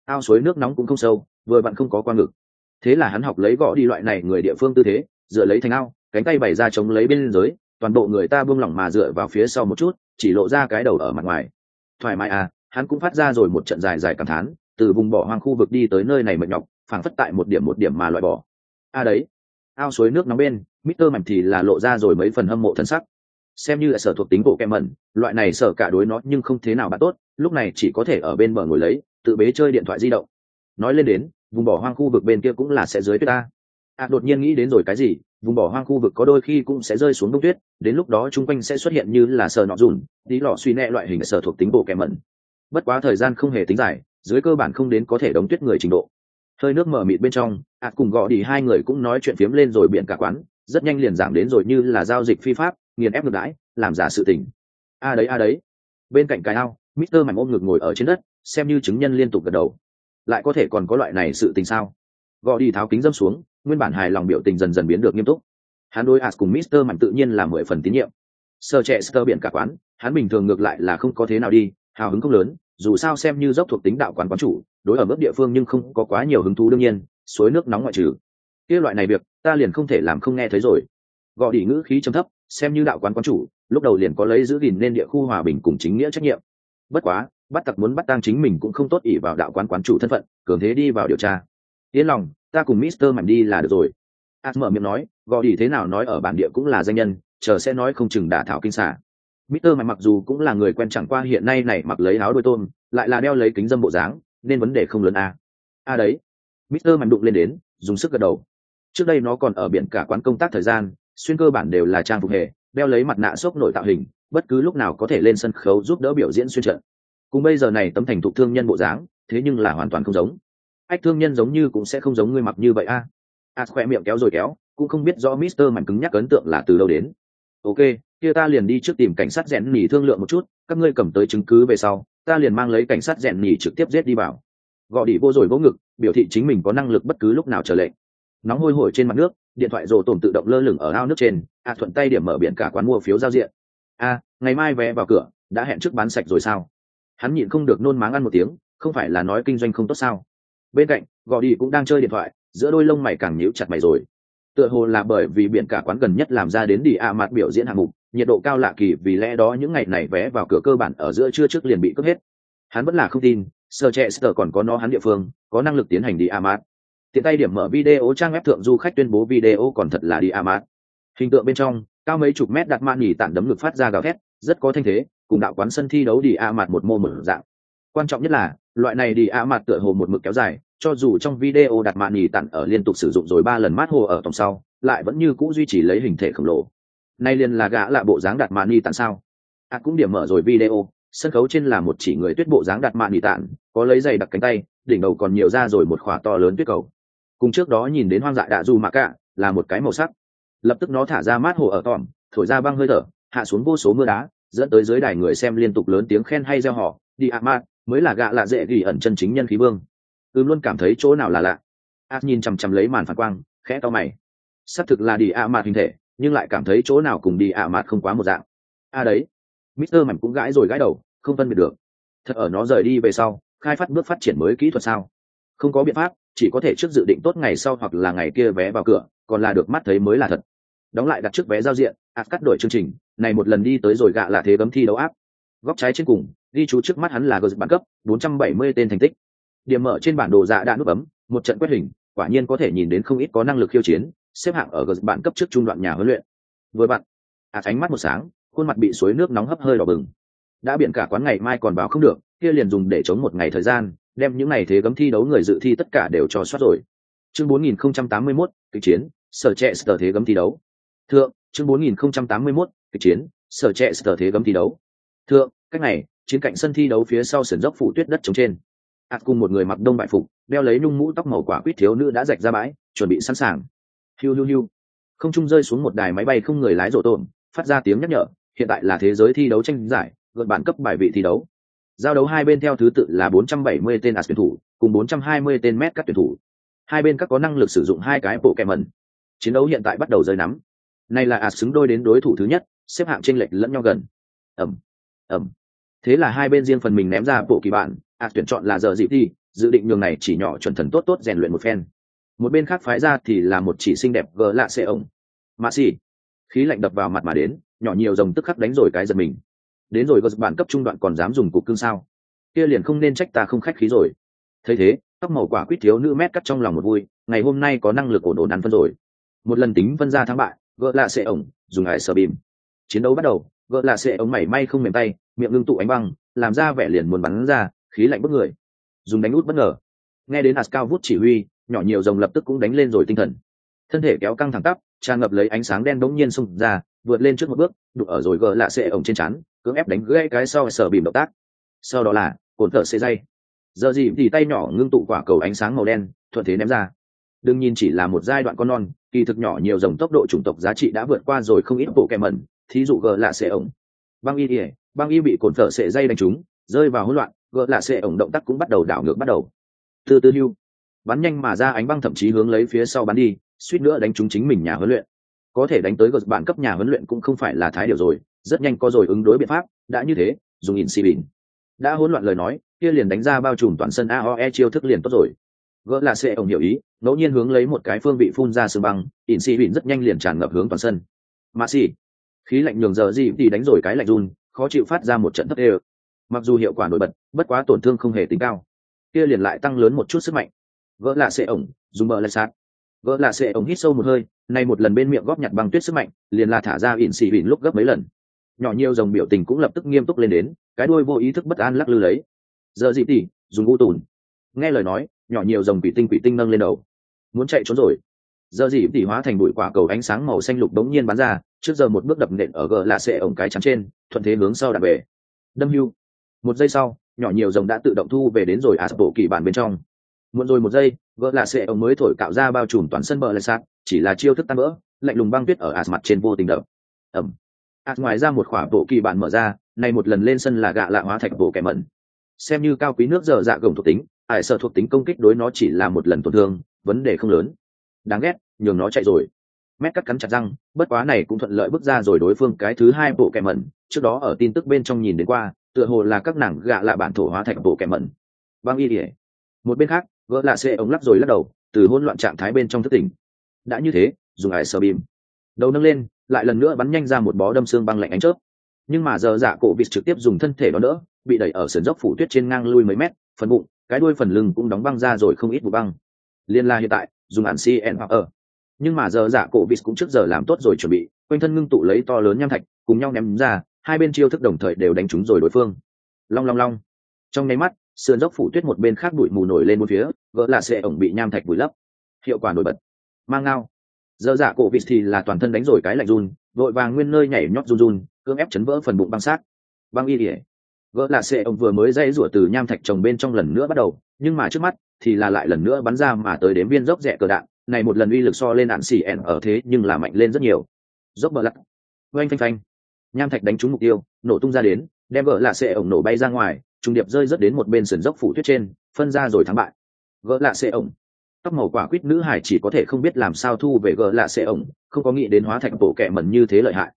ao suối nước nóng cũng không sâu, vừa vặn không có qua ngực. Thế là hắn học lấy gõ đi loại này người địa phương tư thế, dựa lấy thành ao, cánh tay bày ra chống lấy bên dưới, toàn bộ người ta buông lỏng mà dựa vào phía sau một chút, chỉ lộ ra cái đầu ở mặt ngoài. Thoải mái à, hắn cũng phát ra rồi một trận dài dài cảm thán, từ vùng bỏ hoang khu vực đi tới nơi này mệt nhọc, phảng phất tại một điểm mà loại bỏ. Đấy, ao suối nước nóng bên, Mr. Mạnh thì là lộ ra rồi mấy phần hâm mộ thân sắc. Xem như là sở thuộc tính bộ kẹm mẩn, loại này sở cả đối nó nhưng không thế nào bạn tốt, lúc này chỉ có thể ở bên bờ ngồi lấy, tự bế chơi điện thoại di động. Nói lên đến, vùng bỏ hoang khu vực bên kia cũng là sẽ dưới tuyết ta. Đột nhiên nghĩ đến rồi cái gì, vùng bỏ hoang khu vực có đôi khi cũng sẽ rơi xuống đông tuyết, đến lúc đó chung quanh sẽ xuất hiện như là sờ nọ dùn, tí lọ suy nẹ loại hình sở thuộc tính bộ kẹm mẩn. Bất quá thời gian không hề tính dài, dưới cơ bản không đến có thể đóng tuyết người trình độ. Hơi nước mở mịt bên trong, cùng gõ đi hai người cũng nói chuyện phiếm lên rồi biển cả quán, rất nhanh liền giảng đến rồi như là giao dịch phi pháp, nghiền ép ngược đãi, làm giả sự tình. Đấy. Bên cạnh cái ao, Mr. Mạnh ôm ngực ngồi ở trên đất, xem như chứng nhân liên tục gật đầu. Lại có thể còn có loại này sự tình sao? Gõ đi tháo kính dâm xuống, nguyên bản hài lòng biểu tình dần dần biến được nghiêm túc. Hắn đối cùng Mr. Mạnh tự nhiên là 10 phần tín nhiệm. Sơ trẻ sơ biển cả quán, hắn bình thường ngược lại là không có thế nào đi, hào hứng không lớn, dù sao xem như dốc thuộc tính đạo quán quán chủ, đối ở mức địa phương nhưng không có quá nhiều hứng thú đương nhiên, suối nước nóng ngoại trừ. Kia loại này việc, ta liền không thể làm không nghe thấy rồi. Gõ đi ngữ khí trầm thấp, xem như đạo quán quán chủ, lúc đầu liền có lấy giữ gìn nên địa khu hòa bình cùng chính nghĩa trách nhiệm. Bất quá, bắt tặc muốn bắt tang chính mình cũng không tốt ỷ vào đạo quán quán chủ thân phận, cường thế đi vào điều tra. Yên lòng, ta cùng Mr. Mạnh đi là được rồi. Mở miệng nói, gõ đi thế nào nói ở bản địa cũng là danh nhân, chờ sẽ nói không chừng đả thảo kinh xả. Mr. Mạnh mặc dù cũng là người quen chẳng qua hiện nay này mặc lấy áo đôi tôm, lại là đeo lấy kính dâm bộ dáng, nên vấn đề không lớn đấy. Mr. Mạnh đụng lên đến, dùng sức gật đầu. Trước đây nó còn ở biển cả quán công tác thời gian, xuyên cơ bản đều là trang phục hề, đeo lấy mặt nạ xốc nổi tạo hình, bất cứ lúc nào có thể lên sân khấu giúp đỡ biểu diễn xuyên trận. Cùng bây giờ này tấm thành thục thương nhân bộ dáng, thế nhưng là hoàn toàn không giống. Ách thương nhân giống như cũng sẽ không giống ngươi mặc như vậy khỏe miệng kéo rồi kéo, cũng không biết rõ Mr. Mạnh cứng nhắc ấn tượng là từ đâu đến. Ok, kia ta liền đi trước tìm cảnh sát rèn nhỉ thương lượng một chút, các ngươi cầm tới chứng cứ về sau, ta liền mang lấy cảnh sát rèn nhỉ trực tiếp giết đi vào. Gõ đi vô rồi vỗ ngực, biểu thị chính mình có năng lực bất cứ lúc nào chờ lệnh. Nóng hôi hổi trên mặt nước, điện thoại rồ tổn tự động lơ lửng ở ao nước trên, thuận tay điểm mở biển cả quán mua phiếu giao diện. Ngày mai vé vào cửa, đã hẹn trước bán sạch rồi sao? Hắn nhịn không được nôn máng ăn một tiếng, không phải là nói kinh doanh không tốt sao? Bên cạnh, gõ đi cũng đang chơi điện thoại, giữa đôi lông mày càng nhíu chặt mày rồi. Tựa hồ là bởi vì biển cả quán gần nhất làm ra đến đi mặt biểu diễn hạng mục, nhiệt độ cao lạ kỳ, vì lẽ đó những ngày này vé vào cửa cơ bản ở giữa trưa trước liền bị cướp hết. Hắn vẫn là không tin, Sir còn có nó hắn địa phương, có năng lực tiến hành đi mặt. Tiện tay điểm mở video trang web thượng du khách tuyên bố video còn thật là đi mặt. Hình tượng bên trong, cao mấy chục mét đặt mạn nhỉ tản đấm ngực phát ra gào thét, rất có thanh thế, cùng đạo quán sân thi đấu đi mặt một mô mở dạng. Quan trọng nhất là, loại này đi mặt tựa hồ một mực kéo dài, cho dù trong video đặt mạn nhỉ tản ở liên tục sử dụng rồi 3 lần mát hồ ở tổng sau, lại vẫn như cũ duy trì lấy hình thể khổng lồ. Nay liền là gã lạ bộ dáng đặt mạn nhỉ tản sao? Cũng điểm mở rồi video, sân khấu trên là một chỉ người tuyết bộ dáng đặt mạn nhỉ tản, có lấy giày đặc cánh tay, đỉnh đầu còn nhiều ra rồi một khỏa to lớn tuyết cầu. Cùng trước đó nhìn đến hoang dại đạ dù mà cả, là một cái màu sắc. Lập tức nó thả ra mát hồ ở tỏm, thổi ra băng hơi thở, hạ xuống vô số mưa đá, dẫn tới dưới đài người xem liên tục lớn tiếng khen hay reo hò, đi Amat mới là gạ lạ dễ gỉ ẩn chân chính nhân khí vương. Luôn cảm thấy chỗ nào là lạ. Nhìn chằm chằm lấy màn phản quang, khẽ cau mày. Xác thực là đi Amat hình thể, nhưng lại cảm thấy chỗ nào cùng đi Amat không quá một dạng. Đấy. Mr. Mạnh cũng gãi rồi gãi đầu, không phân biệt được. Thật ở nó rời đi về sau, khai phát bước phát triển mới kỹ thuật sao? Không có biện pháp, chỉ có thể trước dự định tốt ngày sau hoặc là ngày kia vé vào cửa, còn là được mắt thấy mới là thật. Đóng lại đặt trước vé giao diện, cắt đổi chương trình, này một lần đi tới rồi gạ là thế bấm thi đấu áp. Góc trái trên cùng, ghi chú trước mắt hắn là bản cấp 470 tên thành tích. Điểm mở trên bản đồ dạ đã nút bấm, một trận quét hình, quả nhiên có thể nhìn đến không ít có năng lực khiêu chiến, xếp hạng ở bản cấp trước trung đoạn nhà huấn luyện. Vừa bạn, ánh mắt một sáng, khuôn mặt bị suối nước nóng hấp hơi đỏ bừng. Đã biển cả quán ngày mai còn báo không được, kia liền dùng để chống một ngày thời gian, đem những ngày thế gấm thi đấu người dự thi tất cả đều cho soát rồi. Chương 4081, kịch chiến, sở trẻ sở thế gấm thi đấu. Thượng, chương 4081, kịch chiến, sở trẻ sở thế gấm thi đấu. Thượng, cách này, chiến cạnh sân thi đấu phía sau sườn dốc phủ tuyết đất trống trên. Cùng một người mặc đông bại phục, đeo lấy nhung mũ tóc màu quả quýt thiếu nữ đã rạch ra bãi, chuẩn bị sẵn sàng. Hiu hiu hiu. Không trung rơi xuống một đài máy bay không người lái rổ tổn, phát ra tiếng nhắc nhở, hiện tại là thế giới thi đấu tranh giải, gợn bản cấp bài vị thi đấu. Giao đấu hai bên theo thứ tự là 470 tên tuyển thủ, cùng 420 tên mét các tuyển thủ. Hai bên các có năng lực sử dụng hai cái bộ kèm mẩn. Chiến đấu hiện tại bắt đầu rơi nắm. Này là xứng đôi đến đối thủ thứ nhất, xếp hạng chênh lệch lẫn nhau gần. Ầm. Thế là hai bên riêng phần mình ném ra bộ kỳ bản, tuyển chọn là giờ dịp đi, dự định nhường này chỉ nhỏ chuẩn thần tốt tốt rèn luyện một phen. Một bên khác phái ra thì là một chỉ xinh đẹp gờ lạ xe ổng. Mạ xỉ, khí lạnh đập vào mặt mà đến, nhỏ nhiều rồng tức khắc đánh rồi cái giật mình. Đến rồi gờ bản cấp trung đoạn còn dám dùng cục cưng sao? Kia liền không nên trách ta không khách khí rồi. Thấy thế, tóc màu quả quýt thiếu nữ mét cắt trong lòng một vui, ngày hôm nay có năng lực ổn ăn phân rồi. Một lần tính phân ra thắng bại, gỡ lạ xe ổng dùng hải sở bìm. Chiến đấu bắt đầu, gỡ lạ xe ổng mảy may không mềm tay, miệng ngưng tụ ánh băng, làm ra vẻ liền muốn bắn ra, khí lạnh bức người. Dùng đánh út bất ngờ. Nghe đến Ascal vút chỉ huy, nhỏ nhiều rồng lập tức cũng đánh lên rồi tinh thần. Thân thể kéo căng thẳng tắp, tràn ngập lấy ánh sáng đen đống nhiên xông ra, vượt lên trước một bước, đụng ở rồi gỡ lạ xe ổng trên trán, cưỡng ép đánh gãy cái sau sở bìm động tác. Sau đó là cồn thở xê dây. Giờ gì thì tay nhỏ ngưng tụ quả cầu ánh sáng màu đen, thuận thế ném ra. Đừng nhìn chỉ là một giai đoạn con non, kỳ thực nhỏ nhiều rồng tốc độ chủng tộc giá trị đã vượt qua rồi không ít bộ kèm mẩn, thí dụ gỡ lạ xe ổng. Băng y bị cồn thở xệ dây đánh trúng, rơi vào hỗn loạn, gỡ lạ xe ổng động tác cũng bắt đầu đảo ngược bắt đầu. Từ từ hưu, bắn nhanh mà ra ánh băng thậm chí hướng lấy phía sau bắn đi, suýt nữa đánh trúng chính mình nhà huấn luyện. Có thể đánh tới gợt bạn cấp nhà huấn luyện cũng không phải là thái điều rồi, rất nhanh có rồi ứng đối biện pháp, đã như thế, dùng in xì bỉn. Đã hỗn loạn lời nói, kia liền đánh ra bao trùm toàn sân AOE chiêu thức liền tốt rồi. Gỡ là sẽ ông hiểu ý, ngẫu nhiên hướng lấy một cái phương vị phun ra sương băng, in xì bỉn rất nhanh liền tràn ngập hướng toàn sân. Mạ xì, khí lạnh nhường giờ gì thì đánh rồi cái lạnh run, khó chịu phát ra một trận thấp đều. Mặc dù hiệu quả nổi bật, bất quá tổn thương không hề tính cao, kia liền lại tăng lớn một chút sức mạnh. Gỡ là sẽ ổng dùng bờ lại sát. Gỡ là sẽ ổng hít sâu một hơi, nay một lần bên miệng góp nhặt băng tuyết sức mạnh, liền là thả ra ỉn xì bỉn lúc gấp mấy lần. Nhỏ nhiều dòng biểu tình cũng lập tức nghiêm túc lên đến, cái đuôi vô ý thức bất an lắc lư lấy. Giờ gì tỉ dùng u tùn. Nghe lời nói, nhỏ nhiều dòng quỷ tinh nâng lên đầu, muốn chạy trốn rồi. Giờ gì tỉ hóa thành bụi quả cầu ánh sáng màu xanh lục đống nhiên bắn ra, trước giờ một bước đập nện ở gỡ là sẽ ổng cái chắn trên, thuận thế hướng sau đạp về. Đâm hưu. Một giây sau, nhỏ nhiều dòng đã tự động thu về đến rồi bộ kỳ bản bên trong. Muộn rồi một giây, vợ là sẽ ông mới thổi cạo ra bao trùm toàn sân bờ lại sát, chỉ là chiêu thức tan vỡ, lạnh lùng băng tuyết ở mặt trên vô tình đập. Ẩm. Ngoài ra một khỏa bộ kỳ bản mở ra, này một lần lên sân là gạ lạ hóa thạch bộ kẻ mẩn. Xem như cao quý nước dở dạ gồng thuộc tính, ải sợ thuộc tính công kích đối nó chỉ là một lần tổn thương, vấn đề không lớn. Đáng ghét, nhường nó chạy rồi. Mét cắt cắn chặt răng, bất quá này cũng thuận lợi bước ra rồi đối phương cái thứ hai bộ kẻ mẩn, trước đó ở tin tức bên trong nhìn đến qua, tựa hồ là các nàng gạ lạ bản thổ hóa thạch bộ kẻ mẩn. Băng y điệp. Một bên khác, vợ lạ xê ống lắc rồi lắc đầu, từ hỗn loạn trạng thái bên trong thức tỉnh. Đã như thế, dùng ải sờ bìm, đầu nâng lên, lại lần nữa bắn nhanh ra một bó đâm xương băng lạnh ánh chớp. Nhưng mà giờ dạ cổ vịt trực tiếp dùng thân thể đó đỡ, bị đẩy ở sườn dốc phủ tuyết trên ngang lui mấy mét, phần bụng, cái đuôi phần lưng cũng đóng băng ra rồi không ít vụ băng. Liên la hiện tại, dùng ản cn hoặc ở. Nhưng mà giờ dạ cổ vịt cũng trước giờ làm tốt rồi chuẩn bị, quanh thân ngưng tụ lấy to lớn nham thạch, cùng nhau ném ra, hai bên chiêu thức đồng thời đều đánh trúng rồi đối phương. Long long long. Trong nháy mắt, sườn dốc phủ tuyết một bên khác bụi mù nổi lên một phía, vỡ là xe ổng bị nham thạch vùi lấp. Hiệu quả nổi bật. Mang ngao. Giờ dạ cổ vịt thì là toàn thân đánh rồi cái lạnh run, vội vàng nguyên nơi nhảy nhót run run, cưỡng ép chấn vỡ phần bụng băng sát. Băng y ỉa. Vỡ là xe ổng vừa mới dây rủa từ nham thạch trồng bên trong lần nữa bắt đầu, nhưng mà trước mắt thì là lại lần nữa bắn ra mà tới đến viên dốc rẽ cờ đạn, này một lần uy lực so lên đạn xì ẻn ở thế nhưng là mạnh lên rất nhiều. Dốc bờ lắc. Oanh phanh phanh. Nham thạch đánh trúng mục tiêu, nổ tung ra đến, đem vỡ là xe ổng nổ bay ra ngoài, trung điệp rơi rớt đến một bên sườn dốc phủ tuyết trên, phân ra rồi thắng bại. Gỡ lạ xe ổng, tóc màu quả quýt nữ hải chỉ có thể không biết làm sao thu về gỡ lạ xe ổng, không có nghĩ đến hóa thành bộ kẹ mẩn như thế lợi hại.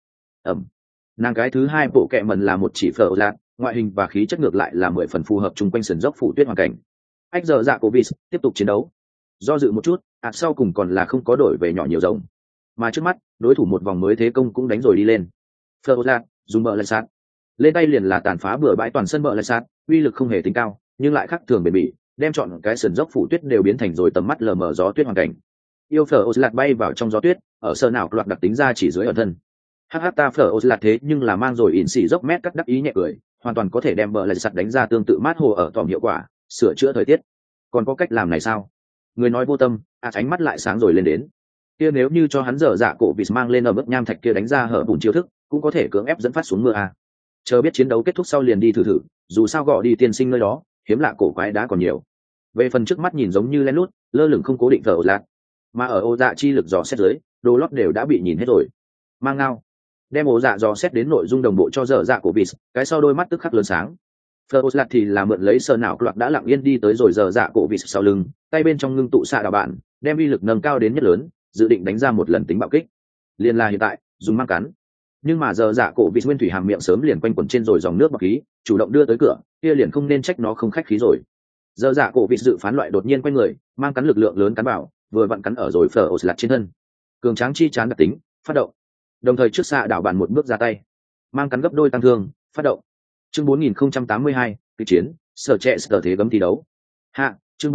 Nàng cái thứ hai bộ kẹ mẩn là một chỉ phở lạt, ngoại hình và khí chất ngược lại là 10 phần phù hợp chung quanh sườn dốc phủ tuyết hoàn cảnh. Ách giờ dạ Covid tiếp tục chiến đấu, do dự một chút, sau cùng còn là không có đổi về nhỏ nhiều rồng, mà trước mắt đối thủ một vòng mới thế công cũng đánh rồi đi lên. Phở lạt dùng bờ lại sát, lên tay liền là tàn phá bừa bãi toàn sân bờ lại sát, uy lực không hề tính cao, nhưng lại khác thường bền bỉ, đem chọn cái sườn dốc phủ tuyết đều biến thành rồi tầm mắt lờ mờ gió tuyết hoàn cảnh. Yêu phở Oslat bay vào trong gió tuyết, ở sơ nào loạt đặc tính ra chỉ dưới ở thân. Ta phở Oslat thế nhưng là mang rồi ỉn xỉ dốc mét cắt đắc ý nhẹ cười, hoàn toàn có thể đem bờ lại sạt đánh ra tương tự mát hồ ở tòm hiệu quả, sửa chữa thời tiết. Còn có cách làm này sao? Người nói vô tâm, ánh mắt lại sáng rồi lên đến. Kia nếu như cho hắn dở dạ cổ vịt mang lên ở mức nham thạch kia đánh ra hở bùn chiêu thức, cũng có thể cưỡng ép dẫn phát xuống mưa à. Chờ biết chiến đấu kết thúc sau liền đi thử, dù sao gọi đi tiên sinh nơi đó, hiếm lạ cổ quái đã còn nhiều. Về phần trước mắt nhìn giống như lén lút, lơ lửng không cố định thở lạc, mà ở ô dạ chi lực dò xét dưới, đồ lót đều đã bị nhìn hết rồi. Mang ngao, đem ô dạ dò xét đến nội dung đồng bộ cho dở dạ cổ vịt, cái sau đôi mắt tức khắc lớn sáng. Fleur thì là mượn lấy sờ não loạt đã lặng yên đi tới rồi dở dạ cổ vịt sau lưng, tay bên trong ngưng tụ xạ đạo bạn, đem uy lực nâng cao đến nhất lớn, dự định đánh ra một lần tính bạo kích. Liên là hiện tại, dùng mang cắn. Nhưng mà giờ dạ cổ vịt nguyên thủy hàm miệng sớm liền quanh quẩn trên rồi dòng nước bọc khí, chủ động đưa tới cửa, kia liền không nên trách nó không khách khí rồi. Giờ dạ cổ vịt dự phán loại đột nhiên quay người, mang cắn lực lượng lớn cắn vào, vừa vặn cắn ở rồi phở ổ lặt trên thân. Cường tráng chi chán đặc tính, phát động. Đồng thời trước xạ đảo bàn một bước ra tay, mang cắn gấp đôi tăng thương, phát động. Chương 4082, kịch chiến, sở trẻ sở thế gấm thi đấu. Hạ, chương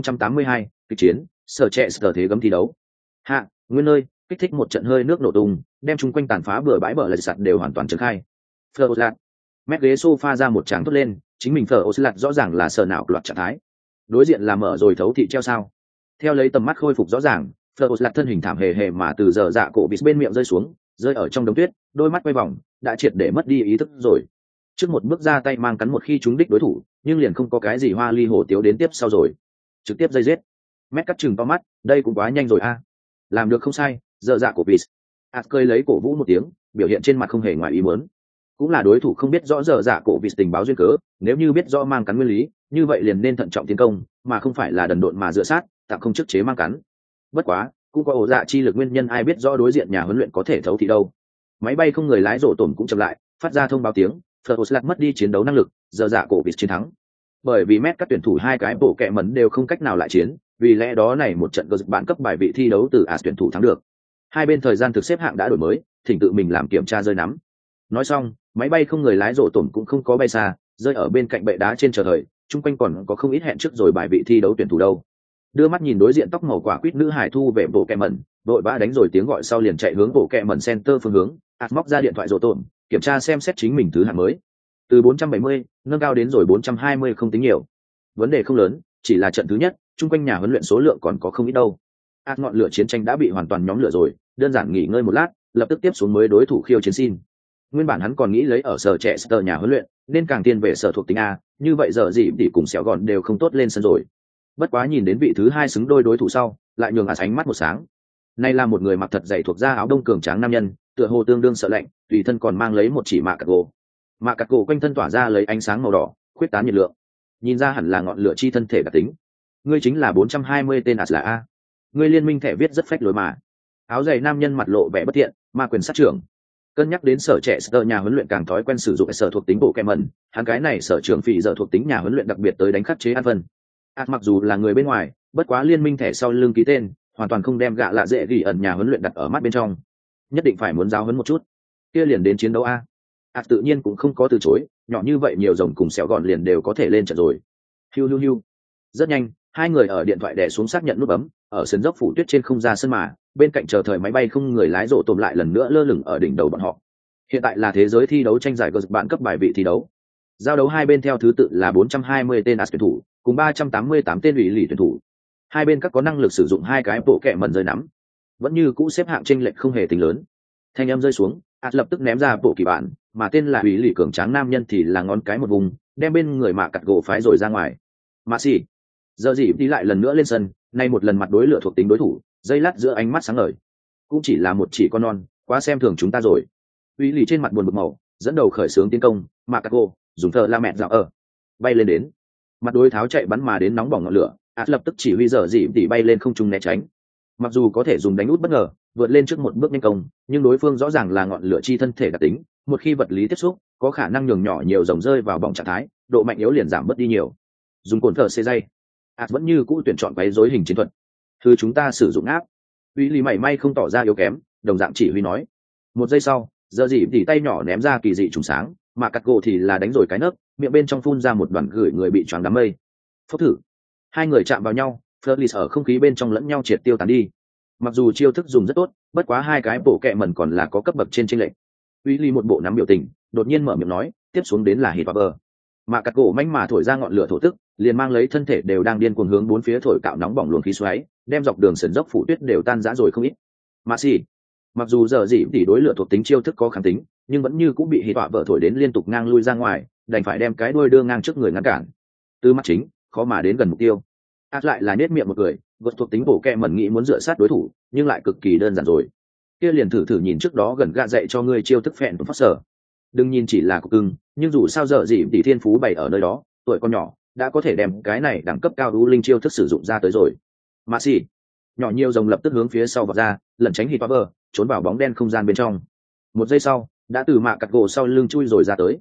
4082, kịch chiến, sở trẻ sở thế gấm thi đấu. Hạ, nguyên nơi, kích thích một trận hơi nước nổ tung, đem chung quanh tàn phá bừa bãi bờ lạch sạt đều hoàn toàn trấn khai. Phở ổ lặt, mét ghế sofa ra một tràng thốt lên, chính mình phở ổ lặt rõ ràng là sở nào loạt trạng thái. Đối diện là mở rồi thấu thị treo sao. Theo lấy tầm mắt khôi phục rõ ràng, Fleur lặt thân hình thảm hề hề mà từ giờ dạ cổ vịt bên miệng rơi xuống, rơi ở trong đống tuyết, đôi mắt quay vòng, đã triệt để mất đi ý thức rồi. Trước một bước ra tay mang cắn một khi trúng đích đối thủ, nhưng liền không có cái gì hoa ly hổ tiếu đến tiếp sau rồi, trực tiếp dây giết. Mét cắt chừng to mắt, đây cũng quá nhanh rồi a. Làm được không sai, giờ dạ cổ vịt. Cười lấy cổ vũ một tiếng, biểu hiện trên mặt không hề ngoài ý muốn. Cũng là đối thủ không biết rõ giờ dạ cổ vịt tình báo duyên cớ, nếu như biết rõ mang cắn nguyên lý, như vậy liền nên thận trọng tiến công, mà không phải là đần độn mà dựa sát, tạm không chức chế mang cắn. Bất quá cũng có ổ dạ chi lực nguyên nhân, ai biết rõ đối diện nhà huấn luyện có thể thấu thị đâu. Máy bay không người lái rổ tổn cũng chậm lại, phát ra thông báo tiếng Fleur mất đi chiến đấu năng lực, giờ dạ cổ vịt chiến thắng. Bởi vì mét các tuyển thủ hai cái bộ kẹ mẩn đều không cách nào lại chiến, vì lẽ đó này một trận cơ dịch bạn cấp bài vị thi đấu từ tuyển thủ thắng được. Hai bên thời gian thực xếp hạng đã đổi mới, thỉnh tự mình làm kiểm tra rơi nắm. Nói xong, máy bay không người lái rổ tổn cũng không có bay xa, rơi ở bên cạnh bệ đá trên chờ thời, chung quanh còn có không ít hẹn trước rồi bài vị thi đấu tuyển thủ đâu. Đưa mắt nhìn đối diện tóc màu quả quýt nữ hải thu về bộ kẹ mẩn, đội vã đánh rồi tiếng gọi sau liền chạy hướng bộ kẹ mẩn center phương hướng. Móc ra điện thoại rổ tổn, kiểm tra xem xét chính mình thứ hạng mới, từ 470 nâng cao đến rồi 420, không tính nhiều, vấn đề không lớn, chỉ là trận thứ nhất chung quanh nhà huấn luyện số lượng còn có không ít đâu. Ngọn lửa chiến tranh đã bị hoàn toàn nhóm lửa rồi, đơn giản nghỉ ngơi một lát, lập tức tiếp xuống mới đối thủ khiêu chiến xin. Nguyên bản hắn còn nghĩ lấy ở sở trẻ sở nhà huấn luyện nên càng tiên về sở thuộc tính A, như vậy giờ gì thì cùng xẻo gọn đều không tốt lên sân rồi. Bất quá nhìn đến vị thứ hai xứng đôi đối thủ sau, lại nhường ánh mắt một sáng. Này là một người mặc thật dày thuộc da áo đông cường tráng nam nhân, tựa hồ tương đương sợ lạnh, tùy thân còn mang lấy một chỉ mạ cạc gỗ. Mạ cạc gỗ quanh thân tỏa ra lấy ánh sáng màu đỏ, khuyết tán nhiệt lượng. Nhìn ra hẳn là ngọn lửa chi thân thể đặc tính. Ngươi chính là 420 tên là A. Ngươi liên minh thẻ viết rất phách lối mà. Áo dày nam nhân mặt lộ vẻ bất thiện, ma quyền sát trưởng. Cân nhắc đến sở trẻ sở nhà huấn luyện càng thói quen sử dụng sở thuộc tính bộ kẹ mẩn, hắn cái này sở trưởng phỉ giờ thuộc tính nhà huấn luyện đặc biệt tới đánh khắc chế an phân. Mặc dù là người bên ngoài, bất quá liên minh thẻ sau lưng ký tên, hoàn toàn không đem gạ lạ dễ gỉ ẩn nhà huấn luyện đặt ở mắt bên trong. Nhất định phải muốn giáo huấn một chút. Kia liền đến chiến đấu a. Tự nhiên cũng không có từ chối, nhỏ như vậy nhiều rồng cùng xẻo gọn liền đều có thể lên trận rồi. Hiu. Rất nhanh, hai người ở điện thoại đè xuống xác nhận nút bấm, ở sân dốc phủ tuyết trên không ra sân mà, bên cạnh chờ thời máy bay không người lái rổ tôm lại lần nữa lơ lửng ở đỉnh đầu bọn họ. Hiện tại là thế giới thi đấu tranh giải cơ bạn cấp bài vị thi đấu. Giao đấu hai bên theo thứ tự là 420 tên tuyển thủ, cùng 388 tên ủy lì tuyển thủ. Hai bên các có năng lực sử dụng hai cái bộ kẹ mẩn rơi nắm. Vẫn như cũ xếp hạng chênh lệch không hề tính lớn. Thanh âm rơi xuống, lập tức ném ra bộ kỳ bản, mà tên là ủy lì cường tráng nam nhân thì là ngón cái một vùng, đem bên người mạ cặt gỗ phái rồi ra ngoài. Mạ xì. Giờ gì đi lại lần nữa lên sân, nay một lần mặt đối lửa thuộc tính đối thủ, dây lát giữa ánh mắt sáng ngời. Cũng chỉ là một chỉ con non, quá xem thường chúng ta rồi. Uy lì trên mặt buồn bực màu, dẫn đầu khởi xướng tiến công, mà các cô dùng thợ la mẹ dạo ở, bay lên đến, mặt đối tháo chạy bắn mà đến nóng bỏng ngọn lửa, lập tức chỉ huy giờ gì tỉ bay lên không trung né tránh. Mặc dù có thể dùng đánh út bất ngờ, vượt lên trước một bước nhanh công, nhưng đối phương rõ ràng là ngọn lửa chi thân thể đặc tính, một khi vật lý tiếp xúc, có khả năng nhường nhỏ nhiều dòng rơi vào bỏng trạng thái, độ mạnh yếu liền giảm bớt đi nhiều. Dùng cồn thở xê dây, vẫn như cũ tuyển chọn quấy rối hình chiến thuật. Thứ chúng ta sử dụng áp. Uy lì mảy may không tỏ ra yếu kém, đồng dạng chỉ huy nói. Một giây sau, giờ gì thì tay nhỏ ném ra kỳ dị trùng sáng, mà cắt gỗ thì là đánh rồi cái nấc, miệng bên trong phun ra một đoàn gửi người bị choáng đám mây. Phốc thử. Hai người chạm vào nhau, Fleur ở không khí bên trong lẫn nhau triệt tiêu tán đi. Mặc dù chiêu thức dùng rất tốt, bất quá hai cái bộ kẹ mẩn còn là có cấp bậc trên chênh lệch. Uy lì một bộ nắm biểu tình, đột nhiên mở miệng nói, tiếp xuống đến là hít vào bờ. Mà cắt gỗ manh mà thổi ra ngọn lửa thổ tức, liền mang lấy thân thể đều đang điên cuồng hướng bốn phía thổi cạo nóng bỏng luồng khí xoáy, đem dọc đường sườn dốc phủ tuyết đều tan rã rồi không ít. Mà xì. Mặc dù giờ gì thì đối lửa thuộc tính chiêu thức có kháng tính, nhưng vẫn như cũng bị hít vạ vợ thổi đến liên tục ngang lui ra ngoài, đành phải đem cái đuôi đưa ngang trước người ngăn cản. Từ mắt chính, khó mà đến gần mục tiêu. Lại là nết miệng một cười, vượt thuộc tính bổ kẹ mẩn nghĩ muốn dựa sát đối thủ, nhưng lại cực kỳ đơn giản rồi. Kia liền thử nhìn trước đó gần gạ dạy cho ngươi chiêu thức phèn phát sở. Đừng nhìn chỉ là cục cưng, nhưng dù sao giờ gì thì thiên phú bày ở nơi đó, tuổi con nhỏ đã có thể đem cái này đẳng cấp cao đu linh chiêu thức sử dụng ra tới rồi. Mà xì. Nhỏ nhiều rồng lập tức hướng phía sau vọt ra, lẩn tránh hít vạ trốn vào bóng đen không gian bên trong. Một giây sau, đã từ mạ cặt gỗ sau lưng chui rồi ra tới.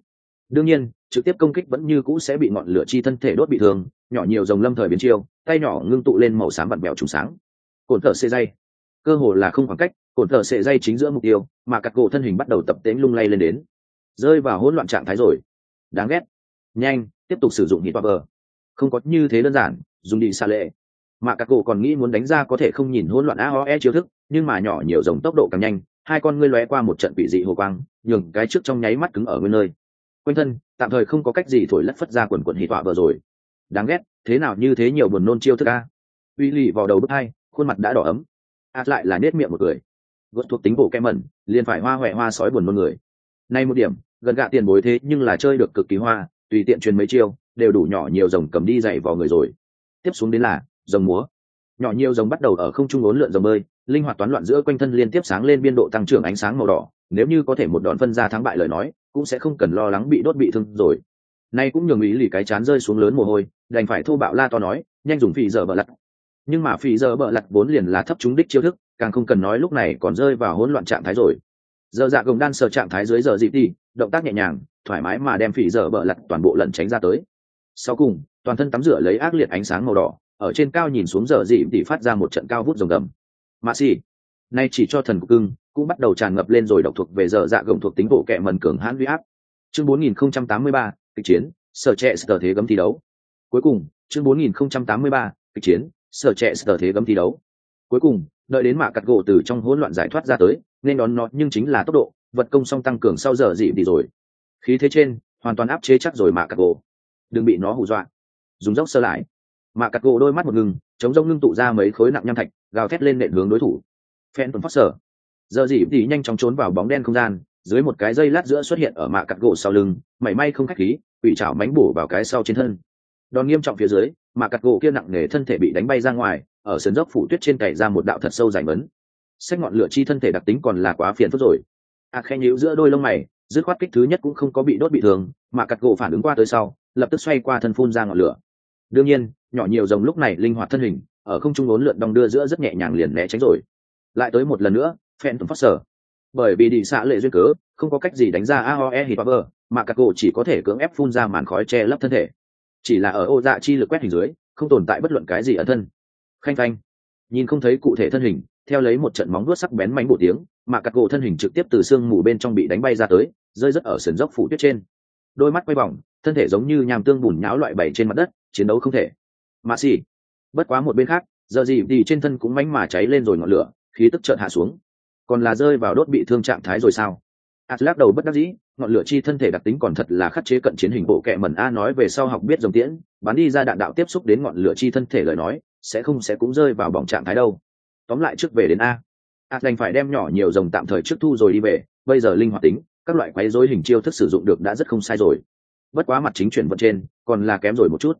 đương nhiên trực tiếp công kích vẫn như cũ sẽ bị ngọn lửa chi thân thể đốt bị thương. Nhỏ nhiều rồng lâm thời biến chiêu, tay nhỏ ngưng tụ lên màu xám vặn vẹo trùng sáng, cồn thợ xê dây, cơ hồ là không khoảng cách, cồn thợ xê dây chính giữa mục tiêu, mà cắt gỗ thân hình bắt đầu tập tễnh lung lay lên đến, rơi vào hỗn loạn trạng thái rồi. Đáng ghét. Nhanh tiếp tục sử dụng hít power, không có như thế đơn giản. Dùng đi xa lệ, mà cắt gỗ còn nghĩ muốn đánh ra có thể không nhìn hỗn loạn aoe chiêu thức, nhưng mà nhỏ nhiều rồng tốc độ càng nhanh, hai con ngươi lóe qua một trận quỷ dị hồ quang, nhường cái trước trong nháy mắt cứng ở nguyên nơi, quanh thân tạm thời không có cách gì thổi lất phất ra quần quần hít power rồi. Đáng ghét, thế nào như thế nhiều buồn nôn chiêu thức a. uy lì vào đầu bức hai, khuôn mặt đã đỏ ấm. Lại là nết miệng một cười. Gốt thuộc tính bộ kem mẩn liền phải hoa hoẹ hoa sói buồn nôn người. Nay một điểm gần gạ tiền bối thế nhưng là chơi được cực kỳ hoa, tùy tiện truyền mấy chiêu đều đủ nhỏ nhiều rồng cầm đi dạy vào người rồi. Tiếp xuống đến là rồng múa. Nhỏ nhiều rồng bắt đầu ở không trung uốn lượn rồng bơi, linh hoạt toán loạn giữa quanh thân, liên tiếp sáng lên biên độ tăng trưởng ánh sáng màu đỏ. Nếu như có thể một đòn phân ra thắng bại lời nói, cũng sẽ không cần lo lắng bị đốt bị thương rồi. Nay cũng nhường ý lì cái chán rơi xuống lớn mồ hôi, đành phải thô bạo la to nói, nhanh dùng phì giờ bờ lặt. Nhưng mà phì giờ bờ lặt vốn liền là thấp trúng đích chiêu thức, càng không cần nói lúc này còn rơi vào hỗn loạn trạng thái rồi. Giờ dạ gồng đan sờ trạng thái dưới giờ dịp đi, động tác nhẹ nhàng thoải mái mà đem phì giờ bờ lặt toàn bộ lẩn tránh ra tới. Sau cùng toàn thân tắm rửa lấy ác liệt ánh sáng màu đỏ, ở trên cao nhìn xuống giờ dịp thì phát ra một trận cao vút rồng gầm. Mạ xì, nay chỉ cho thần của cưng cũng bắt đầu tràn ngập lên rồi, độc thuộc về giờ dạ gồng thuộc tính bộ kệ mần cường hãn uy áp. Chương 4083, kịch chiến sở trẻ sở thế gấm thi đấu. Cuối cùng chương 4083, kịch chiến sở trẻ sở thế gấm thi đấu. Cuối cùng đợi đến mạ cắt gỗ từ trong hỗn loạn giải thoát ra tới, nên đón nó nhưng chính là tốc độ vật công song tăng cường sau giờ dịp đi rồi. Khí thế trên hoàn toàn áp chế chắc rồi mạ cắt gỗ, đừng bị nó hù dọa. Dùng dốc sơ lại, mạ cắt gỗ đôi mắt một ngừng, chống rông ngưng tụ ra mấy khối nặng nham thạch, gào thét lên nện hướng đối thủ. Phantom Foster, giờ dịp thì nhanh chóng trốn vào bóng đen không gian, dưới một cái dây lát giữa xuất hiện ở mạ cắt gỗ sau lưng, mảy may không khách khí, quỷ chảo mánh bổ vào cái sau trên thân. Đòn nghiêm trọng phía dưới, mạ cắt gỗ kia nặng nề thân thể bị đánh bay ra ngoài, ở sườn dốc phủ tuyết trên cày ra một đạo thật sâu dài mấn. Xét ngọn lửa chi thân thể đặc tính còn là quá phiền phức rồi. Khe nhíu giữa đôi lông mày, dứt khoát kích thứ nhất cũng không có bị đốt bị thương, mạ cắt gỗ phản ứng qua tới sau, lập tức xoay qua thân phun ra ngọn lửa. Đương nhiên nhỏ nhiều rồng lúc này linh hoạt thân hình, ở không trung uốn lượn đong đưa giữa rất nhẹ nhàng liền né tránh rồi. Lại tới một lần nữa, Phantom Foster, bởi vì đi xạ lệ duyên cớ không có cách gì đánh ra aoe hit power, mà các cổ chỉ có thể cưỡng ép phun ra màn khói che lấp thân thể. Chỉ là ở ô dạ chi lực quét hình dưới, không tồn tại bất luận cái gì ở thân. Khanh phanh, nhìn không thấy cụ thể thân hình, theo lấy một trận móng vuốt sắc bén mánh bộ tiếng, mà các cổ thân hình trực tiếp từ xương mù bên trong bị đánh bay ra tới, rơi rất ở sườn dốc phủ tuyết trên. Đôi mắt quay vòng, thân thể giống như nhàm tương bùn nhão loại bày trên mặt đất, chiến đấu không thể. Mà xì, bất quá một bên khác, giờ gì thì trên thân cũng mánh mà cháy lên rồi ngọn lửa, khí tức chợt hạ xuống. Còn là rơi vào đốt bị thương trạng thái rồi sao? Lắc đầu bất đắc dĩ, ngọn lửa chi thân thể đặc tính còn thật là khắc chế cận chiến hình bộ kệ mẩn a, nói về sau học biết dòng tiễn, bắn đi ra đạn đạo tiếp xúc đến ngọn lửa chi thân thể lời nói, sẽ cũng rơi vào bỏng trạng thái đâu. Tóm lại trước về đến a. Đành phải đem nhỏ nhiều rồng tạm thời trước thu rồi đi về, bây giờ linh hoạt tính, các loại quấy rối hình chiêu thức sử dụng được đã rất không sai rồi. Bất quá mặt chính chuyển vận trên, còn là kém rồi một chút.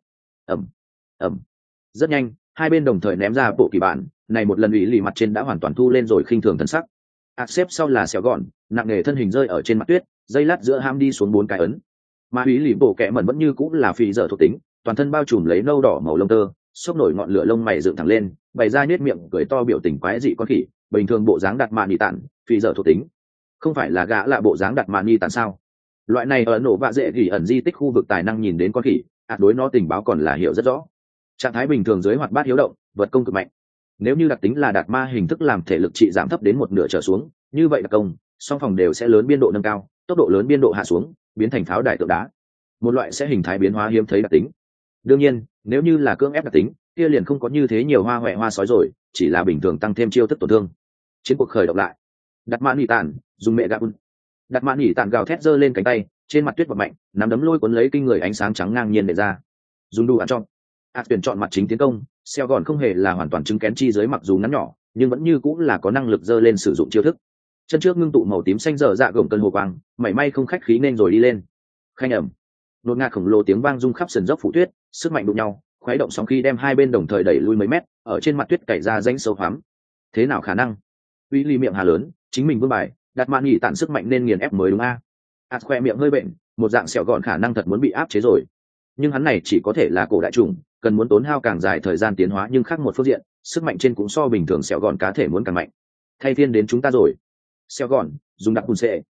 Ầm. Rất nhanh, hai bên đồng thời ném ra bộ kỳ bản, này một lần ủy lì mặt trên đã hoàn toàn thu lên rồi khinh thường thân sắc. Xếp sau là xẻo gọn, nặng nề thân hình rơi ở trên mặt tuyết, dây lát giữa ham đi xuống 4 cái ấn. Mà ủy lì bộ kệ mẩn vẫn như cũng là phì dở thuộc tính, toàn thân bao trùm lấy nâu đỏ màu lông tơ, xốc nổi ngọn lửa lông mày dựng thẳng lên, bày ra nhếch miệng cười to biểu tình quái dị con khỉ, bình thường bộ dáng đặt mạn nhị tản, phì dở thuộc tính. Không phải là gã lạ bộ dáng đặt mạn nhị tản sao? Loại này ở nổ vạ dễ gỉ ẩn di tích khu vực tài năng nhìn đến con khỉ, đối nó tình báo còn là hiểu rất rõ. Trạng thái bình thường dưới hoạt bát hiếu động, vật công cực mạnh. Nếu như đặc tính là đạt ma hình thức làm thể lực trị giảm thấp đến một nửa trở xuống, như vậy đặc công song phòng đều sẽ lớn biên độ nâng cao, tốc độ lớn biên độ hạ xuống, biến thành pháo đài tượng đá, một loại sẽ hình thái biến hóa hiếm thấy đặc tính. Đương nhiên nếu như là cưỡng ép đặc tính kia liền không có như thế nhiều hoa hoẹ hoa sói rồi, chỉ là bình thường tăng thêm chiêu thức tổn thương. Chiến cuộc khởi động lại, đặt mã nỉ tản dùng mẹ gạ un, đặt mã nỉ tản gào thét giơ lên cánh tay, trên mặt tuyết bật mạnh, nắm đấm lôi cuốn lấy kinh người ánh sáng trắng ngang nhiên để ra. Dùng đủ ăn cho tuyển chọn mặt chính tiến công, xeo gòn không hề là hoàn toàn chứng kén chi dưới, mặc dù ngắn nhỏ nhưng vẫn như cũng là có năng lực dơ lên sử dụng chiêu thức. Chân trước ngưng tụ màu tím xanh dở dạ gồng cân hồ quang, mảy may không khách khí nên rồi đi lên. Khanh ẩm, nột ngạt khổng lồ tiếng vang rung khắp sườn dốc phủ tuyết, sức mạnh đụng nhau khuấy động sóng khi đem hai bên đồng thời đẩy lui mấy mét, ở trên mặt tuyết cày ra rãnh sâu hoắm. Thế nào khả năng? Uy ly miệng hà lớn, chính mình vương bài đặt mạn nhị tản sức mạnh nên nghiền ép mới đúng a. Khoe miệng hơi bệnh, một dạng sẹo gọn khả năng thật muốn bị áp chế rồi. Nhưng hắn này chỉ có thể là cổ đại trùng, cần muốn tốn hao càng dài thời gian tiến hóa, nhưng khác một phương diện sức mạnh trên cũng so bình thường sẹo gọn cá thể muốn càng mạnh. Thay phiên đến chúng ta rồi. Sẹo gọn dùng đặc bùn xệ,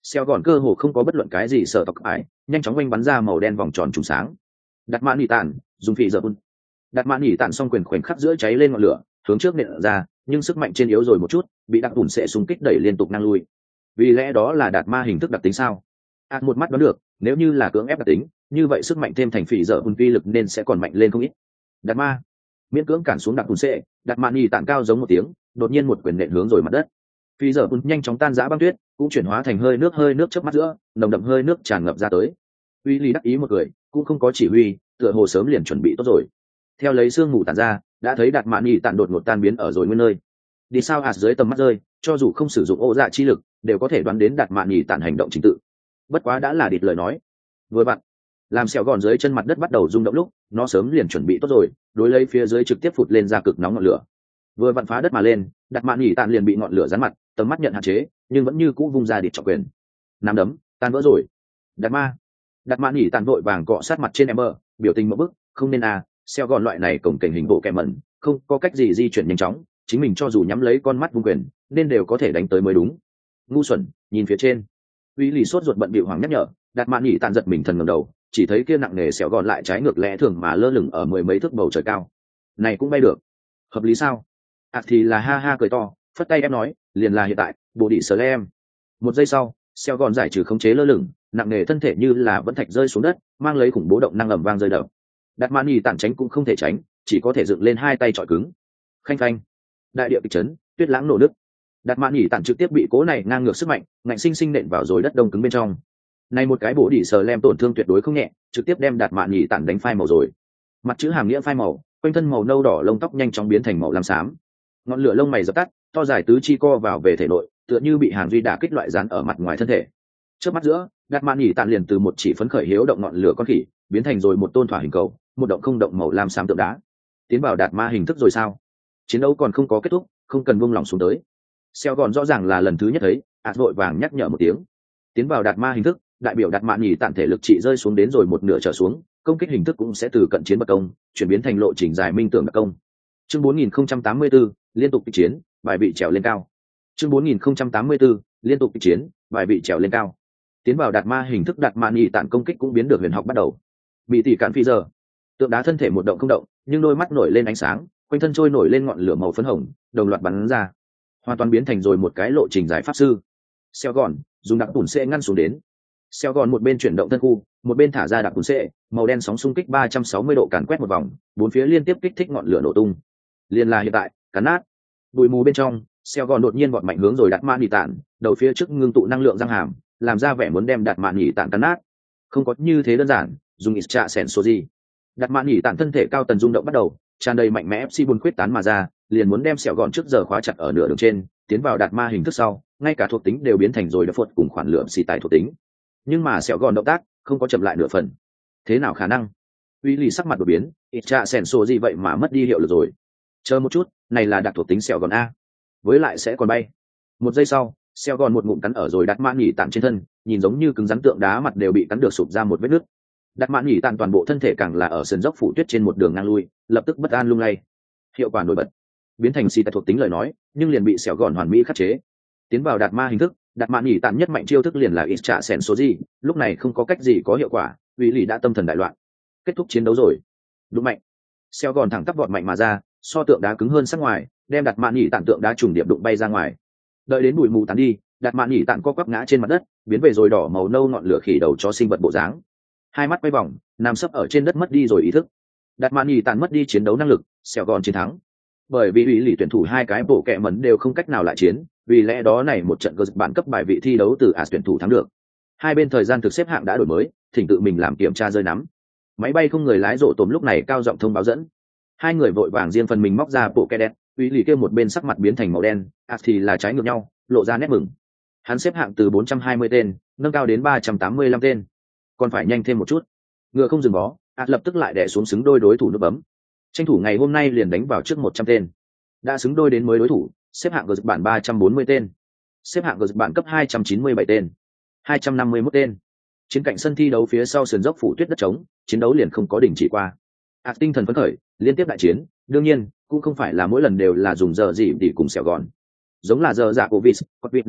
Xeo gòn cơ hồ không có bất luận cái gì sợ tộc ải, nhanh chóng quanh bắn ra màu đen vòng tròn trùng sáng. Đặt mạn nhị tản, dùng phỉ giờ bun. Đặt mạn nhị tản xong quyền khoảnh khắc giữa cháy lên ngọn lửa, hướng trước nện ra, nhưng sức mạnh trên yếu rồi một chút, bị đặc bùn sẽ xung kích đẩy liên tục năng lui. Vì lẽ đó là đạt ma hình thức đặc tính sao? Một mắt đoán được, nếu như là cưỡng ép đặc tính, như vậy sức mạnh thêm thành phỉ giờ bun vi lực nên sẽ còn mạnh lên không ít. Đạt ma miễn cưỡng cản xuống đặc bùn sẽ, đặt mạn nhị tản cao giống một tiếng, đột nhiên một quyền nện hướng rồi mặt đất. Phỉ giờ bun nhanh chóng tan rã băng tuyết, cũng chuyển hóa thành hơi nước chớp mắt giữa, nồng đậm hơi nước tràn ngập ra tới. Uy Lý đắc ý một cười, cũng không có chỉ huy, tựa hồ sớm liền chuẩn bị tốt rồi. Theo lấy sương mù tản ra, đã thấy đạt mạn nhị tản đột ngột tan biến ở rồi nguyên nơi. Đi sao dưới tầm mắt rơi, cho dù không sử dụng ô dạ chi lực, đều có thể đoán đến đạt mạn nhị tản hành động chính tự. Bất quá đã là địt lời nói. Vừa vặn, làm sẹo gòn dưới chân mặt đất bắt đầu rung động lúc, nó sớm liền chuẩn bị tốt rồi, đối lấy phía dưới trực tiếp phụt lên ra cực nóng ngọn lửa. Vừa vặn phá đất mà lên, đạt mạn nhị tản liền bị ngọn lửa dán mặt, tầm mắt nhận hạn chế, nhưng vẫn như cũ vung ra địt trọng quyền. Nắm đấm tan vỡ rồi. Đạt mạn nhị tản vội vàng cọ sát mặt trên Ember, biểu tình một bức, không nên xeo gòn loại này cổng cảnh hình bộ kẻ mẩn, không có cách gì di chuyển nhanh chóng, chính mình cho dù nhắm lấy con mắt vung quyền, nên đều có thể đánh tới mới đúng. Ngu xuẩn, nhìn phía trên. Uy Lì sốt ruột bận bịu hoàng nhắc nhở, Đạt mạn nhị tản giật mình thần ngẩng đầu, chỉ thấy kia nặng nề xẻo gòn lại trái ngược lẽ thường mà lơ lửng ở mười mấy thước bầu trời cao. Này cũng bay được, hợp lý sao? Thì là ha ha cười to, phất tay em nói, liền là hiện tại, bộ đỉ sờ em. Một giây sau, xẻo gòn giải trừ khống chế lơ lửng, nặng nề thân thể như là vẫn thạch rơi xuống đất, mang lấy khủng bố động năng ầm vang rơi đập. Đạt mạn nhị tản tránh cũng không thể tránh, chỉ có thể dựng lên hai tay chọi cứng. Khanh khanh, đại địa kịch chấn, tuyết lãng nổ nứt. Đạt mạn nhị tản trực tiếp bị cố này ngang ngược sức mạnh, ngạnh sinh sinh nện vào rồi đất đông cứng bên trong. Này một cái bổ đỉ sờ lem tổn thương tuyệt đối không nhẹ, trực tiếp đem đạt mạn nhị tản đánh phai màu rồi. Mặt chữ hàm nghĩa phai màu, quanh thân màu nâu đỏ lông tóc nhanh chóng biến thành màu lam xám. Ngọn lửa lông mày dập tắt, to dài tứ chi co vào về thể nội, tựa như bị Hàn Duy đả kích loại dán ở mặt ngoài thân thể. Trước mắt giữa, đạt mạn nhị tản liền từ một chỉ phấn khởi hiếu động ngọn lửa con khỉ, biến thành rồi một tôn thỏa hình cầu, một động không động màu lam xám tượng đá. Tiến vào đạt ma hình thức rồi sao? Chiến đấu còn không có kết thúc, không cần buông lỏng xuống tới. Xeo gòn rõ ràng là lần thứ nhất thấy, vội vàng nhắc nhở một tiếng. Tiến vào đạt ma hình thức, đại biểu đạt mạn nhị tản thể lực trị rơi xuống đến rồi một nửa trở xuống, công kích hình thức cũng sẽ từ cận chiến bậc công chuyển biến thành lộ trình dài minh tưởng đặc công. Chương 4084, liên tục kịch chiến, bài vị trèo lên cao. Chương 4084, liên tục kịch chiến, bài vị trèo lên cao. Tiến vào đạt ma hình thức, đạt mạn nhị tản công kích cũng biến được huyền học bắt đầu. Bị tỷ cản phi giờ, tượng đá thân thể một động không động, nhưng đôi mắt nổi lên ánh sáng, quanh thân trôi nổi lên ngọn lửa màu phấn hồng, đồng loạt bắn ra, hoàn toàn biến thành rồi một cái lộ trình giải pháp sư. Xeo gòn dùng đặc tủn sẽ ngăn xuống đến. Xeo gòn một bên chuyển động thân khu, một bên thả ra đặc tủn sẽ, màu đen sóng xung kích 360 độ càn quét một vòng, bốn phía liên tiếp kích thích ngọn lửa nổ tung. Liên là hiện tại, cắn nát. Bụi mù bên trong, Xeo gòn đột nhiên vọt mạnh hướng rồi đạt mạn nhị tản, đầu phía trước ngưng tụ năng lượng răng hàm, làm ra vẻ muốn đem đạt mạn nhị tản cắn nát. Không có như thế đơn giản, dùng Istra sen số gì. Đạt mạn nhị tản thân thể cao tần rung động bắt đầu, tràn đầy mạnh mẽ FC buôn quyết tán mà ra, liền muốn đem Xeo gòn trước giờ khóa chặt ở nửa đường trên, tiến vào đạt ma hình thức sau, ngay cả thuộc tính đều biến thành rồi đập phột cùng khoản lượng xì tài thuộc tính. Nhưng mà Xeo gòn động tác không có chậm lại nửa phần. Thế nào khả năng? Uy Lì sắc mặt đột biến, Istra sen số gì vậy mà mất đi hiệu lực rồi. Chờ một chút, này là đặc thuộc tính Xeo gòn a, với lại sẽ còn bay. Một giây sau, Xeo gòn một ngụm cắn ở rồi đạt mạn nhị tản trên thân, nhìn giống như cứng rắn tượng đá mặt đều bị cắn được sụp ra một vết nứt. Đạt mạn nhị tản toàn bộ thân thể càng là ở sườn dốc phủ tuyết trên một đường ngang lui, lập tức bất an lung lay. Hiệu quả nổi bật, biến thành xì tài thuộc tính lời nói, nhưng liền bị Xeo gòn hoàn mỹ khắc chế. Tiến vào đạt ma hình thức, đạt mạn nhị tản nhất mạnh chiêu thức liền là ít trả sẻn số gì, lúc này không có cách gì có hiệu quả, Uy Lì đã tâm thần đại loạn. Kết thúc chiến đấu rồi. Đúng mạnh. Xeo gòn thẳng tắp vọt mạnh mà ra, so tượng đá cứng hơn sắc ngoài, đem đạt mạn nhị tản tượng đá trùng điệp đụng bay ra ngoài. Đợi đến bụi mù tán đi, đạt mạn nhị tản co quắp ngã trên mặt đất, biến về rồi đỏ màu nâu ngọn lửa khỉ đầu cho sinh vật bộ dáng. Hai mắt quay vòng, nằm sấp ở trên đất mất đi rồi ý thức. Đạt mạn nhị tản mất đi chiến đấu năng lực, Xeo gòn chiến thắng. Bởi vì Uy Lì tuyển thủ hai cái bộ kệ mẩn đều không cách nào lại chiến, vì lẽ đó này một trận bản cấp bài vị thi đấu từ tuyển thủ thắng được. Hai bên thời gian thực xếp hạng đã đổi mới, thỉnh tự mình làm kiểm tra rơi nắm. Máy bay không người lái rộ tồm lúc này cao giọng thông báo dẫn. Hai người vội vàng riêng phần mình móc ra bộ kệ đen, Uy Lì kêu một bên sắc mặt biến thành màu đen, thì là trái ngược nhau, lộ ra nét mừng. Hắn xếp hạng từ 420 tên, nâng cao đến 385 tên. Còn phải nhanh thêm một chút. Ngựa không dừng bó, lập tức lại đè xuống xứng đôi đối thủ nút bấm. Tranh thủ ngày hôm nay liền đánh vào trước 100 tên. Đã xứng đôi đến mới đối thủ, xếp hạng gật bản 340 tên. Xếp hạng gật bản cấp 297 tên. 251 tên. Chiến cạnh sân thi đấu phía sau sườn dốc phủ tuyết đất trống, chiến đấu liền không có đình chỉ qua. Tinh thần phấn khởi, liên tiếp đại chiến, đương nhiên, cũng không phải là mỗi lần đều là dùng giờ gì để cùng Xẻo gòn. Giống là giờ dạ của Vis, Cotvic Nitus,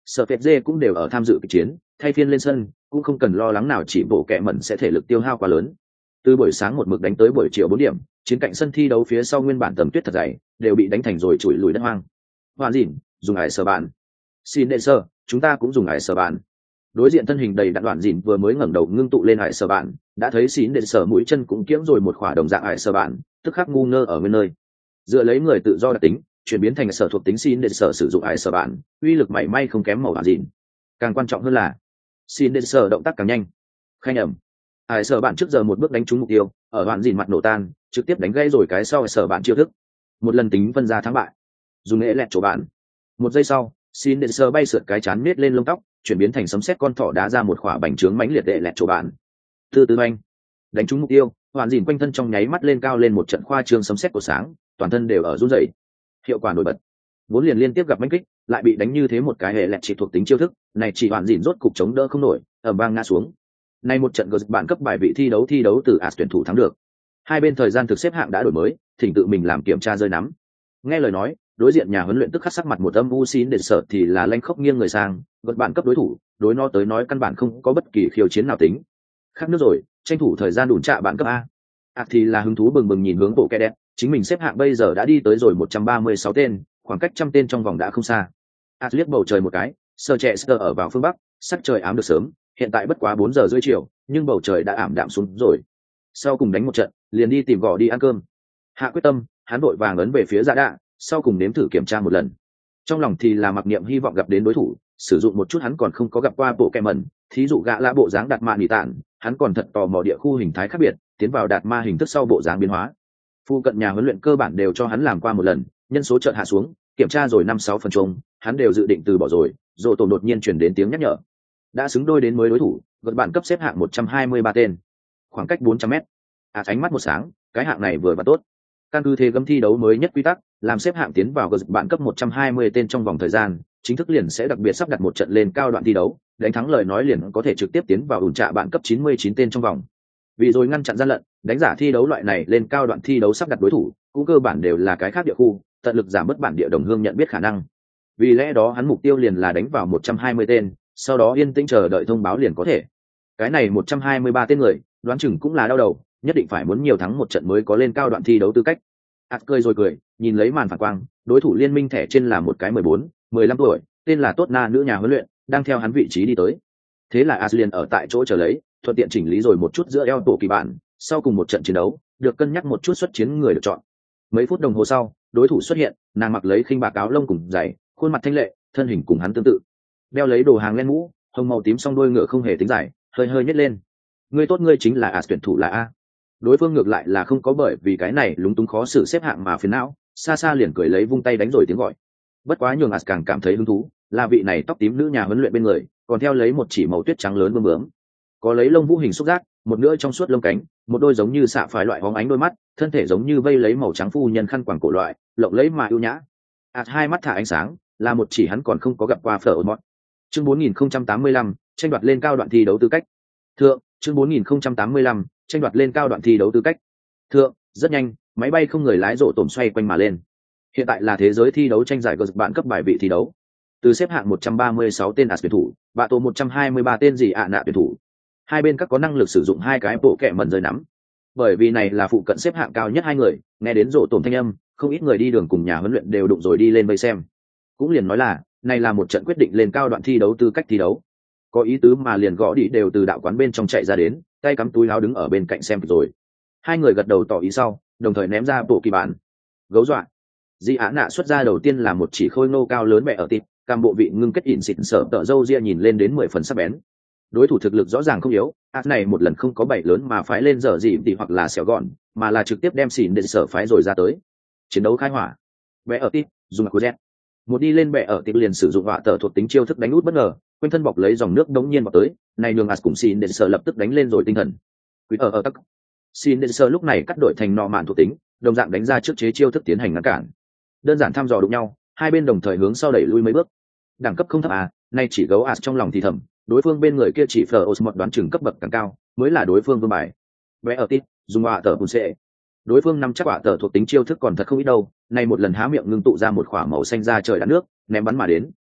Sở Phệt Dê cũng đều ở tham dự kịch chiến, thay phiên lên sân, cũng không cần lo lắng nào chỉ bộ kẹ mẩn sẽ thể lực tiêu hao quá lớn. Từ buổi sáng một mực đánh tới buổi chiều 4 điểm, chiến cạnh sân thi đấu phía sau nguyên bản tầm tuyết thật dày, đều bị đánh thành rồi trụi lùi đất hoang. Hoàn dịn, dùng ải sở bạn. Xin đệ sơ, chúng ta cũng dùng ải sở bạn. Đối diện thân hình đầy đặn Đoạn dịn vừa mới ngẩng đầu ngưng tụ lên ải sở bạn, đã thấy xin đệ sở mũi chân cũng kiễng rồi một khỏa đồng dạng ải sở bạn, tức khắc ngu ngơ ở nguyên nơi. Dựa lấy người tự do đặc tính, chuyển biến thành sở thuộc tính xin đệ sở sử dụng ải sở bạn, uy lực mảy may không kém màu Hoàn dịn. Càng quan trọng hơn là xin đệ sở động tác càng nhanh. Khanh ẩm. Ải sở bạn trước giờ một bước đánh trúng mục tiêu, ở Hoàn dịn mặt nổ tan, trực tiếp đánh gãy rồi cái sau ải sở bạn chiêu thức. Một lần tính phân ra thắng bại. Dùng nghệ lẹt chỗ bạn. Một giây sau, xin đệ sở bay sượt cái chán nết lên lông tóc, chuyển biến thành sấm sét con thỏ đá ra một khỏa bành trướng mãnh liệt đệ lẹt chỗ bạn. Từ từ anh đánh trúng mục tiêu, Hoàn dịn quanh thân trong nháy mắt lên cao lên một trận khoa trương sấm sét của sáng, toàn thân đều ở run rẩy. Hiệu quả nổi bật. Vốn liền liên tiếp gặp mãnh kích, lại bị đánh như thế một cái hệ lẹt chỉ thuộc tính chiêu thức, này chỉ Hoàn dịn rốt cục chống đỡ không nổi, ầm vang ngã xuống. Nay một trận gật bạn cấp bài vị thi đấu từ tuyển thủ thắng được. Hai bên thời gian thực xếp hạng đã đổi mới, thỉnh tự mình làm kiểm tra rơi nắm. Nghe lời nói, đối diện nhà huấn luyện tức khắc sắc mặt một âm u xin để sợ thì là lanh khốc nghiêng người sang, gật bạn cấp đối thủ, đối nó tới nói căn bản không có bất kỳ khiêu chiến nào tính. Khác nước rồi, tranh thủ thời gian đủ trạ bạn cấp a. Thì là hứng thú bừng bừng nhìn hướng bộ kẻ đẹp, chính mình xếp hạng bây giờ đã đi tới rồi 136 tên, khoảng cách trăm tên trong vòng đã không xa. Liếc bầu trời một cái, sờ trẻ sờ ở vào phương bắc, sắc trời ám được sớm, hiện tại bất quá 4 giờ rưỡi chiều, nhưng bầu trời đã ảm đạm xuống rồi. Sau cùng đánh một trận, liền đi tìm gò đi ăn cơm. Hạ quyết tâm, hắn vội vàng ấn về phía Dạ Đạ, sau cùng nếm thử kiểm tra một lần. Trong lòng thì là mặc niệm hy vọng gặp đến đối thủ, sử dụng một chút hắn còn không có gặp qua bộ kẹm mẩn, thí dụ gạ lạ bộ dáng đạt ma nỉ tản, hắn còn thật tò mò địa khu hình thái khác biệt, tiến vào đạt ma hình thức sau bộ dáng biến hóa. Phu cận nhà huấn luyện cơ bản đều cho hắn làm qua một lần, nhân số chợt hạ xuống, kiểm tra rồi 5-6 phần chung, hắn đều dự định từ bỏ rồi, rồi tổ đột nhiên truyền đến tiếng nhắc nhở. Đã xứng đôi đến mới đối thủ, vượt bản cấp xếp hạng 123 tên, khoảng cách 400m. Ánh mắt một sáng, cái hạng này vừa và tốt. Căn cứ thế gấm thi đấu mới nhất quy tắc, làm xếp hạng tiến vào gật bạn cấp 120 tên trong vòng thời gian, chính thức liền sẽ đặc biệt sắp đặt một trận lên cao đoạn thi đấu, đánh thắng lời nói liền có thể trực tiếp tiến vào ủn trạ bạn cấp 99 tên trong vòng. Vì rồi ngăn chặn gian lận, đánh giả thi đấu loại này lên cao đoạn thi đấu sắp đặt đối thủ, cũng cơ bản đều là cái khác địa khu, tận lực giảm bớt bản địa đồng hương nhận biết khả năng. Vì lẽ đó hắn mục tiêu liền là đánh vào 120 tên, sau đó yên tĩnh chờ đợi thông báo liền có thể. Cái này 123 tên người, đoán chừng cũng là đau đầu, nhất định phải muốn nhiều thắng một trận mới có lên cao đoạn thi đấu tư cách. Cười rồi cười, nhìn lấy màn phản quang, đối thủ liên minh thẻ trên là một cái 14-15 tuổi, tên là Tốt Na nữ nhà huấn luyện, đang theo hắn vị trí đi tới. Thế là liền ở tại chỗ chờ lấy, thuận tiện chỉnh lý rồi một chút giữa eo tổ kỳ bạn, sau cùng một trận chiến đấu, được cân nhắc một chút xuất chiến người được chọn. Mấy phút đồng hồ sau, đối thủ xuất hiện, nàng mặc lấy khinh bạc áo lông cùng giày, khuôn mặt thanh lệ, thân hình cùng hắn tương tự. Đeo lấy đồ hàng len mũ, hồng màu tím song đuôi ngựa không hề tính dài, hơi hơi nhếch lên. Ngươi tốt, ngươi chính là tuyển thủ là a. Đối phương ngược lại là không có bởi vì cái này lúng túng khó xử xếp hạng mà phiền não, xa xa liền cười lấy vung tay đánh rồi tiếng gọi. Bất quá nhường càng cảm thấy hứng thú, là vị này tóc tím nữ nhà huấn luyện bên người, còn theo lấy một chỉ màu tuyết trắng lớn bướm bướm. Có lấy lông vũ hình xúc giác, một nữa trong suốt lông cánh, một đôi giống như xạ phái loại bóng ánh đôi mắt, thân thể giống như vây lấy màu trắng phu nhân khăn quàng cổ loại, lộng lẫy mà ưu nhã. Hai mắt thả ánh sáng, là một chỉ hắn còn không có gặp qua phở ổn mọt. Chương 4085, tranh đoạt lên cao đoạn thi đấu tư cách. Thượng, chương 4085, tranh đoạt lên cao đoạn thi đấu tư cách. Thượng, rất nhanh, máy bay không người lái rộ tổm xoay quanh mà lên. Hiện tại là thế giới thi đấu tranh giải gật bạn cấp bài vị thi đấu. Từ xếp hạng 136 tên tuyển thủ, bạ tổ 123 tên gì nạ tuyển thủ. Hai bên các có năng lực sử dụng hai cái bộ kẹ mẩn rơi nắm. Bởi vì này là phụ cận xếp hạng cao nhất hai người, nghe đến rộ tổm thanh âm, không ít người đi đường cùng nhà huấn luyện đều đụng rồi đi lên vây xem. Cũng liền nói là, này là một trận quyết định lên cao đoạn thi đấu tư cách thi đấu. Có ý tứ mà liền gõ đi đều từ đạo quán bên trong chạy ra đến, tay cắm túi áo đứng ở bên cạnh xem rồi. Hai người gật đầu tỏ ý sau, đồng thời ném ra bộ kỳ bản. Gấu dọa. Di Á Nạ xuất ra đầu tiên là một chỉ khôi nô cao lớn bẹ ở tịp, cam bộ vị ngưng kết ỉn xịn sở tợ râu ria nhìn lên đến 10 phần sắc bén. Đối thủ thực lực rõ ràng không yếu, này một lần không có bảy lớn mà phái lên dở gì thì hoặc là xẻo gọn, mà là trực tiếp đem xỉn đến sở phái rồi ra tới. Chiến đấu khai hỏa. Bẹ ở tịp, dùng của Z. Một đi lên bẹ ở tịp liền sử dụng họa tờ thuộc tính chiêu thức đánh út bất ngờ, quanh thân bọc lấy dòng nước đống nhiên vào tới, này nhường cùng xỉn đến sở lập tức đánh lên rồi tinh thần. Quý ở tắc. Xỉn đến sở lúc này cắt đổi thành nọ mạn thuộc tính, đồng dạng đánh ra trước chế chiêu thức tiến hành ngăn cản. Đơn giản thăm dò đụng nhau, hai bên đồng thời hướng sau đẩy lui mấy bước. Đẳng cấp không thấp nay chỉ gấu trong lòng thì thầm, đối phương bên người kia chỉ phở một đoán chừng cấp bậc càng cao, mới là đối phương vương bài. Vẽ ở tít, dùng họa tờ bùn xệ. Đối phương nắm chắc họa tờ thuộc tính chiêu thức còn thật không ít đâu, nay một lần há miệng ngưng tụ ra một khỏa màu xanh ra trời đạn nước, ném bắn mà đến.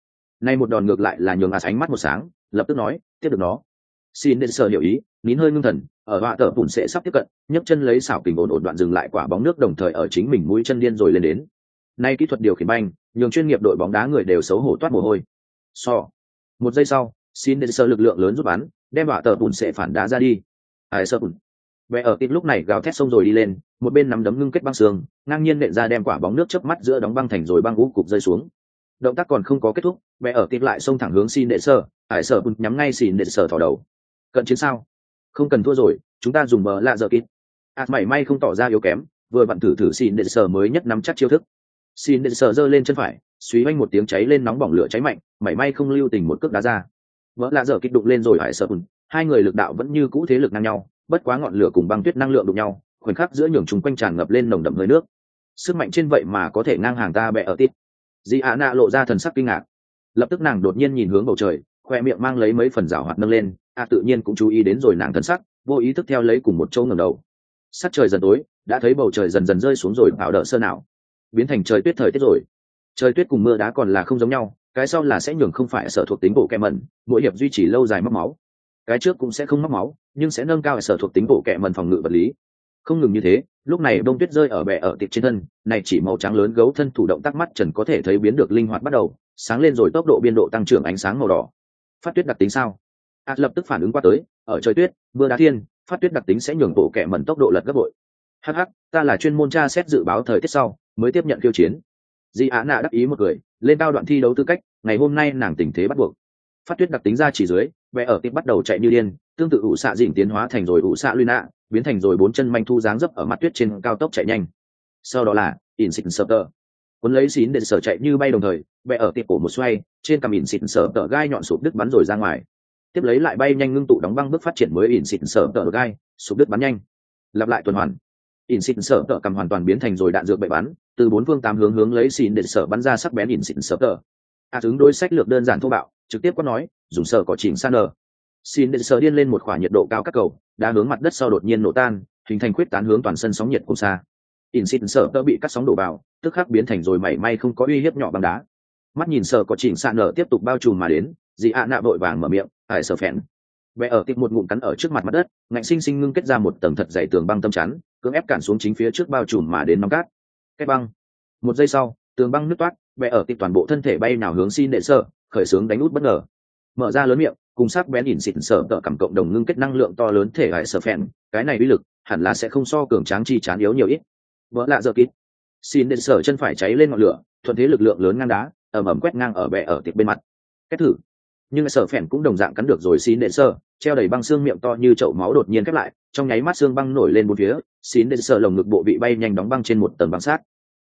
Nay một đòn ngược lại là nhường ánh mắt một sáng, lập tức nói tiếp được nó. Xin đến sợ hiểu ý, nín hơi ngưng thần, ở họa tờ bùn sẽ sắp tiếp cận, nhấc chân lấy xảo kình ổn đoạn dừng lại quả bóng nước, đồng thời ở chính mình mũi chân điên rồi lên đến. Nay kỹ thuật điều khiển banh, nhường chuyên nghiệp đội bóng đá người đều xấu hổ toát mồ hôi. Một giây sau, xin đến sợ lực lượng lớn rút bắn, đem họa tờ bùn sẽ phản đá ra đi. Ai sợ bùn. Bé ở tít lúc này gào thét xông rồi đi lên, một bên nắm đấm ngưng kết băng xương, ngang nhiên nện ra đem quả bóng nước chớp mắt giữa đóng băng thành rồi băng ú cục rơi xuống. Động tác còn không có kết thúc, bé ở tít lại xông thẳng hướng xin đệ sơ, Hải sợ bùn nhắm ngay xin đệ sơ thò đầu. Cận chiến sao? Không cần thua rồi, chúng ta dùng bờ lạ giờ kít. Mảy may không tỏ ra yếu kém, vừa vặn thử xin đệ sơ mới nhất nắm chắc chiêu thức. Xin đệ sơ giơ lên chân phải, suý oanh một tiếng cháy lên nóng bỏng lửa cháy mạnh, mảy may không lưu tình một cước đá ra. Vỡ lạ giờ kít đụng lên rồi Hải sợ bùn, hai người lực đạo vẫn như cũ thế lực ngang nhau, bất quá ngọn lửa cùng băng tuyết năng lượng đụng nhau, khoảnh khắc giữa nhường chúng quanh tràn ngập lên nồng đậm hơi nước. Sức mạnh trên vậy mà có thể ngang hàng ta bẹ ở tít. Di Á Nạ lộ ra thần sắc kinh ngạc, lập tức nàng đột nhiên nhìn hướng bầu trời, khoe miệng mang lấy mấy phần rào hoạt nâng lên. Tự nhiên cũng chú ý đến rồi nàng thần sắc, vô ý thức theo lấy cùng một chỗ ngẩng đầu. Sắc trời dần tối, đã thấy bầu trời dần dần rơi xuống rồi bảo đỡ sơ nào, biến thành trời tuyết thời tiết rồi. Trời tuyết cùng mưa đá còn là không giống nhau, cái sau là sẽ nhường không phải sở thuộc tính bộ kẹ mẩn, mỗi hiệp duy trì lâu dài móc máu. Cái trước cũng sẽ không móc máu, nhưng sẽ nâng cao sở thuộc tính bộ kẹ mẩn phòng ngự vật lý. Không ngừng như thế, lúc này bông tuyết rơi ở bè ở tiệp trên thân, này chỉ màu trắng lớn gấu thân thủ động tác mắt trần có thể thấy biến được linh hoạt bắt đầu, sáng lên rồi tốc độ biên độ tăng trưởng ánh sáng màu đỏ. Phát tuyết đặc tính sao? Lập tức phản ứng qua tới, ở trời tuyết, mưa đá thiên, phát tuyết đặc tính sẽ nhường bộ kẹ mẩn tốc độ lật gấp bội. Ta là chuyên môn tra xét dự báo thời tiết sau, mới tiếp nhận khiêu chiến. Di Á Nạ đắc ý một cười, lên cao đoạn thi đấu tư cách, ngày hôm nay nàng tình thế bắt buộc. Phát tuyết đặc tính ra chỉ dưới, bè ở tiệp bắt đầu chạy như điên, tương tự ủ xạ dịnh tiến hóa thành rồi ủ xạ Luna, biến thành rồi bốn chân manh thu dáng dấp ở mặt tuyết trên cao tốc chạy nhanh. Sau đó là Insigne, cuốn lấy xín để sở chạy như bay đồng thời, bè ở tiệp cổ một xoay, trên cằm Insigne gai nhọn sụp đứt bắn rồi ra ngoài. Tiếp lấy lại bay nhanh ngưng tụ đóng băng bước phát triển mới Insigne gai, sụp đứt bắn nhanh. Lặp lại tuần hoàn. Insigne cầm hoàn toàn biến thành rồi đạn dược bậy bắn, từ bốn phương tám hướng lấy xín để sở bắn ra sắc bén Insigne. Ứng đối sách lược đơn giản thô bạo, trực tiếp có nói, dùng sở có chỉnh san nở. Xin để sở điên lên một khoảng nhiệt độ cao các cầu, đã hướng mặt đất sau đột nhiên nổ tan, hình thành khuyết tán hướng toàn sân sóng nhiệt cùng xa. Insigne sở bị cắt sóng đổ vào, tức khắc biến thành rồi mảy may không có uy hiếp nhỏ bằng đá. Mắt nhìn sở có chỉnh san nở tiếp tục bao trùm mà đến, Dị Ạ Nạ vội vàng mở miệng, "Hải sở phèn." Bé ở tiếp một ngụm cắn ở trước mặt đất, ngạnh sinh sinh ngưng kết ra một tầng thật dày tường băng tâm chắn, cưỡng ép cản xuống chính phía trước bao trùm mà đến nóng cát. Cái băng. Một giây sau, tường băng nứt toát, bé ở tiếp toàn bộ thân thể bay nào hướng xin đệ sở, khởi xướng đánh út bất ngờ. Mở ra lớn miệng, cùng sắc bén ỉn xịn sở tợ cảm cộng đồng ngưng kết năng lượng to lớn thể hải sở phèn, cái này uy lực hẳn là sẽ không so cường tráng chi chán yếu nhiều ít. Vỡ lạ giờ kít. Xin đệ sở chân phải cháy lên ngọn lửa, thuận thế lực lượng lớn ngang đá, ầm quét ngang ở bè ở tiệp bên mặt. Kết thử. Nhưng sở phèn cũng đồng dạng cắn được rồi xin đệ sở, treo đầy băng xương miệng to như chậu máu đột nhiên khép lại, trong nháy mắt xương băng nổi lên bốn phía, xin đệ sở lồng ngực bộ bị bay nhanh đóng băng trên một tầng băng sát.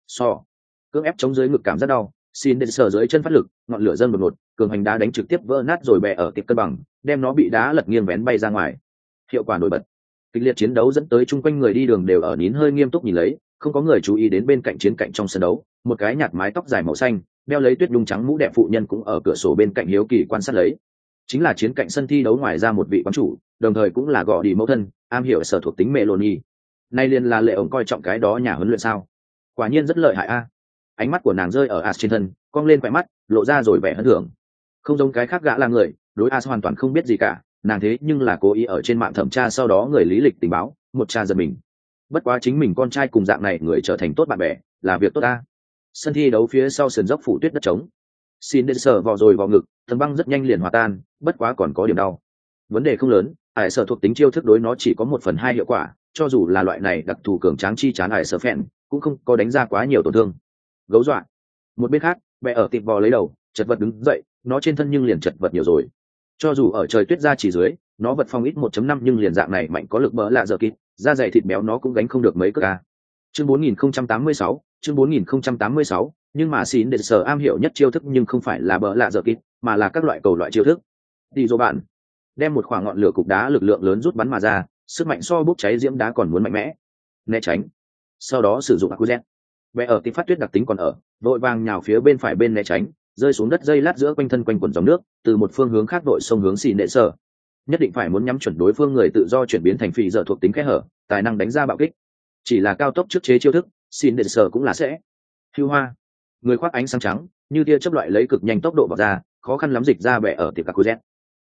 Cưỡng ép chống dưới ngực cảm rất đau, xin đến sở dưới chân phát lực, ngọn lửa dâng đột ngột, cường hành đá đánh trực tiếp vỡ nát rồi bè ở tiệp cân bằng, đem nó bị đá lật nghiêng vén bay ra ngoài. Hiệu quả nổi bật. Kịch liệt chiến đấu dẫn tới chung quanh người đi đường đều ở nín hơi nghiêm túc nhìn lấy, không có người chú ý đến bên cạnh chiến cạnh trong sân đấu, một cái nhạt mái tóc dài màu xanh, đeo lấy tuyết nhung trắng mũ đẹp phụ nhân cũng ở cửa sổ bên cạnh hiếu kỳ quan sát lấy. Chính là chiến cạnh sân thi đấu ngoài ra một vị quán chủ, đồng thời cũng là gọ đi mẫu thân, am hiểu sở thuộc tính Meloni. Nay liền là lệ ổng coi trọng cái đó nhà huấn luyện sao? Quả nhiên rất lợi hại a. Ánh mắt của nàng rơi ở As trên thân, cong lên khỏe mắt, lộ ra rồi vẻ hân thưởng. Không giống cái khác gã là người, đối As hoàn toàn không biết gì cả, nàng thế nhưng là cố ý ở trên mạng thẩm tra sau đó người lý lịch tình báo, một tra giật mình. Bất quá chính mình con trai cùng dạng này người trở thành tốt bạn bè, là việc tốt ta. Sân thi đấu phía sau sườn dốc phủ tuyết đất trống. Xin đến sở vò rồi vò ngực, tầng băng rất nhanh liền hòa tan, bất quá còn có điểm đau. Vấn đề không lớn, ải sở thuộc tính chiêu thức đối nó chỉ có 1/2 hiệu quả, cho dù là loại này đặc thù cường tráng chi chán ải sở phèn, cũng không có đánh ra quá nhiều tổn thương. Gấu dọa. Một bên khác, bè ở tiệp vò lấy đầu, chật vật đứng dậy, nó trên thân nhưng liền chật vật nhiều rồi. Cho dù ở trời tuyết ra chỉ dưới, nó vật phong ít 1.5 nhưng liền dạng này mạnh có lực bỡ lạ giờ kịt, da dày thịt béo nó cũng gánh không được mấy cước a. Chương 4086, chương 4086, nhưng mà xin để sở am hiểu nhất chiêu thức nhưng không phải là bỡ lạ giờ kịt, mà là các loại cầu loại chiêu thức. Đi dô bạn, đem một khoảng ngọn lửa cục đá lực lượng lớn rút bắn mà ra, sức mạnh so bốc cháy diễm đá còn muốn mạnh mẽ. Né tránh. Sau đó sử dụng Akuzen. Bé ở tí phát tuyết đặc tính còn ở, vội vàng nhào phía bên phải bên né tránh, rơi xuống đất dây lát giữa quanh thân quanh quần dòng nước, từ một phương hướng khác đội sông hướng xì nệ sở. Nhất định phải muốn nhắm chuẩn đối phương người tự do chuyển biến thành phì giờ thuộc tính kẽ hở, tài năng đánh ra bạo kích. Chỉ là cao tốc trước chế chiêu thức, xì nệ sở cũng là sẽ. Hưu hoa, người khoác ánh sáng trắng, như tia chớp loại lấy cực nhanh tốc độ vào ra, khó khăn lắm dịch ra bẻ ở tiệp Kakuzet.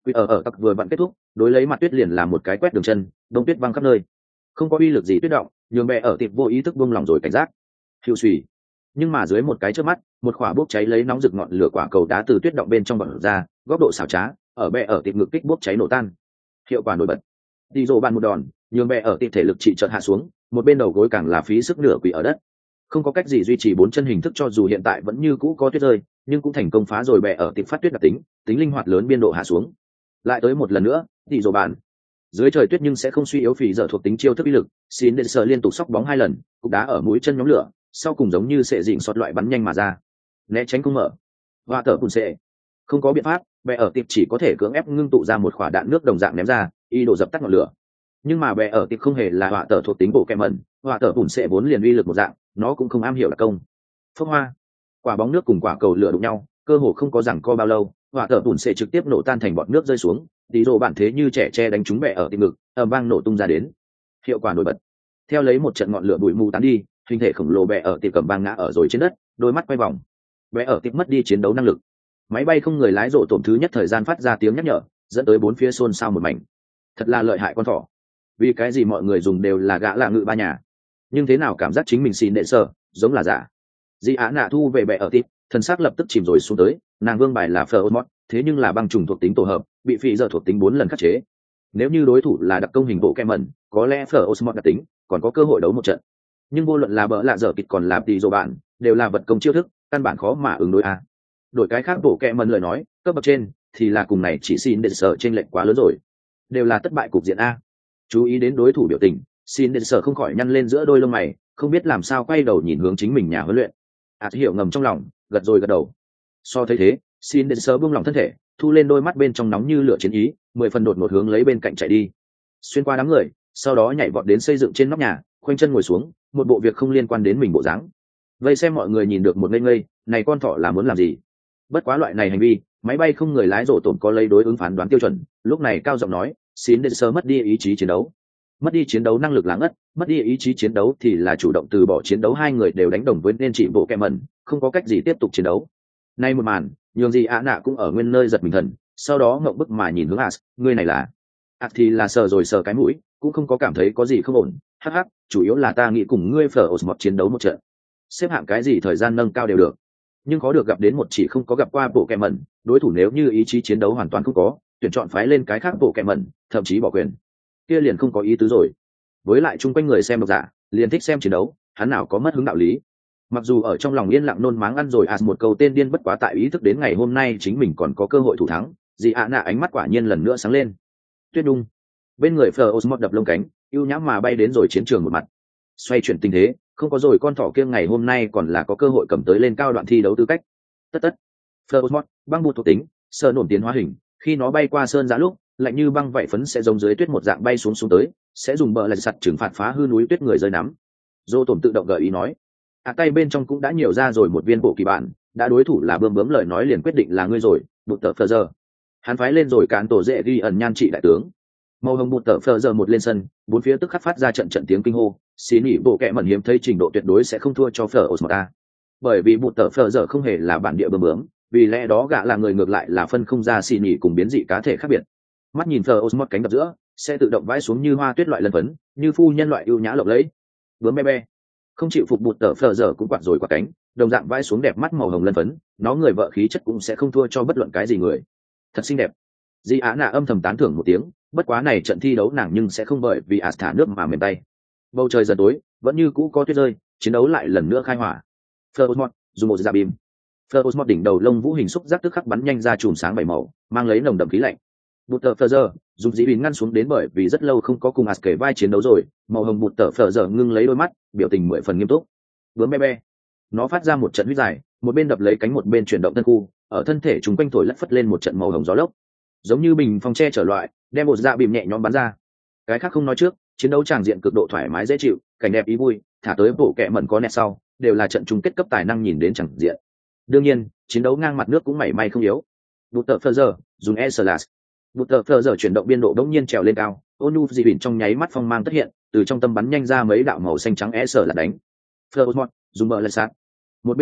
Ở tắc vừa vặn kết thúc, đối lấy mặt tuyết liền làm một cái quét đường chân, đông tuyết văng khắp nơi. Không có uy lực gì tuyết động, nhường bẻ ở tiệp vô ý thức buông lỏng rồi cảnh giác. Hiệu xùy. Nhưng mà dưới một cái chớp mắt, một quả bốc cháy lấy nóng rực ngọn lửa quả cầu đá từ tuyết động bên trong bật ra, góc độ xảo trá, ở bẻ ở tiệp ngực kích bốc cháy nổ tan. Hiệu quả nổi bật. Đi rồ bàn một đòn, nhường bẻ ở tiệp thể lực trị chợt hạ xuống, một bên đầu gối càng là phí sức nửa quỳ ở đất. Không có cách gì duy trì bốn chân hình thức cho dù hiện tại vẫn như cũ có tuyết rơi, nhưng cũng thành công phá rồi bẻ ở tiệp phát tuyết đặc tính, tính linh hoạt lớn biên độ hạ xuống. Lại tới một lần nữa, đi rồ bàn. Dưới trời tuyết nhưng sẽ không suy yếu phì giờ thuộc tính chiêu thức uy lực, xin đến sờ liên tục sóc bóng 2 lần, cục đá ở mũi chân nhóm lửa, sau cùng giống như sệ dịnh sọt loại bắn nhanh mà ra. Né tránh không mở. Và tở cùn sệ. Không có biện pháp, bè ở tiệp chỉ có thể cưỡng ép ngưng tụ ra một quả đạn nước đồng dạng ném ra, y đổ dập tắt ngọn lửa. Nhưng mà bè ở tiệp không hề là họa tở thuộc tính bộ kẹm mẩn, họa tở cùn sệ vốn liền uy lực một dạng, nó cũng không am hiểu là công. Phốc hoa. Quả bóng nước cùng quả cầu lửa đụng nhau, cơ hồ không có rằng co bao lâu, họa tở cùn sệ trực tiếp nổ tan thành bọt nước rơi xuống. Tí rồ bản thế như trẻ tre đánh trúng bè ở tiệp ngực, ầm vang nổ tung ra đến. Hiệu quả nổi bật. Theo lấy một trận ngọn lửa bụi mù tán đi, hình thể khổng lồ bè ở tiệp cầm băng ngã ở rồi trên đất, đôi mắt quay vòng. Bè ở tiệp mất đi chiến đấu năng lực. Máy bay không người lái rộ tổn thứ nhất thời gian phát ra tiếng nhắc nhở, dẫn tới bốn phía xôn xao một mảnh. Thật là lợi hại con thỏ. Vì cái gì mọi người dùng đều là gã lạ ngự ba nhà, nhưng thế nào cảm giác chính mình xin đệ sợ, giống là giả. Di Á Nạ thu về bè ở tiệp, thần sắc lập tức chìm rồi xuống tới, nàng vương bài là Feromot, thế nhưng là băng trùng thuộc tính tổ hợp, bị phỉ giờ thuộc tính 4 lần khắc chế. Nếu như đối thủ là đặc công hình bộ Kemen, có lẽ Feromot đặc tính còn có cơ hội đấu một trận. Nhưng vô luận là bỡ lạ dở kịch còn là tỷ dồ bạn, đều là vật công chiêu thức, căn bản khó mà ứng đối a. Đổi cái khác bộ Kemen lời nói, cấp bậc trên thì là cùng này chỉ xin để sợ trên lệnh quá lớn rồi, đều là thất bại cục diện a. Chú ý đến đối thủ biểu tình, xin để sợ không khỏi nhăn lên giữa đôi lông mày, không biết làm sao quay đầu nhìn hướng chính mình nhà huấn luyện. Hiểu ngầm trong lòng, gật rồi gật đầu. So thấy thế, xin đến sớm buông lỏng thân thể, thu lên đôi mắt bên trong nóng như lửa chiến ý, 10 phần đột một hướng lấy bên cạnh chạy đi, xuyên qua đám người, sau đó nhảy vọt đến xây dựng trên nóc nhà, khoanh chân ngồi xuống, một bộ việc không liên quan đến mình bộ dáng. Vây xem mọi người nhìn được một ngây ngây, này con thỏ là muốn làm gì? Bất quá loại này hành vi, máy bay không người lái rổ tổn có lấy đối ứng phán đoán tiêu chuẩn, lúc này cao giọng nói, xin đến sớm mất đi ý chí chiến đấu. Mất đi chiến đấu năng lực lãng ngất, mất đi ý chí chiến đấu thì là chủ động từ bỏ chiến đấu, hai người đều đánh đồng với nên chỉ bộ kẹ mẩn, không có cách gì tiếp tục chiến đấu. Nay một màn, nhường gì ạ nạ cũng ở nguyên nơi giật mình thần, sau đó ngậm bức mà nhìn hướng As, người này là thì là sờ rồi sờ cái mũi, cũng không có cảm thấy có gì không ổn, hắc hắc, chủ yếu là ta nghĩ cùng ngươi phở một chiến đấu một trận, xếp hạng cái gì thời gian nâng cao đều được, nhưng có được gặp đến một chỉ không có gặp qua bộ kẹ mẩn, đối thủ nếu như ý chí chiến đấu hoàn toàn không có, tuyển chọn phái lên cái khác bộ kẹ mẩn, thậm chí bỏ quyền, kia liền không có ý tứ rồi. Với lại chung quanh người xem độc giả liền thích xem chiến đấu, hắn nào có mất hứng đạo lý. Mặc dù ở trong lòng yên lặng nôn máng ăn rồi As một câu tên điên bất quá, tại ý thức đến ngày hôm nay chính mình còn có cơ hội thủ thắng, dì ạ nạ ánh mắt quả nhiên lần nữa sáng lên. Tuyết đung bên người Fleur Osmond đập lông cánh, ưu nhãm mà bay đến rồi chiến trường một mặt, xoay chuyển tình thế, không có rồi con thỏ kia ngày hôm nay còn là có cơ hội cầm tới lên cao đoạn thi đấu tư cách. Tất Fleur Osmond băng bụt thuộc tính, sơ nổn tiến hóa hình, khi nó bay qua sơn giá lúc lạnh như băng vậy phấn sẽ giống dưới tuyết một dạng bay xuống tới, sẽ dùng bờ lại sặt trừng phạt phá hư núi tuyết người rơi nắm. Dô tổn tự động gợi ý nói, tay bên trong cũng đã nhiều ra rồi một viên bộ kỳ bản, đã đối thủ là bơm bướm lời nói liền quyết định là ngươi rồi, bụt tờ phờ giờ. Hắn phái lên rồi cán tổ dễ ghi ẩn nhan trị đại tướng. Màu hồng bụt tờ phờ giờ một lên sân, bốn phía tức khắc phát ra trận trận tiếng kinh hô, xí nỉ bộ kẹ mẩn hiếm thấy trình độ tuyệt đối sẽ không thua cho phờ osmota. Bởi vì bụt tờ phờ giờ không hề là bản địa bơm bướm, vì lẽ đó gã là người ngược lại là phân không ra xì nỉ cùng biến dị cá thể khác biệt. Mắt nhìn phờ osmot cánh đập giữa, sẽ tự động vãi xuống như hoa tuyết loại lân phấn, như phu nhân loại ưu nhã lộng lẫy. Bướm be be không chịu phục bụt tờ phờ giờ cũng quạt rồi quạt cánh, đồng dạng vãi xuống đẹp mắt màu hồng lân phấn, nó người vợ khí chất cũng sẽ không thua cho bất luận cái gì người. Thật xinh đẹp. Di Á Nạ âm thầm tán thưởng một tiếng, bất quá này trận thi đấu nàng nhưng sẽ không bởi vì As thả nước mà mềm tay. Bầu trời dần tối, vẫn như cũ có tuyết rơi, chiến đấu lại lần nữa khai hỏa. Ferosmot dùng một dạ bìm. Ferosmot đỉnh đầu lông vũ hình xúc giác tức khắc bắn nhanh ra chùm sáng bảy màu, mang lấy nồng đậm khí lạnh. Bụt tờ phờ giờ dùng dĩ bìn ngăn xuống đến, bởi vì rất lâu không có cùng As kể vai chiến đấu rồi, màu hồng bụt tờ phờ giờ ngưng lấy đôi mắt, biểu tình 10 phần nghiêm túc. Bướm be be, nó phát ra một trận huyết dài, một bên đập lấy cánh một bên chuyển động thân khu, ở thân thể chúng quanh thổi lất phất lên một trận màu hồng gió lốc, giống như bình phong tre trở loại, đem một dạ bìm nhẹ nhõm bắn ra. Cái khác không nói trước, chiến đấu tràng diện cực độ thoải mái dễ chịu, cảnh đẹp ý vui, thả tới bộ kẹ mẩn có nét sau, đều là trận chung kết cấp tài năng nhìn đến chẳng diện. Đương nhiên, chiến đấu ngang mặt nước cũng mảy may không yếu. Bụt tờ phờ giờ dùng e-slash, bụt tờ phờ giờ chuyển động biên độ đống nhiên trèo lên cao, ônu dị bỉn trong nháy mắt phong mang tất hiện, từ trong tâm bắn nhanh ra mấy đạo màu xanh trắng e-slash đánh. Ferosmot dùng bờ lật sát. Một bên khác,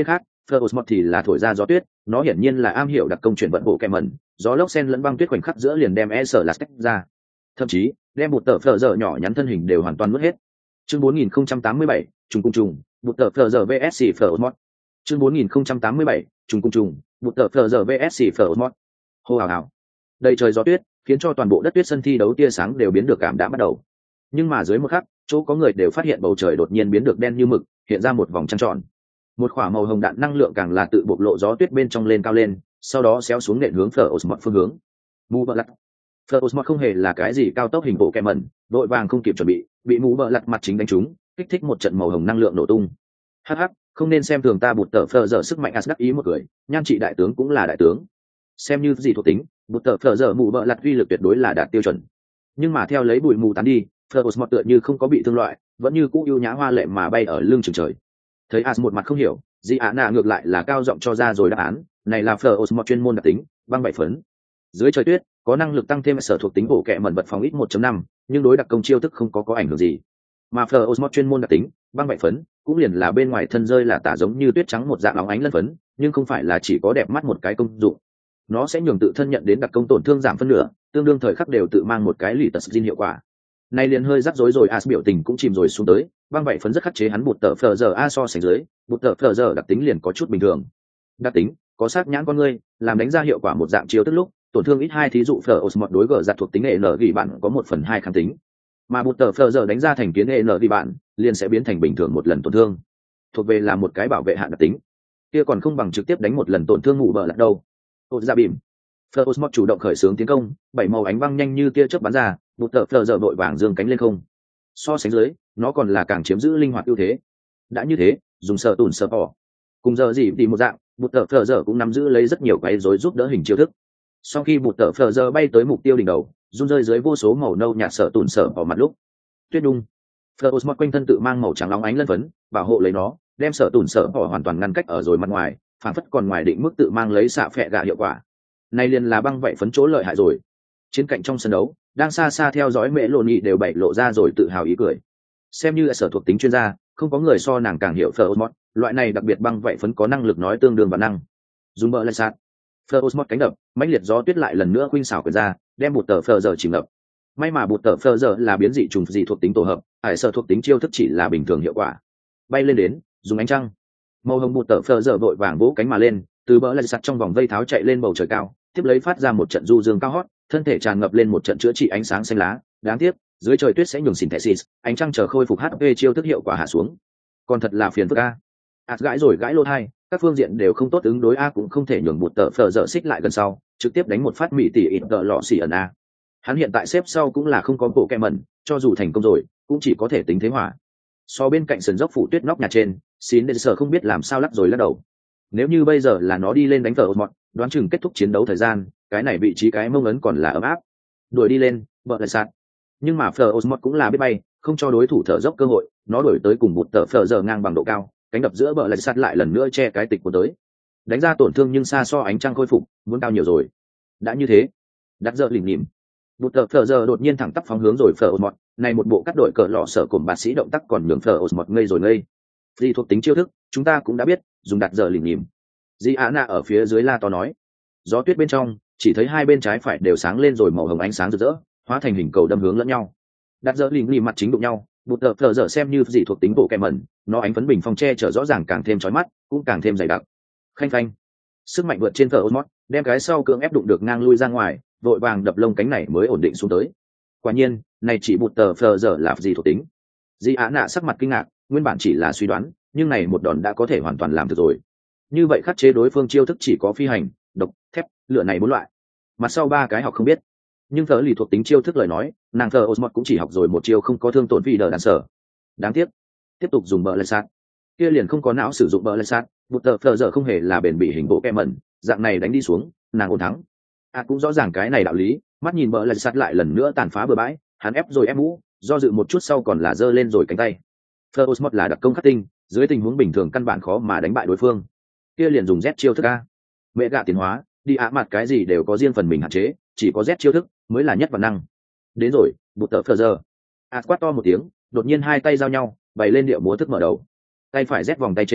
Ferosmot thì là thổi ra gió tuyết, nó hiển nhiên là am hiểu đặc công chuyển vận bộ kẹm mẩn, gió lốc sen lẫn băng tuyết khoảnh khắc giữa liền đem sở là tách ra, thậm chí đem một tờ phờ giờ nhỏ nhắn thân hình đều hoàn toàn mất hết. Chương 4087, trùng cung trùng, một tờ phờ giờ VSC Ferosmot. Chương 4087, trùng cung trùng, một tờ phờ giờ VSC Ferosmot. Hô hào hào, đầy trời gió tuyết khiến cho toàn bộ đất tuyết sân thi đấu tia sáng đều biến được cảm đã bắt đầu. Nhưng mà dưới một khắc, chỗ có người đều phát hiện bầu trời đột nhiên biến được đen như mực, hiện ra một vòng trăng tròn. Một quả màu hồng đạn năng lượng càng là tự bộc lộ gió tuyết bên trong lên cao lên, sau đó xéo xuống nện hướng Ferosmot phương hướng. Mù bờ lật. Ferosmot không hề là cái gì cao tốc hình bộ kẹm mẩn, đội vàng không kịp chuẩn bị mù bờ lật mặt chính đánh trúng, kích thích một trận màu hồng năng lượng nổ tung. Hắc hắc, không nên xem thường ta bụt tờ phờ giờ sức mạnh Asgard ý một cười, nhan trị đại tướng cũng là đại tướng. Xem như gì thuộc tính, bụt tờ phờ giờ mù bờ lật uy lực tuyệt đối là đạt tiêu chuẩn. Nhưng mà theo lấy bụi mù tán đi, Ferosmot tựa như không có bị thương loại, vẫn như cũ ưu nhã hoa lệ mà bay ở lưng chừng trời. Thấy As một mặt không hiểu, Di Á Nạ ngược lại là cao giọng cho ra rồi đáp án, này là Ferosmot chuyên môn đặc tính, băng bảy phấn. Dưới trời tuyết, có năng lực tăng thêm sở thuộc tính bổ kẹ mẩn vật phòng ít 1.5, nhưng đối đặc công chiêu thức không có ảnh hưởng gì. Mà Ferosmot chuyên môn đặc tính, băng bảy phấn, cũng liền là bên ngoài thân rơi là tả giống như tuyết trắng một dạng óng ánh lân phấn, nhưng không phải là chỉ có đẹp mắt một cái công dụng. Nó sẽ nhường tự thân nhận đến đặc công tổn thương giảm phân nửa, tương đương thời khắc đều tự mang một cái lì tật xin hiệu quả. Này liền hơi rắc rối rồi, As biểu tình cũng chìm rồi xuống tới, băng bảy phấn rất khắc chế hắn bụt tờ phờ giờ a so sánh dưới, bụt tờ phờ giờ đặc tính liền có chút bình thường. Đặc tính có sát nhãn con ngươi, làm đánh ra hiệu quả một dạng chiêu tức lúc tổn thương ít hai, thí dụ Ferosmot đối gờ giặt thuộc tính n gỉ bạn có 1/2 kháng tính, mà bụt tờ phờ giờ đánh ra thành kiến n gỉ bạn liền sẽ biến thành bình thường một lần tổn thương, thuộc về là một cái bảo vệ hạn đặc tính, kia còn không bằng trực tiếp đánh một lần tổn thương ngủ bờ lật đâu. Ột ra bìm, Ferosmot chủ động khởi xướng tiến công, bảy màu ánh băng nhanh như tia chớp bắn ra, bụt tờ phờ giờ vội vàng giương cánh lên không. So sánh dưới, nó còn là càng chiếm giữ linh hoạt ưu thế. Đã như thế, dùng sợ tùn sợ bỏ cùng giờ gì thì một dạng, bụt tờ phờ giờ cũng nắm giữ lấy rất nhiều quấy rối giúp đỡ hình chiêu thức. Sau khi bụt tờ phờ giờ bay tới mục tiêu đỉnh đầu, run rơi dưới vô số màu nâu nhạt sợ tùn sợ bỏ mặt lúc tuyết đung, Ferosmot quanh thân tự mang màu trắng óng ánh lân phấn, bảo hộ lấy nó, đem sợ tùn sợ bỏ hoàn toàn ngăn cách ở rồi mặt ngoài, phản phất còn ngoài định mức tự mang lấy xạ phệ gạ hiệu quả. Này liền là băng vậy phấn chỗ lợi hại rồi. Chiến cạnh trong sân đấu, đang xa xa theo dõi mẹ lộ nhị đều bày lộ ra rồi tự hào ý cười. Xem như là sở thuộc tính chuyên gia, không có người so nàng càng hiểu Ferosmot, loại này đặc biệt băng vậy phấn có năng lực nói tương đương bản năng. Dùng bờ lại sát, Ferosmot cánh đập, mãnh liệt gió tuyết lại lần nữa khuynh xảo quyền ra, đem bụt tờ phờ giờ chìm ngập. May mà bụt tờ phờ giờ là biến dị trùng dị thuộc tính tổ hợp, hải sở thuộc tính chiêu thức chỉ là bình thường hiệu quả. Bay lên đến, dùng ánh trăng, màu hồng bụt tờ phờ giờ vội vàng vỗ cánh mà lên, từ bờ lại sạt trong vòng vây tháo chạy lên bầu trời cao, tiếp lấy phát ra một trận du dương cao hót, thân thể tràn ngập lên một trận chữa trị ánh sáng xanh lá. Đáng tiếc, dưới trời tuyết sẽ nhường synthesis, ánh trăng chờ khôi phục HP chiêu thức hiệu quả hạ xuống. Còn thật là phiền phức a. Gãi rồi gãi lô hai, các phương diện đều không tốt, ứng đối a cũng không thể nhường bụt tờ phờ dở xích lại gần sau, trực tiếp đánh một phát mỉ tỉ ít tờ lọ xỉ ẩn a. Hắn hiện tại xếp sau cũng là không có bộ kẹ mẩn, cho dù thành công rồi, cũng chỉ có thể tính thế hỏa. So bên cạnh sườn dốc phủ tuyết nóc nhà trên, xin đến sở không biết làm sao lắc rồi lắc đầu. Nếu như bây giờ là nó đi lên đánh Ferosmot, đoán chừng kết thúc chiến đấu thời gian, cái này vị trí cái mông ấn còn là ấm áp. Đuổi đi lên, vợ lại sạt. Nhưng mà Ferosmot cũng là biết bay, không cho đối thủ thở dốc cơ hội, nó đuổi tới cùng một tờ phờ giờ ngang bằng độ cao, cánh đập giữa bờ lại sạt lại lần nữa che cái tịch của tới. Đánh ra tổn thương nhưng xa so ánh trăng khôi phục, muốn cao nhiều rồi. Đã như thế, đặt giờ lỉnh nhỉm. Một tờ phờ giờ đột nhiên thẳng tắp phóng hướng rồi Ferosmot, này một bộ cắt đội cờ lọ sở cùng bác sĩ động tác còn nhường Ferosmot ngây rồi ngây. Di thuộc tính chiêu thức, chúng ta cũng đã biết, dùng đặt giờ lỉnh nhỉm. Di Á Nạ ở phía dưới la to nói. Gió tuyết bên trong, chỉ thấy hai bên trái phải đều sáng lên rồi màu hồng ánh sáng rực rỡ, hóa thành hình cầu đâm hướng lẫn nhau. Đặt giờ lỉnh nhỉm mặt chính đụng nhau, một tờ phờ giờ xem như dị thuộc tính bộ kẹm mẩn, nó ánh phấn bình phong che chở rõ ràng càng thêm chói mắt, cũng càng thêm dày đặc. Khanh phanh, sức mạnh vượt trên Ferosmot, đem cái sau cưỡng ép đụng được ngang lui ra ngoài, vội vàng đập lông cánh này mới ổn định xuống tới. Quả nhiên, này chỉ một tờ phờ giờ là gì thuộc tính. Di Á Nạ sắc mặt kinh ngạc, nguyên bản chỉ là suy đoán, nhưng này một đòn đã có thể hoàn toàn làm được rồi. Như vậy khắc chế đối phương chiêu thức chỉ có phi hành, độc, thép, lửa này bốn loại. Mặt sau ba cái học không biết, nhưng thờ lì thuộc tính chiêu thức lời nói, nàng thờ Osmot cũng chỉ học rồi một chiêu không có thương tổn vì đờ đàn sở. Đáng tiếc, tiếp tục dùng bờ lạch sát, kia liền không có não sử dụng bờ lạch sát, một tờ phờ giờ không hề là bền bỉ hình bộ kem mẩn, dạng này đánh đi xuống, nàng ổn thắng. Cũng rõ ràng cái này đạo lý, mắt nhìn bờ lạch sát lại lần nữa tàn phá bừa bãi, hắn ép rồi ép mũ, do dự một chút sau còn là giơ lên rồi cánh tay. Thờ Osmot là đặc công khắc tinh, dưới tình huống bình thường căn bản khó mà đánh bại đối phương. Kia liền dùng Z chiêu thức a. Mẹ gạ tiến hóa, đi ạ mặt cái gì đều có riêng phần mình hạn chế, chỉ có Z chiêu thức mới là nhất và năng. Đến rồi, bụt tờ phờ giờ. Quát to một tiếng, đột nhiên hai tay giao nhau, bày lên điệu múa thức mở đầu. Tay phải Z vòng tay trên,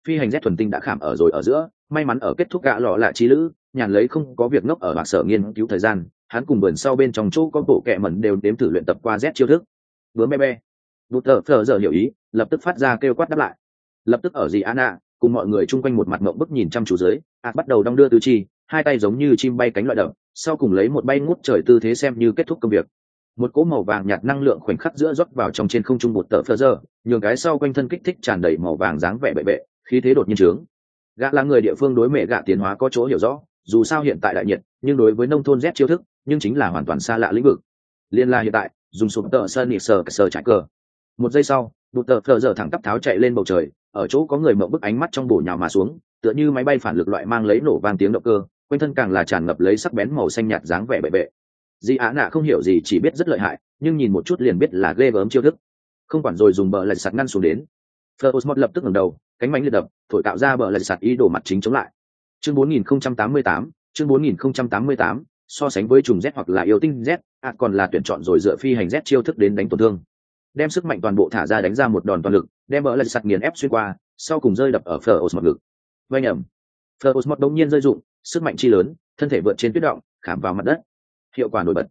phi hành Z thuần tinh đã khảm ở rồi ở giữa, may mắn ở kết thúc gã lọ lạ trí lữ, nhàn lấy không có việc ngốc ở bạc sở nghiên cứu thời gian, hắn cùng vườn sau bên trong chỗ có bộ kệ mẩn đều đếm thử luyện tập qua Z chiêu thức. Bướm be be. Bụt tờ phờ giờ hiểu ý, lập tức phát ra kêu quát đáp lại. Lập tức ở gì Anna, cùng mọi người chung quanh một mặt ngậm bức nhìn chăm chú dưới, bắt đầu đong đưa tứ chi, hai tay giống như chim bay cánh loại đậm, sau cùng lấy một bay ngút trời tư thế xem như kết thúc công việc. Một cỗ màu vàng nhạt năng lượng khoảnh khắc giữa rót vào trong trên không trung bụt tờ phờ giờ, nhường cái sau quanh thân kích thích tràn đầy màu vàng dáng vẻ bệ bệ, khí thế đột nhiên trướng. Gã là người địa phương đối mẹ gã tiến hóa có chỗ hiểu rõ, dù sao hiện tại đại nhiệt, nhưng đối với nông thôn Z chiêu thức, nhưng chính là hoàn toàn xa lạ lĩnh vực. Liên la hiện tại, dùng sụp tờ sơn nỉ sờ chạy cờ. Một giây sau, bụt tờ phờ giờ thẳng tắp tháo chạy lên bầu trời, ở chỗ có người mộng bức ánh mắt trong bổ nhào mà xuống, tựa như máy bay phản lực loại mang lấy nổ vang tiếng động cơ, quanh thân càng là tràn ngập lấy sắc bén màu xanh nhạt dáng vẻ bệ bệ. Di Á nạ không hiểu gì chỉ biết rất lợi hại, nhưng nhìn một chút liền biết là ghê gớm chiêu thức. Không quản rồi dùng bờ lạch sạt ngăn xuống đến. Ferosmot lập tức ngẩng đầu, cánh mánh liệt đập, thổi tạo ra bờ lạch sạt ý đồ mặt chính chống lại. Chương 4088, chương 4088, so sánh với trùng Z hoặc là yêu tinh Z, còn là tuyển chọn rồi dựa phi hành Z chiêu thức đến đánh tổn thương. Đem sức mạnh toàn bộ thả ra đánh ra một đòn toàn lực, đem bờ lạch sạt nghiền ép xuyên qua, sau cùng rơi đập ở Ferosmot ngực. Vây nhầm. Ferosmot đống nhiên rơi dụng, sức mạnh chi lớn, thân thể vượt trên tuyết động, khảm vào mặt đất. Hiệu quả nổi bật.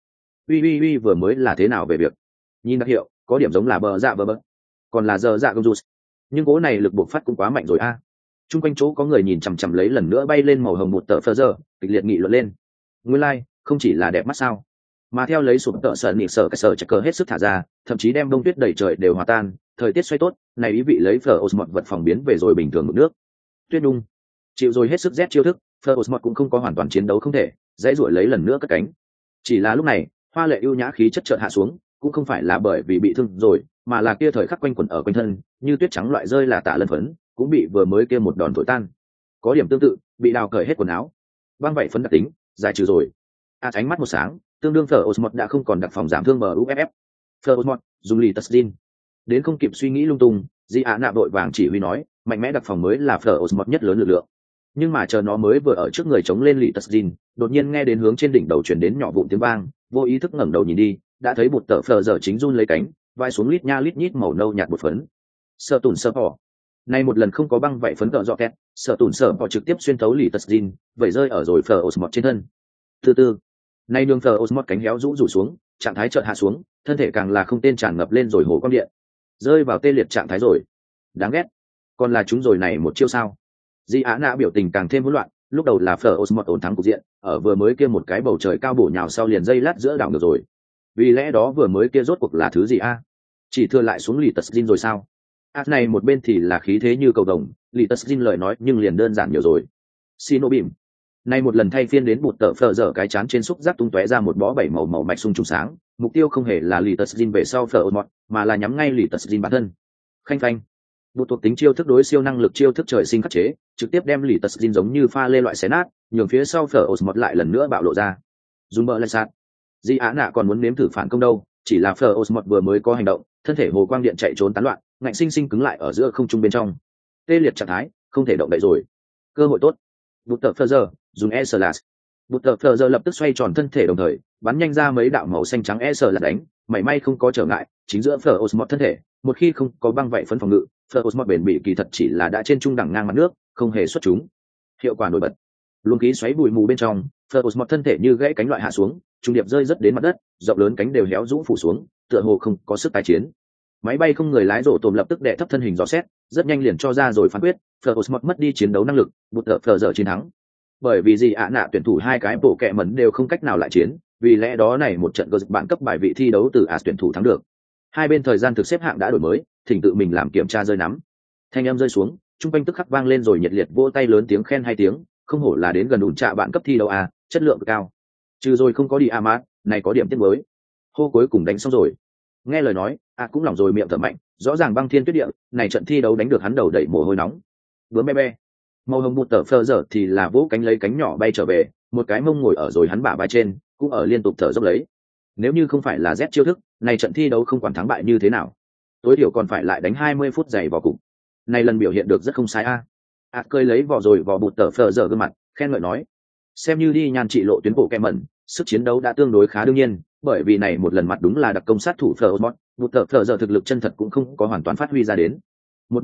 Uy vừa mới là thế nào về việc? Nhìn đặc hiệu, có điểm giống là bờ dạ bờ, còn là giờ dạ công rút. Nhưng cố này lực buộc phát cũng quá mạnh rồi a. Trung quanh chỗ có người nhìn chằm chằm lấy lần nữa bay lên màu hồng một tờ phơ giờ, kịch liệt nghị luận lên. Nguyên lai, không chỉ là đẹp mắt sao, mà theo lấy sụp tợ sợ nỉ sợ cái sợ chạy cờ hết sức thả ra, thậm chí đem đông tuyết đầy trời đều hòa tan, thời tiết xoay tốt, này ý vị lấy Ferosmot vật phòng biến về rồi bình thường mực nước. Tuyết đung, chịu rồi hết sức Z chiêu thức, Ferosmot cũng không có hoàn toàn chiến đấu không thể, dãy ruổi lấy lần nữa cất cánh. Chỉ là lúc này, hoa lệ ưu nhã khí chất chợt hạ xuống, cũng không phải là bởi vì bị thương rồi, mà là kia thời khắc quanh quẩn ở quanh thân, như tuyết trắng loại rơi là tạ lân phấn, cũng bị vừa mới kia một đòn thổi tan. Có điểm tương tự, bị đào cởi hết quần áo, băng vảy phấn đặc tính, giải trừ rồi. Ánh mắt một sáng, tương đương Ferosmot đã không còn đặc phòng giảm thương MUFF. Ferosmot dùng lì Tustin. Đến không kịp suy nghĩ lung tung, Di Á nạ vội vàng chỉ huy nói, mạnh mẽ đặc phòng mới là Ferosmot nhất lớn lực lượng. Nhưng mà chờ nó mới vừa ở trước người chống lên lì Tustin, đột nhiên nghe đến hướng trên đỉnh đầu truyền đến nhỏ vụn tiếng vang, vô ý thức ngẩng đầu nhìn đi, đã thấy bụt tờ phờ giờ chính run lấy cánh, vai xuống lít nha lít nhít màu nâu nhạt bột phấn. Sợ tủn sợ bỏ. Nay một lần không có băng vậy phấn cỡ dọ kẹt, sợ tủn sợ bỏ trực tiếp xuyên thấu lì Tustin, vậy rơi ở rồi Ferosmot trên thân. Từ từ, nay đường Ferosmot cánh héo rũ xuống, trạng thái chợt hạ xuống, thân thể càng là không tên tràn ngập lên rồi hồ quang điện, rơi vào tê liệt trạng thái rồi. Đáng ghét, còn là chúng rồi này một chiêu sao? Di Á nạ biểu tình càng thêm hỗn loạn, lúc đầu là Ferosmot ổn thắng cục diện, ở vừa mới kia một cái bầu trời cao bổ nhào sau liền dây lát giữa đảo ngược rồi. Vì lẽ đó vừa mới kia rốt cuộc là thứ gì a? Chỉ thừa lại xuống lì Tustin rồi sao? Này một bên thì là khí thế như cầu đồng, lì Tustin lời nói nhưng liền đơn giản nhiều rồi. Sino bìm. Nay một lần thay phiên đến bụt tờ phờ dở cái chán trên xúc giác tung tóe ra một bó bảy màu màu mạch sung trùng sáng, mục tiêu không hề là lì Tustin về sau Ferosmot, mà là nhắm ngay lì Tustin bản thân. Khanh phanh. Bộ thuộc tính chiêu thức đối siêu năng lực chiêu thức trời sinh khắc chế, trực tiếp đem lì Tustin giống như pha lê loại xé nát, nhường phía sau Ferosmot lại lần nữa bạo lộ ra. Dùng bờ lại sạt. Di Á nạ còn muốn nếm thử phản công đâu, chỉ là Ferosmot vừa mới có hành động, thân thể hồ quang điện chạy trốn tán loạn, ngạnh sinh sinh cứng lại ở giữa không trung bên trong. Tê liệt trạng thái, không thể động đậy rồi. Cơ hội tốt. Bụt tờ phơ giờ, dùng E-Slash. Bụt tờ phơ giờ lập tức xoay tròn thân thể đồng thời, bắn nhanh ra mấy đạo màu xanh trắng E-Slash đánh, may may không có trở ngại, chính giữa Ferosmot thân thể, một khi không có băng vậy phấn phòng ngự, Ferosmot bền bỉ kỳ thật chỉ là đã trên trung đẳng ngang mặt nước, không hề xuất chúng. Hiệu quả nổi bật. Luồng khí xoáy bụi mù bên trong, Ferosmot thân thể như gãy cánh loại hạ xuống, trung điệp rơi rất đến mặt đất, rộng lớn cánh đều héo rũ phủ xuống, tựa hồ không có sức tái chiến. Máy bay không người lái rổ tồm lập tức đệ thấp thân hình dò xét, rất nhanh liền cho ra rồi phán quyết, Ferosmot mất đi chiến đấu năng lực, bụt tờ phờ giờ chiến thắng. Bởi vì gì ạ nạ tuyển thủ hai cái bộ kẹ mẩn đều không cách nào lại chiến, vì lẽ đó này một trận cơ dịch bạn cấp bài vị thi đấu từ tuyển thủ thắng được. Hai bên thời gian thực xếp hạng đã đổi mới, thỉnh tự mình làm kiểm tra rơi nắm. Thanh âm rơi xuống, trung quanh tức khắc vang lên rồi nhiệt liệt vỗ tay lớn tiếng khen hai tiếng, không hổ là đến gần ủn trạ bạn cấp thi đấu chất lượng cao. Trừ rồi không có đi Amat, này có điểm tiết mới. Hô cuối cùng đánh xong rồi. Nghe lời nói, cũng lỏng rồi miệng thở mạnh, rõ ràng băng thiên tuyết địa, này trận thi đấu đánh được hắn đầu đẩy mồ hôi nóng. Bướm be be. Màu hồng bụt tờ phơ giờ thì là vỗ cánh lấy cánh nhỏ bay trở về, một cái mông ngồi ở rồi hắn bả vai trên, cũng ở liên tục thở dốc lấy. Nếu như không phải là Z chiêu thức, này trận thi đấu không quản thắng bại như thế nào, tối thiểu còn phải lại đánh 20 phút dày vào cục. Này lần biểu hiện được rất không sai cơi lấy vỏ rồi vỏ bụt tờ phờ giờ gương mặt, khen ngợi nói, xem như đi nhàn trị lộ tuyến bộ kẹ mẩn, sức chiến đấu đã tương đối khá đương nhiên, bởi vì này một lần mặt đúng là đặc công sát thủ Ferosmot, bụt tờ phờ giờ thực lực chân thật cũng không có hoàn toàn phát huy ra đến. Một bên khác,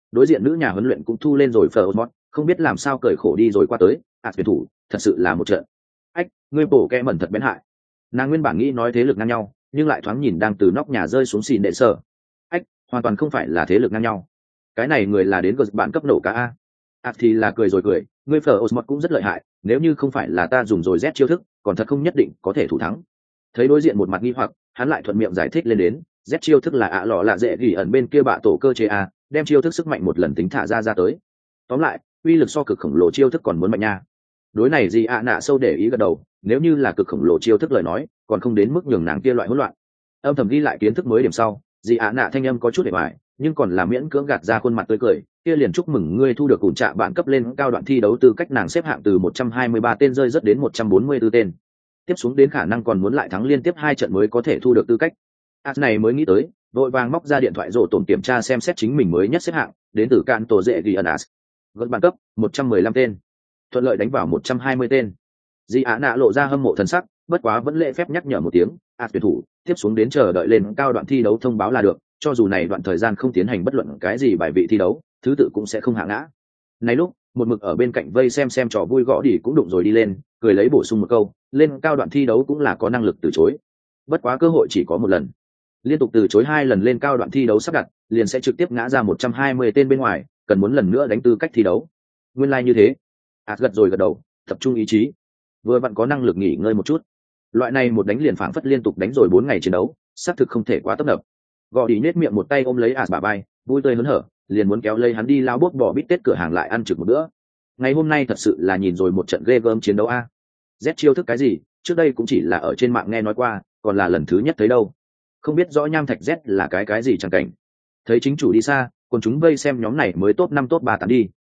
Đối diện nữ nhà huấn luyện cũng thu lên rồi Fleur, không biết làm sao cởi khổ đi rồi qua tới, tuyển thủ, thật sự là một trận. Ách, ngươi bổ kẹ mẩn thật bén hại. Nàng nguyên bản nghĩ nói thế lực ngang nhau, nhưng lại thoáng nhìn đang từ nóc nhà rơi xuống xìn đệ sở. Ách, hoàn toàn không phải là thế lực ngang nhau. Cái này người là đến gật bạn cấp nổ cả a. Thì là cười rồi cười, ngươi Fleur cũng rất lợi hại, nếu như không phải là ta dùng rồi Z chiêu thức, còn thật không nhất định có thể thủ thắng. Thấy đối diện một mặt nghi hoặc, hắn lại thuận miệng giải thích lên đến, Z chiêu thức là lọ là dễ gỉ ẩn bên kia bạ tổ cơ chế a, đem chiêu thức sức mạnh một lần tính thả ra tới. Tóm lại, uy lực so cực khổng lồ chiêu thức còn muốn mạnh nha. Đối này gì nạ sâu để ý gật đầu, nếu như là cực khổng lồ chiêu thức lời nói, còn không đến mức nhường nàng kia loại hỗn loạn. Âm thầm ghi lại kiến thức mới điểm sau, gì nạ thanh âm có chút để bài, nhưng còn là miễn cưỡng gạt ra khuôn mặt tươi cười, kia liền chúc mừng ngươi thu được ủn trạ bạn cấp lên cao đoạn thi đấu tư cách, nàng xếp hạng từ 123 tên rơi rất đến 144 tên. Tiếp xuống đến khả năng còn muốn lại thắng liên tiếp 2 trận mới có thể thu được tư cách. Này mới nghĩ tới, vội vàng móc ra điện thoại rổ tổn kiểm tra xem xét chính mình mới nhất xếp hạng, đến từ can tổ dễ ghi ẩn gần bạn cấp 115 tên, thuận lợi đánh vào 120 tên. Di Á Nạ lộ ra hâm mộ thần sắc, bất quá vẫn lễ phép nhắc nhở một tiếng, tuyển thủ, tiếp xuống đến chờ đợi lên cao đoạn thi đấu thông báo là được, cho dù này đoạn thời gian không tiến hành bất luận cái gì bài vị thi đấu, thứ tự cũng sẽ không hạ ngã. Này lúc, một mực ở bên cạnh vây xem trò vui gõ đỉ cũng đụng rồi đi lên, cười lấy bổ sung một câu, lên cao đoạn thi đấu cũng là có năng lực từ chối. Bất quá cơ hội chỉ có một lần. Liên tục từ chối 2 lần lên cao đoạn thi đấu sắp đặt, liền sẽ trực tiếp ngã ra 120 tên bên ngoài, cần muốn lần nữa đánh tư cách thi đấu. Nguyên lai like như thế. Gật rồi gật đầu, tập trung ý chí. Vừa vặn có năng lực nghỉ ngơi một chút. Loại này một đánh liền phảng phất liên tục đánh rồi 4 ngày chiến đấu, xác thực không thể quá tấp nập. Gõ đi nết miệng một tay ôm lấy bả vai, vui tươi hớn hở, liền muốn kéo lấy hắn đi lao bốt bò bít tết cửa hàng lại ăn trực một bữa. Ngày hôm nay thật sự là nhìn rồi một trận ghê gớm chiến đấu a. Z chiêu thức cái gì, trước đây cũng chỉ là ở trên mạng nghe nói qua, còn là lần thứ nhất thấy đâu. Không biết rõ nham thạch Z là cái gì chẳng cảnh. Thấy chính chủ đi xa, còn chúng vây xem nhóm này mới top 5 top 3 tán đi.